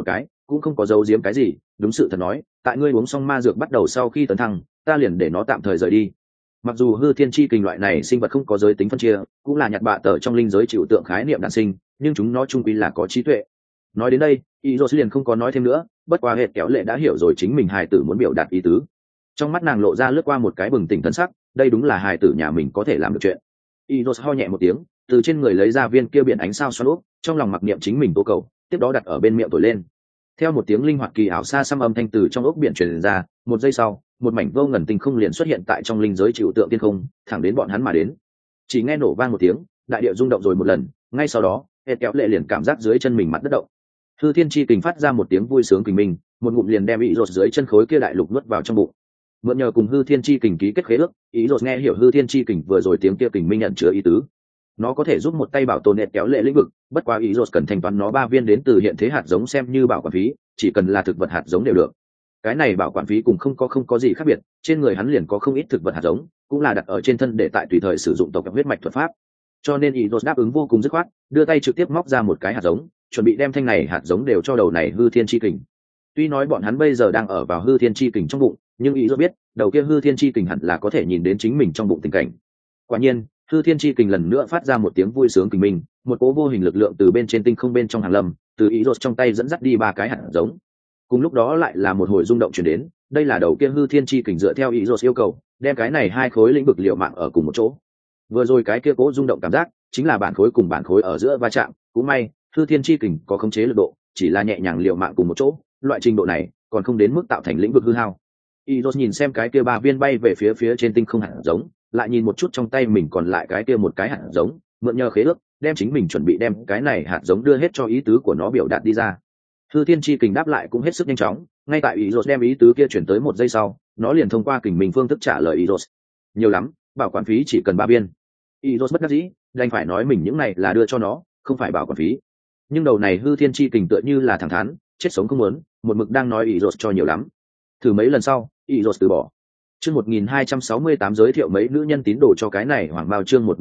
cũng không có giấu giếm cái gì, đúng sự thật nói, tại ngươi uống xong ma dược bắt đầu sau khi tấn thăng, ta liền để nó tạm thời rời đi. Mặc dù hư thiên chi kình loại này sinh vật không có giới tính phân chia, cũng là nhặt bạ tờ trong linh giới chịu tượng khái niệm đản sinh, nhưng chúng nó chung quy là có trí tuệ. Nói đến đây, Izos liền không có nói thêm nữa, bất quá hệt kéo lệ đã hiểu rồi chính mình hài tử muốn biểu đạt ý tứ. Trong mắt nàng lộ ra lướt qua một cái bừng tỉnh thân sắc, đây đúng là hài tử nhà mình có thể làm được chuyện. Izos ho nhẹ một tiếng, từ trên người lấy ra viên kia biển ánh sao xoắn úp, trong lòng mặc niệm chính mình tô cầu, tiếp đó đặt ở bên miệng thổi lên. Theo một tiếng linh hoạt kỳ ảo xa xăm âm thanh từ trong ốc biển truyền ra, một giây sau, một mảnh vô ngần tinh không liền xuất hiện tại trong linh giới chịu tượng tiên không, thẳng đến bọn hắn mà đến. Chỉ nghe nổ vang một tiếng, đại địa rung động rồi một lần, ngay sau đó, hệt kéo lệ liền cảm giác dưới chân mình mặt đất động. Hư thiên chi kình phát ra một tiếng vui sướng kình minh, một ngụm liền đem ý rột dưới chân khối kia đại lục nuốt vào trong bụng. Mượn nhờ cùng hư thiên chi kình ký kết khế ước, ý rột nghe hiểu hư thiên chi kình vừa rồi tiếng kia kình minh nhận chứa ý tứ. Nó có thể giúp một tay bảo tồn hệt kéo lệ lĩnh vực, bất quá ý rột cần thanh toán nó 3 viên đến từ hiện thế hạt giống xem như bảo quản phí, chỉ cần là thực vật hạt giống đều được. Cái này bảo quản phí cùng không có gì khác biệt, trên người hắn liền có không ít thực vật hạt giống, cũng là đặt ở trên thân để tại tùy thời sử dụng tộc huyết mạch thuật pháp. Cho nên Izos đáp ứng vô cùng dứt khoát, đưa tay trực tiếp móc ra một cái hạt giống, chuẩn bị đem thanh này hạt giống đều cho đầu này hư thiên chi kình. Tuy nói bọn hắn bây giờ đang ở vào hư thiên chi kình trong bụng, nhưng Izos biết, đầu kia hư thiên chi kình hẳn là có thể nhìn đến chính mình trong bụng tình cảnh. Quả nhiên, hư thiên chi kình lần nữa phát ra một tiếng vui sướng kình mình, một cỗ vô hình lực lượng từ bên trên tinh không bên trong hàng lâm, từ Izos trong tay dẫn dắt đi 3 cái hạt giống. Cùng lúc đó lại là một hồi rung động chuyển đến, đây là đầu kia hư thiên chi kình dựa theo Izos yêu cầu, đem cái này 2 khối lĩnh vực liệu mạng ở cùng một chỗ. Vừa rồi cái kia cố rung động cảm giác, chính là bản khối cùng bản khối ở giữa va chạm, cũng may, hư thiên chi kình có khống chế lực độ, chỉ là nhẹ nhàng liệu mạng cùng một chỗ, loại trình độ này còn không đến mức tạo thành lĩnh vực hư hao. Izos nhìn xem cái kia 3 viên bay về phía trên tinh không hạt giống, lại nhìn một chút trong tay mình còn lại cái kia một cái hạt giống, mượn nhờ khế ước, đem chính mình chuẩn bị đem cái này hạt giống đưa hết cho ý tứ của nó biểu đạt đi ra. Hư thiên chi kình đáp lại cũng hết sức nhanh chóng, ngay tại Izos đem ý tứ kia chuyển tới 1 giây sau, nó liền thông qua kình mình phương thức trả lời Izos. Nhiều lắm, bảo quản phí chỉ cần 3 viên. Izos bất đắc dĩ, đành phải nói mình những này là đưa cho nó, không phải bảo quản phí. Nhưng đầu này hư thiên chi kình tựa như là thẳng thắn, chết sống không muốn, một mực đang nói Izos cho nhiều lắm. Thử mấy lần sau, Izos từ bỏ. Chương 1268 giới thiệu mấy nữ nhân tín đồ cho cái này hoàng bao. Chương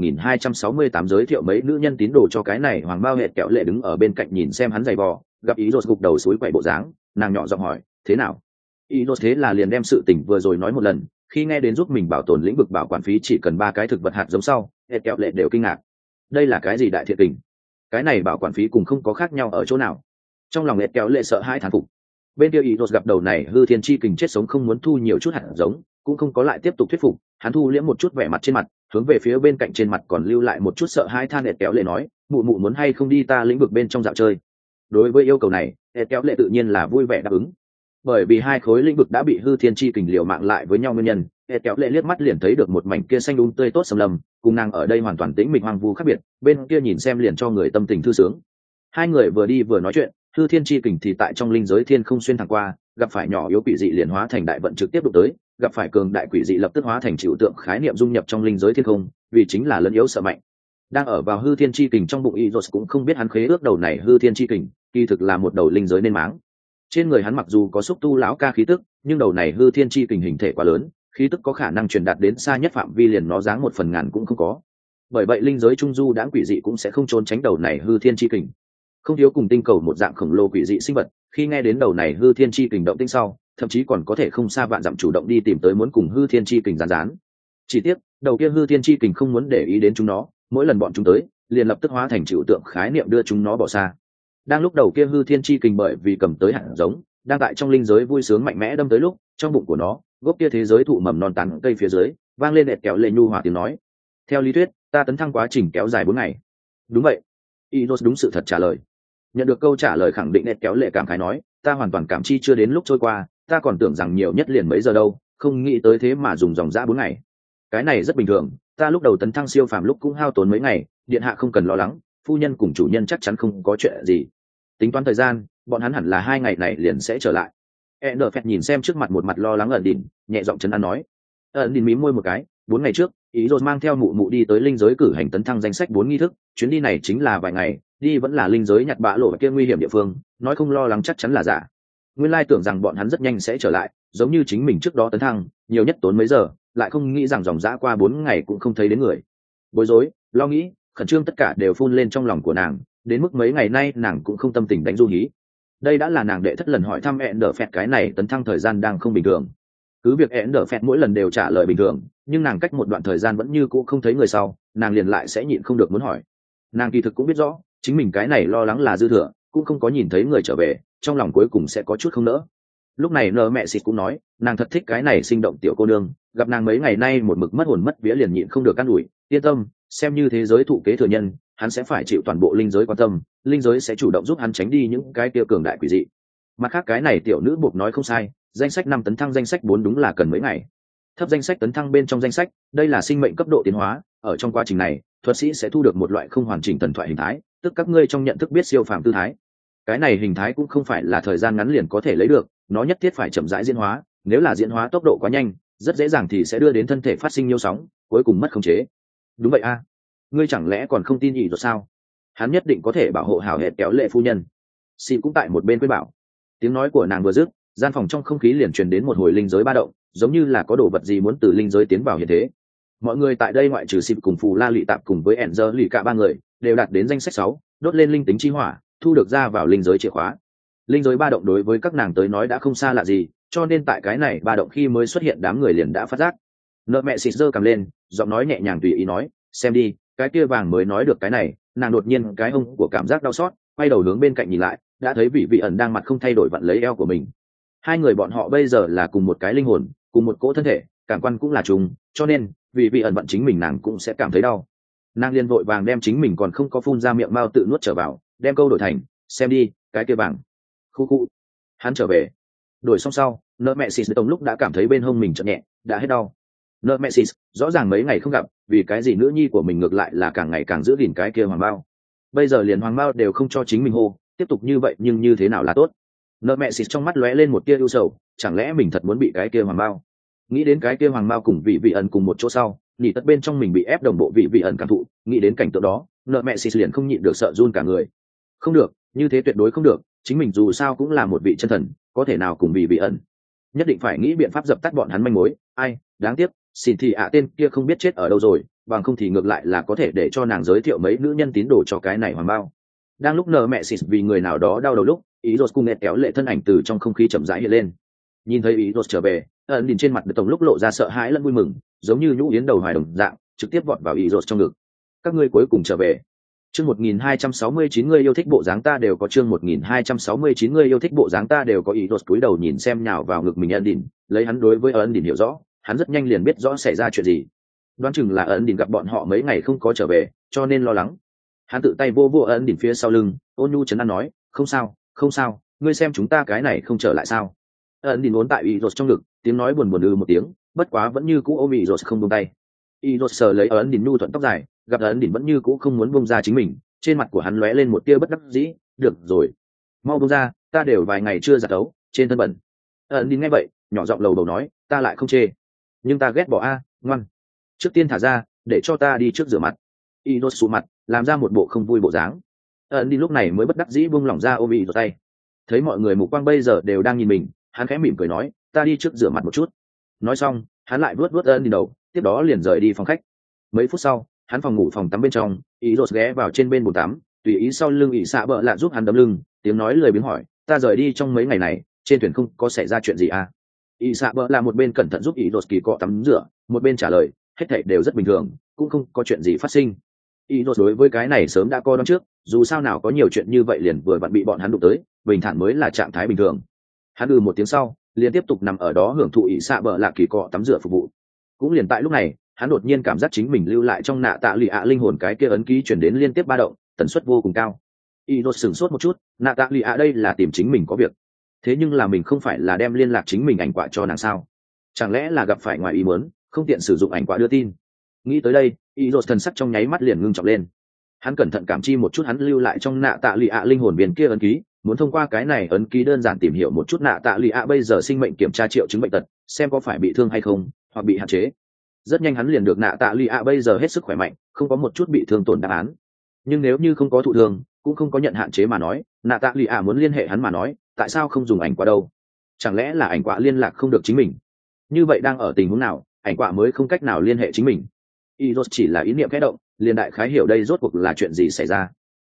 1268 giới thiệu mấy nữ nhân tín đồ cho cái này hoàng bao. Hệt kẹo lệ đứng ở bên cạnh nhìn xem hắn giày vò, gặp Izos gục đầu suối quậy bộ dáng, nàng nhỏ giọng hỏi, thế nào? Izos thế là liền đem sự tình vừa rồi nói một lần, khi nghe đến giúp mình bảo tồn lĩnh vực bảo quản phí chỉ cần 3 cái thực vật hạt giống sau, hệt kẹo lệ đều kinh ngạc. Đây là cái gì đại thiện tình? Cái này bảo quản phí cùng không có khác nhau ở chỗ nào? Trong lòng hệt kẹo lệ sợ hãi thán phục. Bên kia Izos gặp đầu này hư thiên chi kình chết sống không muốn thu nhiều chút hạt giống, cũng không có lại tiếp tục thuyết phục, hắn thu liễm một chút vẻ mặt trên mặt, hướng về phía bên cạnh trên mặt còn lưu lại một chút sợ hãi than. Hệt kéo lệ nói, mụ mụ muốn hay không đi ta lĩnh vực bên trong dạo chơi? Đối với yêu cầu này, hệt kéo lệ tự nhiên là vui vẻ đáp ứng. Bởi vì 2 khối lĩnh vực đã bị hư thiên chi kình liều mạng lại với nhau nguyên nhân, hệt kéo lệ liếc mắt liền thấy được một mảnh kia xanh tươi tốt sầm lầm, cùng nàng ở đây hoàn toàn tĩnh mịch hoang vu khác biệt, bên kia nhìn xem liền cho người tâm tình thư sướng. Hai người vừa đi vừa nói chuyện, hư thiên chi kình thì tại trong linh giới thiên không xuyên thẳng qua, gặp phải nhỏ yếu quỷ dị liền hóa thành đại vận trực tiếp đụng tới, gặp phải cường đại quỷ dị lập tức hóa thành chịu tượng khái niệm dung nhập trong linh giới thiên không, vì chính là lẫn yếu sợ mạnh. Đang ở vào hư thiên chi kình trong bụng Izos cũng không biết hắn khế ước đầu này hư thiên chi kình, kỳ thực là một đầu linh giới nên máng. Trên người hắn mặc dù có xúc tu lão ca khí tức, nhưng đầu này hư thiên chi kình hình thể quá lớn, khí tức có khả năng truyền đạt đến xa nhất phạm vi liền nó dáng 1/1000 cũng không có. Bởi vậy linh giới trung du đãng quỷ dị cũng sẽ không trốn tránh đầu này hư thiên chi kình. Không thiếu cùng tinh cầu một dạng khổng lồ quỷ dị sinh vật, khi nghe đến đầu này hư thiên chi kình động tinh sau, thậm chí còn có thể không xa vạn dặm chủ động đi tìm tới muốn cùng hư thiên chi kình gián gián. Chỉ tiếc, đầu kia hư thiên chi kình không muốn để ý đến chúng nó, mỗi lần bọn chúng tới, liền lập tức hóa thành chịu tượng khái niệm đưa chúng nó bỏ xa. Đang lúc đầu kia hư thiên chi kình bởi vì cầm tới hạt giống, đang tại trong linh giới vui sướng mạnh mẽ đâm tới lúc, trong bụng của nó, gốc kia thế giới thụ mầm non tán cây phía dưới, vang lên hệt kéo lệ nhu hòa tiếng nói. Theo lý thuyết, ta tấn thăng quá trình kéo dài 4 ngày. Đúng vậy. Izos đúng sự thật trả lời. Nhận được câu trả lời khẳng định, hệt kéo lệ cảm khái nói, ta hoàn toàn cảm chi chưa đến lúc trôi qua, ta còn tưởng rằng nhiều nhất liền mấy giờ đâu, không nghĩ tới thế mà dùng dòng dã 4 ngày. Cái này rất bình thường, ta lúc đầu tấn thăng siêu phàm lúc cũng hao tốn mấy ngày, điện hạ không cần lo lắng, phu nhân cùng chủ nhân chắc chắn không có chuyện gì. Tính toán thời gian, bọn hắn hẳn là 2 ngày này liền sẽ trở lại. Enderfett nhìn xem trước mặt một mặt lo lắng ẩn đỉnh, nhẹ giọng trấn an nói. Ẩn đỉnh mím môi một cái, 4 ngày trước, Izos mang theo mụ mụ đi tới linh giới cử hành tấn thăng danh sách 4 nghi thức, chuyến đi này chính là vài ngày, đi vẫn là linh giới nhặt bã lộ kia nguy hiểm địa phương, nói không lo lắng chắc chắn là giả. Nguyên lai tưởng rằng bọn hắn rất nhanh sẽ trở lại, giống như chính mình trước đó tấn thăng, nhiều nhất tốn mấy giờ, lại không nghĩ rằng dòng dã qua 4 ngày cũng không thấy đến người. Bối rối, lo nghĩ, khẩn trương tất cả đều phun lên trong lòng của nàng, đến mức mấy ngày nay nàng cũng không tâm tình đánh du hí. đây đã là nàng đệ thất lần hỏi thăm Ender Phẹt, cái này tấn thăng thời gian đang không bình thường. Cứ việc Ender Phẹt mỗi lần đều trả lời bình thường, nhưng nàng cách một đoạn thời gian vẫn như cũ không thấy người sau, nàng liền lại sẽ nhịn không được muốn hỏi. Nàng kỳ thực cũng biết rõ chính mình cái này lo lắng là dư thừa, cũng không có nhìn thấy người trở về, trong lòng cuối cùng sẽ có chút không nỡ. Lúc này nợ mẹ xịt cũng nói nàng thật thích cái này sinh động tiểu cô nương, gặp nàng mấy ngày nay một mực mất hồn mất vía liền nhịn không được can ủi, yên tâm, xem như thế giới thụ kế thừa nhân, hắn sẽ phải chịu toàn bộ linh giới quan tâm, linh giới sẽ chủ động giúp hắn tránh đi những cái tiêu cường đại quỷ dị. Mặt khác cái này tiểu nữ buộc nói không sai, danh sách 5 tấn thăng danh sách 4 đúng là cần mấy ngày. Thấp danh sách tấn thăng bên trong danh sách, đây là sinh mệnh cấp độ tiến hóa, ở trong quá trình này thuật sĩ sẽ thu được một loại không hoàn chỉnh thần thoại hình thái, tức các ngươi trong nhận thức biết siêu phàm tư thái. Cái này hình thái cũng không phải là thời gian ngắn liền có thể lấy được, nó nhất thiết phải chậm rãi diễn hóa, nếu là diễn hóa tốc độ quá nhanh rất dễ dàng thì sẽ đưa đến thân thể phát sinh nhiêu sóng, cuối cùng mất khống chế. Đúng vậy a, ngươi chẳng lẽ còn không tin ý rồi sao? Hắn nhất định có thể bảo hộ hảo hệt kéo lệ phu nhân. Xin cũng tại một bên khuyên bảo. Tiếng nói của nàng vừa dứt, gian phòng trong không khí liền truyền đến một hồi linh giới ba động, giống như là có đồ vật gì muốn từ linh giới tiến vào hiện thế. Mọi người tại đây ngoại trừ Sịp cùng Phù La Lụy Tạp cùng với Enzer lì cả ba người đều đạt đến danh sách 6, đốt lên linh tính chi hỏa, thu được ra vào linh giới chìa khóa. Linh giới ba động đối với các nàng tới nói đã không xa lạ gì, cho nên tại cái này ba động khi mới xuất hiện đám người liền đã phát giác. Nợ mẹ xịt giơ cầm lên, giọng nói nhẹ nhàng tùy ý nói, xem đi, cái kia vàng mới nói được cái này. Nàng đột nhiên cái hông của cảm giác đau xót, quay đầu hướng bên cạnh nhìn lại, đã thấy vị ẩn đang mặt không thay đổi vặn lấy eo của mình. Hai người bọn họ bây giờ là cùng một cái linh hồn, cùng một cỗ thân thể, cảm quan cũng là trùng, cho nên vị ẩn vặn chính mình nàng cũng sẽ cảm thấy đau. Nàng liền vội vàng đem chính mình còn không có phun ra miệng mao tự nuốt trở vào, đem câu đổi thành, xem đi, cái kia vàng. Khu khu. Hắn trở về. Đổi xong sau, nợ mẹ xịt tổng lúc đã cảm thấy bên hông mình chợt nhẹ, đã hết đau. Nợ mẹ xịt rõ ràng mấy ngày không gặp, vì cái gì nữ nhi của mình ngược lại là càng ngày càng giữ gìn cái kia hoàng bao. Bây giờ liền hoàng bao đều không cho chính mình hô, tiếp tục như vậy nhưng như thế nào là tốt. Nợ mẹ xịt trong mắt lóe lên một tia ưu sầu, chẳng lẽ mình thật muốn bị cái kia hoàng bao. Nghĩ đến cái kia hoàng bao cùng vị ẩn cùng một chỗ sau, nhỉ tất bên trong mình bị ép đồng bộ vị ẩn cảm thụ, nghĩ đến cảnh tượng đó, nợ mẹ xịt liền không nhịn được sợ run cả người. Không được, như thế tuyệt đối không được, chính mình dù sao cũng là một vị chân thần, có thể nào cùng vị ẩn. Nhất định phải nghĩ biện pháp dập tắt bọn hắn manh mối. Ai, đáng tiếc, xin thì tên kia không biết chết ở đâu rồi, bằng không thì ngược lại là có thể để cho nàng giới thiệu mấy nữ nhân tín đồ cho cái này hoàng bao. Đang lúc nợ mẹ xịt vì người nào đó đau đầu lúc, ý rốt cùng nghe kéo lệ thân ảnh từ trong không khí chậm rãi hiện lên. Nhìn thấy ý rốt trở về, ẩn nhìn trên mặt được tổng lúc lộ ra sợ hãi lẫn vui mừng, giống như nhũ yến đầu hoài đồng dạng, trực tiếp vọt vào ý rốt trong ngực. Các ngươi cuối cùng trở về. Chương 1269 người yêu thích bộ dáng ta đều có, chương 1269 người yêu thích bộ dáng ta đều có. Ý rốt cúi đầu nhìn xem nhào vào ngực mình ẩn đỉnh, lấy hắn đối với ẩn đỉnh hiểu rõ, hắn rất nhanh liền biết rõ xảy ra chuyện gì. Đoán chừng là ẩn đỉnh gặp bọn họ mấy ngày không có trở về, cho nên lo lắng. Hắn tự tay vô ẩn đỉnh phía sau lưng, ôn nhu trấn an nói, không sao, không sao, ngươi xem chúng ta cái này không trở lại sao? Ẩn đỉnh ốn tại ý rốt trong ngực, tiếng nói buồn buồn một tiếng, bất quá vẫn như cũ ôm ý rốt không buông tay. Ý rốt sờ lấy ẩn đỉnh nhu thuận tóc dài, gặp ẩn đỉnh vẫn như cũ không muốn buông ra chính mình, trên mặt của hắn lóe lên một tia bất đắc dĩ, được rồi, mau buông ra, ta đều vài ngày chưa giặt ấu, trên thân bẩn. Ẩn đỉnh nghe vậy, nhỏ giọng lầu đầu nói, ta lại không chê, nhưng ta ghét bỏ a, ngoan, trước tiên thả ra, để cho ta đi trước rửa mặt. Ý rốt sụ mặt, làm ra một bộ không vui bộ dáng. Ẩn đỉnh lúc này mới bất đắc dĩ buông lỏng ra ôm ý rốt tay. Thấy mọi người mục quang bây giờ đều đang nhìn mình, hắn khẽ mỉm cười nói, ta đi trước rửa mặt một chút. Nói xong, hắn lại vuốt ẩn đỉnh đầu, tiếp đó liền rời đi phòng khách. Mấy phút sau, hắn phòng ngủ phòng tắm bên trong, ý rốt ghé vào trên bên bồn tắm, tùy ý sau lưng ỷ xạ bợ lạ giúp hắn đấm lưng, tiếng nói lười biếng hỏi, ta rời đi trong mấy ngày này, trên thuyền không có xảy ra chuyện gì à? ỷ xạ bợ lạ một bên cẩn thận giúp ý rốt kỳ cọ tắm rửa, một bên trả lời, hết thảy đều rất bình thường, cũng không có chuyện gì phát sinh. Ý rốt đối với cái này sớm đã coi đoán trước, dù sao nào có nhiều chuyện như vậy liền vừa vặn bị bọn hắn đụng tới, bình thản mới là trạng thái bình thường. Hắn một tiếng sau, liền tiếp tục nằm ở đó hưởng thụ ỷ xạ bợ lạ kỳ cọ tắm rửa phục vụ. Cũng liền tại lúc này, hắn đột nhiên cảm giác chính mình lưu lại trong nạ tạ lụy ạ linh hồn cái kia ấn ký chuyển đến liên tiếp ba động, tần suất vô cùng cao. Y đột sửng sốt một chút, nạ tạ lụy ạ đây là tìm chính mình có việc, thế nhưng là mình không phải là đem liên lạc chính mình ảnh quả cho nàng sao? Chẳng lẽ là gặp phải ngoài ý muốn, không tiện sử dụng ảnh quả đưa tin? Nghĩ tới đây, Y đột thần sắc trong nháy mắt liền ngưng trọng lên. Hắn cẩn thận cảm chi một chút hắn lưu lại trong nạ tạ lụy ạ linh hồn viên kia ấn ký, muốn thông qua cái này ấn ký đơn giản tìm hiểu một chút nạ tạ lụy ạ bây giờ sinh mệnh kiểm tra triệu chứng bệnh tật, xem có phải bị thương hay không, hoặc bị hạn chế. Rất nhanh hắn liền được nạ tạ lụy ạ bây giờ hết sức khỏe mạnh, không có một chút bị thương tổn đáp án. Nhưng nếu như không có thụ thương, cũng không có nhận hạn chế mà nói, nạ tạ lụy ạ muốn liên hệ hắn mà nói, tại sao không dùng ảnh quả đâu? Chẳng lẽ là ảnh quả liên lạc không được chính mình? Như vậy đang ở tình huống nào, ảnh quả mới không cách nào liên hệ chính mình? Y rốt chỉ là ý niệm khẽ động, liền đại khái hiểu đây rốt cuộc là chuyện gì xảy ra.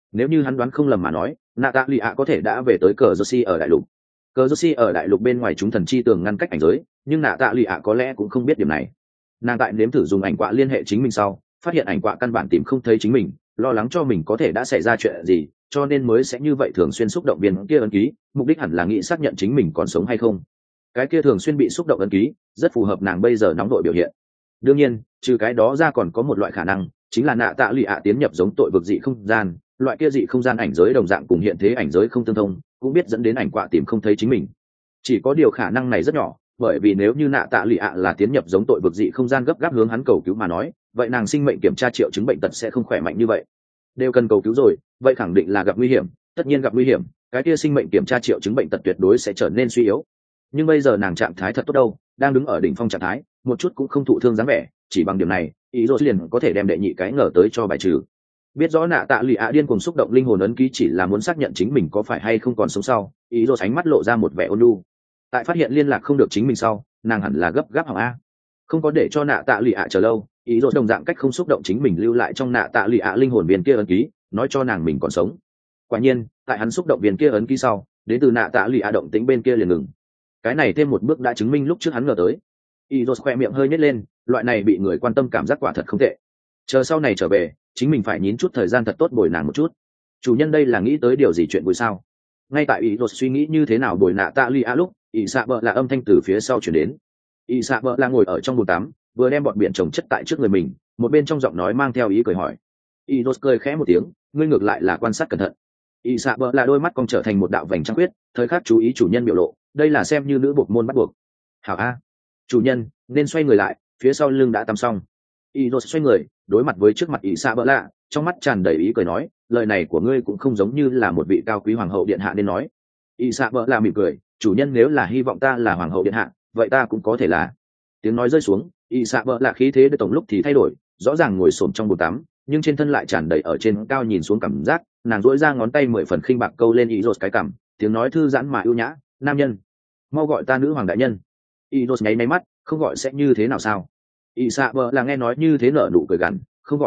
Nếu như hắn đoán không lầm mà nói, Natalia có thể đã về tới cờ Jersey ở đại lục. Cờ Jersey ở đại lục bên ngoài chúng thần chi tường ngăn cách ảnh giới, nhưng Natalia có lẽ cũng không biết điểm này. Nàng tại nếm thử dùng ảnh quạ liên hệ chính mình sau, phát hiện ảnh quạ căn bản tìm không thấy chính mình, lo lắng cho mình có thể đã xảy ra chuyện gì, cho nên mới sẽ như vậy thường xuyên xúc động viên kia ấn ký, mục đích hẳn là nghĩ xác nhận chính mình còn sống hay không. Cái kia thường xuyên bị xúc động ấn ký, rất phù hợp nàng bây giờ nóng đội biểu hiện. Đương nhiên, trừ cái đó ra còn có một loại khả năng, chính là Natalia tiến nhập giống tội vực dị không gian, loại kia dị không gian ảnh giới đồng dạng cùng hiện thế ảnh giới không tương thông, cũng biết dẫn đến ảnh quạ tìm không thấy chính mình. Chỉ có điều khả năng này rất nhỏ, bởi vì nếu như Natalia là tiến nhập giống tội vực dị không gian gấp gáp hướng hắn cầu cứu mà nói, vậy nàng sinh mệnh kiểm tra triệu chứng bệnh tật sẽ không khỏe mạnh như vậy. Đều cần cầu cứu rồi, vậy khẳng định là gặp nguy hiểm, tất nhiên gặp nguy hiểm, cái kia sinh mệnh kiểm tra triệu chứng bệnh tật tuyệt đối sẽ trở nên suy yếu. Nhưng bây giờ nàng trạng thái thật tốt đâu, đang đứng ở đỉnh phong trạng thái, một chút cũng không thụ thương dáng vẻ, chỉ bằng điểm này, ý rồi liền có thể đem đệ nhị cái ngờ tới cho bài trừ. Biết rõ Natalia điên cuồng xúc động linh hồn ấn ký chỉ là muốn xác nhận chính mình có phải hay không còn sống sau, ý rồi ánh mắt lộ ra một vẻ ôn nhu. Tại phát hiện liên lạc không được chính mình sau, nàng hẳn là gấp gáp hỏng a. Không có để cho Natalia chờ lâu, ý rồi đồng dạng cách không xúc động chính mình lưu lại trong Natalia linh hồn viên kia ấn ký, nói cho nàng mình còn sống. Quả nhiên, tại hắn xúc động viên kia ấn ký sau, đến từ Natalia động tĩnh bên kia liền ngừng. Cái này thêm một bước đã chứng minh lúc trước hắn ngờ tới. ý rồi khoe miệng hơi nhếch lên, loại này bị người quan tâm cảm giác quả thật không tệ. Chờ sau này trở về, chính mình phải nhín chút thời gian thật tốt bồi nàng một chút. Chủ nhân đây là nghĩ tới điều gì chuyện vui sao? Ngay tại ý rồi suy nghĩ như thế nào bồi Natalia lúc, ỷ xạ bợ là âm thanh từ phía sau chuyển đến. ỷ xạ bợ là ngồi ở trong bồn tắm, vừa đem bọn biển trồng chất tại trước người mình, một bên trong giọng nói mang theo ý cười hỏi. ý rồi cười khẽ một tiếng, ngươi ngược lại là quan sát cẩn thận. ỷ xạ bợ là đôi mắt cong trở thành một đạo vành trăng khuyết, thời khắc chú ý chủ nhân biểu lộ, đây là xem như nữ buộc môn bắt buộc. Hảo a, chủ nhân nên xoay người lại, phía sau lưng đã tắm xong. ý rồi xoay người, đối mặt với trước mặt ỷ xạ bợ lạ, trong mắt tràn đầy ý cười nói, lời này của ngươi cũng không giống như là một vị cao quý hoàng hậu điện hạ nên nói. ỷ xạ bợ lạ mỉm cười, chủ nhân nếu là hy vọng ta là hoàng hậu điện hạ, vậy ta cũng có thể là. Tiếng nói rơi xuống, ỷ xạ bợ lạ khí thế được tổng lúc thì thay đổi, rõ ràng ngồi xổm trong bồn tắm, nhưng trên thân lại tràn đầy ở trên cao nhìn xuống cảm giác, nàng duỗi ra ngón tay 10 phần khinh bạc câu lên ý rồi cái cằm, tiếng nói thư giãn mà ưu nhã, nam nhân, mau gọi ta nữ hoàng đại nhân. ý rồi nháy máy mắt, không gọi sẽ như thế nào sao? ỷ xạ bợ là nghe nói như thế nở nụ cười gằn,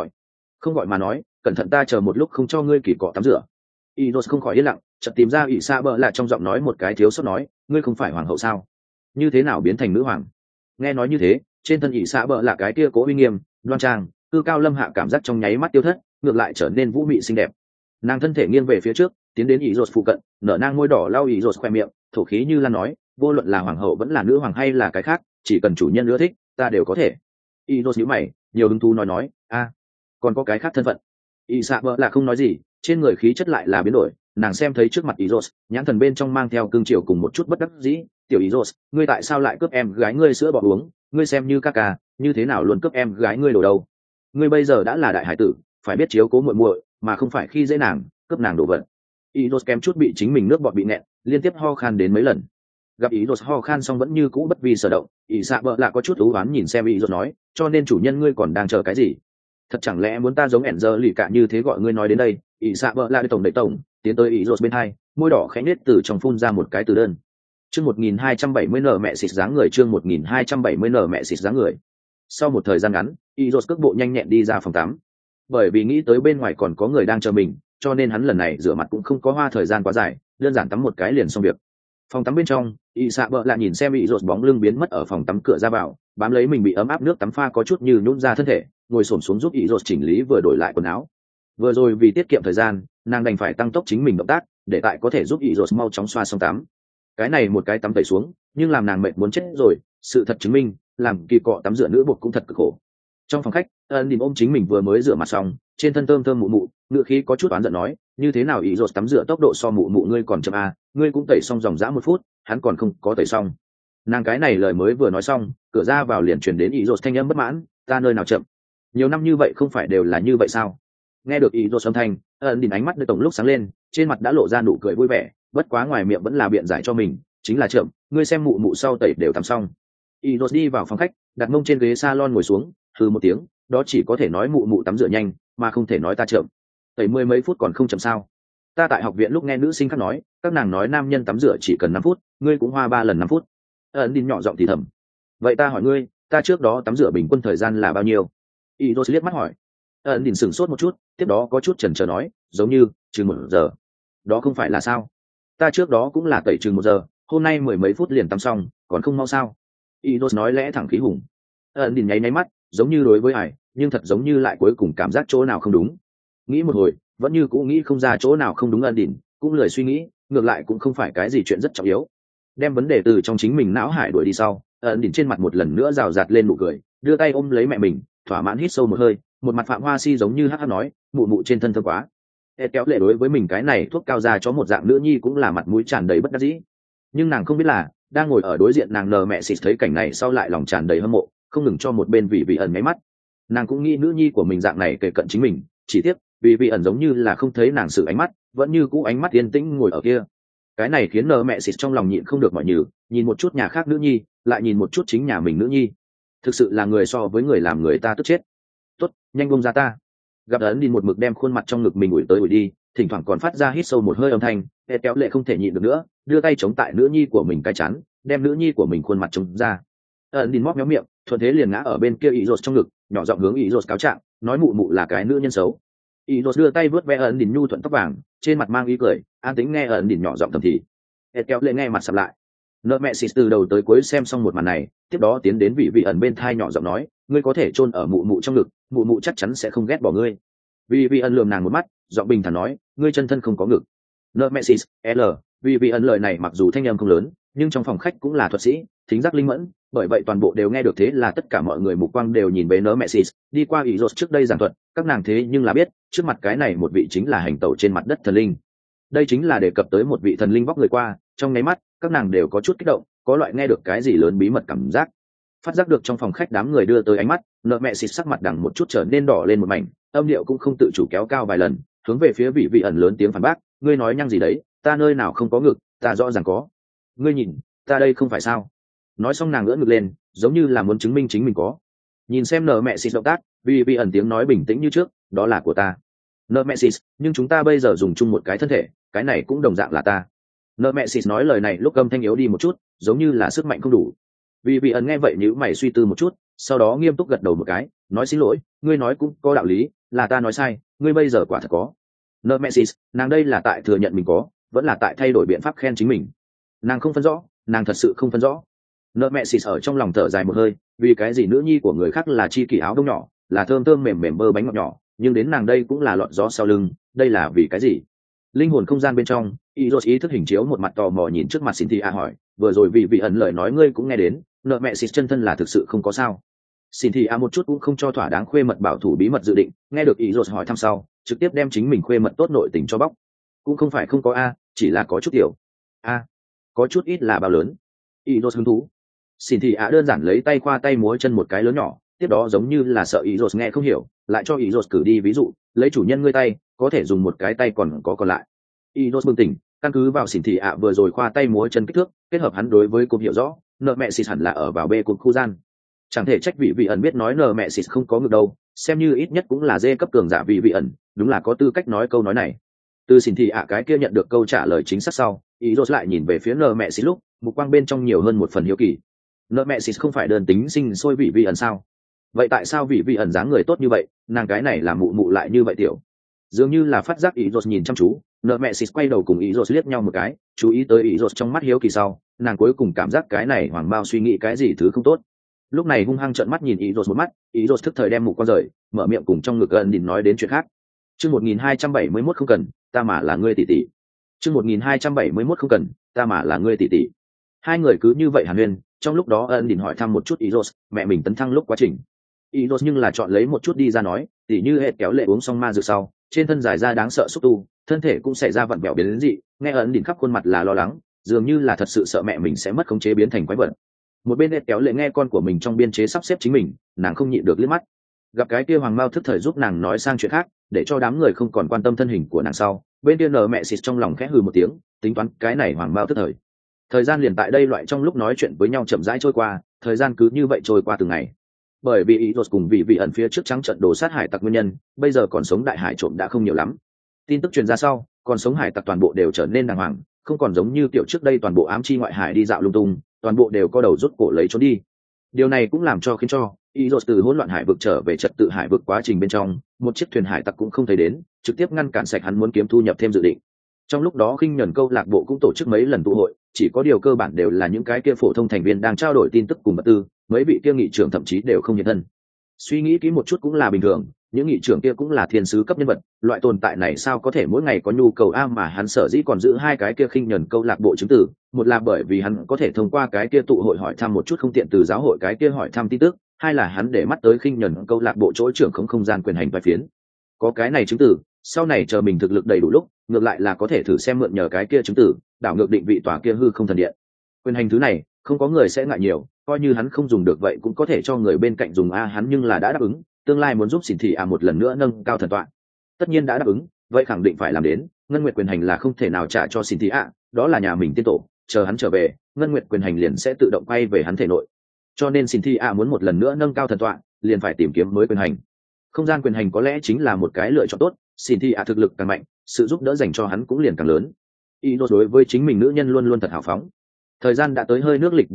không gọi mà nói, cẩn thận ta chờ một lúc không cho ngươi kỳ cọ tắm rửa. ý rồi không khỏi yên lặng, chợt tìm ra ỷ xạ bợ là trong giọng nói một cái thiếu sót nói, ngươi không phải hoàng hậu sao? Như thế nào biến thành nữ hoàng? Nghe nói như thế, trên thân ỷ xạ bợ là cái kia cố uy nghiêm, đoan trang, cư cao lâm hạ cảm giác trong nháy mắt tiêu thất, ngược lại trở nên vũ mị xinh đẹp. Nàng thân thể nghiêng về phía trước, tiến đến ỷ rồi phụ cận, nở nang môi đỏ lau ỷ rồi khoe miệng, thổ khí như lan nói, vô luận là hoàng hậu vẫn là nữ hoàng hay là cái khác, chỉ cần chủ nhân ưa thích, ta đều có thể. ỷ rồi nhíu mày, nhiều hứng thú nói, còn có cái khác thân phận. ỷ xạ bợ là không nói gì, trên người khí chất lại là biến đổi, nàng xem thấy trước mặt ỷ rồi, nhãn thần bên trong mang theo cương triều cùng một chút bất đắc dĩ, tiểu ỷ rồi, ngươi tại sao lại cướp em gái ngươi sữa bò uống, ngươi xem như ca ca, như thế nào luôn cướp em gái ngươi đồ đâu? Ngươi bây giờ đã là đại hải tử, phải biết chiếu cố muội muội, mà không phải khi dễ nàng, cướp nàng đồ vật. ỷ rồi kém chút bị chính mình nước bọt bị nẹn, liên tiếp ho khan đến mấy lần. Gặp ỷ rồi ho khan xong vẫn như cũ bất vi sở động, ỷ xạ bợ là có chút ú oán nhìn xem ỷ rồi nói, cho nên chủ nhân ngươi còn đang chờ cái gì? Thật chẳng lẽ muốn ta giống ẻn giờ lì cả như thế gọi ngươi nói đến đây? ỷ xạ bợ là đẩy tổng tiến tới ỷ rồi bên hai, môi đỏ khẽ nết từ trong phun ra một cái từ đơn. Chương 1270 nở mẹ xịt dáng người, chương 1270 nở mẹ xịt dáng người. Sau một thời gian ngắn, ỷ rồi cước bộ nhanh nhẹn đi ra phòng tắm. Bởi vì nghĩ tới bên ngoài còn có người đang chờ mình, cho nên hắn lần này rửa mặt cũng không có hoa thời gian quá dài, đơn giản tắm một cái liền xong việc. Phòng tắm bên trong, ỷ xạ bợ lại nhìn xem ỷ rồi bóng lưng biến mất ở phòng tắm cửa ra vào, bám lấy mình bị ấm áp nước tắm pha có chút như nhũn ra thân thể, ngồi xổm xuống giúp ỷ rồi chỉnh lý vừa đổi lại quần áo. Vừa rồi vì tiết kiệm thời gian, nàng đành phải tăng tốc chính mình động tác, để tại có thể giúp ỷ rồi mau chóng xoa xong tắm. Cái này một cái tắm tẩy xuống, nhưng làm nàng mệt muốn chết rồi, sự thật chứng minh, làm kỳ cọ tắm rửa nữ bột cũng thật cực khổ. Trong phòng khách, ân đình ôm chính mình vừa mới rửa mặt xong, trên thân thơm thơm mụ mụ, ngựa khí có chút oán giận nói, như thế nào ỷ rồi tắm rửa tốc độ so mụ mụ ngươi còn chậm à, ngươi cũng tẩy xong dòng dã 1 phút, hắn còn không có tẩy xong. Nàng cái này lời mới vừa nói xong, cửa ra vào liền truyền đến ỷ rồi thanh âm bất mãn, ta nơi nào chậm? Nhiều năm như vậy không phải đều là như vậy sao? Nghe được ỷ rồi âm thanh, ân đình ánh mắt nơi tổng lúc sáng lên, trên mặt đã lộ ra nụ cười vui vẻ, bất quá ngoài miệng vẫn là biện giải cho mình, chính là chậm, ngươi xem mụ mụ sau tẩy đều tắm xong. ỷ rồi đi vào phòng khách, đặt mông trên ghế salon ngồi xuống, hừ một tiếng, đó chỉ có thể nói mụ mụ tắm rửa nhanh, mà không thể nói ta chậm. Tẩy 10 mấy phút còn không chậm sao? Ta tại học viện lúc nghe nữ sinh khác nói, các nàng nói nam nhân tắm rửa chỉ cần 5 phút, ngươi cũng hoa 3 lần 5 phút. ẩn đi nhỏ giọng thì thầm. Vậy ta hỏi ngươi, ta trước đó tắm rửa bình quân thời gian là bao nhiêu? ỷ rồi liếc mắt hỏi. ẩn đình sửng sốt một chút, tiếp đó có chút chần chờ nói, giống như chừng 1 giờ. Đó không phải là sao? Ta trước đó cũng là tẩy chừng 1 giờ, hôm nay mười mấy phút liền tắm xong, còn không mau sao? Idos nói lẽ thẳng khí hùng. Ẩn đình nháy mắt, giống như đối với Hải, nhưng thật giống như lại cuối cùng cảm giác chỗ nào không đúng. Nghĩ một hồi, vẫn như cũng nghĩ không ra chỗ nào không đúng. Ẩn đình cũng lười suy nghĩ, ngược lại cũng không phải cái gì chuyện rất trọng yếu. Đem vấn đề từ trong chính mình não hải đuổi đi sau, ẩn đình trên mặt một lần nữa rào rạt lên nụ cười, đưa tay ôm lấy mẹ mình, thỏa mãn hít sâu một hơi, một mặt Phạm Hoa Si giống như hắc nói, mụ mụ trên thân thơm quá. Kéo lệ đối với mình cái này thuốc cao ra cho một dạng nữ nhi cũng là mặt mũi tràn đầy bất đắc dĩ. Nhưng nàng không biết là đang ngồi ở đối diện nàng nờ mẹ xịt thấy cảnh này sau lại lòng tràn đầy hâm mộ, không ngừng cho một bên vị ẩn máy mắt. Nàng cũng nghĩ nữ nhi của mình dạng này kề cận chính mình, chỉ tiếc vị ẩn giống như là không thấy nàng sự ánh mắt, vẫn như cũ ánh mắt yên tĩnh ngồi ở kia. Cái này khiến nờ mẹ xịt trong lòng nhịn không được mọi nhừ, nhìn một chút nhà khác nữ nhi, lại nhìn một chút chính nhà mình nữ nhi. Thực sự là người so với người làm người ta tức chết. Tốt, nhanh buông ra ta. Gặp ấn đi một mực đem khuôn mặt trong ngực mình ủi tới ủi đi, thỉnh thoảng còn phát ra hít sâu một hơi âm thanh. Kéo lệ không thể nhịn được nữa, đưa tay chống tại nữ nhi của mình cái chắn, đem nữ nhi của mình khuôn mặt chống ra. Ấn đi móc méo miệng, thuận thế liền ngã ở bên kia Ý trong ngực, nhỏ giọng hướng Ý cáo trạng, nói mụ mụ là cái nữ nhân xấu. Ý đưa tay vớt ve Ấn đi nhu thuận tóc vàng, trên mặt mang ý cười, an tĩnh nghe Ấn đi nhỏ giọng thầm thì. Kéo lệ nghe mặt sầm lại. Nợ mẹ xịt từ đầu tới cuối xem xong một màn này, tiếp đó tiến đến vị ẩn bên thai nhỏ giọng nói, ngươi có thể chôn ở mụ mụ trong ngực, mụ mụ chắc chắn sẽ không ghét bỏ ngươi. Vị ẩn lườm nàng một mắt, giọng bình thản nói, ngươi chân thân không có ngực. Nợ mẹ xịt, l. Vị ẩn lời này mặc dù thanh âm không lớn, nhưng trong phòng khách cũng là thuật sĩ, thính giác linh mẫn, bởi vậy toàn bộ đều nghe được, thế là tất cả mọi người mục quang đều nhìn về nợ mẹ xịt, đi qua ý rốt trước đây giảng thuật, các nàng thế nhưng là biết, trước mặt cái này một vị chính là hành tẩu trên mặt đất thần linh. Đây chính là đề cập tới một vị thần linh vóc người qua, trong nháy mắt các nàng đều có chút kích động, có loại nghe được cái gì lớn bí mật cảm giác. Phát giác được trong phòng khách đám người đưa tới ánh mắt, nợ mẹ xịt sắc mặt đằng một chút trở nên đỏ lên một mảnh, âm điệu cũng không tự chủ kéo cao vài lần, hướng về phía vị ẩn lớn tiếng phản bác, ngươi nói nhăng gì đấy, ta nơi nào không có ngực, ta rõ ràng có. Ngươi nhìn, ta đây không phải sao? Nói xong nàng ngỡ ngực lên, giống như là muốn chứng minh chính mình có. Nhìn xem nợ mẹ xịt động tác, vị ẩn tiếng nói bình tĩnh như trước, đó là của ta. Nợ mẹ xịt, nhưng chúng ta bây giờ dùng chung một cái thân thể, cái này cũng đồng dạng là ta. Nợ mẹ xịt nói lời này lúc âm thanh yếu đi một chút, giống như là sức mạnh không đủ. Vị ẩn nghe vậy nhíu mày suy tư một chút, sau đó nghiêm túc gật đầu một cái, nói xin lỗi, ngươi nói cũng có đạo lý, là ta nói sai, ngươi bây giờ quả thật có. Nợ mẹ xịt, nàng đây là tại thừa nhận mình có, vẫn là tại thay đổi biện pháp khen chính mình. Nàng không phân rõ, nàng thật sự không phân rõ. Nợ mẹ xịt ở trong lòng thở dài một hơi, vì cái gì nữ nhi của người khác là chi kỷ áo đông nhỏ, là thơm thơm mềm mềm bơ bánh ngọt nhỏ, nhưng đến nàng đây cũng là lọt gió sau lưng, đây là vì cái gì? Linh hồn không gian bên trong, ý thức hình chiếu một mặt tò mò nhìn trước mặt Cynthia hỏi, vừa rồi vị ẩn lời nói ngươi cũng nghe đến, nợ mẹ xịt chân thân là thực sự không có sao? Cynthia một chút cũng không cho thỏa đáng khuê mật bảo thủ bí mật dự định, nghe được ý hỏi thăm sau, trực tiếp đem chính mình khuê mật tốt nội tình cho bóc. Cũng không phải không có a, chỉ là có chút tiểu. A, có chút ít là bao lớn? Ý hứng thú. Cynthia đơn giản lấy tay khoa tay múa chân một cái lớn nhỏ, tiếp đó giống như là sợ ý nghe không hiểu, lại cho ý cử đi ví dụ, lấy chủ nhân ngươi tay, có thể dùng một cái tay còn lại. Ý bừng tỉnh, căn cứ vào Cynthia vừa rồi khoa tay múa chân kích thước, kết hợp hắn đối với cục hiểu rõ, nợ mẹ xịt hẳn là ở vào bê cục khu gian. Chẳng thể trách vị ẩn biết nói nợ mẹ xịt không có ngược đâu, xem như ít nhất cũng là dê cấp cường giả vị ẩn, đúng là có tư cách nói câu nói này. Từ Cynthia cái kia nhận được câu trả lời chính xác sau, ý lại nhìn về phía nợ mẹ xịt lúc, mục quang bên trong nhiều hơn một phần hiếu kỳ. Nợ mẹ xịt không phải đơn tính sinh sôi vị ẩn sao? Vậy tại sao vị ẩn dáng người tốt như vậy, nàng cái này là mụ lại như vậy tiểu? Dường như là phát giác ý nhìn chăm chú, nợ mẹ xịt quay đầu cùng ý liếc nhau một cái, chú ý tới ý trong mắt hiếu kỳ sau, nàng cuối cùng cảm giác cái này hoàng bao suy nghĩ cái gì thứ không tốt. Lúc này hung hăng trợn mắt nhìn ý một mắt, ý thức thời đem mục con rời, mở miệng cùng trong ngực ẩn đỉnh nói đến chuyện khác. Chương 1271 không cần, ta mà là ngươi tỷ tỷ. Chương 1271 không cần, ta mà là ngươi tỷ tỷ. Hai người cứ như vậy hàn huyên, trong lúc đó ẩn đỉnh hỏi thăm một chút ý mẹ mình tấn thăng lúc quá trình. Ý nhưng là chọn lấy một chút đi ra nói, tỉ như hệ kéo lệ uống xong ma dược sau, trên thân dài ra đáng sợ xúc tu, thân thể cũng xảy ra vặn vẹo biến đến dị, nghe ẩn đỉnh khắp khuôn mặt là lo lắng, dường như là thật sự sợ mẹ mình sẽ mất khống chế biến thành quái vật. Một bên hệ kéo lệ nghe con của mình trong biên chế sắp xếp chính mình, nàng không nhịn được liếc mắt. Gặp cái kia hoàng mao thức thời giúp nàng nói sang chuyện khác, để cho đám người không còn quan tâm thân hình của nàng sau, bên kia nở mẹ xịt trong lòng khẽ hừ một tiếng, tính toán cái này hoàng mao thức thời. Thời gian liền tại đây loại trong lúc nói chuyện với nhau chậm rãi trôi qua, thời gian cứ như vậy trôi qua từng ngày. Bởi vì ý cùng vị ẩn phía trước trắng trận đồ sát hải tặc nguyên nhân, bây giờ còn sống đại hải trộm đã không nhiều lắm. Tin tức truyền ra sau, còn sống hải tặc toàn bộ đều trở nên đàng hoàng, không còn giống như kiểu trước đây toàn bộ ám chi ngoại hải đi dạo lung tung, toàn bộ đều có đầu rút cổ lấy trốn đi. Điều này cũng làm cho ý rột từ hỗn loạn hải vực trở về trật tự hải vực quá trình bên trong, một chiếc thuyền hải tặc cũng không thấy đến, trực tiếp ngăn cản sạch hắn muốn kiếm thu nhập thêm dự định. Trong lúc đó khinh nhẫn câu lạc bộ cũng tổ chức mấy lần tụ hội, chỉ có điều cơ bản đều là những cái kia phổ thông thành viên đang trao đổi tin tức cùng vật tư, mấy vị kia nghị trưởng thậm chí đều không hiện thân. Suy nghĩ kỹ một chút cũng là bình thường, những nghị trưởng kia cũng là thiên sứ cấp nhân vật, loại tồn tại này sao có thể mỗi ngày có nhu cầu mà hắn sở dĩ còn giữ hai cái kia khinh nhẫn câu lạc bộ chứng tử, một là bởi vì hắn có thể thông qua cái kia tụ hội hỏi thăm một chút không tiện từ giáo hội cái kia hỏi thăm tin tức, hai là hắn để mắt tới khinh nhẫn câu lạc bộ chỗ trưởng không gian quyền hành vai phiến. Có cái này chứng tử, sau này chờ mình thực lực đầy đủ lúc, ngược lại là có thể thử xem mượn nhờ cái kia chứng tử, đảo ngược định vị tòa kia hư không thần điện. Quyền hành thứ này, không có người sẽ ngại nhiều, coi như hắn không dùng được vậy cũng có thể cho người bên cạnh dùng hắn nhưng là đã đáp ứng, tương lai muốn giúp xỉn thị một lần nữa nâng cao thần tọa. Tất nhiên đã đáp ứng, vậy khẳng định phải làm đến, ngân nguyệt quyền hành là không thể nào trả cho xỉn thị đó là nhà mình tiên tổ, chờ hắn trở về, ngân nguyệt quyền hành liền sẽ tự động quay về hắn thể nội. Cho nên xỉn thị muốn một lần nữa nâng cao thần tọa, liền phải tìm kiếm mới quyền hành. Không gian quyền hành có lẽ chính là một cái lựa chọn tốt, xỉn thị thực lực càng mạnh, sự giúp đỡ dành cho hắn cũng liền càng lớn. Đối với chính mình nữ nhân luôn luôn thật hào phóng. Thời gian đã tới hơi nước lịch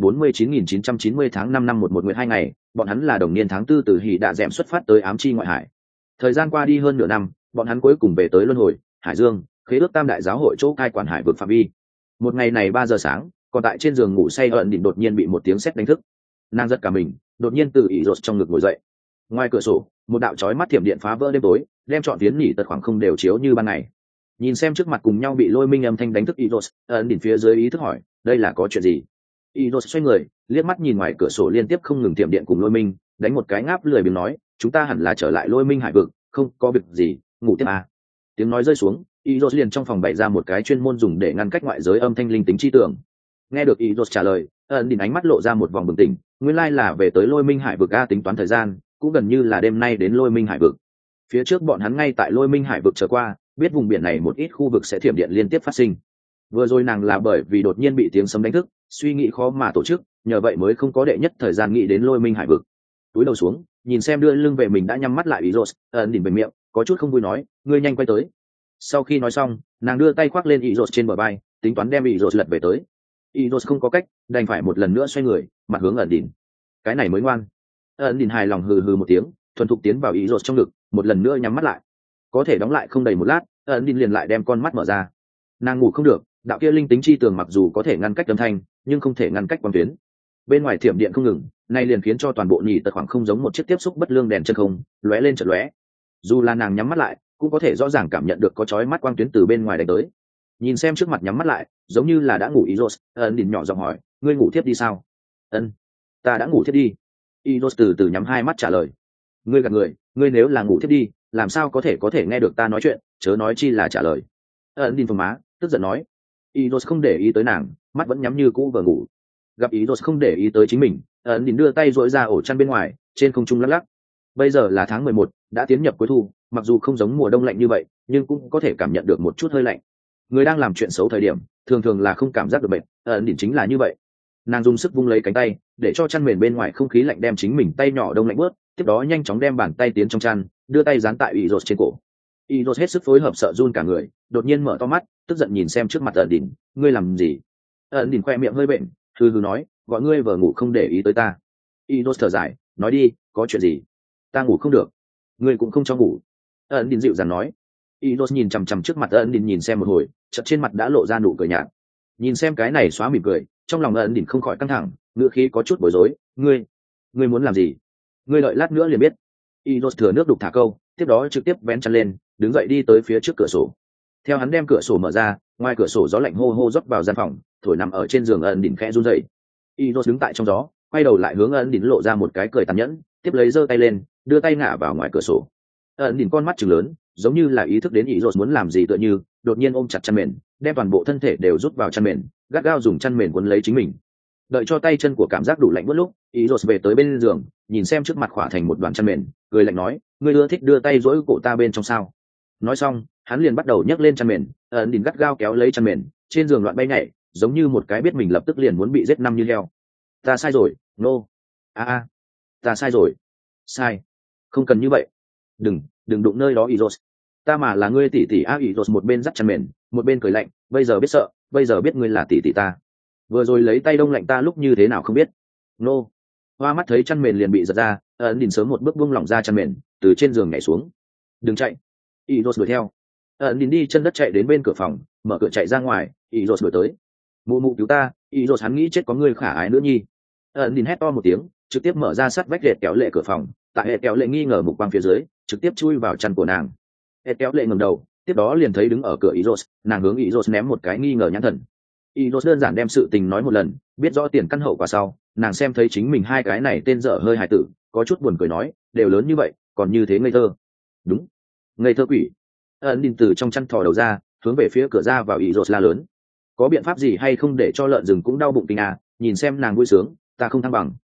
49.990 tháng 5 năm 11 nguyệt 2 ngày, bọn hắn là đồng niên tháng 4 từ Hỉ Đạ Dẹm xuất phát tới ám chi ngoại hải. Thời gian qua đi hơn nửa năm, bọn hắn cuối cùng về tới Luân Hồi, Hải Dương, khế ước Tam đại giáo hội chỗ cai quản hải vực phạm vi. Một ngày này 3 giờ sáng, còn tại trên giường ngủ say ẩn đỉnh đột nhiên bị một tiếng sét đánh thức. Nàng giật cả mình, đột nhiên từ ỉ rột trong ngực ngồi dậy. Ngoài cửa sổ, một đạo chói mắt thiểm điện phá vỡ đêm tối, đem trọn tiến nhỉ tật khoảng không đều chiếu như ban ngày. Nhìn xem trước mặt cùng nhau bị lôi minh âm thanh đánh thức Iros, ẩn đỉnh phía dưới ý thức hỏi, đây là có chuyện gì? Iros xoay người, liếc mắt nhìn ngoài cửa sổ liên tiếp không ngừng tiệm điện cùng lôi minh, đánh một cái ngáp lười biếng nói, chúng ta hẳn là trở lại lôi minh hải vực, không có việc gì, ngủ tiếp à. Tiếng nói rơi xuống, Iros liền trong phòng bày ra một cái chuyên môn dùng để ngăn cách ngoại giới âm thanh linh tính chi tưởng. Nghe được Iros trả lời, ẩn đỉnh ánh mắt lộ ra một vòng bừng tỉnh, nguyên lai là về tới lôi minh hải vực tính toán thời gian, cũng gần như là đêm nay đến lôi minh hải vực. Phía trước bọn hắn ngay tại lôi minh hải vực trở qua, biết vùng biển này một ít khu vực sẽ thiểm điện liên tiếp phát sinh. Vừa rồi nàng là bởi vì đột nhiên bị tiếng sấm đánh thức, suy nghĩ khó mà tổ chức, nhờ vậy mới không có đệ nhất thời gian nghĩ đến lôi minh hải vực. Túi đầu xuống, nhìn xem đưa lưng về mình đã nhắm mắt lại Iros, ẩn đỉnh bền miệng, có chút không vui nói, ngươi nhanh quay tới. Sau khi nói xong, nàng đưa tay khoác lên Iros trên bờ vai, tính toán đem Iros lật về tới. Iros không có cách, đành phải một lần nữa xoay người, mặt hướng ẩn đỉnh. Cái này mới ngoan. Ẩn đỉnh hài lòng hừ hừ một tiếng, thuần thục tiến vào Iros trong ngực, một lần nữa nhắm mắt lại. Có thể đóng lại không đầy một lát, ẩn đỉnh liền lại đem con mắt mở ra. Nàng ngủ không được, đạo kia linh tính chi tường mặc dù có thể ngăn cách âm thanh, nhưng không thể ngăn cách quang tuyến. Bên ngoài thiểm điện không ngừng, nay liền khiến cho toàn bộ nhị tật khoảng không giống một chiếc tiếp xúc bất lương đèn chân không, lóe lên chợt lóe. Dù là nàng nhắm mắt lại, cũng có thể rõ ràng cảm nhận được có chói mắt quang tuyến từ bên ngoài đánh tới. Nhìn xem trước mặt nhắm mắt lại, giống như là đã ngủ Iros, ẩn đỉnh nhỏ giọng hỏi, ngươi ngủ thiếp đi sao? Ân, ta đã ngủ thiếp đi. Iros từ từ nhắm hai mắt trả lời. Ngươi gạt người, ngươi nếu là ngủ thiếp đi, làm sao có thể nghe được ta nói chuyện, chớ nói chi là trả lời. Ẩn đỉnh phồng má, tức giận nói. Iros không để ý tới nàng, mắt vẫn nhắm như cũ vừa ngủ. Gặp Iros không để ý tới chính mình, ẩn đỉnh đưa tay duỗi ra ổ chăn bên ngoài, trên không trung lắc lắc. Bây giờ là tháng 11, đã tiến nhập cuối thu, mặc dù không giống mùa đông lạnh như vậy, nhưng cũng có thể cảm nhận được một chút hơi lạnh. Người đang làm chuyện xấu thời điểm, thường thường là không cảm giác được bệnh, ẩn đỉnh chính là như vậy. Nàng dùng sức vung lấy cánh tay, để cho chăn mền bên ngoài không khí lạnh đem chính mình tay nhỏ đông lạnh bớt, tiếp đó nhanh chóng đem bàn tay tiến trong chăn, đưa tay dán tại Iros trên cổ. Iros hết sức phối hợp sợ run cả người, đột nhiên mở to mắt, tức giận nhìn xem trước mặt ẩn đỉnh, ngươi làm gì? Ẩn đỉnh khoe miệng hơi bệnh, hừ hừ nói, gọi ngươi vừa ngủ không để ý tới ta. Iros thở dài, nói đi, có chuyện gì? Ta ngủ không được, ngươi cũng không cho ngủ. Ẩn đỉnh dịu dàng nói. Iros nhìn chằm chằm trước mặt ẩn đỉnh nhìn xem một hồi, chợt trên mặt đã lộ ra nụ cười nhạt. Nhìn xem cái này xóa mỉm cười, trong lòng ẩn đỉnh không khỏi căng thẳng, ngữ khí có chút bối rối, ngươi muốn làm gì? Ngươi đợi lát nữa liền biết. Iros thừa nước đục thả câu, tiếp đó trực tiếp vén chăn lên, đứng dậy đi tới phía trước cửa sổ. Theo hắn đem cửa sổ mở ra, ngoài cửa sổ gió lạnh hô hô rót vào gian phòng, thổi nằm ở trên giường ẩn đỉnh khẽ run rẩy. Iros đứng tại trong gió, quay đầu lại hướng ẩn đỉnh lộ ra một cái cười tàn nhẫn, tiếp lấy giơ tay lên, đưa tay ngả vào ngoài cửa sổ. Ẩn đỉnh con mắt trừng lớn, giống như là ý thức đến Iros muốn làm gì tựa như, đột nhiên ôm chặt chăn mền, đem toàn bộ thân thể đều rút vào chăn mền, gắt gao dùng chăn mền quấn lấy chính mình. Đợi cho tay chân của cảm giác đủ lạnh buốt lúc, Iros về tới bên giường, nhìn xem trước mặt khỏa thành một đoàn chăn mền, cười lạnh nói, ngươi ưa thích đưa tay dỗi cổ ta bên trong sao? Nói xong, hắn liền bắt đầu nhấc lên chăn mền, ẩn đỉnh gắt gao kéo lấy chăn mền, trên giường loạn bay nhảy, giống như một cái biết mình lập tức liền muốn bị giết năm như heo. Ta sai rồi, ta sai rồi, sai, không cần như vậy, đừng đụng nơi đó Iros, ta mà là ngươi tỷ tỷ Iros một bên dắt chăn mền, một bên cười lạnh, bây giờ biết sợ, bây giờ biết ngươi là tỷ tỷ ta, vừa rồi lấy tay đông lạnh ta lúc như thế nào không biết. Hoa mắt thấy chăn mền liền bị giật ra, ẩn đình sớm một bước buông lỏng ra chăn mền, từ trên giường nhảy xuống. Đừng chạy. Iros đuổi theo. Ẩn đình đi chân đất chạy đến bên cửa phòng, mở cửa chạy ra ngoài. Iros đuổi tới. Mụ mụ cứu ta. Iros hắn nghĩ chết có người khả ái nữa nhi. Ẩn đình hét to một tiếng, trực tiếp mở ra sắt vách lệ kéo lệ cửa phòng. Tại hệ kéo lệ nghi ngờ mục quang phía dưới, trực tiếp chui vào chăn của nàng. Hệ kéo lệ ngẩng đầu, tiếp đó liền thấy đứng ở cửa Iros, nàng hướng Iros ném một cái nghi ngờ nhãn thần. Iros đơn giản đem sự tình nói một lần, biết rõ tiền căn hậu quả sau, nàng xem thấy chính mình hai cái này tên dở hơi hài tử, có chút buồn cười nói, đều lớn như vậy, còn như thế ngây thơ. Đúng, ngây thơ quỷ. Ẩn đình từ trong chăn thò đầu ra, hướng về phía cửa ra vào Iros la lớn. Có biện pháp gì hay không để cho lợn rừng cũng đau bụng tình à? Nhìn xem nàng vui sướng, ta không thăng bằng.